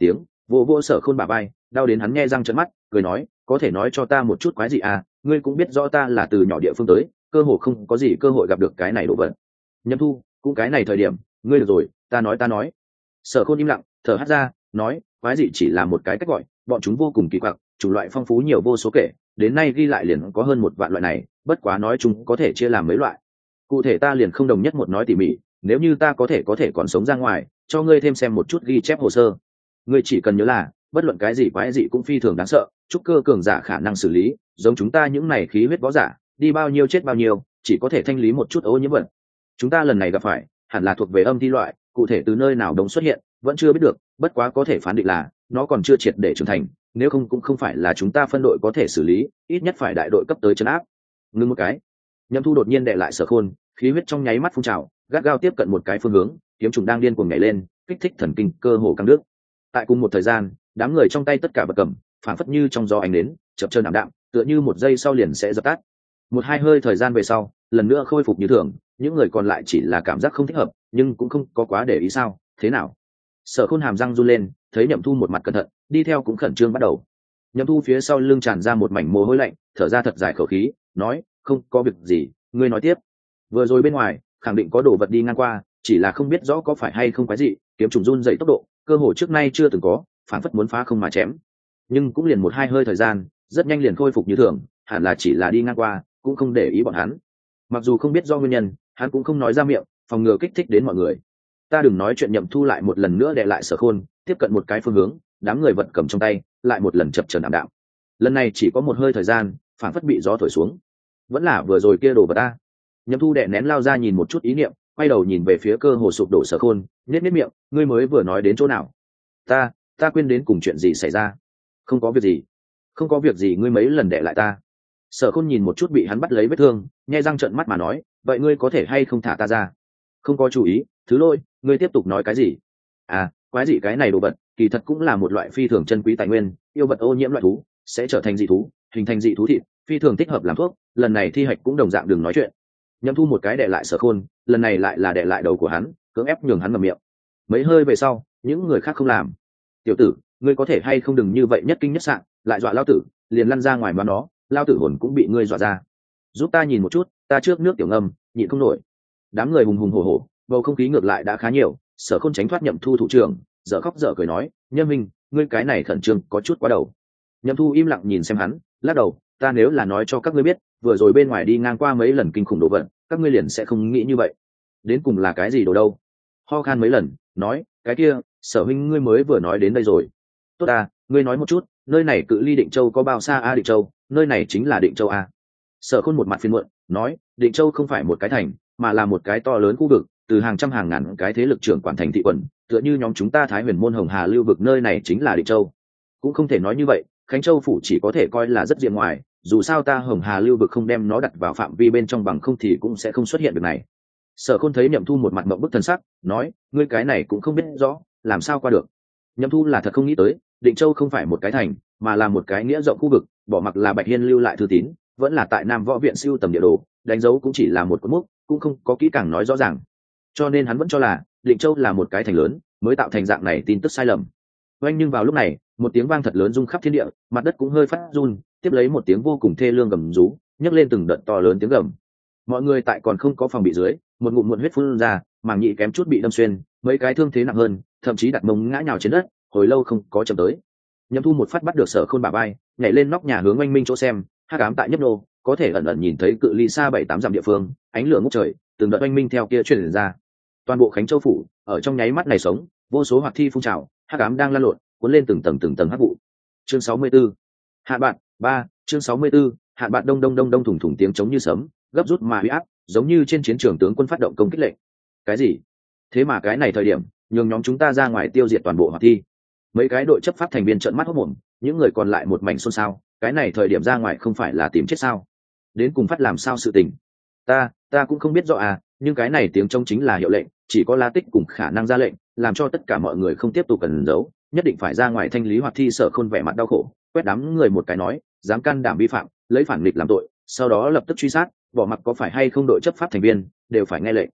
vô vô Sở Khôn bả vai, đau đến hắn nghe răng trợn mắt, cười nói, có thể nói cho ta một chút quái gì à, ngươi cũng biết rõ ta là từ nhỏ địa phương tới, cơ hồ không có gì cơ hội gặp được cái này đồ vật. Nhậm Thu, cũng cái này thời điểm, ngươi được rồi, ta nói ta nói. Sở Khôn im lặng, thở hắt ra, nói, quái gì chỉ là một cái cách gọi, bọn chúng vô cùng kỳ quặc, chủng loại phong phú nhiều vô số kể, đến nay ghi lại liền có hơn một vạn loại này, bất quá nói chúng có thể chia làm mấy loại. Cụ thể ta liền không đồng nhất một nói tỉ mỉ, nếu như ta có thể có thể còn sống ra ngoài, cho ngươi thêm xem một chút ghi chép hồ sơ. Ngươi chỉ cần nhớ là, bất luận cái gì quái dị cũng phi thường đáng sợ, trúc cơ cường giả khả năng xử lý, giống chúng ta những này khí huyết võ giả, đi bao nhiêu chết bao nhiêu, chỉ có thể thanh lý một chút ô nhiễm vật. Chúng ta lần này gặp phải, hẳn là thuộc về âm thi loại, cụ thể từ nơi nào đống xuất hiện, vẫn chưa biết được, bất quá có thể phán định là, nó còn chưa triệt để trưởng thành, nếu không cũng không phải là chúng ta phân đội có thể xử lý, ít nhất phải đại đội cấp tới trấn áp. Ngưng một cái, Nhâm Thu đột nhiên đè lại Sở Khôn, khí huyết trong nháy mắt phun trào, gắt gao tiếp cận một cái phương hướng, kiếm trùng đang điên cuồng nhảy lên, kích thích thần kinh cơ hồ căng nước. Tại cùng một thời gian, đám người trong tay tất cả vật cầm, phản phất như trong gió ánh nến, chập chờn ảm đạm, tựa như một giây sau liền sẽ dập tắt. Một hai hơi thời gian về sau, lần nữa khôi phục như thường, những người còn lại chỉ là cảm giác không thích hợp, nhưng cũng không có quá để ý sao, thế nào? Sở Khôn hàm răng run lên, thấy Nhậm Thu một mặt cẩn thận, đi theo cũng khẩn trương bắt đầu. Nhậm Thu phía sau lưng tràn ra một mảnh mồ hôi lạnh, thở ra thật dài khẩu khí, nói, không có việc gì, ngươi nói tiếp. Vừa rồi bên ngoài, khẳng định có đồ vật đi ngang qua, chỉ là không biết rõ có phải hay không quái gì, kiếm trùng run dậy tốc độ, cơ hồ trước nay chưa từng có, phản phất muốn phá không mà chém. Nhưng cũng liền một hai hơi thời gian, rất nhanh liền khôi phục như thường, hẳn là chỉ là đi ngang qua, cũng không để ý bọn hắn. Mặc dù không biết do nguyên nhân, hắn cũng không nói ra miệng, phòng ngừa kích thích đến mọi người. Ta đừng nói chuyện. Nhậm Thu lại một lần nữa đè lại Sở Khôn, tiếp cận một cái phương hướng, đám người vật cầm trong tay, lại một lần chập chờn ảm đạm. Lần này chỉ có một hơi thời gian, phản phất bị gió thổi xuống. Vẫn là vừa rồi kia đồ vật ta. Nhậm Thu đè nén lao ra nhìn một chút ý niệm, quay đầu nhìn về phía cơ hồ sụp đổ Sở Khôn, nhếch nhếch miệng, ngươi mới vừa nói đến chỗ nào? Ta, ta quên đến cùng chuyện gì xảy ra? Không có việc gì, không có việc gì, ngươi mấy lần đè lại ta. Sở Khôn nhìn một chút bị hắn bắt lấy vết thương, nhe răng trợn mắt mà nói, vậy ngươi có thể hay không thả ta ra? Không có chú ý, thứ lôi, ngươi tiếp tục nói cái gì? À, quái dị cái này đồ vật, kỳ thật cũng là một loại phi thường chân quý tài nguyên, yêu vật ô nhiễm loại thú, sẽ trở thành dị thú, hình thành dị thú thịt, phi thường thích hợp làm thuốc, lần này thi hạch cũng đồng dạng đừng nói chuyện. Nhậm Thu một cái đè lại Sở Khôn, lần này lại là đè lại đầu của hắn, cưỡng ép nhường hắn ngậm miệng. Mấy hơi về sau, những người khác không làm. Tiểu tử, ngươi có thể hay không đừng như vậy nhất kinh nhất sạn, lại dọa lao tử, liền lăn ra ngoài mà nó, lao tử hồn cũng bị ngươi dọa ra. Giúp ta nhìn một chút, ta trước nước tiểu ngâm, nhịn không nổi. Đám người hùng hùng hổ hổ, bầu không khí ngược lại đã khá nhiều. Sở Khôn tránh thoát Nhậm Thu thủ trưởng, dở khóc dở cười nói, Nhâm minh, ngươi cái này khẩn trương có chút quá đầu. Nhậm Thu im lặng nhìn xem hắn, lắc đầu, ta nếu là nói cho các ngươi biết, vừa rồi bên ngoài đi ngang qua mấy lần kinh khủng đồ vật, các ngươi liền sẽ không nghĩ như vậy. Đến cùng là cái gì đồ đâu? Ho khan mấy lần, nói, cái kia, Sở huynh ngươi mới vừa nói đến đây rồi. Tốt à, ngươi nói một chút, nơi này cự ly Định Châu có bao xa a? À, Định Châu, nơi này chính là Định Châu a. Sở Khôn một mặt phiền muộn, nói, Định Châu không phải một cái thành, mà là một cái to lớn khu vực, từ hàng trăm hàng ngàn cái thế lực trưởng quản thành thị quận, tựa như nhóm chúng ta Thái Huyền môn Hồng Hà lưu vực, nơi này chính là Định Châu. Cũng không thể nói như vậy, Khánh Châu phủ chỉ có thể coi là rất diện ngoài, dù sao ta Hồng Hà lưu vực không đem nó đặt vào phạm vi bên trong, bằng không thì cũng sẽ không xuất hiện được này. Sở Khôn thấy Nhậm Thu một mặt mộng bức thần sắc, nói, ngươi cái này cũng không biết rõ, làm sao qua được. Nhậm Thu là thật không nghĩ tới, Định Châu không phải một cái thành, mà là một cái nghĩa rộng khu vực, bỏ mặc là Bạch Hiên lưu lại thư tín, vẫn là tại Nam Võ viện siêu tầm địa đồ, đánh dấu cũng chỉ là một cột mốc, cũng không có kỹ càng nói rõ ràng. Cho nên hắn vẫn cho là Định Châu là một cái thành lớn, mới tạo thành dạng này tin tức sai lầm. Oanh, nhưng vào lúc này, một tiếng vang thật lớn rung khắp thiên địa, mặt đất cũng hơi phát run, tiếp lấy một tiếng vô cùng thê lương gầm rú, nhấc lên từng đợt to lớn tiếng gầm. Mọi người tại còn không có phòng bị dưới, một ngụm muộn huyết phun ra, màng nhị kém chút bị đâm xuyên, mấy cái thương thế nặng hơn, thậm chí đặt mông ngã nhào trên đất, hồi lâu không có chậm tới. Nhậm Thu một phát bắt được Sở Khôn bả vai, nhảy lên nóc nhà hướng Oanh Minh chỗ xem, hắc ám tại nhấp nô, có thể ẩn ẩn nhìn thấy cự ly xa bảy tám dặm địa phương, ánh lửa ngút trời, từng đợt Oanh Minh theo kia truyền ra. Toàn bộ Khánh Châu phủ, ở trong nháy mắt này sống, vô số hoạt thi phun trào, hắc ám đang lan lộn, cuốn lên từng tầng từng tầng hắc vụ. Chương sáu mươi 64. Hạn bạn, ba, chương sáu mươi 64, hạn bạn đông đông đông đông thủng thủng tiếng trống như sấm, gấp rút mà uy áp, giống như trên chiến trường tướng quân phát động công kích lệnh. Cái gì? Thế mà cái này thời điểm, nhường nhóm chúng ta ra ngoài tiêu diệt toàn bộ hoạt thi. Mấy cái đội chấp pháp thành viên trợn mắt hốt mồm, những người còn lại một mảnh xôn xao, cái này thời điểm ra ngoài không phải là tìm chết sao? Đến cùng phát làm sao sự tình? Ta, ta cũng không biết rõ à, nhưng cái này tiếng trống chính là hiệu lệnh, chỉ có La Tích cùng khả năng ra lệnh, làm cho tất cả mọi người không tiếp tục cần giấu, nhất định phải ra ngoài thanh lý hoạt thi. Sở Khôn vẻ mặt đau khổ, quét đám người một cái nói, dám can đảm vi phạm, lấy phản nghịch làm tội, sau đó lập tức truy sát, bỏ mặc có phải hay không đội chấp pháp thành viên, đều phải nghe lệnh.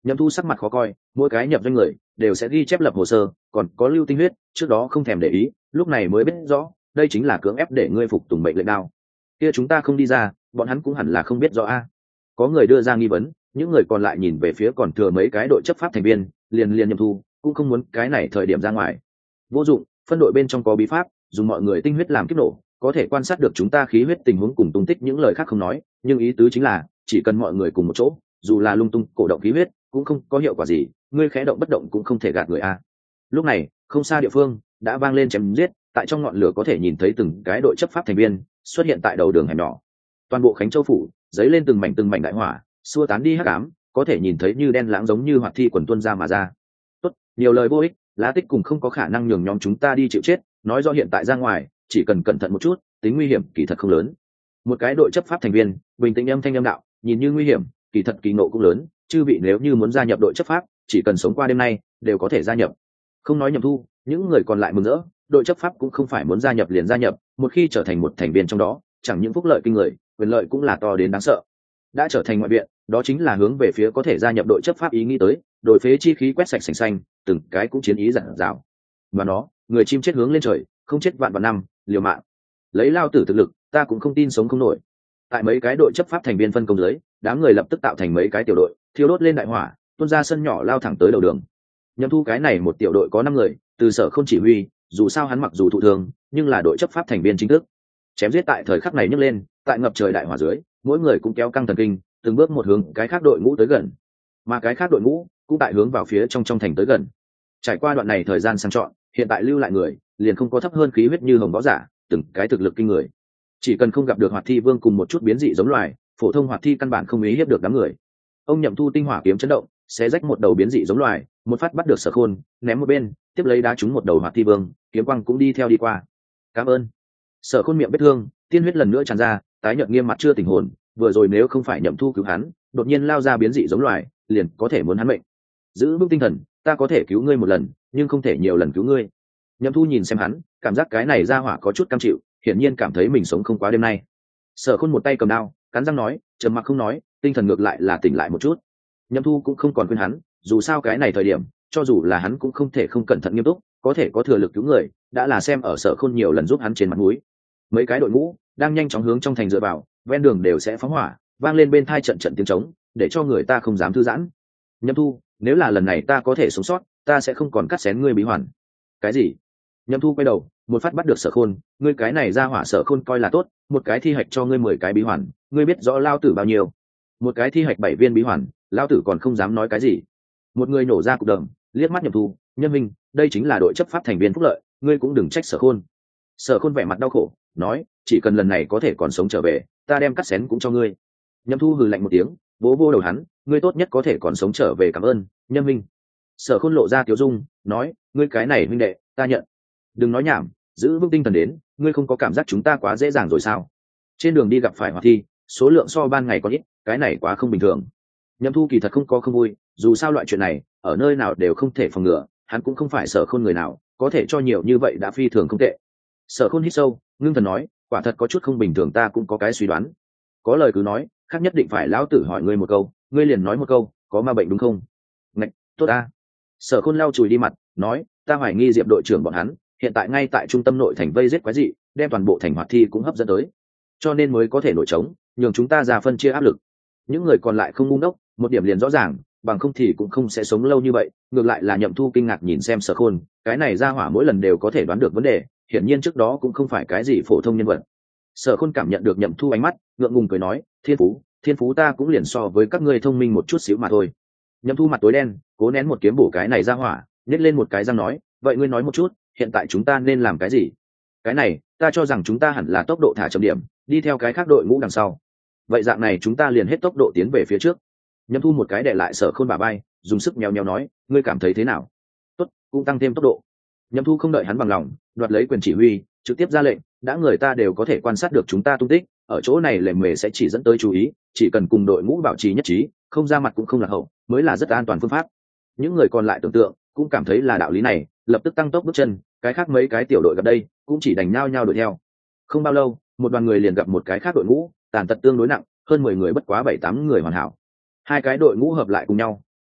Nhậm Thu sắc mặt khó coi, mỗi cái nhập doanh người đều sẽ ghi chép lập hồ sơ, còn có lưu tinh huyết, trước đó không thèm để ý, lúc này mới biết rõ, đây chính là cưỡng ép để ngươi phục tùng mệnh lệnh đao. Kia chúng ta không đi ra, bọn hắn cũng hẳn là không biết rõ a. Có người đưa ra nghi vấn, những người còn lại nhìn về phía còn thừa mấy cái đội chấp pháp thành viên, liền liền Nhậm Thu, cũng không muốn cái này thời điểm ra ngoài. Vô dụng, phân đội bên trong có bí pháp, dùng mọi người tinh huyết làm kiếp nổ, có thể quan sát được chúng ta khí huyết tình huống cùng tung tích, những lời khác không nói, nhưng ý tứ chính là chỉ cần mọi người cùng một chỗ, dù là lung tung cổ động khí huyết cũng không có hiệu quả gì, ngươi khẽ động bất động cũng không thể gạt người a. Lúc này không xa địa phương đã vang lên chém giết, tại trong ngọn lửa có thể nhìn thấy từng cái đội chấp pháp thành viên xuất hiện tại đầu đường hẻm nhỏ. Toàn bộ Khánh Châu phủ dấy lên từng mảnh từng mảnh đại hỏa, xua tán đi hắc ám, có thể nhìn thấy như đen lãng giống như hoạt thi quần tuôn ra mà ra. Tốt, nhiều lời vô ích, Lá Tích cùng không có khả năng nhường nhóm chúng ta đi chịu chết, nói do hiện tại ra ngoài chỉ cần cẩn thận một chút, tính nguy hiểm kỳ thật không lớn. Một cái đội chấp pháp thành viên bình tĩnh âm thanh âm đạo, nhìn như nguy hiểm kỳ thật kỳ ngộ cũng lớn, chư vị nếu như muốn gia nhập đội chấp pháp, chỉ cần sống qua đêm nay đều có thể gia nhập. Không nói Nhậm Thu, những người còn lại mừng rỡ, đội chấp pháp cũng không phải muốn gia nhập liền gia nhập, một khi trở thành một thành viên trong đó, chẳng những phúc lợi kinh người, quyền lợi cũng là to đến đáng sợ. Đã trở thành ngoại viện, đó chính là hướng về phía có thể gia nhập đội chấp pháp ý nghĩ tới, đội phế chi khí quét sạch sành xanh, từng cái cũng chiến ý dạt dào. Và nó, người chim chết hướng lên trời, không chết vạn vạn năm, liều mạng. Lấy lao tử thực lực, ta cũng không tin sống không nổi. Tại mấy cái đội chấp pháp thành viên phân công dưới, đám người lập tức tạo thành mấy cái tiểu đội, thiêu đốt lên đại hỏa, tuôn ra sân nhỏ lao thẳng tới đầu đường. Nhậm Thu cái này một tiểu đội có năm người, từ Sở không chỉ huy, dù sao hắn mặc dù thụ thương, nhưng là đội chấp pháp thành viên chính thức. Chém giết tại thời khắc này nhấc lên, tại ngập trời đại hỏa dưới, mỗi người cũng kéo căng thần kinh, từng bước một hướng cái khác đội ngũ tới gần, mà cái khác đội ngũ cũng tại hướng vào phía trong trong thành tới gần. Trải qua đoạn này thời gian sang chọn, hiện tại lưu lại người liền không có thấp hơn khí huyết như hồng võ giả, từng cái thực lực kinh người. Chỉ cần không gặp được hoạt thi vương cùng một chút biến dị giống loài, phổ thông hoạt thi căn bản không ý hiếp được đám người. Ông Nhậm Thu tinh hỏa kiếm chấn động, xé rách một đầu biến dị giống loài, một phát bắt được Sở Khôn, ném một bên, tiếp lấy đá trúng một đầu hoạt thi vương, kiếm quang cũng đi theo đi qua. Cảm ơn. Sở Khôn miệng vết thương, tiên huyết lần nữa tràn ra, tái nhợt nghiêm mặt chưa tỉnh hồn, vừa rồi nếu không phải Nhậm Thu cứu hắn, đột nhiên lao ra biến dị giống loài, liền có thể muốn hắn mệnh. Giữ vững tinh thần, ta có thể cứu ngươi một lần, nhưng không thể nhiều lần cứu ngươi. Nhậm Thu nhìn xem hắn, cảm giác cái này ra hỏa có chút cam chịu, hiển nhiên cảm thấy mình sống không quá đêm nay. Sở Khôn một tay cầm đao, cắn răng nói, trầm mặc không nói, tinh thần ngược lại là tỉnh lại một chút. Nhậm Thu cũng không còn khuyên hắn, dù sao cái này thời điểm, cho dù là hắn cũng không thể không cẩn thận nghiêm túc, có thể có thừa lực cứu người, đã là xem ở Sở Khôn nhiều lần giúp hắn trên mặt mũi. Mấy cái đội ngũ đang nhanh chóng hướng trong thành dựa vào, ven đường đều sẽ phóng hỏa, vang lên bên tai trận trận tiếng trống, để cho người ta không dám thư giãn. Nhậm Thu, nếu là lần này ta có thể sống sót, ta sẽ không còn cắt xén ngươi bí hoàn. Cái gì? Nhậm Thu quay đầu, một phát bắt được Sở Khôn, ngươi cái này ra hỏa Sở Khôn coi là tốt, một cái thi hạch cho ngươi mười cái bí hoàn, ngươi biết rõ lao tử bao nhiêu? Một cái thi hạch bảy viên bí hoàn, lao tử còn không dám nói cái gì. Một người nổ ra cục đờm, liếc mắt Nhậm Thu, nhân minh, đây chính là đội chấp pháp thành viên phúc lợi, ngươi cũng đừng trách Sở Khôn. Sở Khôn vẻ mặt đau khổ, nói, chỉ cần lần này có thể còn sống trở về, ta đem cắt xén cũng cho ngươi. Nhậm Thu hừ lạnh một tiếng, vỗ vô đầu hắn, ngươi tốt nhất có thể còn sống trở về, cảm ơn, nhân minh. Sở Khôn lộ ra tiếu dung, nói, ngươi cái này huynh đệ, ta nhận. Đừng nói nhảm, giữ vững tinh thần đến, ngươi không có cảm giác chúng ta quá dễ dàng rồi sao? Trên đường đi gặp phải hoạt thi, số lượng so ban ngày còn ít, cái này quá không bình thường. Nhậm Thu kỳ thật không có không vui, dù sao loại chuyện này ở nơi nào đều không thể phòng ngừa, hắn cũng không phải Sở Khôn người nào, có thể cho nhiều như vậy đã phi thường không tệ. Sở Khôn hít sâu, ngưng thần nói, quả thật có chút không bình thường, ta cũng có cái suy đoán. Có lời cứ nói, khác nhất định phải lão tử hỏi ngươi một câu, ngươi liền nói một câu, có ma bệnh đúng không? Ngạch, tốt a. Sở Khôn lau chùi đi mặt, nói, ta hoài nghi Diệp đội trưởng bọn hắn hiện tại ngay tại trung tâm nội thành vây giết quái dị, đem toàn bộ thành hoạt thi cũng hấp dẫn tới, cho nên mới có thể nổi trống, nhường chúng ta ra phân chia áp lực. Những người còn lại không ngu ngốc, một điểm liền rõ ràng, bằng không thì cũng không sẽ sống lâu như vậy. Ngược lại là Nhậm Thu kinh ngạc nhìn xem Sở Khôn, cái này ra hỏa mỗi lần đều có thể đoán được vấn đề, hiển nhiên trước đó cũng không phải cái gì phổ thông nhân vật. Sở Khôn cảm nhận được Nhậm Thu ánh mắt, ngượng ngùng cười nói, thiên phú, thiên phú ta cũng liền so với các ngươi thông minh một chút xíu mà thôi. Nhậm Thu mặt tối đen, cố nén một kiếm bổ cái này ra hỏa, nhét lên một cái răng nói, vậy ngươi nói một chút, hiện tại chúng ta nên làm cái gì? Cái này, ta cho rằng chúng ta hẳn là tốc độ thả chậm điểm, đi theo cái khác đội ngũ đằng sau. Vậy dạng này chúng ta liền hết tốc độ tiến về phía trước. Nhậm Thu một cái để lại Sở Khôn bả vai, dùng sức nhéo nhéo nói, ngươi cảm thấy thế nào? Tốt, cũng tăng thêm tốc độ. Nhậm Thu không đợi hắn bằng lòng, đoạt lấy quyền chỉ huy, trực tiếp ra lệnh, đã người ta đều có thể quan sát được chúng ta tung tích, ở chỗ này lề mề sẽ chỉ dẫn tới chú ý, chỉ cần cùng đội ngũ bảo trì nhất trí, không ra mặt cũng không lạc hậu, mới là rất an toàn phương pháp. Những người còn lại tưởng tượng cũng cảm thấy là đạo lý này, lập tức tăng tốc bước chân, cái khác mấy cái tiểu đội gặp đây cũng chỉ đành nhao nhao đuổi theo. Không bao lâu, một đoàn người liền gặp một cái khác đội ngũ, tàn tật tương đối nặng, hơn mười người bất quá bảy tám người hoàn hảo. Hai cái đội ngũ hợp lại cùng nhau,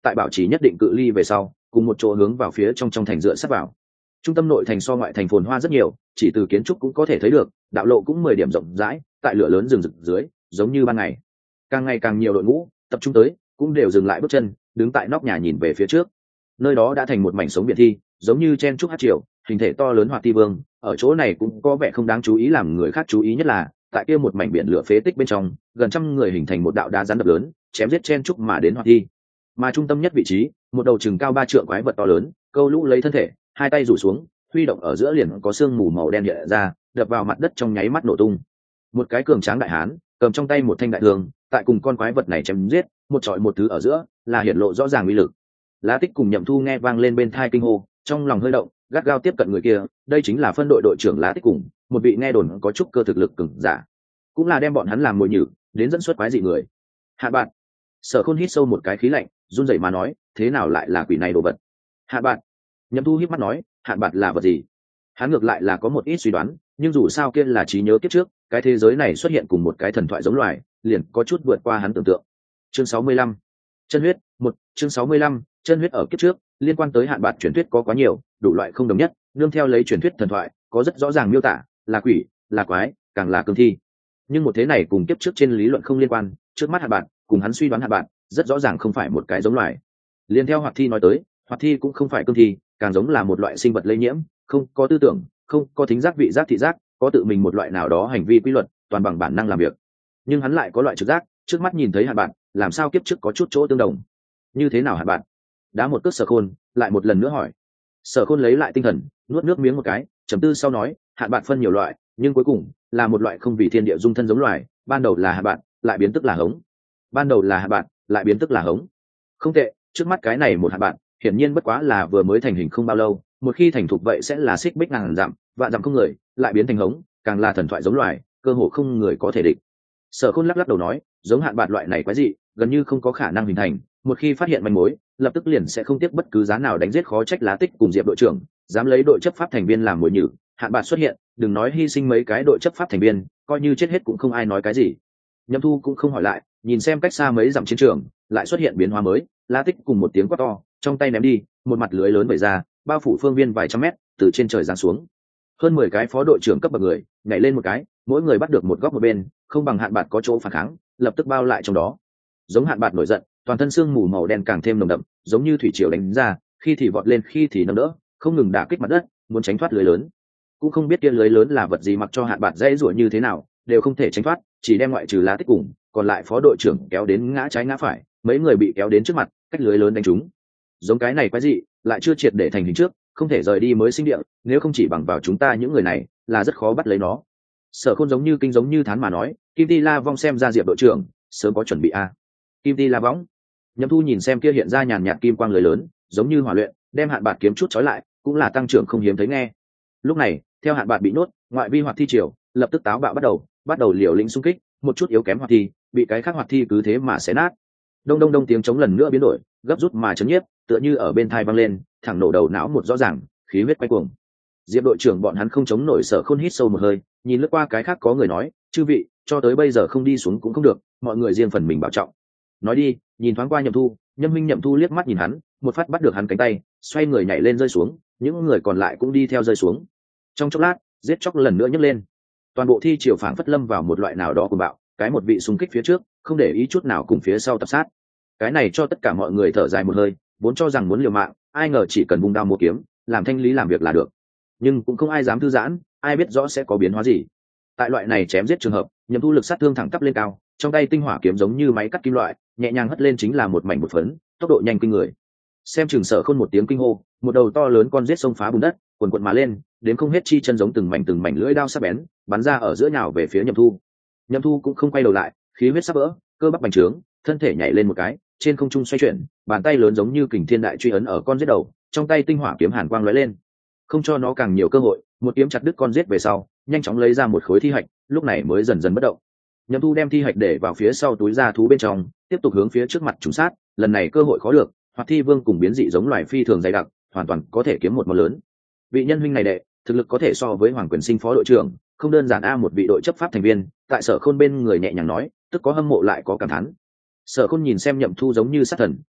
tại bảo trì nhất định cự ly về sau cùng một chỗ hướng vào phía trong trong thành dựa sát vào. Trung tâm nội thành so ngoại thành phồn hoa rất nhiều, chỉ từ kiến trúc cũng có thể thấy được, đạo lộ cũng mười điểm rộng rãi, tại lửa lớn rừng rực dưới giống như ban ngày. Càng ngày càng nhiều đội ngũ tập trung tới, cũng đều dừng lại bước chân, đứng tại nóc nhà nhìn về phía trước. Nơi đó đã thành một mảnh sống biển thi, giống như chen trúc hát triều, hình thể to lớn Hoạt Thi Vương ở chỗ này cũng có vẻ không đáng chú ý, làm người khác chú ý nhất là tại kia một mảnh biển lửa phế tích bên trong, gần trăm người hình thành một đạo đá rắn đập lớn, chém giết chen trúc mà đến Hoạt Thi. Mà trung tâm nhất vị trí, một đầu chừng cao ba trượng quái vật to lớn, câu lũ lấy thân thể, hai tay rủ xuống, huy động ở giữa liền có sương mù màu đen hiện ra, đập vào mặt đất trong nháy mắt nổ tung. Một cái cường tráng đại hán cầm trong tay một thanh đại thương, tại cùng con quái vật này chém giết, một trọi một thứ ở giữa là hiển lộ rõ ràng uy lực. Lá Tích cùng Nhậm Thu nghe vang lên bên tai kinh hô, trong lòng hơi động, gắt gao tiếp cận người kia. Đây chính là phân đội đội trưởng Lá Tích cùng, một vị nghe đồn có chút cơ thực lực cường giả, cũng là đem bọn hắn làm mồi nhử đến dẫn xuất quái dị người. Hạn Bạn. Sở Khôn hít sâu một cái khí lạnh, run rẩy mà nói, thế nào lại là quỷ này đồ vật? Hạn Bạn. Nhậm Thu híp mắt nói, Hạn Bạn là vật gì? Hắn ngược lại là có một ít suy đoán, nhưng dù sao kia là trí nhớ kiếp trước, cái thế giới này xuất hiện cùng một cái thần thoại giống loài, liền có chút vượt qua hắn tưởng tượng. Chương sáu mươi lăm, chân huyết. Một chương sáu mươi lăm, chân huyết. Ở kiếp trước, liên quan tới Hạn Bạn truyền thuyết có quá nhiều, đủ loại không đồng nhất, nương theo lấy truyền thuyết thần thoại, có rất rõ ràng miêu tả, là quỷ, là quái, càng là cương thi. Nhưng một thế này cùng kiếp trước trên lý luận không liên quan, trước mắt Hạn Bạn, cùng hắn suy đoán Hạn Bạn, rất rõ ràng không phải một cái giống loài. Liên theo Hoạt Thi nói tới, Hoạt Thi cũng không phải cương thi, càng giống là một loại sinh vật lây nhiễm, không có tư tưởng, không có thính giác vị giác thị giác, có tự mình một loại nào đó hành vi quy luật, toàn bằng bản năng làm việc. Nhưng hắn lại có loại trực giác, trước mắt nhìn thấy Hạn Bạn, làm sao kiếp trước có chút chỗ tương đồng. Như thế nào Hạn Bạn? Đá một cước Sở Khôn, lại một lần nữa hỏi. Sở Khôn lấy lại tinh thần, nuốt nước miếng một cái, trầm tư sau nói, Hạn Bạn phân nhiều loại, nhưng cuối cùng là một loại không vì thiên địa dung thân giống loài, ban đầu là Hạn Bạn, lại biến tức là hống. Ban đầu là Hạn Bạn, lại biến tức là hống. Không tệ, trước mắt cái này một Hạn Bạn, hiển nhiên bất quá là vừa mới thành hình không bao lâu, một khi thành thục vậy sẽ là xích bích ngàn dặm, vạn dặm không người, lại biến thành hống, càng là thần thoại giống loài, cơ hồ không người có thể địch. Sở Khôn lắc lắc đầu nói, giống Hạn Bạn loại này quái dị, gần như không có khả năng hình thành, một khi phát hiện manh mối, lập tức liền sẽ không tiếc bất cứ giá nào đánh giết, khó trách Lá Tích cùng Diệp đội trưởng dám lấy đội chấp pháp thành viên làm mồi nhử. Hạn Bạn xuất hiện, đừng nói hy sinh mấy cái đội chấp pháp thành viên, coi như chết hết cũng không ai nói cái gì. Nhâm Thu cũng không hỏi lại, nhìn xem cách xa mấy dặm chiến trường, lại xuất hiện biến hóa mới, Lá Tích cùng một tiếng quát to, trong tay ném đi, một mặt lưới lớn vẩy ra, bao phủ phương viên vài trăm mét, từ trên trời giáng xuống. Hơn mười cái phó đội trưởng cấp bậc người nhảy lên một cái, mỗi người bắt được một góc một bên, không bằng Hạn Bạn có chỗ phản kháng, lập tức bao lại trong đó. Giống Hạn Bạn nổi giận, toàn thân xương mù màu đen càng thêm nồng đậm, giống như thủy triều đánh ra, khi thì vọt lên, khi thì nâng đỡ, không ngừng đả kích mặt đất, muốn tránh thoát lưới lớn. Cũng không biết kia lưới lớn là vật gì, mặc cho Hạn Bạn dãy rủa như thế nào, đều không thể tránh thoát, chỉ đem ngoại trừ Lá Tích cùng, còn lại phó đội trưởng kéo đến ngã trái ngã phải, mấy người bị kéo đến trước mặt, cách lưới lớn đánh trúng. Giống cái này quái dị, lại chưa triệt để thành hình trước, không thể rời đi mới sinh địa, nếu không chỉ bằng vào chúng ta những người này, là rất khó bắt lấy nó. Sở Khôn giống như kinh giống như thán mà nói, Kim Ti La Vong xem ra Diệp đội trưởng sớm có chuẩn bị a. À. Kim Ti La Vong. Nhậm Thu nhìn xem kia hiện ra nhàn nhạt kim quang lưới lớn, giống như hỏa luyện, đem Hạn Bạn kiếm chút trói lại, cũng là tăng trưởng không hiếm thấy nghe. Lúc này, theo Hạn Bạn bị nuốt, ngoại vi Hoạt Thi triều lập tức táo bạo bắt đầu, bắt đầu liều lĩnh xung kích, một chút yếu kém Hoạt Thi, bị cái khác Hoạt Thi cứ thế mà xé nát. Đông đông đông tiếng chống lần nữa biến đổi, gấp rút mà chấn nhiếp, tựa như ở bên tai vang lên, thẳng nổ đầu não một rõ ràng, khí huyết quay cuồng. Diệp đội trưởng bọn hắn không chống nổi, Sở Khôn hít sâu một hơi, nhìn lướt qua cái khác có người nói, chư vị, cho tới bây giờ không đi xuống cũng không được, mọi người riêng phần mình bảo trọng. Nói đi, nhìn thoáng qua Nhậm Thu, Nhâm Minh Nhậm Thu liếc mắt nhìn hắn, một phát bắt được hắn cánh tay, xoay người nhảy lên rơi xuống, những người còn lại cũng đi theo rơi xuống. Trong chốc lát, giết chóc lần nữa nhấc lên. Toàn bộ thi triều phảng phất lâm vào một loại nào đó cuồng bạo, cái một vị xung kích phía trước, không để ý chút nào cùng phía sau tập sát. Cái này cho tất cả mọi người thở dài một hơi, vốn cho rằng muốn liều mạng, ai ngờ chỉ cần vung đao múa kiếm, làm thanh lý làm việc là được. Nhưng cũng không ai dám thư giãn, ai biết rõ sẽ có biến hóa gì. Tại loại này chém giết trường hợp, Nhậm Thu lực sát thương thẳng tắp lên cao, trong tay tinh hỏa kiếm giống như máy cắt kim loại, nhẹ nhàng hất lên chính là một mảnh một phấn, tốc độ nhanh kinh người. Xem chừng Sở Khôn một tiếng kinh hô, một đầu to lớn con giết xông phá bùn đất, quần quần mà lên, đến không hết chi chân giống từng mảnh từng mảnh lưỡi đao sắc bén, bắn ra ở giữa nhào về phía Nhậm Thu. Nhậm Thu cũng không quay đầu lại, khí huyết sắp vỡ, cơ bắp bành trướng, thân thể nhảy lên một cái, trên không trung xoay chuyển, bàn tay lớn giống như kình thiên đại truy ấn ở con giết đầu, trong tay tinh hỏa kiếm hàn quang lóe lên, không cho nó càng nhiều cơ hội, một kiếm chặt đứt con giết về sau, nhanh chóng lấy ra một khối thi hạch, lúc này mới dần dần bất động. Nhậm Thu đem thi hạch để vào phía sau túi da thú bên trong, tiếp tục hướng phía trước mặt trùng sát, lần này cơ hội khó được, Hoạt Thi Vương cùng biến dị giống loài phi thường dày đặc, hoàn toàn có thể kiếm một món lớn. Vị nhân huynh này đệ, thực lực có thể so với Hoàng Quyền Sinh phó đội trưởng, không đơn giản a. Một vị đội chấp pháp thành viên, tại Sở Khôn bên người nhẹ nhàng nói, tức có hâm mộ lại có cảm thán. Sở Khôn nhìn xem Nhậm Thu giống như sát thần,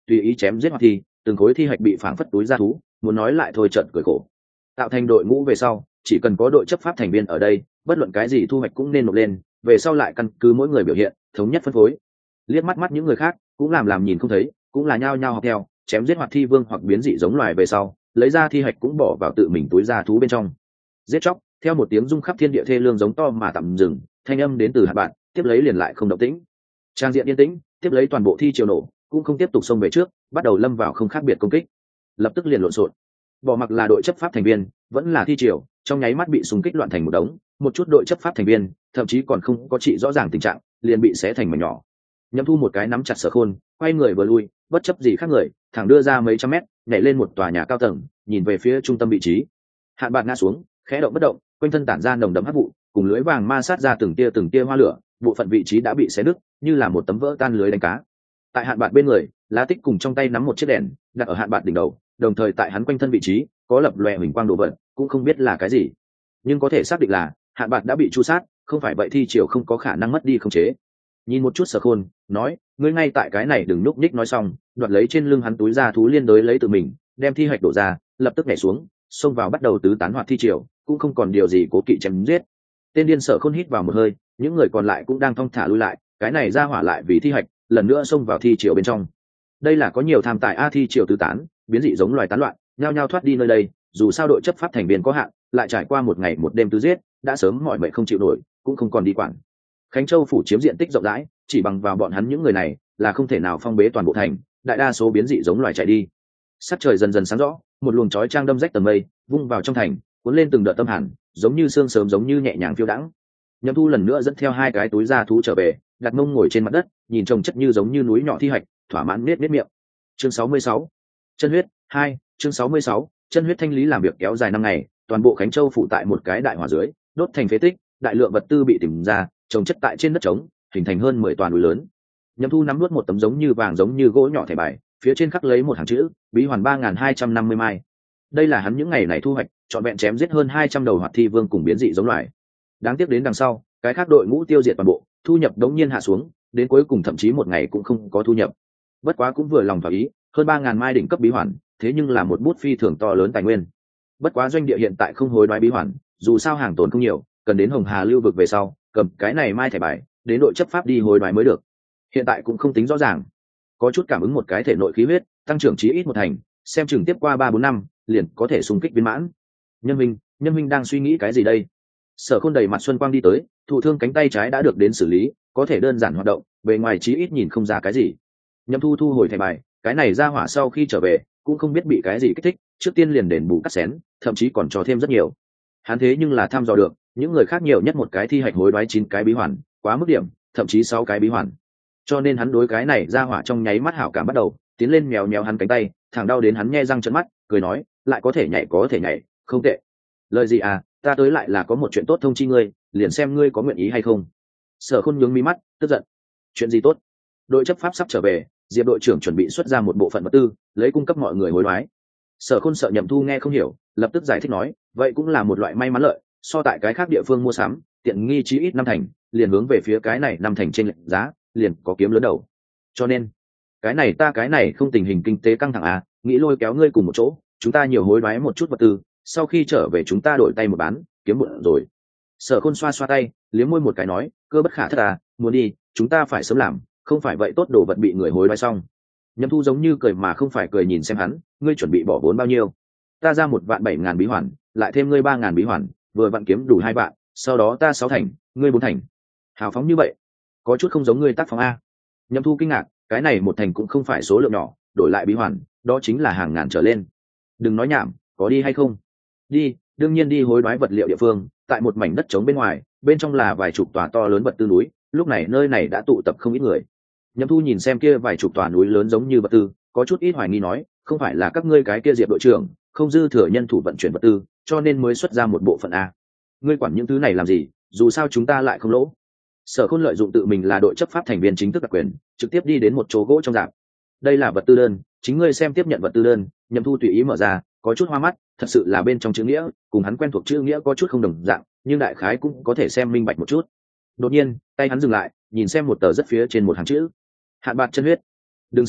tùy ý chém giết hoạt thi, từng khối thi hạch bị phảng phất túi ra thú, muốn nói lại thôi trận cười khổ. Tạo thành đội ngũ về sau, chỉ cần có đội chấp pháp thành viên ở đây, bất luận cái gì thu hoạch cũng nên nộp lên, về sau lại căn cứ mỗi người biểu hiện, thống nhất phân phối. Liếc mắt mắt những người khác, cũng làm làm nhìn không thấy, cũng là nhao nhao học theo, chém giết hoạt thi vương hoặc biến dị giống loài về sau, lấy ra thi hạch cũng bỏ vào tự mình túi ra thú bên trong. Giết chóc, theo một tiếng rung khắp thiên địa thê lương giống to mà tạm dừng, thanh âm đến từ hạt bạn, tiếp lấy liền lại không động tĩnh. Trang diện yên tĩnh, tiếp lấy toàn bộ thi triều nổ, cũng không tiếp tục xông về trước, bắt đầu lâm vào không khác biệt công kích. Lập tức liền lộn xộn. Bỏ mặc là đội chấp pháp thành viên, vẫn là thi triều, trong nháy mắt bị xung kích loạn thành một đống, một chút đội chấp pháp thành viên, thậm chí còn không có trị rõ ràng tình trạng, liền bị xé thành mảnh nhỏ. Nhâm Thu một cái nắm chặt Sở Khôn, quay người vừa lui, bất chấp gì khác người, thẳng đưa ra mấy trăm mét, nhảy lên một tòa nhà cao tầng, nhìn về phía trung tâm vị trí. Hạn Bạt ngã xuống, khẽ động bất động, quanh thân tản ra nồng đậm hắc vụ, cùng lưới vàng ma sát ra từng tia từng tia hoa lửa, bộ phận vị trí đã bị xé nứt, như là một tấm vỡ tan lưới đánh cá. Tại Hạn Bạt bên người, Lá Tích cùng trong tay nắm một chiếc đèn, đặt ở Hạn Bạt đỉnh đầu, đồng thời tại hắn quanh thân vị trí có lập lòe huỳnh quang đồ vật, cũng không biết là cái gì, nhưng có thể xác định là Hạn Bạt đã bị chu sát, không phải vậy thi triều không có khả năng mất đi khống chế. Nhìn một chút Sở Khôn, nói, ngươi ngay tại cái này đừng núp ních. Nói xong, đoạt lấy trên lưng hắn túi ra thú liên đối lấy từ mình, đem thi hạch đổ ra, lập tức nhảy xuống, xông vào bắt đầu tứ tán hoạt thi triều, cũng không còn điều gì cố kỵ chém giết. Tên điên Sở Khôn hít vào một hơi, những người còn lại cũng đang thong thả lui lại, cái này ra hỏa lại vì thi hạch, lần nữa xông vào thi triều bên trong. Đây là có nhiều tham tài a, thi triều tứ tán, biến dị giống loài tán loạn, nhao nhao thoát đi nơi đây, dù sao đội chấp pháp thành viên có hạn, lại trải qua một ngày một đêm tứ giết, đã sớm mỏi mệt không chịu nổi, cũng không còn đi quản. Khánh Châu phủ chiếm diện tích rộng rãi, chỉ bằng vào bọn hắn những người này là không thể nào phong bế toàn bộ thành, đại đa số biến dị giống loài chạy đi. Sắc trời dần dần sáng rõ, một luồng chói chang đâm rách tầng mây, vung vào trong thành, cuốn lên từng đợt tâm hàn, giống như sương sớm giống như nhẹ nhàng phiêu đãng. Nhâm Thu lần nữa dẫn theo hai cái túi da thú trở về, đặt mông ngồi trên mặt đất, nhìn trông chất như giống như núi nhỏ thi hạch, thỏa mãn nết nết miệng. Chương sáu mươi sáu, chân huyết hai, chương sáu mươi sáu, chân huyết thanh lý làm việc kéo dài năm ngày, toàn bộ Khánh Châu phụ tại một cái đại hỏa dưới, đốt thành phế tích, đại lượng vật tư bị tìm ra, trồng chất tại trên đất trống, hình thành hơn mười toàn núi lớn. Nhâm Thu nắm nuốt một tấm giống như vàng giống như gỗ nhỏ thẻ bài, phía trên khắc lấy một hàng chữ bí hoàn ba nghìn hai trăm năm mươi mai. Đây là hắn những ngày này thu hoạch, chọn vẹn chém giết hơn hai trăm đầu hoạt thi vương cùng biến dị giống loài. Đáng tiếc đến đằng sau, cái khác đội ngũ tiêu diệt toàn bộ, thu nhập đống nhiên hạ xuống, đến cuối cùng thậm chí một ngày cũng không có thu nhập. Bất quá cũng vừa lòng thỏa ý, hơn ba nghìn mai đỉnh cấp bí hoàn, thế nhưng là một bút phi thường to lớn tài nguyên. Bất quá doanh địa hiện tại không hối đoái bí hoàn, dù sao hàng tồn không nhiều, cần đến Hồng Hà lưu vực về sau, cầm cái này mai thẻ bài, đến đội chấp pháp đi hối đoái mới được. Hiện tại cũng không tính rõ ràng, có chút cảm ứng một cái thể nội khí huyết, tăng trưởng chí ít một thành, xem chừng tiếp qua ba bốn năm, liền có thể xung kích viên mãn. Nhân Minh, Nhân Minh đang suy nghĩ cái gì đây? Sở Khôn đầy mặt xuân quang đi tới, thụ thương cánh tay trái đã được đến xử lý, có thể đơn giản hoạt động, bề ngoài chí ít nhìn không ra cái gì. Nhâm Thu thu hồi thẻ bài, cái này ra hỏa sau khi trở về, cũng không biết bị cái gì kích thích, trước tiên liền đền bù cắt xén, thậm chí còn cho thêm rất nhiều. Hắn thế nhưng là tham dò được, những người khác nhiều nhất một cái thi hạch hối đoái chín cái bí hoàn, quá mức điểm, thậm chí sáu cái bí hoàn. Cho nên hắn đối cái này ra hỏa trong nháy mắt hảo cảm bắt đầu, tiến lên mèo mèo hắn cánh tay, thẳng đau đến hắn nhe răng trợn mắt, cười nói, lại có thể nhảy có thể nhảy, không tệ. Lời gì à, ta tới lại là có một chuyện tốt thông chi ngươi, liền xem ngươi có nguyện ý hay không. Sở Khôn nhướng mí mắt, tức giận. Chuyện gì tốt? Đội chấp pháp sắp trở về, Diệp đội trưởng chuẩn bị xuất ra một bộ phận vật tư, lấy cung cấp mọi người hối đoái. Sở Khôn sợ Nhậm Thu nghe không hiểu, lập tức giải thích nói, vậy cũng là một loại may mắn lợi, so tại cái khác địa phương mua sắm, tiện nghi chí ít năm thành, liền hướng về phía cái này năm thành trên lệch giá, liền có kiếm lớn đầu. Cho nên, cái này ta cái này không tình hình kinh tế căng thẳng à, nghĩ lôi kéo ngươi cùng một chỗ, chúng ta nhiều hối đoái một chút vật tư, sau khi trở về chúng ta đổi tay một bán, kiếm bụng rồi. Sở Khôn xoa xoa tay, liếm môi một cái nói, cơ bất khả thất à, muốn đi, chúng ta phải sớm làm, không phải vậy tốt đồ vật bị người hối đoái xong. Nhâm Thu giống như cười mà không phải cười nhìn xem hắn, ngươi chuẩn bị bỏ vốn bao nhiêu? Ta ra một vạn bảy ngàn bí hoàn, lại thêm ngươi ba ngàn bí hoàn, vừa vặn kiếm đủ hai vạn, sau đó ta sáu thành, ngươi bốn thành. Hào phóng như vậy, có chút không giống ngươi tác phong a. Nhâm Thu kinh ngạc, cái này một thành cũng không phải số lượng nhỏ, đổi lại bí hoàn, đó chính là hàng ngàn trở lên. Đừng nói nhảm, có đi hay không? Đi, đương nhiên đi hối đoái vật liệu địa phương, tại một mảnh đất trống bên ngoài, bên trong là vài chục tòa to lớn vật tư núi, lúc này nơi này đã tụ tập không ít người. Nhâm Thu nhìn xem kia vài chục tòa núi lớn giống như vật tư, có chút ít hoài nghi nói, không phải là các ngươi cái kia Diệp đội trưởng không dư thừa nhân thủ vận chuyển vật tư, cho nên mới xuất ra một bộ phận a. Ngươi quản những thứ này làm gì, dù sao chúng ta lại không lỗ. Sở Khôn lợi dụng tự mình là đội chấp pháp thành viên chính thức đặc quyền, trực tiếp đi đến một chỗ gỗ trong rạp. Đây là vật tư đơn, chính ngươi xem tiếp nhận vật tư đơn. Nhâm Thu tùy ý mở ra, có chút hoa mắt, thật sự là bên trong chữ nghĩa cùng hắn quen thuộc chữ nghĩa có chút không đồng dạng, nhưng đại khái cũng có thể xem minh bạch một chút. Đột nhiên tay hắn dừng lại, nhìn xem một tờ rất phía trên một hàng chữ, Hạn Bạt chân huyết. Đừng xem,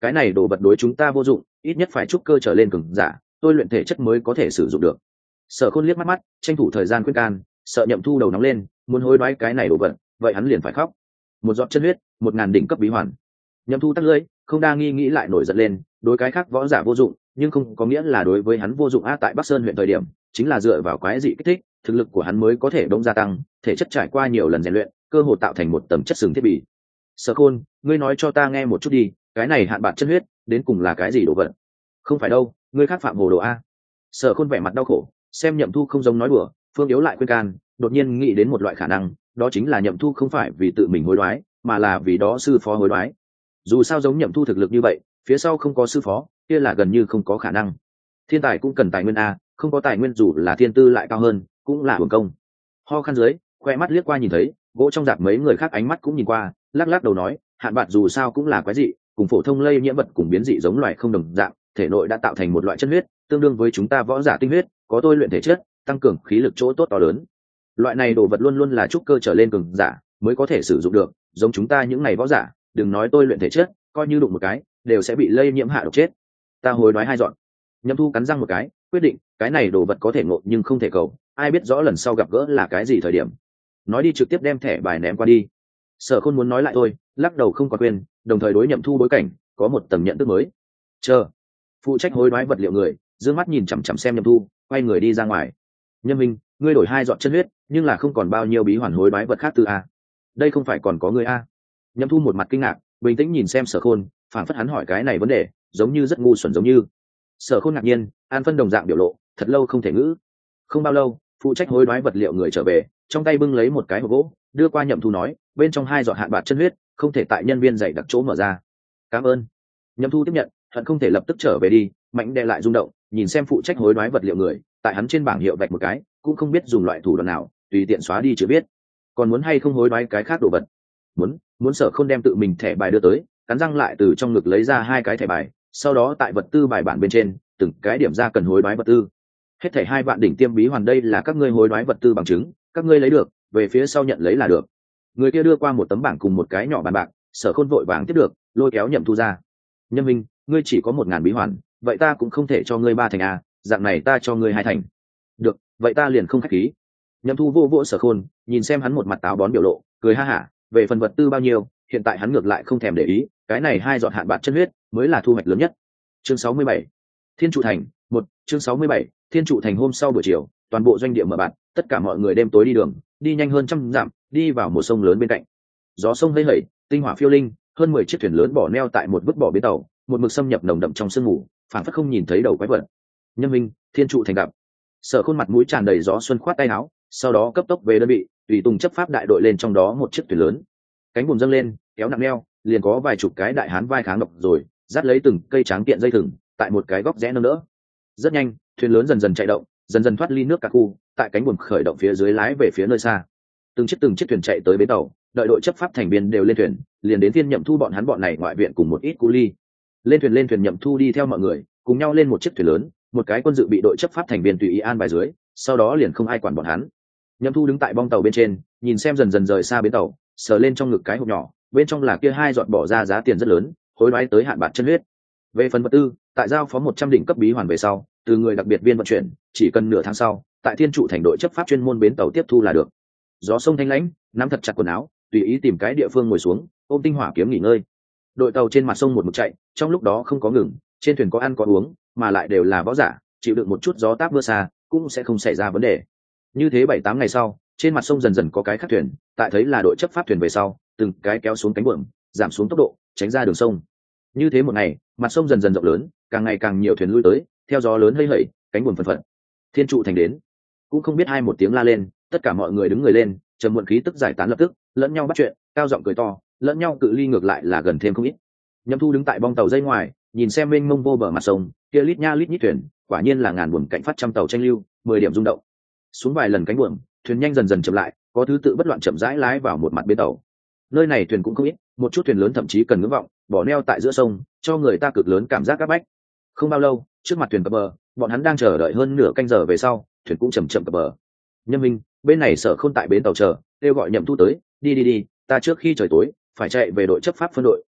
cái này đồ vật đối chúng ta vô dụng, ít nhất phải trúc cơ trở lên cường giả tôi luyện thể chất mới có thể sử dụng được. Sở Khôn liếc mắt mắt, tranh thủ thời gian khuyên can, sợ Nhậm Thu đầu nóng lên, muốn hối đoái cái này đồ vật, vậy hắn liền phải khóc. Một giọt chân huyết, một ngàn đỉnh cấp bí hoàn. Nhậm Thu tắt lưỡi, không đa nghi nghĩ lại nổi giận lên, đối cái khác võ giả vô dụng, nhưng không có nghĩa là đối với hắn vô dụng. A tại Bắc Sơn huyện thời điểm, chính là dựa vào quái dị kích thích, thực lực của hắn mới có thể đống gia tăng, thể chất trải qua nhiều lần rèn luyện, cơ hồ tạo thành một tầng chất xương thiết bị. Sở Khôn, ngươi nói cho ta nghe một chút đi, cái này hạn bạc chân huyết, đến cùng là cái gì đồ vật? Không phải đâu, ngươi khác phạm hồ đồ a. Sở Khôn vẻ mặt đau khổ, xem Nhậm Thu không giống nói đùa, phương yếu lại khuyên can, đột nhiên nghĩ đến một loại khả năng, đó chính là Nhậm Thu không phải vì tự mình hối đoái, mà là vì đó sư phó hối đoái. Dù sao giống Nhậm Thu thực lực như vậy, phía sau không có sư phó, kia là gần như không có khả năng. Thiên tài cũng cần tài nguyên a, không có tài nguyên dù là thiên tư lại cao hơn, cũng là hưởng công. Ho khăn dưới, khoe mắt liếc qua nhìn thấy, gỗ trong dạp mấy người khác ánh mắt cũng nhìn qua, lắc lắc đầu nói, hạn bạc dù sao cũng là quái dị, cùng phổ thông lây nhiễm vật cùng biến dị giống loài không đồng dạng, thể nội đã tạo thành một loại chân huyết, tương đương với chúng ta võ giả tinh huyết, có tôi luyện thể chất, tăng cường khí lực chỗ tốt to lớn. Loại này đồ vật luôn luôn là trúc cơ trở lên cường giả mới có thể sử dụng được, giống chúng ta những này võ giả, đừng nói tôi luyện thể chất, coi như đụng một cái, đều sẽ bị lây nhiễm hạ độc chết. Ta hồi nói hai dọn. Nhậm Thu cắn răng một cái, quyết định, cái này đồ vật có thể ngộ nhưng không thể cầu, ai biết rõ lần sau gặp gỡ là cái gì thời điểm. Nói đi trực tiếp đem thẻ bài ném qua đi. Sở Khôn muốn nói lại thôi, lắc đầu không còn quên, đồng thời đối Nhậm Thu bối cảnh có một tầm nhận thức mới. Chờ, phụ trách hối đoái vật liệu người dương mắt nhìn chằm chằm xem Nhậm Thu, quay người đi ra ngoài. Nhân minh, ngươi đổi hai giọt chân huyết, nhưng là không còn bao nhiêu bí hoàn hối đoái vật khác từ a. Đây không phải còn có ngươi a? Nhậm Thu một mặt kinh ngạc, bình tĩnh nhìn xem Sở Khôn, phảng phất hắn hỏi cái này vấn đề, giống như rất ngu xuẩn giống như. Sở Khôn ngạc nhiên, an phân đồng dạng biểu lộ, thật lâu không thể ngữ. Không bao lâu, phụ trách hối đoái vật liệu người trở về, trong tay bưng lấy một cái hộp gỗ, đưa qua Nhậm Thu nói, bên trong hai giọt hạn bạc chân huyết, không thể tại nhân viên dạy đặc chỗ mở ra. Cảm ơn. Nhậm Thu tiếp nhận, hận không thể lập tức trở về đi, mạnh đè lại rung động, nhìn xem phụ trách hối đoái vật liệu người, tại hắn trên bảng hiệu vạch một cái, cũng không biết dùng loại thủ đoạn nào, tùy tiện xóa đi chưa biết. Còn muốn hay không hối đoái cái khác đồ vật? Muốn, muốn. Sở không đem tự mình thẻ bài đưa tới, cắn răng lại từ trong ngực lấy ra hai cái thẻ bài, sau đó tại vật tư bài bản bên trên, từng cái điểm ra cần hối đoái vật tư. Hết thảy hai vạn đỉnh tiêm bí hoàn, đây là các ngươi hối đoái vật tư bằng chứng, các ngươi lấy được, về phía sau nhận lấy là được. Người kia đưa qua một tấm bảng cùng một cái nhỏ bàn bạc, Sở Khôn vội vàng tiếp được, lôi kéo Nhậm Thu ra. Nhân minh, ngươi chỉ có một ngàn bí hoàn, vậy ta cũng không thể cho ngươi ba thành a, dạng này ta cho ngươi hai thành. Được, vậy ta liền không khách khí. Nhậm Thu vô vỗ Sở Khôn, nhìn xem hắn một mặt táo bón biểu lộ, cười ha hả, về phần vật tư bao nhiêu, hiện tại hắn ngược lại không thèm để ý, cái này hai giọt hạn bạc chân huyết mới là thu hoạch lớn nhất. Chương sáu mươi bảy, Thiên trụ thành. Một, chương sáu mươi bảy, Thiên trụ thành. Hôm sau buổi chiều, toàn bộ doanh địa mở bạt, tất cả mọi người đêm tối đi đường, đi nhanh hơn trăm dặm, đi vào một sông lớn bên cạnh. Gió sông hơi hẩy, tinh hỏa phiêu linh, hơn mười chiếc thuyền lớn bỏ neo tại một vứt bỏ bến tàu, một mực xâm nhập nồng đậm trong sương mù, phảng phất không nhìn thấy đầu quái vật. Nhân minh, Thiên trụ thành gặp. Sở Khôn mặt mũi tràn đầy gió xuân, khoát tay áo, sau đó cấp tốc về đơn vị, tùy tùng chấp pháp đại đội lên trong đó một chiếc thuyền lớn. Cánh buồm dâng lên, kéo nặng neo, liền có vài chục cái đại hán vai kháng độc rồi, dắt lấy từng cây tráng kiện dây thừng, tại một cái góc rẽ nâng đỡ. Rất nhanh, thuyền lớn dần dần chạy động, dần dần thoát ly nước cả khu, tại cánh buồm khởi động phía dưới lái về phía nơi xa. Từng chiếc từng chiếc thuyền chạy tới bến tàu, đợi đội chấp pháp thành viên đều lên thuyền, liền đến phiên Nhậm Thu bọn hắn bọn này ngoại viện cùng một ít cu ly. Lên thuyền lên thuyền Nhậm Thu đi theo mọi người, cùng nhau lên một chiếc thuyền lớn, một cái quân dự bị đội chấp pháp thành viên tùy ý an bài dưới, sau đó liền không ai quản bọn hắn. Nhậm Thu đứng tại bong tàu bên trên, nhìn xem dần dần rời xa bến tàu, sờ lên trong ngực cái hộp nhỏ, bên trong là kia hai giọt bỏ ra giá tiền rất lớn, hối đoái tới hạn bạc chân huyết. Về phần vật tư, tại giao phó một trăm đỉnh cấp bí hoàn về sau, từ người đặc biệt viên vận chuyển, chỉ cần nửa tháng sau, tại Thiên trụ thành đội chấp pháp chuyên môn bến tàu tiếp thu là được. Gió sông thanh lãnh, nắm thật chặt quần áo, tùy ý tìm cái địa phương ngồi xuống, ôm tinh hỏa kiếm nghỉ ngơi. Đội tàu trên mặt sông một mực chạy, trong lúc đó không có ngừng, trên thuyền có ăn có uống, mà lại đều là võ giả, chịu đựng một chút gió táp mưa xa, cũng sẽ không xảy ra vấn đề. Như thế bảy tám ngày sau, trên mặt sông dần dần có cái khác thuyền, tại thấy là đội chấp pháp thuyền về sau, từng cái kéo xuống cánh buồm, giảm xuống tốc độ, tránh ra đường sông. Như thế một ngày, mặt sông dần dần rộng lớn, càng ngày càng nhiều thuyền lui tới, theo gió lớn hơi hẩy, cánh buồm phần phật. Thiên trụ thành đến, cũng không biết hai một tiếng la lên, tất cả mọi người đứng người lên, trầm muộn khí tức giải tán lập tức, lẫn nhau bắt chuyện, cao giọng cười to, lẫn nhau cự ly ngược lại là gần thêm không ít. Nhậm Thu đứng tại bong tàu dây ngoài, nhìn xem mênh mông vô bờ mặt sông, kia lít nha lít nhít thuyền, quả nhiên là ngàn buồm cạnh phát trăm tàu tranh lưu, mười điểm rung động. Xuống vài lần cánh buồm, thuyền nhanh dần dần chậm lại, có thứ tự bất loạn chậm rãi lái vào một mặt bến tàu. Nơi này thuyền cũng không ít, một chút thuyền lớn thậm chí cần ngưỡng vọng, bỏ neo tại giữa sông, cho người ta cực lớn cảm giác áp bách. Không bao lâu, trước mặt thuyền cập bờ, bọn hắn đang chờ đợi hơn nửa canh giờ về sau, thuyền cũng chậm chậm cập bờ. Nhân minh, bên này Sở Khôn tại bến tàu chờ, kêu gọi Nhậm Thu tới, đi đi đi, ta trước khi trời tối phải chạy về đội chấp pháp phân đội,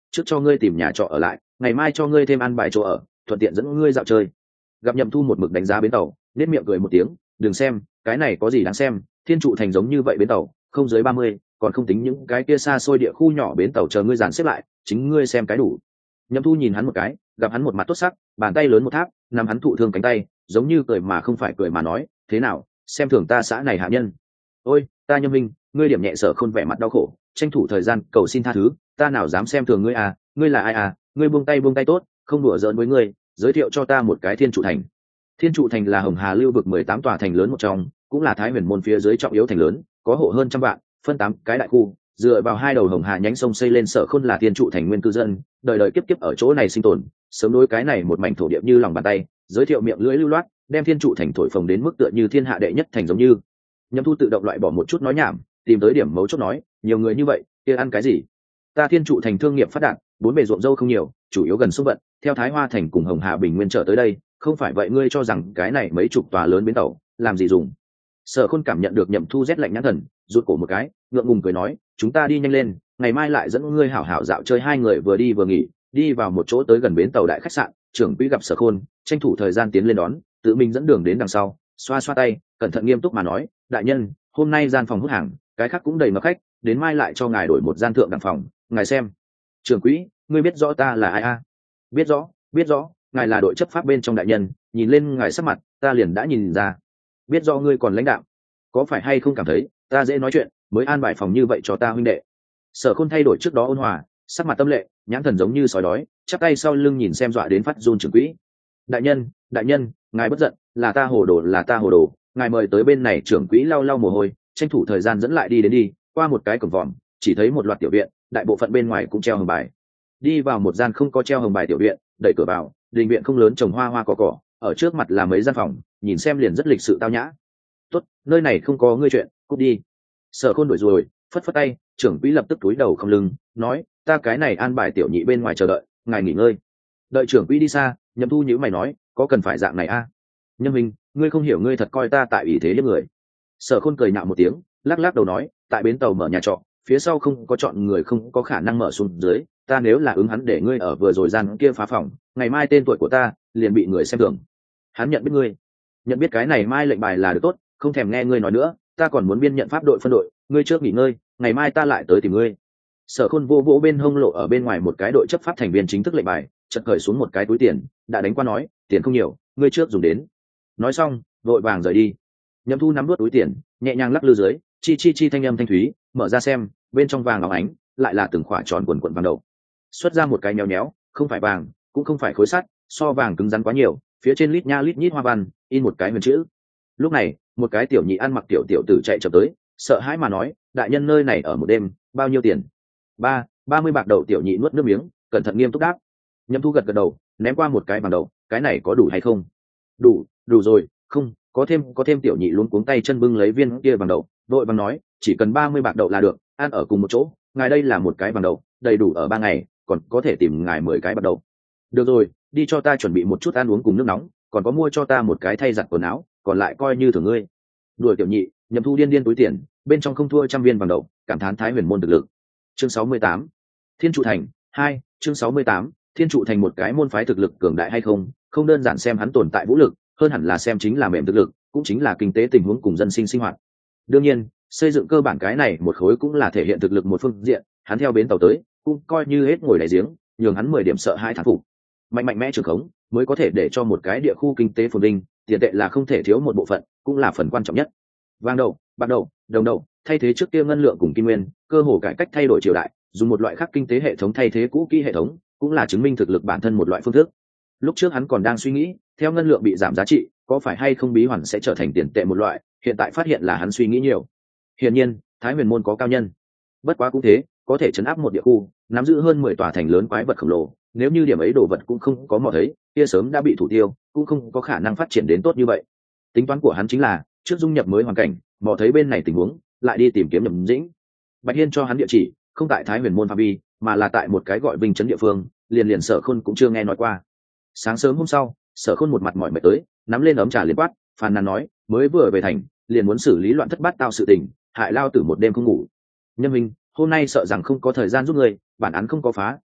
trước cho ngươi tìm nhà trọ ở lại, ngày mai cho ngươi thêm ăn bài chỗ ở, thuận tiện dẫn ngươi dạo chơi. Gặp Nhậm Thu một mực đánh giá bến tàu, nét miệng cười một tiếng, đừng xem cái này có gì đáng xem, thiên trụ thành giống như vậy bến tàu không dưới ba mươi, còn không tính những cái kia xa xôi địa khu nhỏ bến tàu chờ ngươi dàn xếp lại, chính ngươi xem cái đủ. Nhậm Thu nhìn hắn một cái, gặp hắn một mặt tốt sắc, bàn tay lớn một tháp nắm hắn thụ thương cánh tay, giống như cười mà không phải cười mà nói, thế nào, xem thường ta xã này hạ nhân? Ôi ta Nhâm minh, ngươi điểm nhẹ Sở Khôn vẻ mặt đau khổ, tranh thủ thời gian cầu xin tha thứ, ta nào dám xem thường ngươi à, ngươi là ai à, ngươi buông tay buông tay tốt, không đùa giỡn với ngươi, giới thiệu cho ta một cái thiên trụ thành. Thiên trụ thành là Hồng Hà lưu vực mười tám tòa thành lớn một trong, cũng là Thái Huyền môn phía dưới trọng yếu thành lớn, có hộ hơn trăm vạn, phân tám cái đại khu, dựa vào hai đầu Hồng Hà nhánh sông xây lên. Sở Khôn là thiên trụ thành nguyên cư dân, đời đời kiếp kiếp ở chỗ này sinh tồn, sớm đối cái này một mảnh thổ địa như lòng bàn tay, giới thiệu miệng lưỡi lưu loát, đem thiên trụ thành thổi phồng đến mức tựa như thiên hạ đệ nhất thành giống như. Nhậm Thu tự động loại bỏ một chút nói nhảm, tìm tới điểm mấu chốt nói, nhiều người như vậy, kia ăn cái gì? Ta thiên trụ thành thương nghiệp phát đạt, bốn bề ruộng dâu không nhiều, chủ yếu gần sông vận, theo Thái Hoa thành cùng Hồng Hà Bình Nguyên trở tới đây, không phải vậy ngươi cho rằng cái này mấy chục tòa lớn bến tàu làm gì dùng? Sở Khôn cảm nhận được Nhậm Thu rét lạnh nhãn thần, rụt cổ một cái, ngượng ngùng cười nói, chúng ta đi nhanh lên, ngày mai lại dẫn ngươi hảo hảo dạo chơi. Hai người vừa đi vừa nghỉ, đi vào một chỗ tới gần bến tàu đại khách sạn, trưởng quỹ gặp Sở Khôn, tranh thủ thời gian tiến lên đón, tự mình dẫn đường đến đằng sau, xoa xoa tay, cẩn thận nghiêm túc mà nói, đại nhân, hôm nay gian phòng hút hàng, cái khác cũng đầy ngập khách, đến mai lại cho ngài đổi một gian thượng đẳng phòng, ngài xem. Trưởng quỹ, ngươi biết rõ ta là ai a? Biết rõ, biết rõ, ngài là đội chấp pháp bên trong đại nhân, nhìn lên ngài sắc mặt, ta liền đã nhìn ra. Biết rõ ngươi còn lãnh đạo, có phải hay không cảm thấy ta dễ nói chuyện, mới an bài phòng như vậy cho ta huynh đệ? Sở Khôn thay đổi trước đó ôn hòa, sắc mặt tâm lệ, nhãn thần giống như sói đói, chắp tay sau lưng nhìn xem dọa đến phát run trưởng quỹ. Đại nhân, đại nhân, ngài bất giận, là ta hồ đồ, là ta hồ đồ, ngài mời tới bên này. Trưởng quỹ lau lau mồ hôi, tranh thủ thời gian dẫn lại đi đến đi, qua một cái cổng vòm, chỉ thấy một loạt tiểu viện, đại bộ phận bên ngoài cũng treo hồng bài. Đi vào một gian không có treo hồng bài tiểu viện, đẩy cửa vào, đình viện không lớn, trồng hoa hoa cỏ cỏ, ở trước mặt là mấy gian phòng, nhìn xem liền rất lịch sự tao nhã. Tốt, nơi này không có ngươi chuyện, cút đi. Sở Khôn đuổi rồi, phất phất tay, trưởng quỹ lập tức túi đầu không lưng, nói, ta cái này an bài tiểu nhị bên ngoài chờ đợi, ngài nghỉ ngơi. Đợi trưởng quỹ đi xa, Nhậm Thu nhíu mày nói, có cần phải dạng này a? À? Nhâm minh, ngươi không hiểu, ngươi thật coi ta tại ủy thế hiếp người. Sở Khôn cười nhạo một tiếng, lắc lắc đầu nói, tại bến tàu mở nhà trọ, phía sau không có chọn người, không có khả năng mở xuống dưới, ta nếu là ứng hắn để ngươi ở vừa rồi gian kia phá phòng, ngày mai tên tuổi của ta liền bị người xem thường. Hắn nhận biết ngươi, nhận biết cái này mai lệnh bài là được tốt, không thèm nghe ngươi nói nữa, ta còn muốn biên nhận pháp đội phân đội, ngươi trước nghỉ ngơi, ngày mai ta lại tới tìm ngươi. Sở Khôn vô vỗ bên hông lộ ở bên ngoài một cái đội chấp pháp thành viên chính thức lệnh bài, chợt cởi xuống một cái túi tiền, đã đánh qua nói, tiền không nhiều, ngươi trước dùng đến. Nói xong, vội vàng rời đi. Nhậm Thu nắm nuốt túi tiền, nhẹ nhàng lắc lư dưới, chi chi chi thanh âm thanh thúy, mở ra xem, bên trong vàng óng ánh, lại là từng khỏa tròn quần quần vàng đầu. Xuất ra một cái nhéo nhéo, không phải vàng, cũng không phải khối sắt, so vàng cứng rắn quá nhiều, phía trên lít nha lít nhít hoa văn, in một cái huyền chữ. Lúc này, một cái tiểu nhị ăn mặc tiểu tiểu tử chạy chậm tới, sợ hãi mà nói, đại nhân nơi này ở một đêm, bao nhiêu tiền? Ba, ba mươi bạc đầu. Tiểu nhị nuốt nước miếng, cẩn thận nghiêm túc đáp. Nhậm Thu gật gật đầu, ném qua một cái vàng đầu, cái này có đủ hay không? Đủ, đủ rồi, không, có thêm, có thêm. Tiểu nhị luống cuống tay chân bưng lấy viên kia vàng đầu, đội vàng nói, chỉ cần ba mươi bạc đầu là được, ăn ở cùng một chỗ, ngài đây là một cái vàng đầu, đầy đủ ở ba ngày, còn có thể tìm ngài mười cái bạc đầu. Được rồi, đi cho ta chuẩn bị một chút ăn uống cùng nước nóng, còn có mua cho ta một cái thay giặt quần áo, còn lại coi như thưởng ngươi. Đuổi tiểu nhị, Nhậm Thu điên điên túi tiền, bên trong không thua trăm viên vàng đầu, cảm thán Thái Huyền môn thực lực. Chương sáu mươi tám, Thiên trụ thành hai. Chương sáu mươi tám, Thiên trụ thành một cái môn phái thực lực cường đại hay không, không đơn giản xem hắn tồn tại vũ lực, hơn hẳn là xem chính là mềm thực lực, cũng chính là kinh tế tình huống cùng dân sinh sinh hoạt. Đương nhiên, xây dựng cơ bản cái này một khối cũng là thể hiện thực lực một phương diện, hắn theo bến tàu tới, cũng coi như hết ngồi đáy giếng, nhường hắn mười điểm sợ hãi thán phục. Mạnh mạnh mẽ trường khống, mới có thể để cho một cái địa khu kinh tế phồn vinh, tiền tệ là không thể thiếu một bộ phận, cũng là phần quan trọng nhất. Vàng đầu, bạc đầu, đồng đầu, thay thế trước kia ngân lượng cùng kim nguyên, cơ hồ cải cách thay đổi triều đại, dùng một loại khác kinh tế hệ thống thay thế cũ kỹ hệ thống, cũng là chứng minh thực lực bản thân một loại phương thức. Lúc trước hắn còn đang suy nghĩ, theo ngân lượng bị giảm giá trị, có phải hay không bí hoàn sẽ trở thành tiền tệ một loại, hiện tại phát hiện là hắn suy nghĩ nhiều. Hiển nhiên, Thái Huyền môn có cao nhân. Bất quá cũng thế, có thể trấn áp một địa khu, nắm giữ hơn mười tòa thành lớn quái vật khổng lồ, nếu như điểm ấy đồ vật cũng không có mò thấy, kia sớm đã bị thủ tiêu, cũng không có khả năng phát triển đến tốt như vậy. Tính toán của hắn chính là, trước dung nhập mới hoàn cảnh, mò thấy bên này tình huống, lại đi tìm kiếm Nhậm Dĩnh. Bạch Hiên cho hắn địa chỉ, không tại Thái Huyền môn phạm vi, mà là tại một cái gọi Vinh trấn địa phương, liền liền Sở Khôn cũng chưa nghe nói qua. Sáng sớm hôm sau, Sở Khôn một mặt mỏi mệt tới, nắm lên ấm trà liền quát, phàn nàn nói, mới vừa về thành, liền muốn xử lý loạn thất bát tao sự tình, hại lao tử một đêm không ngủ. Nhân minh, hôm nay sợ rằng không có thời gian giúp người, bản án không có phá,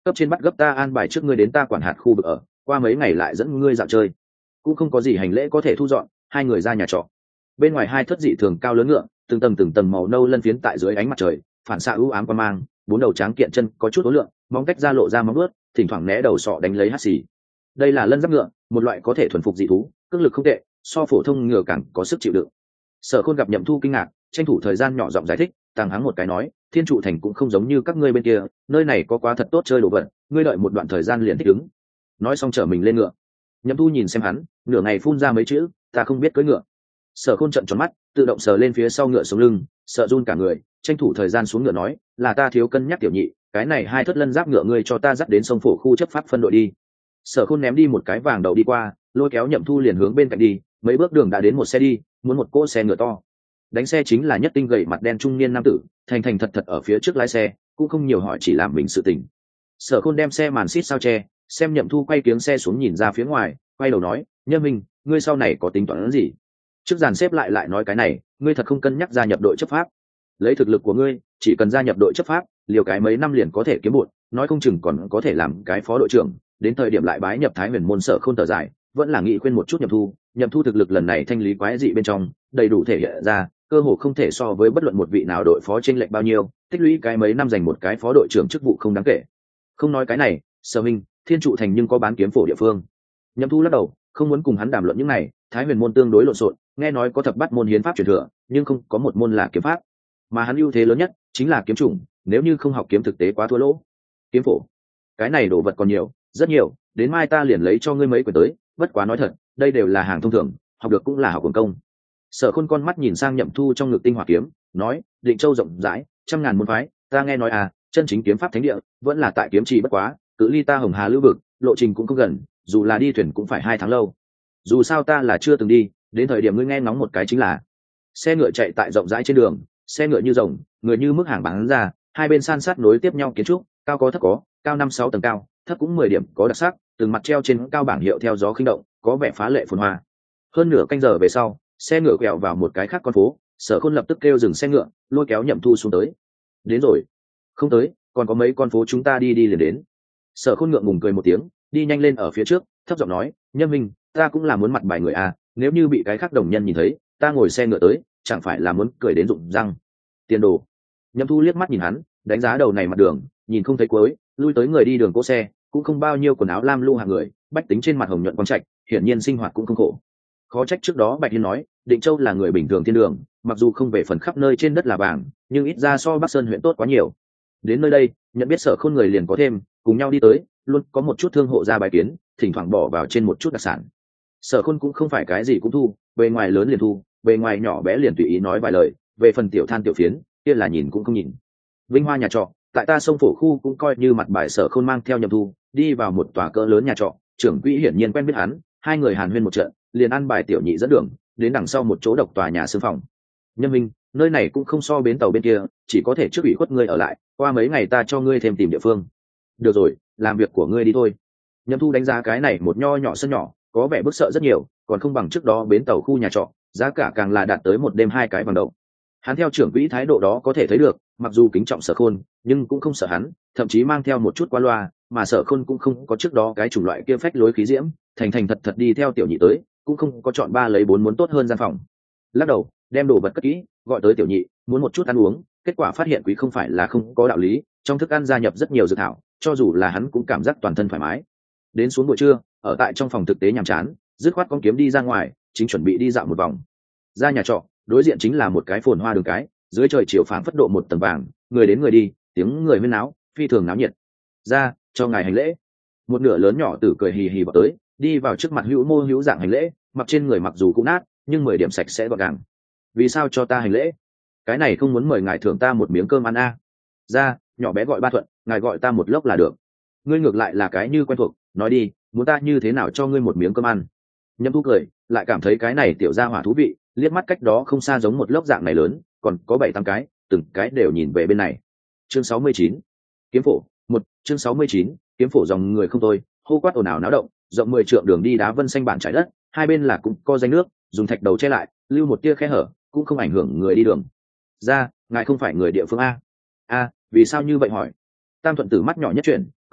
cấp trên bắt gấp ta an bài trước ngươi đến ta quản hạt khu vực ở, qua mấy ngày lại dẫn ngươi dạo chơi. Cũng không có gì hành lễ có thể thu dọn, hai người ra nhà trọ. Bên ngoài hai thất dị thường cao lớn ngựa, từng tầng từng tầng màu nâu lân phiến tại dưới ánh mặt trời phản xạ ưu ám qua mang, bốn đầu tráng kiện chân có chút ố lượng, móng tách ra lộ ra móng ướt, thỉnh thoảng né đầu sọ đánh lấy hắt xì. Đây là lân giáp ngựa, một loại có thể thuần phục dị thú, cước lực không tệ, so phổ thông ngựa càng có sức chịu đựng. Sở Khôn gặp Nhậm Thu kinh ngạc, tranh thủ thời gian nhỏ giọng giải thích, tàng hắng một cái nói, thiên trụ thành cũng không giống như các ngươi bên kia, nơi này có quá thật tốt chơi đồ vật, ngươi đợi một đoạn thời gian liền thích ứng. Nói xong chở mình lên ngựa. Nhậm Thu nhìn xem hắn, nửa ngày phun ra mấy chữ, ta không biết cưỡi ngựa. Sở Khôn trợn tròn mắt, tự động sờ lên phía sau ngựa sống lưng, sợ run cả người, tranh thủ thời gian xuống ngựa nói, là ta thiếu cân nhắc tiểu nhị, cái này hai thất lân giáp ngựa ngươi cho ta dắt đến sông phổ khu chấp pháp phân đội đi. Sở Khôn ném đi một cái vàng đầu đi qua, lôi kéo Nhậm Thu liền hướng bên cạnh đi, mấy bước đường đã đến một xe đi, muốn một cỗ xe ngựa to. Đánh xe chính là nhất tinh gầy mặt đen trung niên nam tử, thành thành thật thật ở phía trước lái xe, cũng không nhiều hỏi chỉ làm mình sự tình. Sở Khôn đem xe màn xít sao che, xem Nhậm Thu quay kiếng xe xuống nhìn ra phía ngoài, quay đầu nói, Nhâm Minh, ngươi sau này có tính toán gì? Trước dàn xếp lại lại nói cái này, ngươi thật không cân nhắc gia nhập đội chấp pháp? Lấy thực lực của ngươi, chỉ cần gia nhập đội chấp pháp, liều cái mấy năm liền có thể kiếm bộn, nói không chừng còn có thể làm cái phó đội trưởng, đến thời điểm lại bái nhập Thái Huyền môn. Sở Khôn thở dài, vẫn là nghĩ khuyên một chút Nhậm Thu, Nhậm Thu thực lực lần này thanh lý quái dị bên trong, đầy đủ thể hiện ra, cơ hồ không thể so với bất luận một vị nào đội phó chênh lệch bao nhiêu, tích lũy cái mấy năm giành một cái phó đội trưởng chức vụ không đáng kể. Không nói cái này, Sở Minh, Thiên trụ thành nhưng có bán kiếm phổ địa phương. Nhậm Thu lắc đầu, không muốn cùng hắn đàm luận những này, Thái Huyền môn tương đối lộn xộn, nghe nói có thập bát môn hiến pháp truyền thừa, nhưng không có một môn là kiếm pháp. Mà hắn ưu thế lớn nhất chính là kiếm chủng, nếu như không học kiếm thực tế quá thua lỗ. Kiếm phổ, cái này đồ vật còn nhiều, rất nhiều, đến mai ta liền lấy cho ngươi mấy quyển tới, bất quá nói thật, đây đều là hàng thông thường, học được cũng là học quần công. Sở Khôn con mắt nhìn sang Nhậm Thu trong ngực tinh hỏa kiếm, nói, Định Châu rộng rãi, trăm ngàn môn phái, ta nghe nói à, chân chính kiếm pháp thánh địa vẫn là tại kiếm trì bất quá, cự ly ta Hồng Hà lưu vực, lộ trình cũng không gần, dù là đi thuyền cũng phải hai tháng lâu. Dù sao ta là chưa từng đi, đến thời điểm ngươi nghe ngóng một cái chính là. Xe ngựa chạy tại rộng rãi trên đường, xe ngựa như rồng, người như mức hàng bán ra, hai bên san sát nối tiếp nhau kiến trúc, cao có thấp có, cao năm sáu tầng cao, thấp cũng mười điểm có đặc sắc, từng mặt treo trên cao bảng hiệu theo gió khinh động, có vẻ phá lệ phồn hoa. Hơn nửa canh giờ về sau, xe ngựa quẹo vào một cái khác con phố, Sở Khôn lập tức kêu dừng xe ngựa, lôi kéo Nhậm Thu xuống tới. Đến rồi. Không tới, còn có mấy con phố chúng ta đi đi liền đến. Sở Khôn ngượng ngùng cười một tiếng, đi nhanh lên ở phía trước, thấp giọng nói, Nhâm Minh, ta cũng là muốn mặt bài người à, nếu như bị cái khác đồng nhân nhìn thấy, ta ngồi xe ngựa tới, chẳng phải là muốn cười đến rụng răng. Tiền đồ. Nhậm Thu liếc mắt nhìn hắn, đánh giá đầu này mặt đường, nhìn không thấy cuối, lui tới người đi đường cỗ xe, cũng không bao nhiêu quần áo lam lu hàng người, bách tính trên mặt hồng nhuận quang trạch, hiển nhiên sinh hoạt cũng không khổ. Khó trách trước đó Bạch Hiên nói, Định Châu là người bình thường thiên đường, mặc dù không về phần khắp nơi trên đất là vàng, nhưng ít ra so Bắc Sơn huyện tốt quá nhiều. Đến nơi đây, nhận biết Sở Khôn người liền có thêm, cùng nhau đi tới, luôn có một chút thương hộ ra bài kiến, thỉnh thoảng bỏ vào trên một chút đặc sản. Sở Khôn cũng không phải cái gì cũng thu, bề ngoài lớn liền thu, bề ngoài nhỏ bé liền tùy ý nói vài lời, về phần tiểu than tiểu phiến, kia là nhìn cũng không nhìn. Vinh Hoa nhà trọ, tại ta sông phổ khu cũng coi như mặt bài. Sở Khôn mang theo Nhậm Thu, đi vào một tòa cỡ lớn nhà trọ, trưởng quỹ hiển nhiên quen biết hắn, hai người hàn huyên một trận, liền ăn bài tiểu nhị dẫn đường, đến đằng sau một chỗ độc tòa nhà xương phòng. Nhâm Minh, nơi này cũng không so bến tàu bên kia, chỉ có thể trước ủy khuất ngươi ở lại, qua mấy ngày ta cho ngươi thêm tìm địa phương. Được rồi, làm việc của ngươi đi thôi. Nhậm Thu đánh giá cái này một nho nhỏ sân nhỏ, có vẻ bức sợ rất nhiều, còn không bằng trước đó bến tàu khu nhà trọ, giá cả càng là đạt tới một đêm hai cái bằng đầu. Hắn theo trưởng quỹ thái độ đó có thể thấy được, mặc dù kính trọng Sở Khôn, nhưng cũng không sợ hắn, thậm chí mang theo một chút qua loa, mà Sở Khôn cũng không có trước đó cái chủng loại kia phách lối khí diễm, thành thành thật thật đi theo tiểu nhị tới, cũng không có chọn ba lấy bốn muốn tốt hơn gian phòng. Lắc đầu, đem đồ vật cất kỹ, gọi tới tiểu nhị, muốn một chút ăn uống, kết quả phát hiện quý không phải là không có đạo lý, trong thức ăn gia nhập rất nhiều dược thảo, cho dù là hắn cũng cảm giác toàn thân thoải mái. Đến xuống buổi trưa, ở tại trong phòng thực tế nhàm chán, dứt khoát con kiếm đi ra ngoài, chính chuẩn bị đi dạo một vòng. Ra nhà trọ, đối diện chính là một cái phồn hoa đường cái, dưới trời chiều phảng phất độ một tầng vàng, người đến người đi, tiếng người huyên náo, phi thường náo nhiệt. Ra, cho ngài hành lễ. Một nửa lớn nhỏ tử cười hì hì vào tới, đi vào trước mặt hữu mô hữu dạng hành lễ, mặc trên người mặc dù cũng nát, nhưng mười điểm sạch sẽ gọn gàng. Vì sao cho ta hành lễ? Cái này không muốn mời ngài thưởng ta một miếng cơm ăn à? Ra, nhỏ bé gọi ba thuận, ngài gọi ta một lốc là được. Ngươi ngược lại là cái như quen thuộc, nói đi, muốn ta như thế nào cho ngươi một miếng cơm ăn? Nhâm Thu cười, lại cảm thấy cái này tiểu gia hỏa thú vị, liếc mắt cách đó không xa giống một lốc dạng này lớn, còn có bảy tám cái, từng cái đều nhìn về bên này. Chương sáu mươi chín, kiếm phổ một. Chương sáu mươi chín, kiếm phổ dòng người không thôi, hô quát ồn ào náo động, rộng mười trượng đường đi đá vân xanh bản trải đất, hai bên là cũng có danh nước, dùng thạch đầu che lại, lưu một tia khe hở, cũng không ảnh hưởng người đi đường. Ra, ngài không phải người địa phương a? A, vì sao như vậy hỏi? Tam Thuận Tử mắt nhỏ nhất chuyển,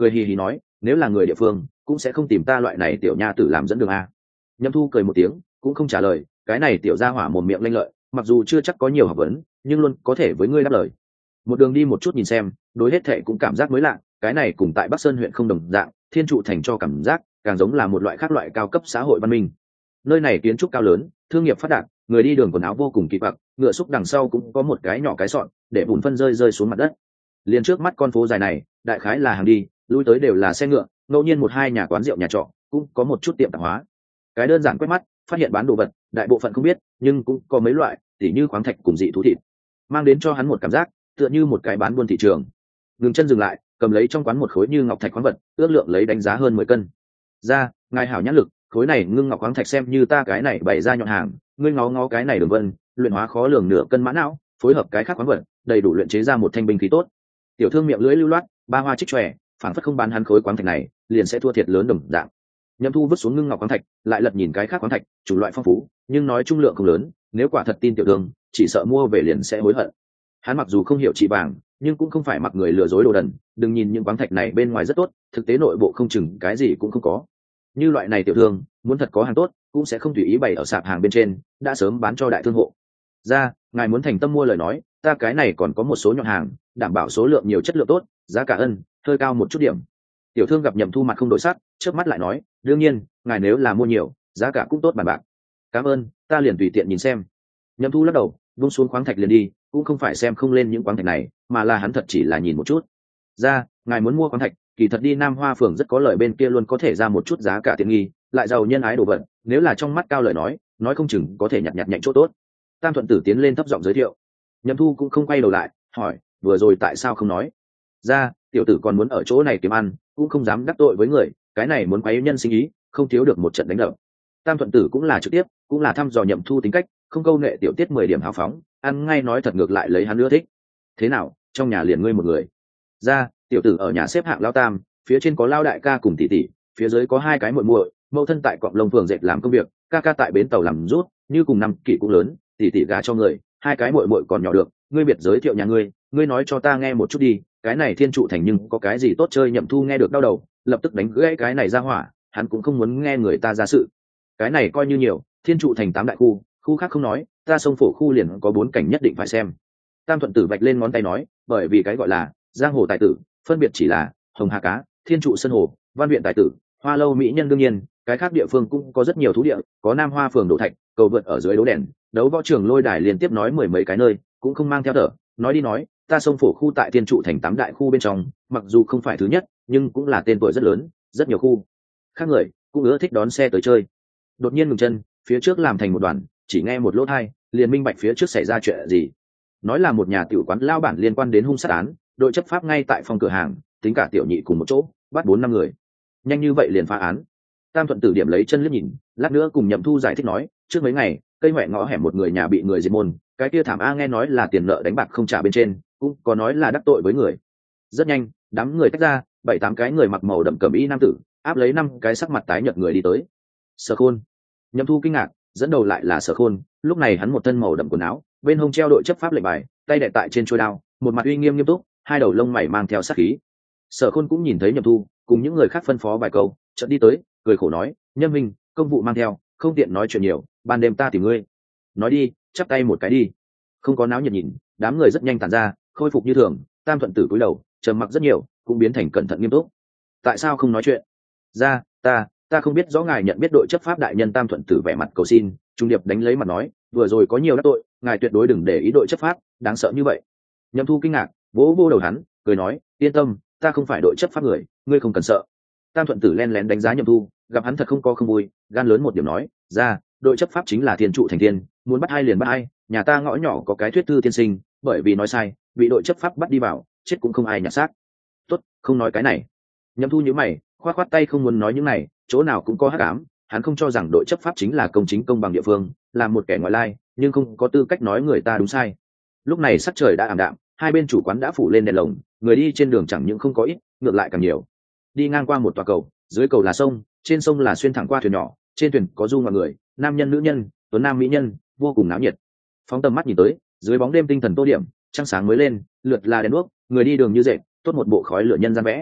cười hì hì nói, nếu là người địa phương cũng sẽ không tìm ta loại này tiểu nha tử làm dẫn đường a. Nhậm Thu cười một tiếng, cũng không trả lời, cái này tiểu gia hỏa mồm miệng lanh lợi, mặc dù chưa chắc có nhiều học vấn, nhưng luôn có thể với ngươi đáp lời. Một đường đi một chút nhìn xem, đối hết thệ cũng cảm giác mới lạ, cái này cùng tại Bắc Sơn huyện không đồng dạng, Thiên Trụ thành cho cảm giác càng giống là một loại khác loại cao cấp xã hội văn minh. Nơi này kiến trúc cao lớn, thương nghiệp phát đạt, người đi đường quần áo vô cùng kỳ quặc, ngựa xúc đằng sau cũng có một cái nhỏ cái sọn để bùn phân rơi rơi xuống mặt đất. Liền trước mắt con phố dài này, đại khái là hàng đi, lui tới đều là xe ngựa, ngẫu nhiên một hai nhà quán rượu nhà trọ, cũng có một chút tiệm tạp hóa. Cái đơn giản quét mắt, phát hiện bán đồ vật, đại bộ phận không biết, nhưng cũng có mấy loại, tỉ như khoáng thạch cùng dị thú thịt, mang đến cho hắn một cảm giác tựa như một cái bán buôn thị trường. Ngừng chân dừng lại, cầm lấy trong quán một khối như ngọc thạch khoáng vật, ước lượng lấy đánh giá hơn mười cân. Ra, ngài hảo nhãn lực, khối này ngưng ngọc khoáng thạch xem như ta cái này bày ra nhọn hàng, ngươi ngó ngó cái này đường vân, luyện hóa khó lường nửa cân mã não, phối hợp cái khác khoáng vật, đầy đủ luyện chế ra một thanh binh khí tốt. Tiểu thương miệng lưỡi lưu loát, ba hoa trích chòe, phản phất không bán hắn khối khoáng thạch này, liền sẽ thua thiệt lớn đồng dạng. Nhậm Thu vứt xuống ngưng ngọc khoáng thạch, lại lật nhìn cái khác khoáng thạch, chủng loại phong phú, nhưng nói trung lượng không lớn, nếu quả thật tin tiểu thương, chỉ sợ mua về liền sẽ hối hận. Hắn mặc dù không hiểu trị vàng, nhưng cũng không phải mặc người lừa dối đồ đần, đừng nhìn những khoáng thạch này bên ngoài rất tốt, thực tế nội bộ không chừng cái gì cũng không có. Như loại này tiểu thương, muốn thật có hàng tốt, cũng sẽ không tùy ý bày ở sạp hàng bên trên, đã sớm bán cho đại thương hộ. Ra, ngài muốn thành tâm mua lời nói, ta cái này còn có một số nhọn hàng, đảm bảo số lượng nhiều chất lượng tốt, giá cả ân, hơi cao một chút điểm. Tiểu thương gặp Nhậm Thu mặt không đổi sắc, chớp mắt lại nói, đương nhiên, ngài nếu là mua nhiều, giá cả cũng tốt bàn bạc. Cảm ơn, ta liền tùy tiện nhìn xem. Nhậm Thu lắc đầu, buông xuống khoáng thạch liền đi, cũng không phải xem không lên những khoáng thạch này, mà là hắn thật chỉ là nhìn một chút. Ra, ngài muốn mua khoáng thạch, kỳ thật đi Nam Hoa phường rất có lợi, bên kia luôn có thể ra một chút giá cả tiện nghi, lại giàu nhân ái đồ vật, nếu là trong mắt cao lời nói, nói không chừng có thể nhặt nhặt nhạnh chỗ tốt. Tam Thuận Tử tiến lên thấp giọng giới thiệu. Nhậm Thu cũng không quay đầu lại, hỏi, vừa rồi tại sao không nói? Ra, tiểu tử còn muốn ở chỗ này kiếm ăn, cũng không dám đắc tội với người, cái này muốn quấy nhân sinh ý, không thiếu được một trận đánh đập. Tam Thuận Tử cũng là trực tiếp, cũng là thăm dò Nhậm Thu tính cách, không câu nệ tiểu tiết mười điểm hào phóng, ăn ngay nói thật ngược lại lấy hắn ưa thích. Thế nào, trong nhà liền ngươi một người? Ra, tiểu tử ở nhà xếp hạng lao tam, phía trên có lao đại ca cùng tỷ tỷ, phía dưới có hai cái muội muội, mẫu thân tại Cọng Lông phường dệt làm công việc, ca ca tại bến tàu làm rút, như cùng năm kỷ cũng lớn, tỷ tỷ gả cho người, hai cái muội muội còn nhỏ được, ngươi biệt giới thiệu nhà ngươi, ngươi nói cho ta nghe một chút đi, cái này Thiên Trụ thành nhưng có cái gì tốt chơi? Nhậm Thu nghe được đau đầu, lập tức đánh gãy cái này ra hỏa, hắn cũng không muốn nghe người ta ra sự. Cái này coi như nhiều, Thiên Trụ thành tám đại khu, khu khác không nói, ta sông Phổ khu liền có bốn cảnh nhất định phải xem. Tam Thuận Tử vạch lên ngón tay nói, bởi vì cái gọi là giang hồ tài tử, phân biệt chỉ là Hồng Hà cá, Thiên Trụ sơn hồ, Văn viện tài tử, Hoa lâu mỹ nhân, đương nhiên cái khác địa phương cũng có rất nhiều thú địa, có Nam Hoa phường đổ thạch, cầu vượt ở dưới đấu đèn, đấu võ trường lôi đài, liên tiếp nói mười mấy cái nơi, cũng không mang theo thở. Nói đi nói, ta sông Phổ khu tại Thiên Trụ thành tám đại khu bên trong, mặc dù không phải thứ nhất, nhưng cũng là tên tuổi rất lớn, rất nhiều khu khác người cũng ưa thích đón xe tới chơi. Đột nhiên ngừng chân, phía trước làm thành một đoàn, chỉ nghe một lỗ thai, liền minh bạch phía trước xảy ra chuyện gì. Nói là một nhà tiểu quán lao bản liên quan đến hung sát án, đội chấp pháp ngay tại phòng cửa hàng, tính cả tiểu nhị cùng một chỗ, bắt bốn năm người. Nhanh như vậy liền phá án. Tam Thuận Tử điểm lấy chân liếc nhìn, lát nữa cùng Nhậm Thu giải thích nói, trước mấy ngày cây hoẹ ngõ hẻm một người nhà bị người diệt môn, cái kia thảm a nghe nói là tiền nợ đánh bạc không trả bên trên, cũng có nói là đắc tội với người. Rất nhanh, đám người tách ra, bảy tám cái người mặc màu đậm cẩm y nam tử áp lấy năm cái sắc mặt tái nhợt người đi tới. Sở Khôn. Nhậm Thu kinh ngạc, dẫn đầu lại là Sở Khôn, lúc này hắn một thân màu đậm quần áo, bên hông treo đội chấp pháp lệnh bài, tay đè tại trên chuôi đao, một mặt uy nghiêm nghiêm túc, hai đầu lông mày mang theo sát khí. Sở Khôn cũng nhìn thấy Nhậm Thu, cùng những người khác phân phó vài câu, chợt đi tới, cười khổ nói, Nhâm Minh, công vụ mang theo, không tiện nói chuyện nhiều, ban đêm ta tìm ngươi. Nói đi, chắp tay một cái đi. Không có náo nhiệt nhìn, đám người rất nhanh tản ra, khôi phục như thường. Tam Thuận Tử cúi đầu, trầm mặc rất nhiều, cũng biến thành cẩn thận nghiêm túc. Tại sao không nói chuyện? Ra, ta, ta không biết rõ ngài nhận biết đội chấp pháp đại nhân. Tam Thuận Tử vẻ mặt cầu xin, trung điệp đánh lấy mặt nói, vừa rồi có nhiều đắc tội, ngài tuyệt đối đừng để ý đội chấp pháp, đáng sợ như vậy. Nhậm Thu kinh ngạc, vỗ vỗ đầu hắn, cười nói, yên tâm, ta không phải đội chấp pháp người, ngươi không cần sợ. Tam Thuận Tử len lén đánh giá Nhậm Thu, gặp hắn thật không có không vui, gan lớn một điểm nói, ra, đội chấp pháp chính là Thiên Trụ thành thiên, muốn bắt ai liền bắt ai, nhà ta ngõ nhỏ có cái thuyết thư tiên sinh, bởi vì nói sai, bị đội chấp pháp bắt đi vào, chết cũng không ai nhặt xác. Tốt, không nói cái này. Nhậm Thu nhíu mày, khoát khoát tay không muốn nói những này, chỗ nào cũng có hắc ám, hắn không cho rằng đội chấp pháp chính là công chính công bằng địa phương, là một kẻ ngoại lai, nhưng không có tư cách nói người ta đúng sai. Lúc này sắc trời đã ảm đạm, hai bên chủ quán đã phủ lên đèn lồng, người đi trên đường chẳng những không có ít, ngược lại càng nhiều. Đi ngang qua một tòa cầu, dưới cầu là sông, trên sông là xuyên thẳng qua thuyền nhỏ, trên thuyền có du mọi người, nam nhân nữ nhân, tuấn nam mỹ nhân, vô cùng náo nhiệt. Phóng tầm mắt nhìn tới, dưới bóng đêm tinh thần tô điểm, trăng sáng mới lên, lượt là đèn đuốc, người đi đường như dệt, tốt một bộ khói lửa nhân gian vẽ.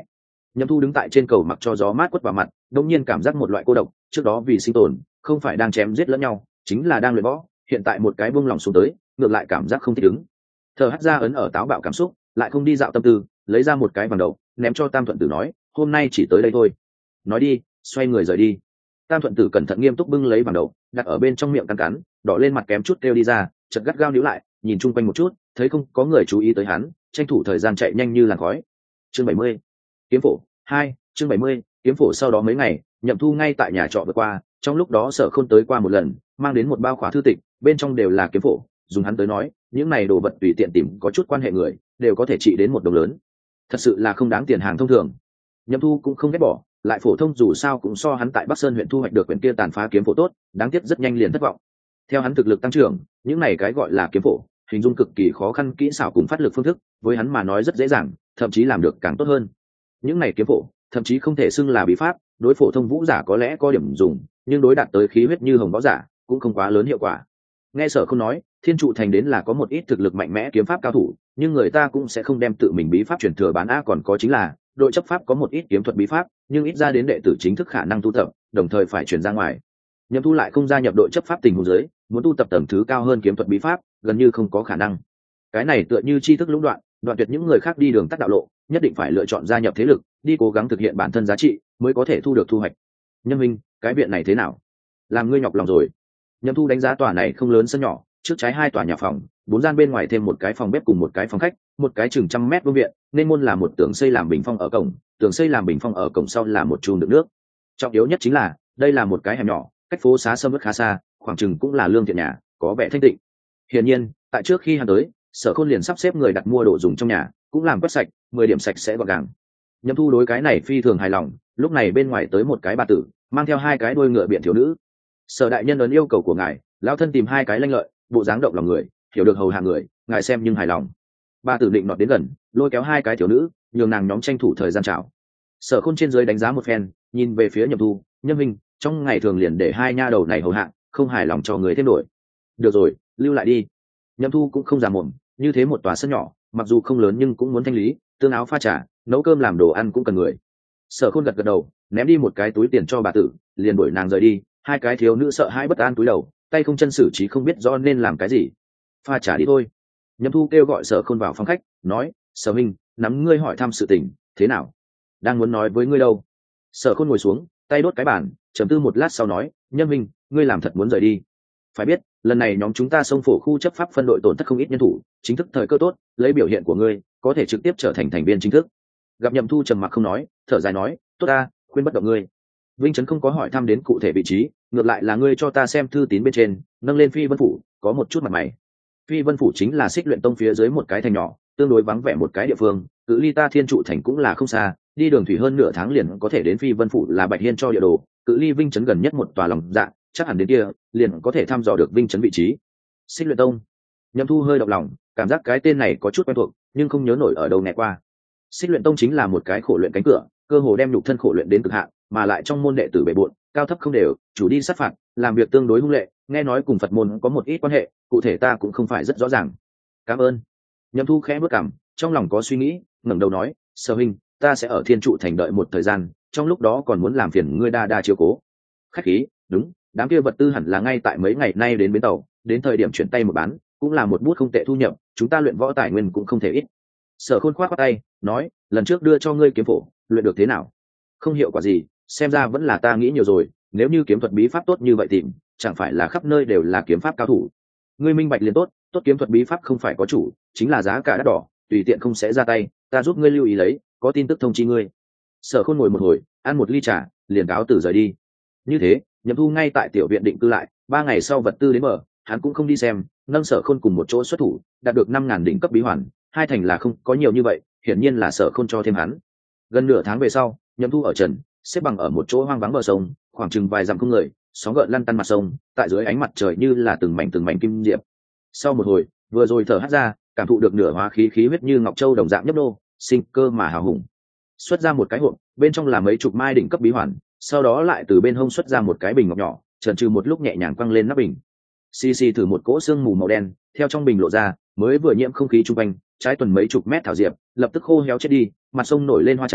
Nhậm Thu đứng tại trên cầu mặc cho gió mát quất vào mặt, đột nhiên cảm giác một loại cô độc, trước đó vì sinh tồn, không phải đang chém giết lẫn nhau, chính là đang luyện võ, hiện tại một cái buông lòng xuống tới, ngược lại cảm giác không thích ứng. Thở hắt ra ấn ở táo bạo cảm xúc, lại không đi dạo tâm tư, lấy ra một cái vàng đầu, ném cho Tam Thuận Tử nói, hôm nay chỉ tới đây thôi. Nói đi, xoay người rời đi. Tam Thuận Tử cẩn thận nghiêm túc bưng lấy vàng đầu, đặt ở bên trong miệng cắn cắn, đỏ lên mặt kém chút kêu đi ra, chợt gắt gao níu lại, nhìn chung quanh một chút, thấy không có người chú ý tới hắn, tranh thủ thời gian chạy nhanh như làn khói. Chương bảy mươi, kiếm phổ hai. Chương bảy mươi, kiếm phổ. Sau đó mấy ngày, Nhậm Thu ngay tại nhà trọ vượt qua, trong lúc đó Sở Khôn tới qua một lần, mang đến một bao khóa thư tịch, bên trong đều là kiếm phổ, dùng hắn tới nói, những này đồ vật tùy tiện tìm có chút quan hệ người, đều có thể trị đến một đồng lớn. Thật sự là không đáng tiền hàng thông thường. Nhậm Thu cũng không ghét bỏ, lại phổ thông dù sao cũng so hắn tại Bắc Sơn huyện thu hoạch được quyển kia tàn phá kiếm phổ tốt, đáng tiếc rất nhanh liền thất vọng. Theo hắn thực lực tăng trưởng, những này cái gọi là kiếm phổ, hình dung cực kỳ khó khăn kỹ xảo cùng phát lực phương thức, với hắn mà nói rất dễ dàng, thậm chí làm được càng tốt hơn. Những này kiếm phổ, thậm chí không thể xưng là bí pháp, đối phổ thông vũ giả có lẽ có điểm dùng, nhưng đối đạt tới khí huyết như hồng võ giả, cũng không quá lớn hiệu quả. Nghe Sở Không nói, Thiên Trụ Thành đến là có một ít thực lực mạnh mẽ kiếm pháp cao thủ, nhưng người ta cũng sẽ không đem tự mình bí pháp truyền thừa bán a, còn có chính là đội chấp pháp có một ít kiếm thuật bí pháp, nhưng ít ra đến đệ tử chính thức khả năng tu tập, đồng thời phải truyền ra ngoài. Nhậm Thu lại không gia nhập đội chấp pháp tình huống dưới, muốn tu tập tầng thứ cao hơn kiếm thuật bí pháp, gần như không có khả năng. Cái này tựa như tri thức lũng đoạn, đoạn tuyệt những người khác đi đường tắt đạo lộ, nhất định phải lựa chọn gia nhập thế lực, đi cố gắng thực hiện bản thân giá trị, mới có thể thu được thu hoạch. Nhân minh, cái viện này thế nào? Làm ngươi nhọc lòng rồi. Nhậm Thu đánh giá tòa này không lớn sân nhỏ, trước trái hai tòa nhà phòng, bốn gian bên ngoài thêm một cái phòng bếp cùng một cái phòng khách, một cái chừng trăm mét vuông viện, nên môn là một tường xây làm bình phong ở cổng, tường xây làm bình phong ở cổng sau là một chùm đựng nước. Trọng yếu nhất chính là, đây là một cái hẻm nhỏ, cách phố xá sâm uất khá xa, khoảng chừng cũng là lương thiện nhà, có vẻ thanh tịnh. Hiển nhiên, tại trước khi hắn tới, Sở Khôn liền sắp xếp người đặt mua đồ dùng trong nhà, cũng làm quét sạch, mười điểm sạch sẽ gọn gàng. Nhậm Thu đối cái này phi thường hài lòng, lúc này bên ngoài tới một cái bà tử, mang theo hai cái đuôi ngựa biện thiếu nữ. Sở đại nhân ấn yêu cầu của ngài, lão thân tìm hai cái lanh lợi, bộ dáng động lòng người, hiểu được hầu hạ người, ngài xem nhưng hài lòng. Bà tử định nọt đến gần, lôi kéo hai cái thiếu nữ, nhường nàng nhóm tranh thủ thời gian chào. Sở Khôn trên dưới đánh giá một phen, nhìn về phía Nhậm Thu, Nhâm Minh, trong ngày thường liền để hai nha đầu này hầu hạ, không hài lòng cho người thêm đổi. Được rồi, lưu lại đi. Nhậm Thu cũng không già mồm, như thế một tòa sân nhỏ, mặc dù không lớn nhưng cũng muốn thanh lý, tương áo pha trà, nấu cơm làm đồ ăn cũng cần người. Sở Khôn gật gật đầu, ném đi một cái túi tiền cho bà tử, liền đuổi nàng rời đi. Hai cái thiếu nữ sợ hãi bất an túi đầu, tay không chân xử trí không biết rõ nên làm cái gì. Pha trà đi thôi. Nhậm Thu kêu gọi Sở Khôn vào phòng khách, nói, Sở Minh, nắm ngươi hỏi thăm sự tình, thế nào? Đang muốn nói với ngươi đâu. Sở Khôn ngồi xuống, tay đốt cái bàn, trầm tư một lát sau nói, Nhân Minh, ngươi làm thật muốn rời đi. Phải biết, lần này nhóm chúng ta xông phổ khu chấp pháp phân đội tổn thất không ít nhân thủ, chính thức thời cơ tốt, lấy biểu hiện của ngươi, có thể trực tiếp trở thành thành viên chính thức. Gặp Nhậm Thu trầm mặc không nói, thở dài nói, tốt ta, khuyên bất động ngươi. Vinh Trấn không có hỏi thăm đến cụ thể vị trí, ngược lại là ngươi cho ta xem thư tín bên trên, nâng lên Phi Vân Phủ, có một chút mặt mày. Phi Vân Phủ chính là Xích Luyện Tông phía dưới một cái thành nhỏ, tương đối vắng vẻ một cái địa phương, cự ly ta Thiên Trụ Thành cũng là không xa, đi đường thủy hơn nửa tháng liền có thể đến Phi Vân Phủ là Bạch Hiên cho địa đồ, cự ly Vinh Trấn gần nhất một tòa lòng dạ, chắc hẳn đến kia, liền có thể thăm dò được Vinh Trấn vị trí. Xích Luyện Tông. Nhậm Thu hơi động lòng, cảm giác cái tên này có chút quen thuộc, nhưng không nhớ nổi ở đâu nghe qua. Xích Luyện Tông chính là một cái khổ luyện cánh cửa, cơ hồ đem nhục thân khổ luyện đến cực hạn, mà lại trong môn đệ tử bề bộn, cao thấp không đều, chủ đi sát phạt, làm việc tương đối hung lệ, nghe nói cùng Phật môn có một ít quan hệ, cụ thể ta cũng không phải rất rõ ràng. Cảm ơn. Nhậm Thu khẽ bước cằm, trong lòng có suy nghĩ, ngẩng đầu nói, Sở huynh, ta sẽ ở Thiên Trụ Thành đợi một thời gian, trong lúc đó còn muốn làm phiền ngươi đa đa chiếu cố. Khách khí, đúng, đám kia vật tư hẳn là ngay tại mấy ngày nay đến bến tàu, đến thời điểm chuyển tay một bán, cũng là một bút không tệ thu nhập, chúng ta luyện võ tài nguyên cũng không thể ít. Sở Khôn khoát khoát tay, nói, lần trước đưa cho ngươi kiếm phổ, luyện được thế nào? Không hiệu quả gì, xem ra vẫn là ta nghĩ nhiều rồi, nếu như kiếm thuật bí pháp tốt như vậy tìm, chẳng phải là khắp nơi đều là kiếm pháp cao thủ. Ngươi minh bạch liền tốt, tốt kiếm thuật bí pháp không phải có chủ, chính là giá cả đắt đỏ, tùy tiện không sẽ ra tay, ta giúp ngươi lưu ý lấy, có tin tức thông chi ngươi. Sở Khôn ngồi một hồi, ăn một ly trà, liền cáo từ rời đi. Như thế, Nhậm Thu ngay tại tiểu viện định cư lại, ba ngày sau vật tư đến mở, hắn cũng không đi xem, nâng Sở Khôn cùng một chỗ xuất thủ, đạt được năm ngàn đỉnh cấp bí hoàn, hai thành là không có nhiều như vậy, hiển nhiên là Sở Khôn cho thêm hắn. Gần nửa tháng về sau, Nhậm Thu ở trần, xếp bằng ở một chỗ hoang vắng bờ sông, khoảng chừng vài dặm không người, sóng gợn lăn tăn mặt sông, tại dưới ánh mặt trời như là từng mảnh từng mảnh kim diệp. Sau một hồi, vừa rồi thở hắt ra, cảm thụ được nửa hóa khí khí huyết như ngọc châu đồng dạng nhấp nô, sinh cơ mà hào hùng. Xuất ra một cái hộp, bên trong là mấy chục mai đỉnh cấp bí hoàn, sau đó lại từ bên hông xuất ra một cái bình ngọc nhỏ, chần chừ một lúc nhẹ nhàng quăng lên nắp bình. Xì xì thử một cỗ sương mù màu đen, theo trong bình lộ ra, mới vừa nhiễm không khí trung quanh, trái tuần mấy chục mét thảo diệp, lập tức khô héo chết đi, mặt sông nổi lên hoa trắng,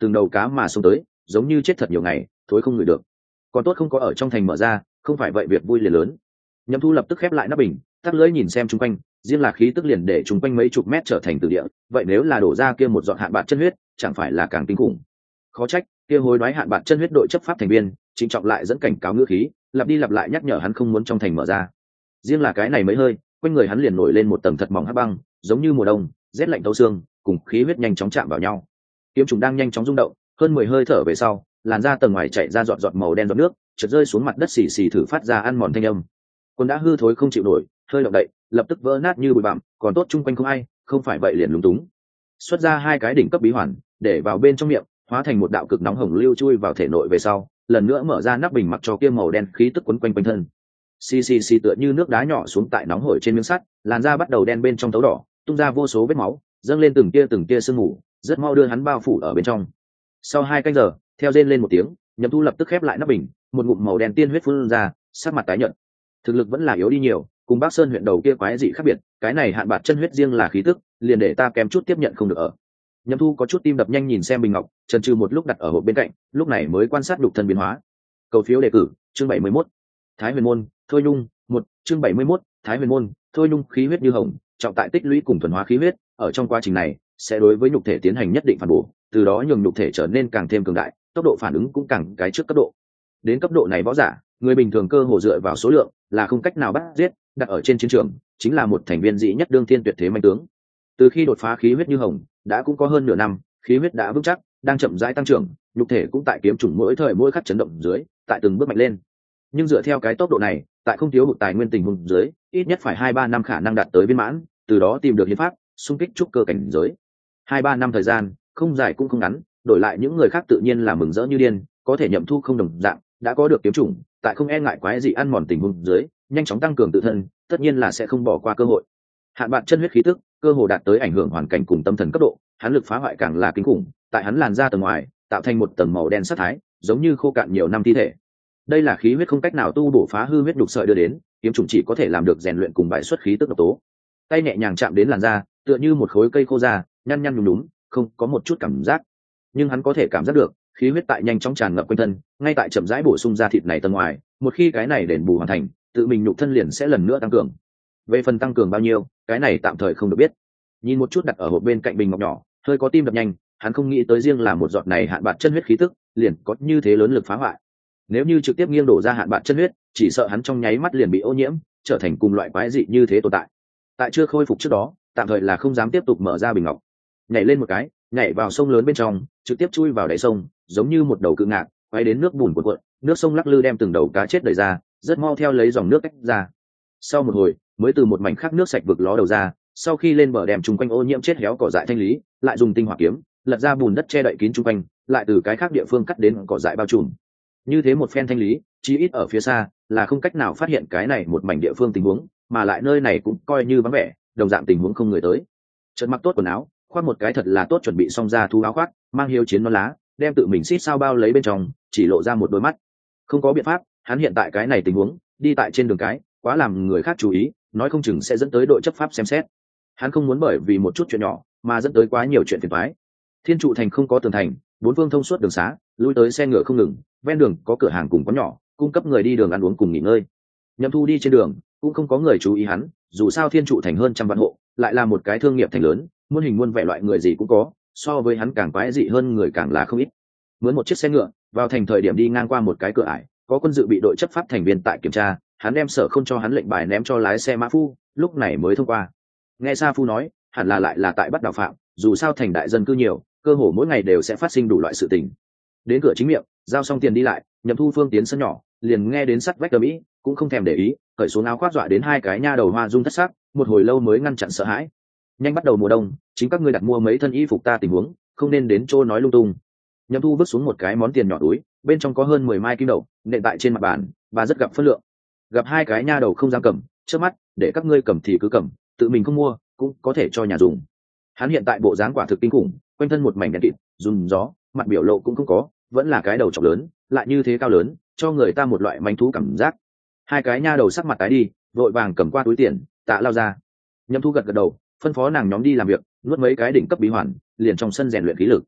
từng đầu cá mà xông tới giống như chết thật nhiều ngày thối không ngửi được. Còn tốt không có ở trong thành mở ra, không phải vậy việc vui liền lớn. Nhậm Thu lập tức khép lại nắp bình, tắt lưỡi nhìn xem chung quanh, riêng là khí tức liền để chung quanh mấy chục mét trở thành từ địa, vậy nếu là đổ ra kia một giọt hạn bạc chân huyết chẳng phải là càng kinh khủng. Khó trách kia hối đoái hạn bạc chân huyết đội chấp pháp thành viên trịnh trọng lại dẫn cảnh cáo ngữ khí, lặp đi lặp lại nhắc nhở hắn không muốn trong thành mở ra. Riêng là cái này mấy hơi, quanh người hắn liền nổi lên một tầng thật mỏng hắc băng, giống như mùa đông rét lạnh thấu xương, cùng khí huyết nhanh chóng chạm vào nhau. Kiếm trùng đang nhanh chóng rung động, hơn mười hơi thở về sau, làn da tầng ngoài chảy ra giọt giọt màu đen giọt nước, trượt rơi xuống mặt đất xì xì thử phát ra ăn mòn thanh âm. Quân đã hư thối không chịu nổi, hơi động đậy lập tức vỡ nát như bụi bặm, còn tốt chung quanh không ai, không phải vậy liền lúng túng. Xuất ra hai cái đỉnh cấp bí hoàn, để vào bên trong miệng, hóa thành một đạo cực nóng hồng lưu chui vào thể nội về sau, lần nữa mở ra nắp bình mặc cho kia màu đen khí tức quấn quanh quanh thân. Xì xì xì tựa như nước đá nhỏ xuống tại nóng hổi trên miếng sắt, làn da bắt đầu đen bên trong tấu đỏ, tung ra vô số vết máu, dâng lên từng tia từng tia sương mù, rất mau đưa hắn bao phủ ở bên trong. Sau hai canh giờ, theo rên lên một tiếng, Nhậm Thu lập tức khép lại nắp bình, một ngụm màu đen tiên huyết phun ra, sắc mặt tái nhợt. Thực lực vẫn là yếu đi nhiều, cùng Bắc Sơn huyện đầu kia quái dị khác biệt, cái này hạn bạc chân huyết riêng là khí tức, liền để ta kém chút tiếp nhận không được ở. Nhậm Thu có chút tim đập nhanh nhìn xem bình ngọc, chần chừ một lúc đặt ở hộp bên cạnh, lúc này mới quan sát đục thân biến hóa. Cầu phiếu đề cử, chương bảy mươi mốt. Thái Huyền môn, Thôi Nhung, một, chương bảy mươi mốt, Thái Huyền môn, Thôi Nhung khí huyết như hồng, trọng tại tích lũy cùng thuần hóa khí huyết, ở trong quá trình này sẽ đối với nhục thể tiến hành nhất định phản bổ, từ đó nhường nhục thể trở nên càng thêm cường đại, tốc độ phản ứng cũng càng cái trước cấp độ. Đến cấp độ này võ giả, người bình thường cơ hồ dựa vào số lượng là không cách nào bắt giết, đặt ở trên chiến trường chính là một thành viên dị nhất đương thiên tuyệt thế manh tướng. Từ khi đột phá khí huyết như hồng, đã cũng có hơn nửa năm, khí huyết đã vững chắc, đang chậm rãi tăng trưởng, nhục thể cũng tại kiếm trùng mỗi thời mỗi khắc chấn động dưới, tại từng bước mạnh lên. Nhưng dựa theo cái tốc độ này, tại không thiếu hụt tài nguyên tình huống dưới, ít nhất phải hai ba năm khả năng đạt tới viên mãn, từ đó tìm được hiến pháp, xung kích trúc cơ cảnh giới. Hai ba năm thời gian, không dài cũng không ngắn, đổi lại những người khác tự nhiên là mừng rỡ như điên, có thể Nhậm Thu không đồng dạng, đã có được kiếm chủng, tại không e ngại quái dị ăn mòn tình huống dưới, nhanh chóng tăng cường tự thân, tất nhiên là sẽ không bỏ qua cơ hội. Hạn bạc chân huyết khí tức, cơ hồ đạt tới ảnh hưởng hoàn cảnh cùng tâm thần cấp độ, hắn lực phá hoại càng là kinh khủng, tại hắn làn ra tầng ngoài, tạo thành một tầng màu đen sát thái, giống như khô cạn nhiều năm thi thể. Đây là khí huyết không cách nào tu bổ phá hư huyết đục sợi đưa đến, kiếm chủng chỉ có thể làm được rèn luyện cùng bài xuất khí tức độc tố. Tay nhẹ nhàng chạm đến làn da, tựa như một khối cây khô da, nhăn nhăn nhúm nhúm, không có một chút cảm giác, nhưng hắn có thể cảm giác được khí huyết tại nhanh chóng tràn ngập quanh thân, ngay tại chậm rãi bổ sung ra thịt này tầng ngoài, một khi cái này đền bù hoàn thành, tự mình nhục thân liền sẽ lần nữa tăng cường. Về phần tăng cường bao nhiêu, cái này tạm thời không được biết. Nhìn một chút đặt ở hộp bên cạnh bình ngọc nhỏ, hơi có tim đập nhanh, hắn không nghĩ tới riêng là một giọt này hạn bạc chân huyết khí tức, liền có như thế lớn lực phá hoại. Nếu như trực tiếp nghiêng đổ ra hạn bạc chân huyết, chỉ sợ hắn trong nháy mắt liền bị ô nhiễm, trở thành cùng loại quái dị như thế tồn tại. Tại chưa khôi phục trước đó, tạm thời là không dám tiếp tục mở ra bình ngọc. Nhảy lên một cái, nhảy vào sông lớn bên trong, trực tiếp chui vào đáy sông, giống như một đầu cự ngạc, quay đến nước bùn cuộn cuộn, nước sông lắc lư đem từng đầu cá chết đẩy ra, rất mau theo lấy dòng nước tách ra. Sau một hồi, mới từ một mảnh khác nước sạch vực ló đầu ra, sau khi lên bờ đem chung quanh ô nhiễm chết héo cỏ dại thanh lý, lại dùng tinh hỏa kiếm lật ra bùn đất che đậy kín chung quanh, lại từ cái khác địa phương cắt đến cỏ dại bao trùm. Như thế một phen thanh lý, chí ít ở phía xa là không cách nào phát hiện cái này một mảnh địa phương tình huống, mà lại nơi này cũng coi như vắng vẻ, đồng dạng tình huống không người tới. Chợt mặc tốt quần áo, khoác một cái thật là tốt chuẩn bị xong ra thu áo khoác, mang hiếu chiến non lá, đem tự mình xít sao bao lấy bên trong, chỉ lộ ra một đôi mắt. Không có biện pháp, hắn hiện tại cái này tình huống, đi tại trên đường cái, quá làm người khác chú ý, nói không chừng sẽ dẫn tới đội chấp pháp xem xét. Hắn không muốn bởi vì một chút chuyện nhỏ mà dẫn tới quá nhiều chuyện phiền toái. Thiên trụ thành không có tường thành, bốn phương thông suốt đường xá, lui tới xe ngựa không ngừng, ven đường có cửa hàng cùng quán nhỏ, cung cấp người đi đường ăn uống cùng nghỉ ngơi. Nhậm Thu đi trên đường, cũng không có người chú ý hắn, dù sao thiên trụ thành hơn trăm vạn hộ, lại là một cái thương nghiệp thành lớn, muôn hình muôn vẻ loại người gì cũng có, so với hắn càng quái dị hơn người càng là không ít. Mướn một chiếc xe ngựa, vào thành thời điểm đi ngang qua một cái cửa ải, có quân dự bị đội chấp pháp thành viên tại kiểm tra, hắn đem sở không cho hắn lệnh bài ném cho lái xe mã phu, lúc này mới thông qua. Nghe Sa Phu nói, hẳn là lại là tại bắt đào phạm, dù sao thành đại dân cư nhiều, cơ hồ mỗi ngày đều sẽ phát sinh đủ loại sự tình. Đến cửa chính miệng, giao xong tiền đi lại, Nhậm Thu phương tiến sân nhỏ, liền nghe đến sắt vách ầm ĩ, cũng không thèm để ý, cởi xuống áo khoác dọa đến hai cái nha đầu hoa dung thất sắc, một hồi lâu mới ngăn chặn sợ hãi. Nhanh bắt đầu mùa đông, chính các ngươi đặt mua mấy thân y phục ta tình huống, không nên đến chỗ nói lung tung. Nhậm Thu vứt xuống một cái món tiền nhỏ túi, bên trong có hơn mười mai kim đậu, nện tại trên mặt bàn, và rất gặp phân lượng. Gặp hai cái nha đầu không dám cầm, trước mắt, để các ngươi cầm thì cứ cầm, tự mình không mua, cũng có thể cho nhà dùng. Hắn hiện tại bộ dáng quả thực kinh khủng, quanh thân một mảnh đen kịt, run gió, mặt biểu lộ cũng không có, vẫn là cái đầu trọc lớn, lại như thế cao lớn, cho người ta một loại manh thú cảm giác. Hai cái nha đầu sắc mặt tái đi, vội vàng cầm qua túi tiền, tạ lao ra. Nhậm Thu gật gật đầu, phân phó nàng nhóm đi làm việc, nuốt mấy cái đỉnh cấp bí hoàn, liền trong sân rèn luyện khí lực.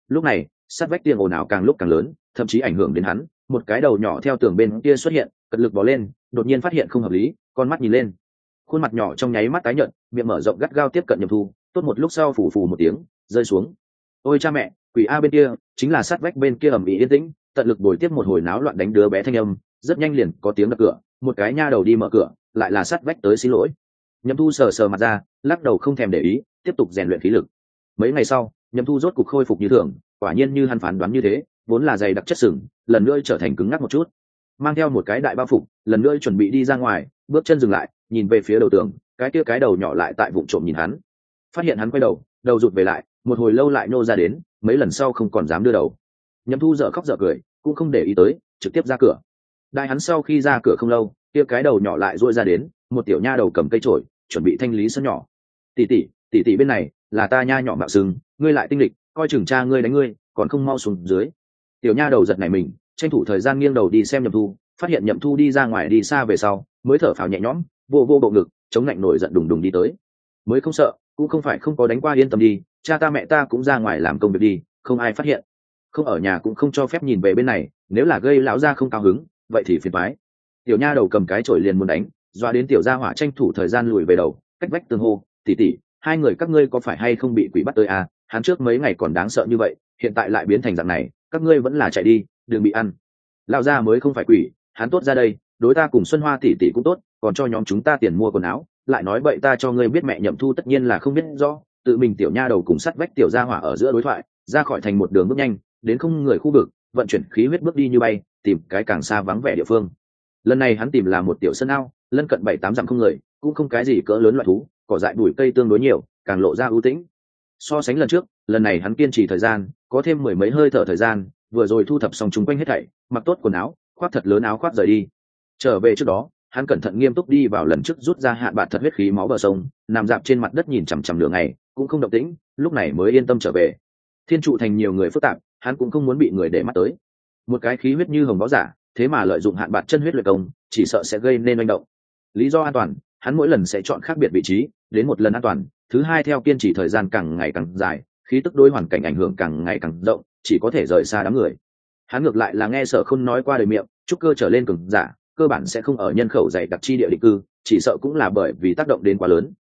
lúc này sát vách tiếng ồn ào càng lúc càng lớn, thậm chí ảnh hưởng đến hắn. Một cái đầu nhỏ theo tường bên kia xuất hiện, cật lực bò lên, đột nhiên phát hiện không hợp lý, con mắt nhìn lên, khuôn mặt nhỏ trong nháy mắt tái nhợt, miệng mở rộng gắt gao tiếp cận Nhậm Thu, tốt một lúc sau phủ phù một tiếng rơi xuống. Ôi cha mẹ, quỷ a bên kia chính là sát vách bên kia ầm ĩ yên tĩnh, tận lực bồi tiếp một hồi náo loạn đánh đứa bé thanh âm, rất nhanh liền có tiếng đập cửa, một cái nha đầu đi mở cửa, lại là sát vách tới xin lỗi. Nhậm Thu sờ sờ mặt ra, lắc đầu không thèm để ý, tiếp tục rèn luyện khí lực. Mấy ngày sau, Nhậm Thu rốt cục khôi phục như thường, quả nhiên như hắn phán đoán như thế, vốn là dày đặc chất sừng, lần nữa trở thành cứng ngắc một chút. Mang theo một cái đại bao phục, lần nữa chuẩn bị đi ra ngoài, bước chân dừng lại, nhìn về phía đầu tường, cái kia cái đầu nhỏ lại tại vụng trộm nhìn hắn. Phát hiện hắn quay đầu, đầu rụt về lại, một hồi lâu lại nô ra đến, mấy lần sau không còn dám đưa đầu. Nhậm Thu dở khóc dở cười, cũng không để ý tới, trực tiếp ra cửa. Đại hắn sau khi ra cửa không lâu, kia cái đầu nhỏ lại rũa ra đến, một tiểu nha đầu cầm cây chổi, chuẩn bị thanh lý sân nhỏ. Tỷ tỷ, tỷ tỷ bên này, là ta nha nhỏ mạo sừng, ngươi lại tinh lịch, coi chừng cha ngươi đánh ngươi, còn không mau xuống dưới. Tiểu nha đầu giật nảy mình, tranh thủ thời gian nghiêng đầu đi xem Nhậm Thu, phát hiện Nhậm Thu đi ra ngoài đi xa về sau, mới thở phào nhẹ nhõm, vô vô bộ ngực, chống lạnh nổi giận đùng đùng đi tới. Mới không sợ, cũng không phải không có đánh qua, yên tâm đi, cha ta mẹ ta cũng ra ngoài làm công việc đi, không ai phát hiện. Không ở nhà cũng không cho phép nhìn về bên này, nếu là gây lão gia không cao hứng, vậy thì phiền toái. Tiểu nha đầu cầm cái chổi liền muốn đánh, doa đến tiểu gia hỏa tranh thủ thời gian lùi về đầu, cách vách tường hô, tỷ tỷ, hai người các ngươi có phải hay không bị quỷ bắt tới à? Hắn trước mấy ngày còn đáng sợ như vậy, hiện tại lại biến thành dạng này, các ngươi vẫn là chạy đi, đừng bị ăn. Lão gia mới không phải quỷ, hắn tốt ra đây, đối ta cùng Xuân Hoa tỷ tỷ cũng tốt, còn cho nhóm chúng ta tiền mua quần áo, lại nói bậy ta cho ngươi biết mẹ Nhậm Thu tất nhiên là không biết rõ, tự mình tiểu nha đầu cùng sắt vách tiểu gia hỏa ở giữa đối thoại, ra khỏi thành một đường bước nhanh, đến không người khu vực, vận chuyển khí huyết bước đi như bay, tìm cái càng xa vắng vẻ địa phương. Lần này hắn tìm là một tiểu sân ao, lân cận bảy tám dặm không người, cũng không cái gì cỡ lớn loại thú, cỏ dại bụi cây tương đối nhiều, càng lộ ra ưu tĩnh. So sánh lần trước, lần này hắn kiên trì thời gian, có thêm mười mấy hơi thở thời gian, vừa rồi thu thập xong chúng quanh hết thảy, mặc tốt quần áo, khoác thật lớn áo khoác rời đi. Trở về trước đó, hắn cẩn thận nghiêm túc đi vào lần trước rút ra hạn bạt thật huyết khí máu bờ sông, nằm dạp trên mặt đất nhìn chằm chằm nửa ngày, cũng không động tĩnh, lúc này mới yên tâm trở về. Thiên trụ thành nhiều người phức tạp, hắn cũng không muốn bị người để mắt tới. Một cái khí huyết như hồng báo giả, thế mà lợi dụng hạn bạt chân huyết luyện công, chỉ sợ sẽ gây nên manh động. Lý do an toàn, hắn mỗi lần sẽ chọn khác biệt vị trí, đến một lần an toàn, thứ hai theo kiên trì thời gian càng ngày càng dài, khí tức đối hoàn cảnh ảnh hưởng càng ngày càng rộng, chỉ có thể rời xa đám người. Hắn ngược lại là nghe Sở Khôn nói qua đời miệng, trúc cơ trở lên cường giả, cơ bản sẽ không ở nhân khẩu dày đặc chi địa định cư, chỉ sợ cũng là bởi vì tác động đến quá lớn,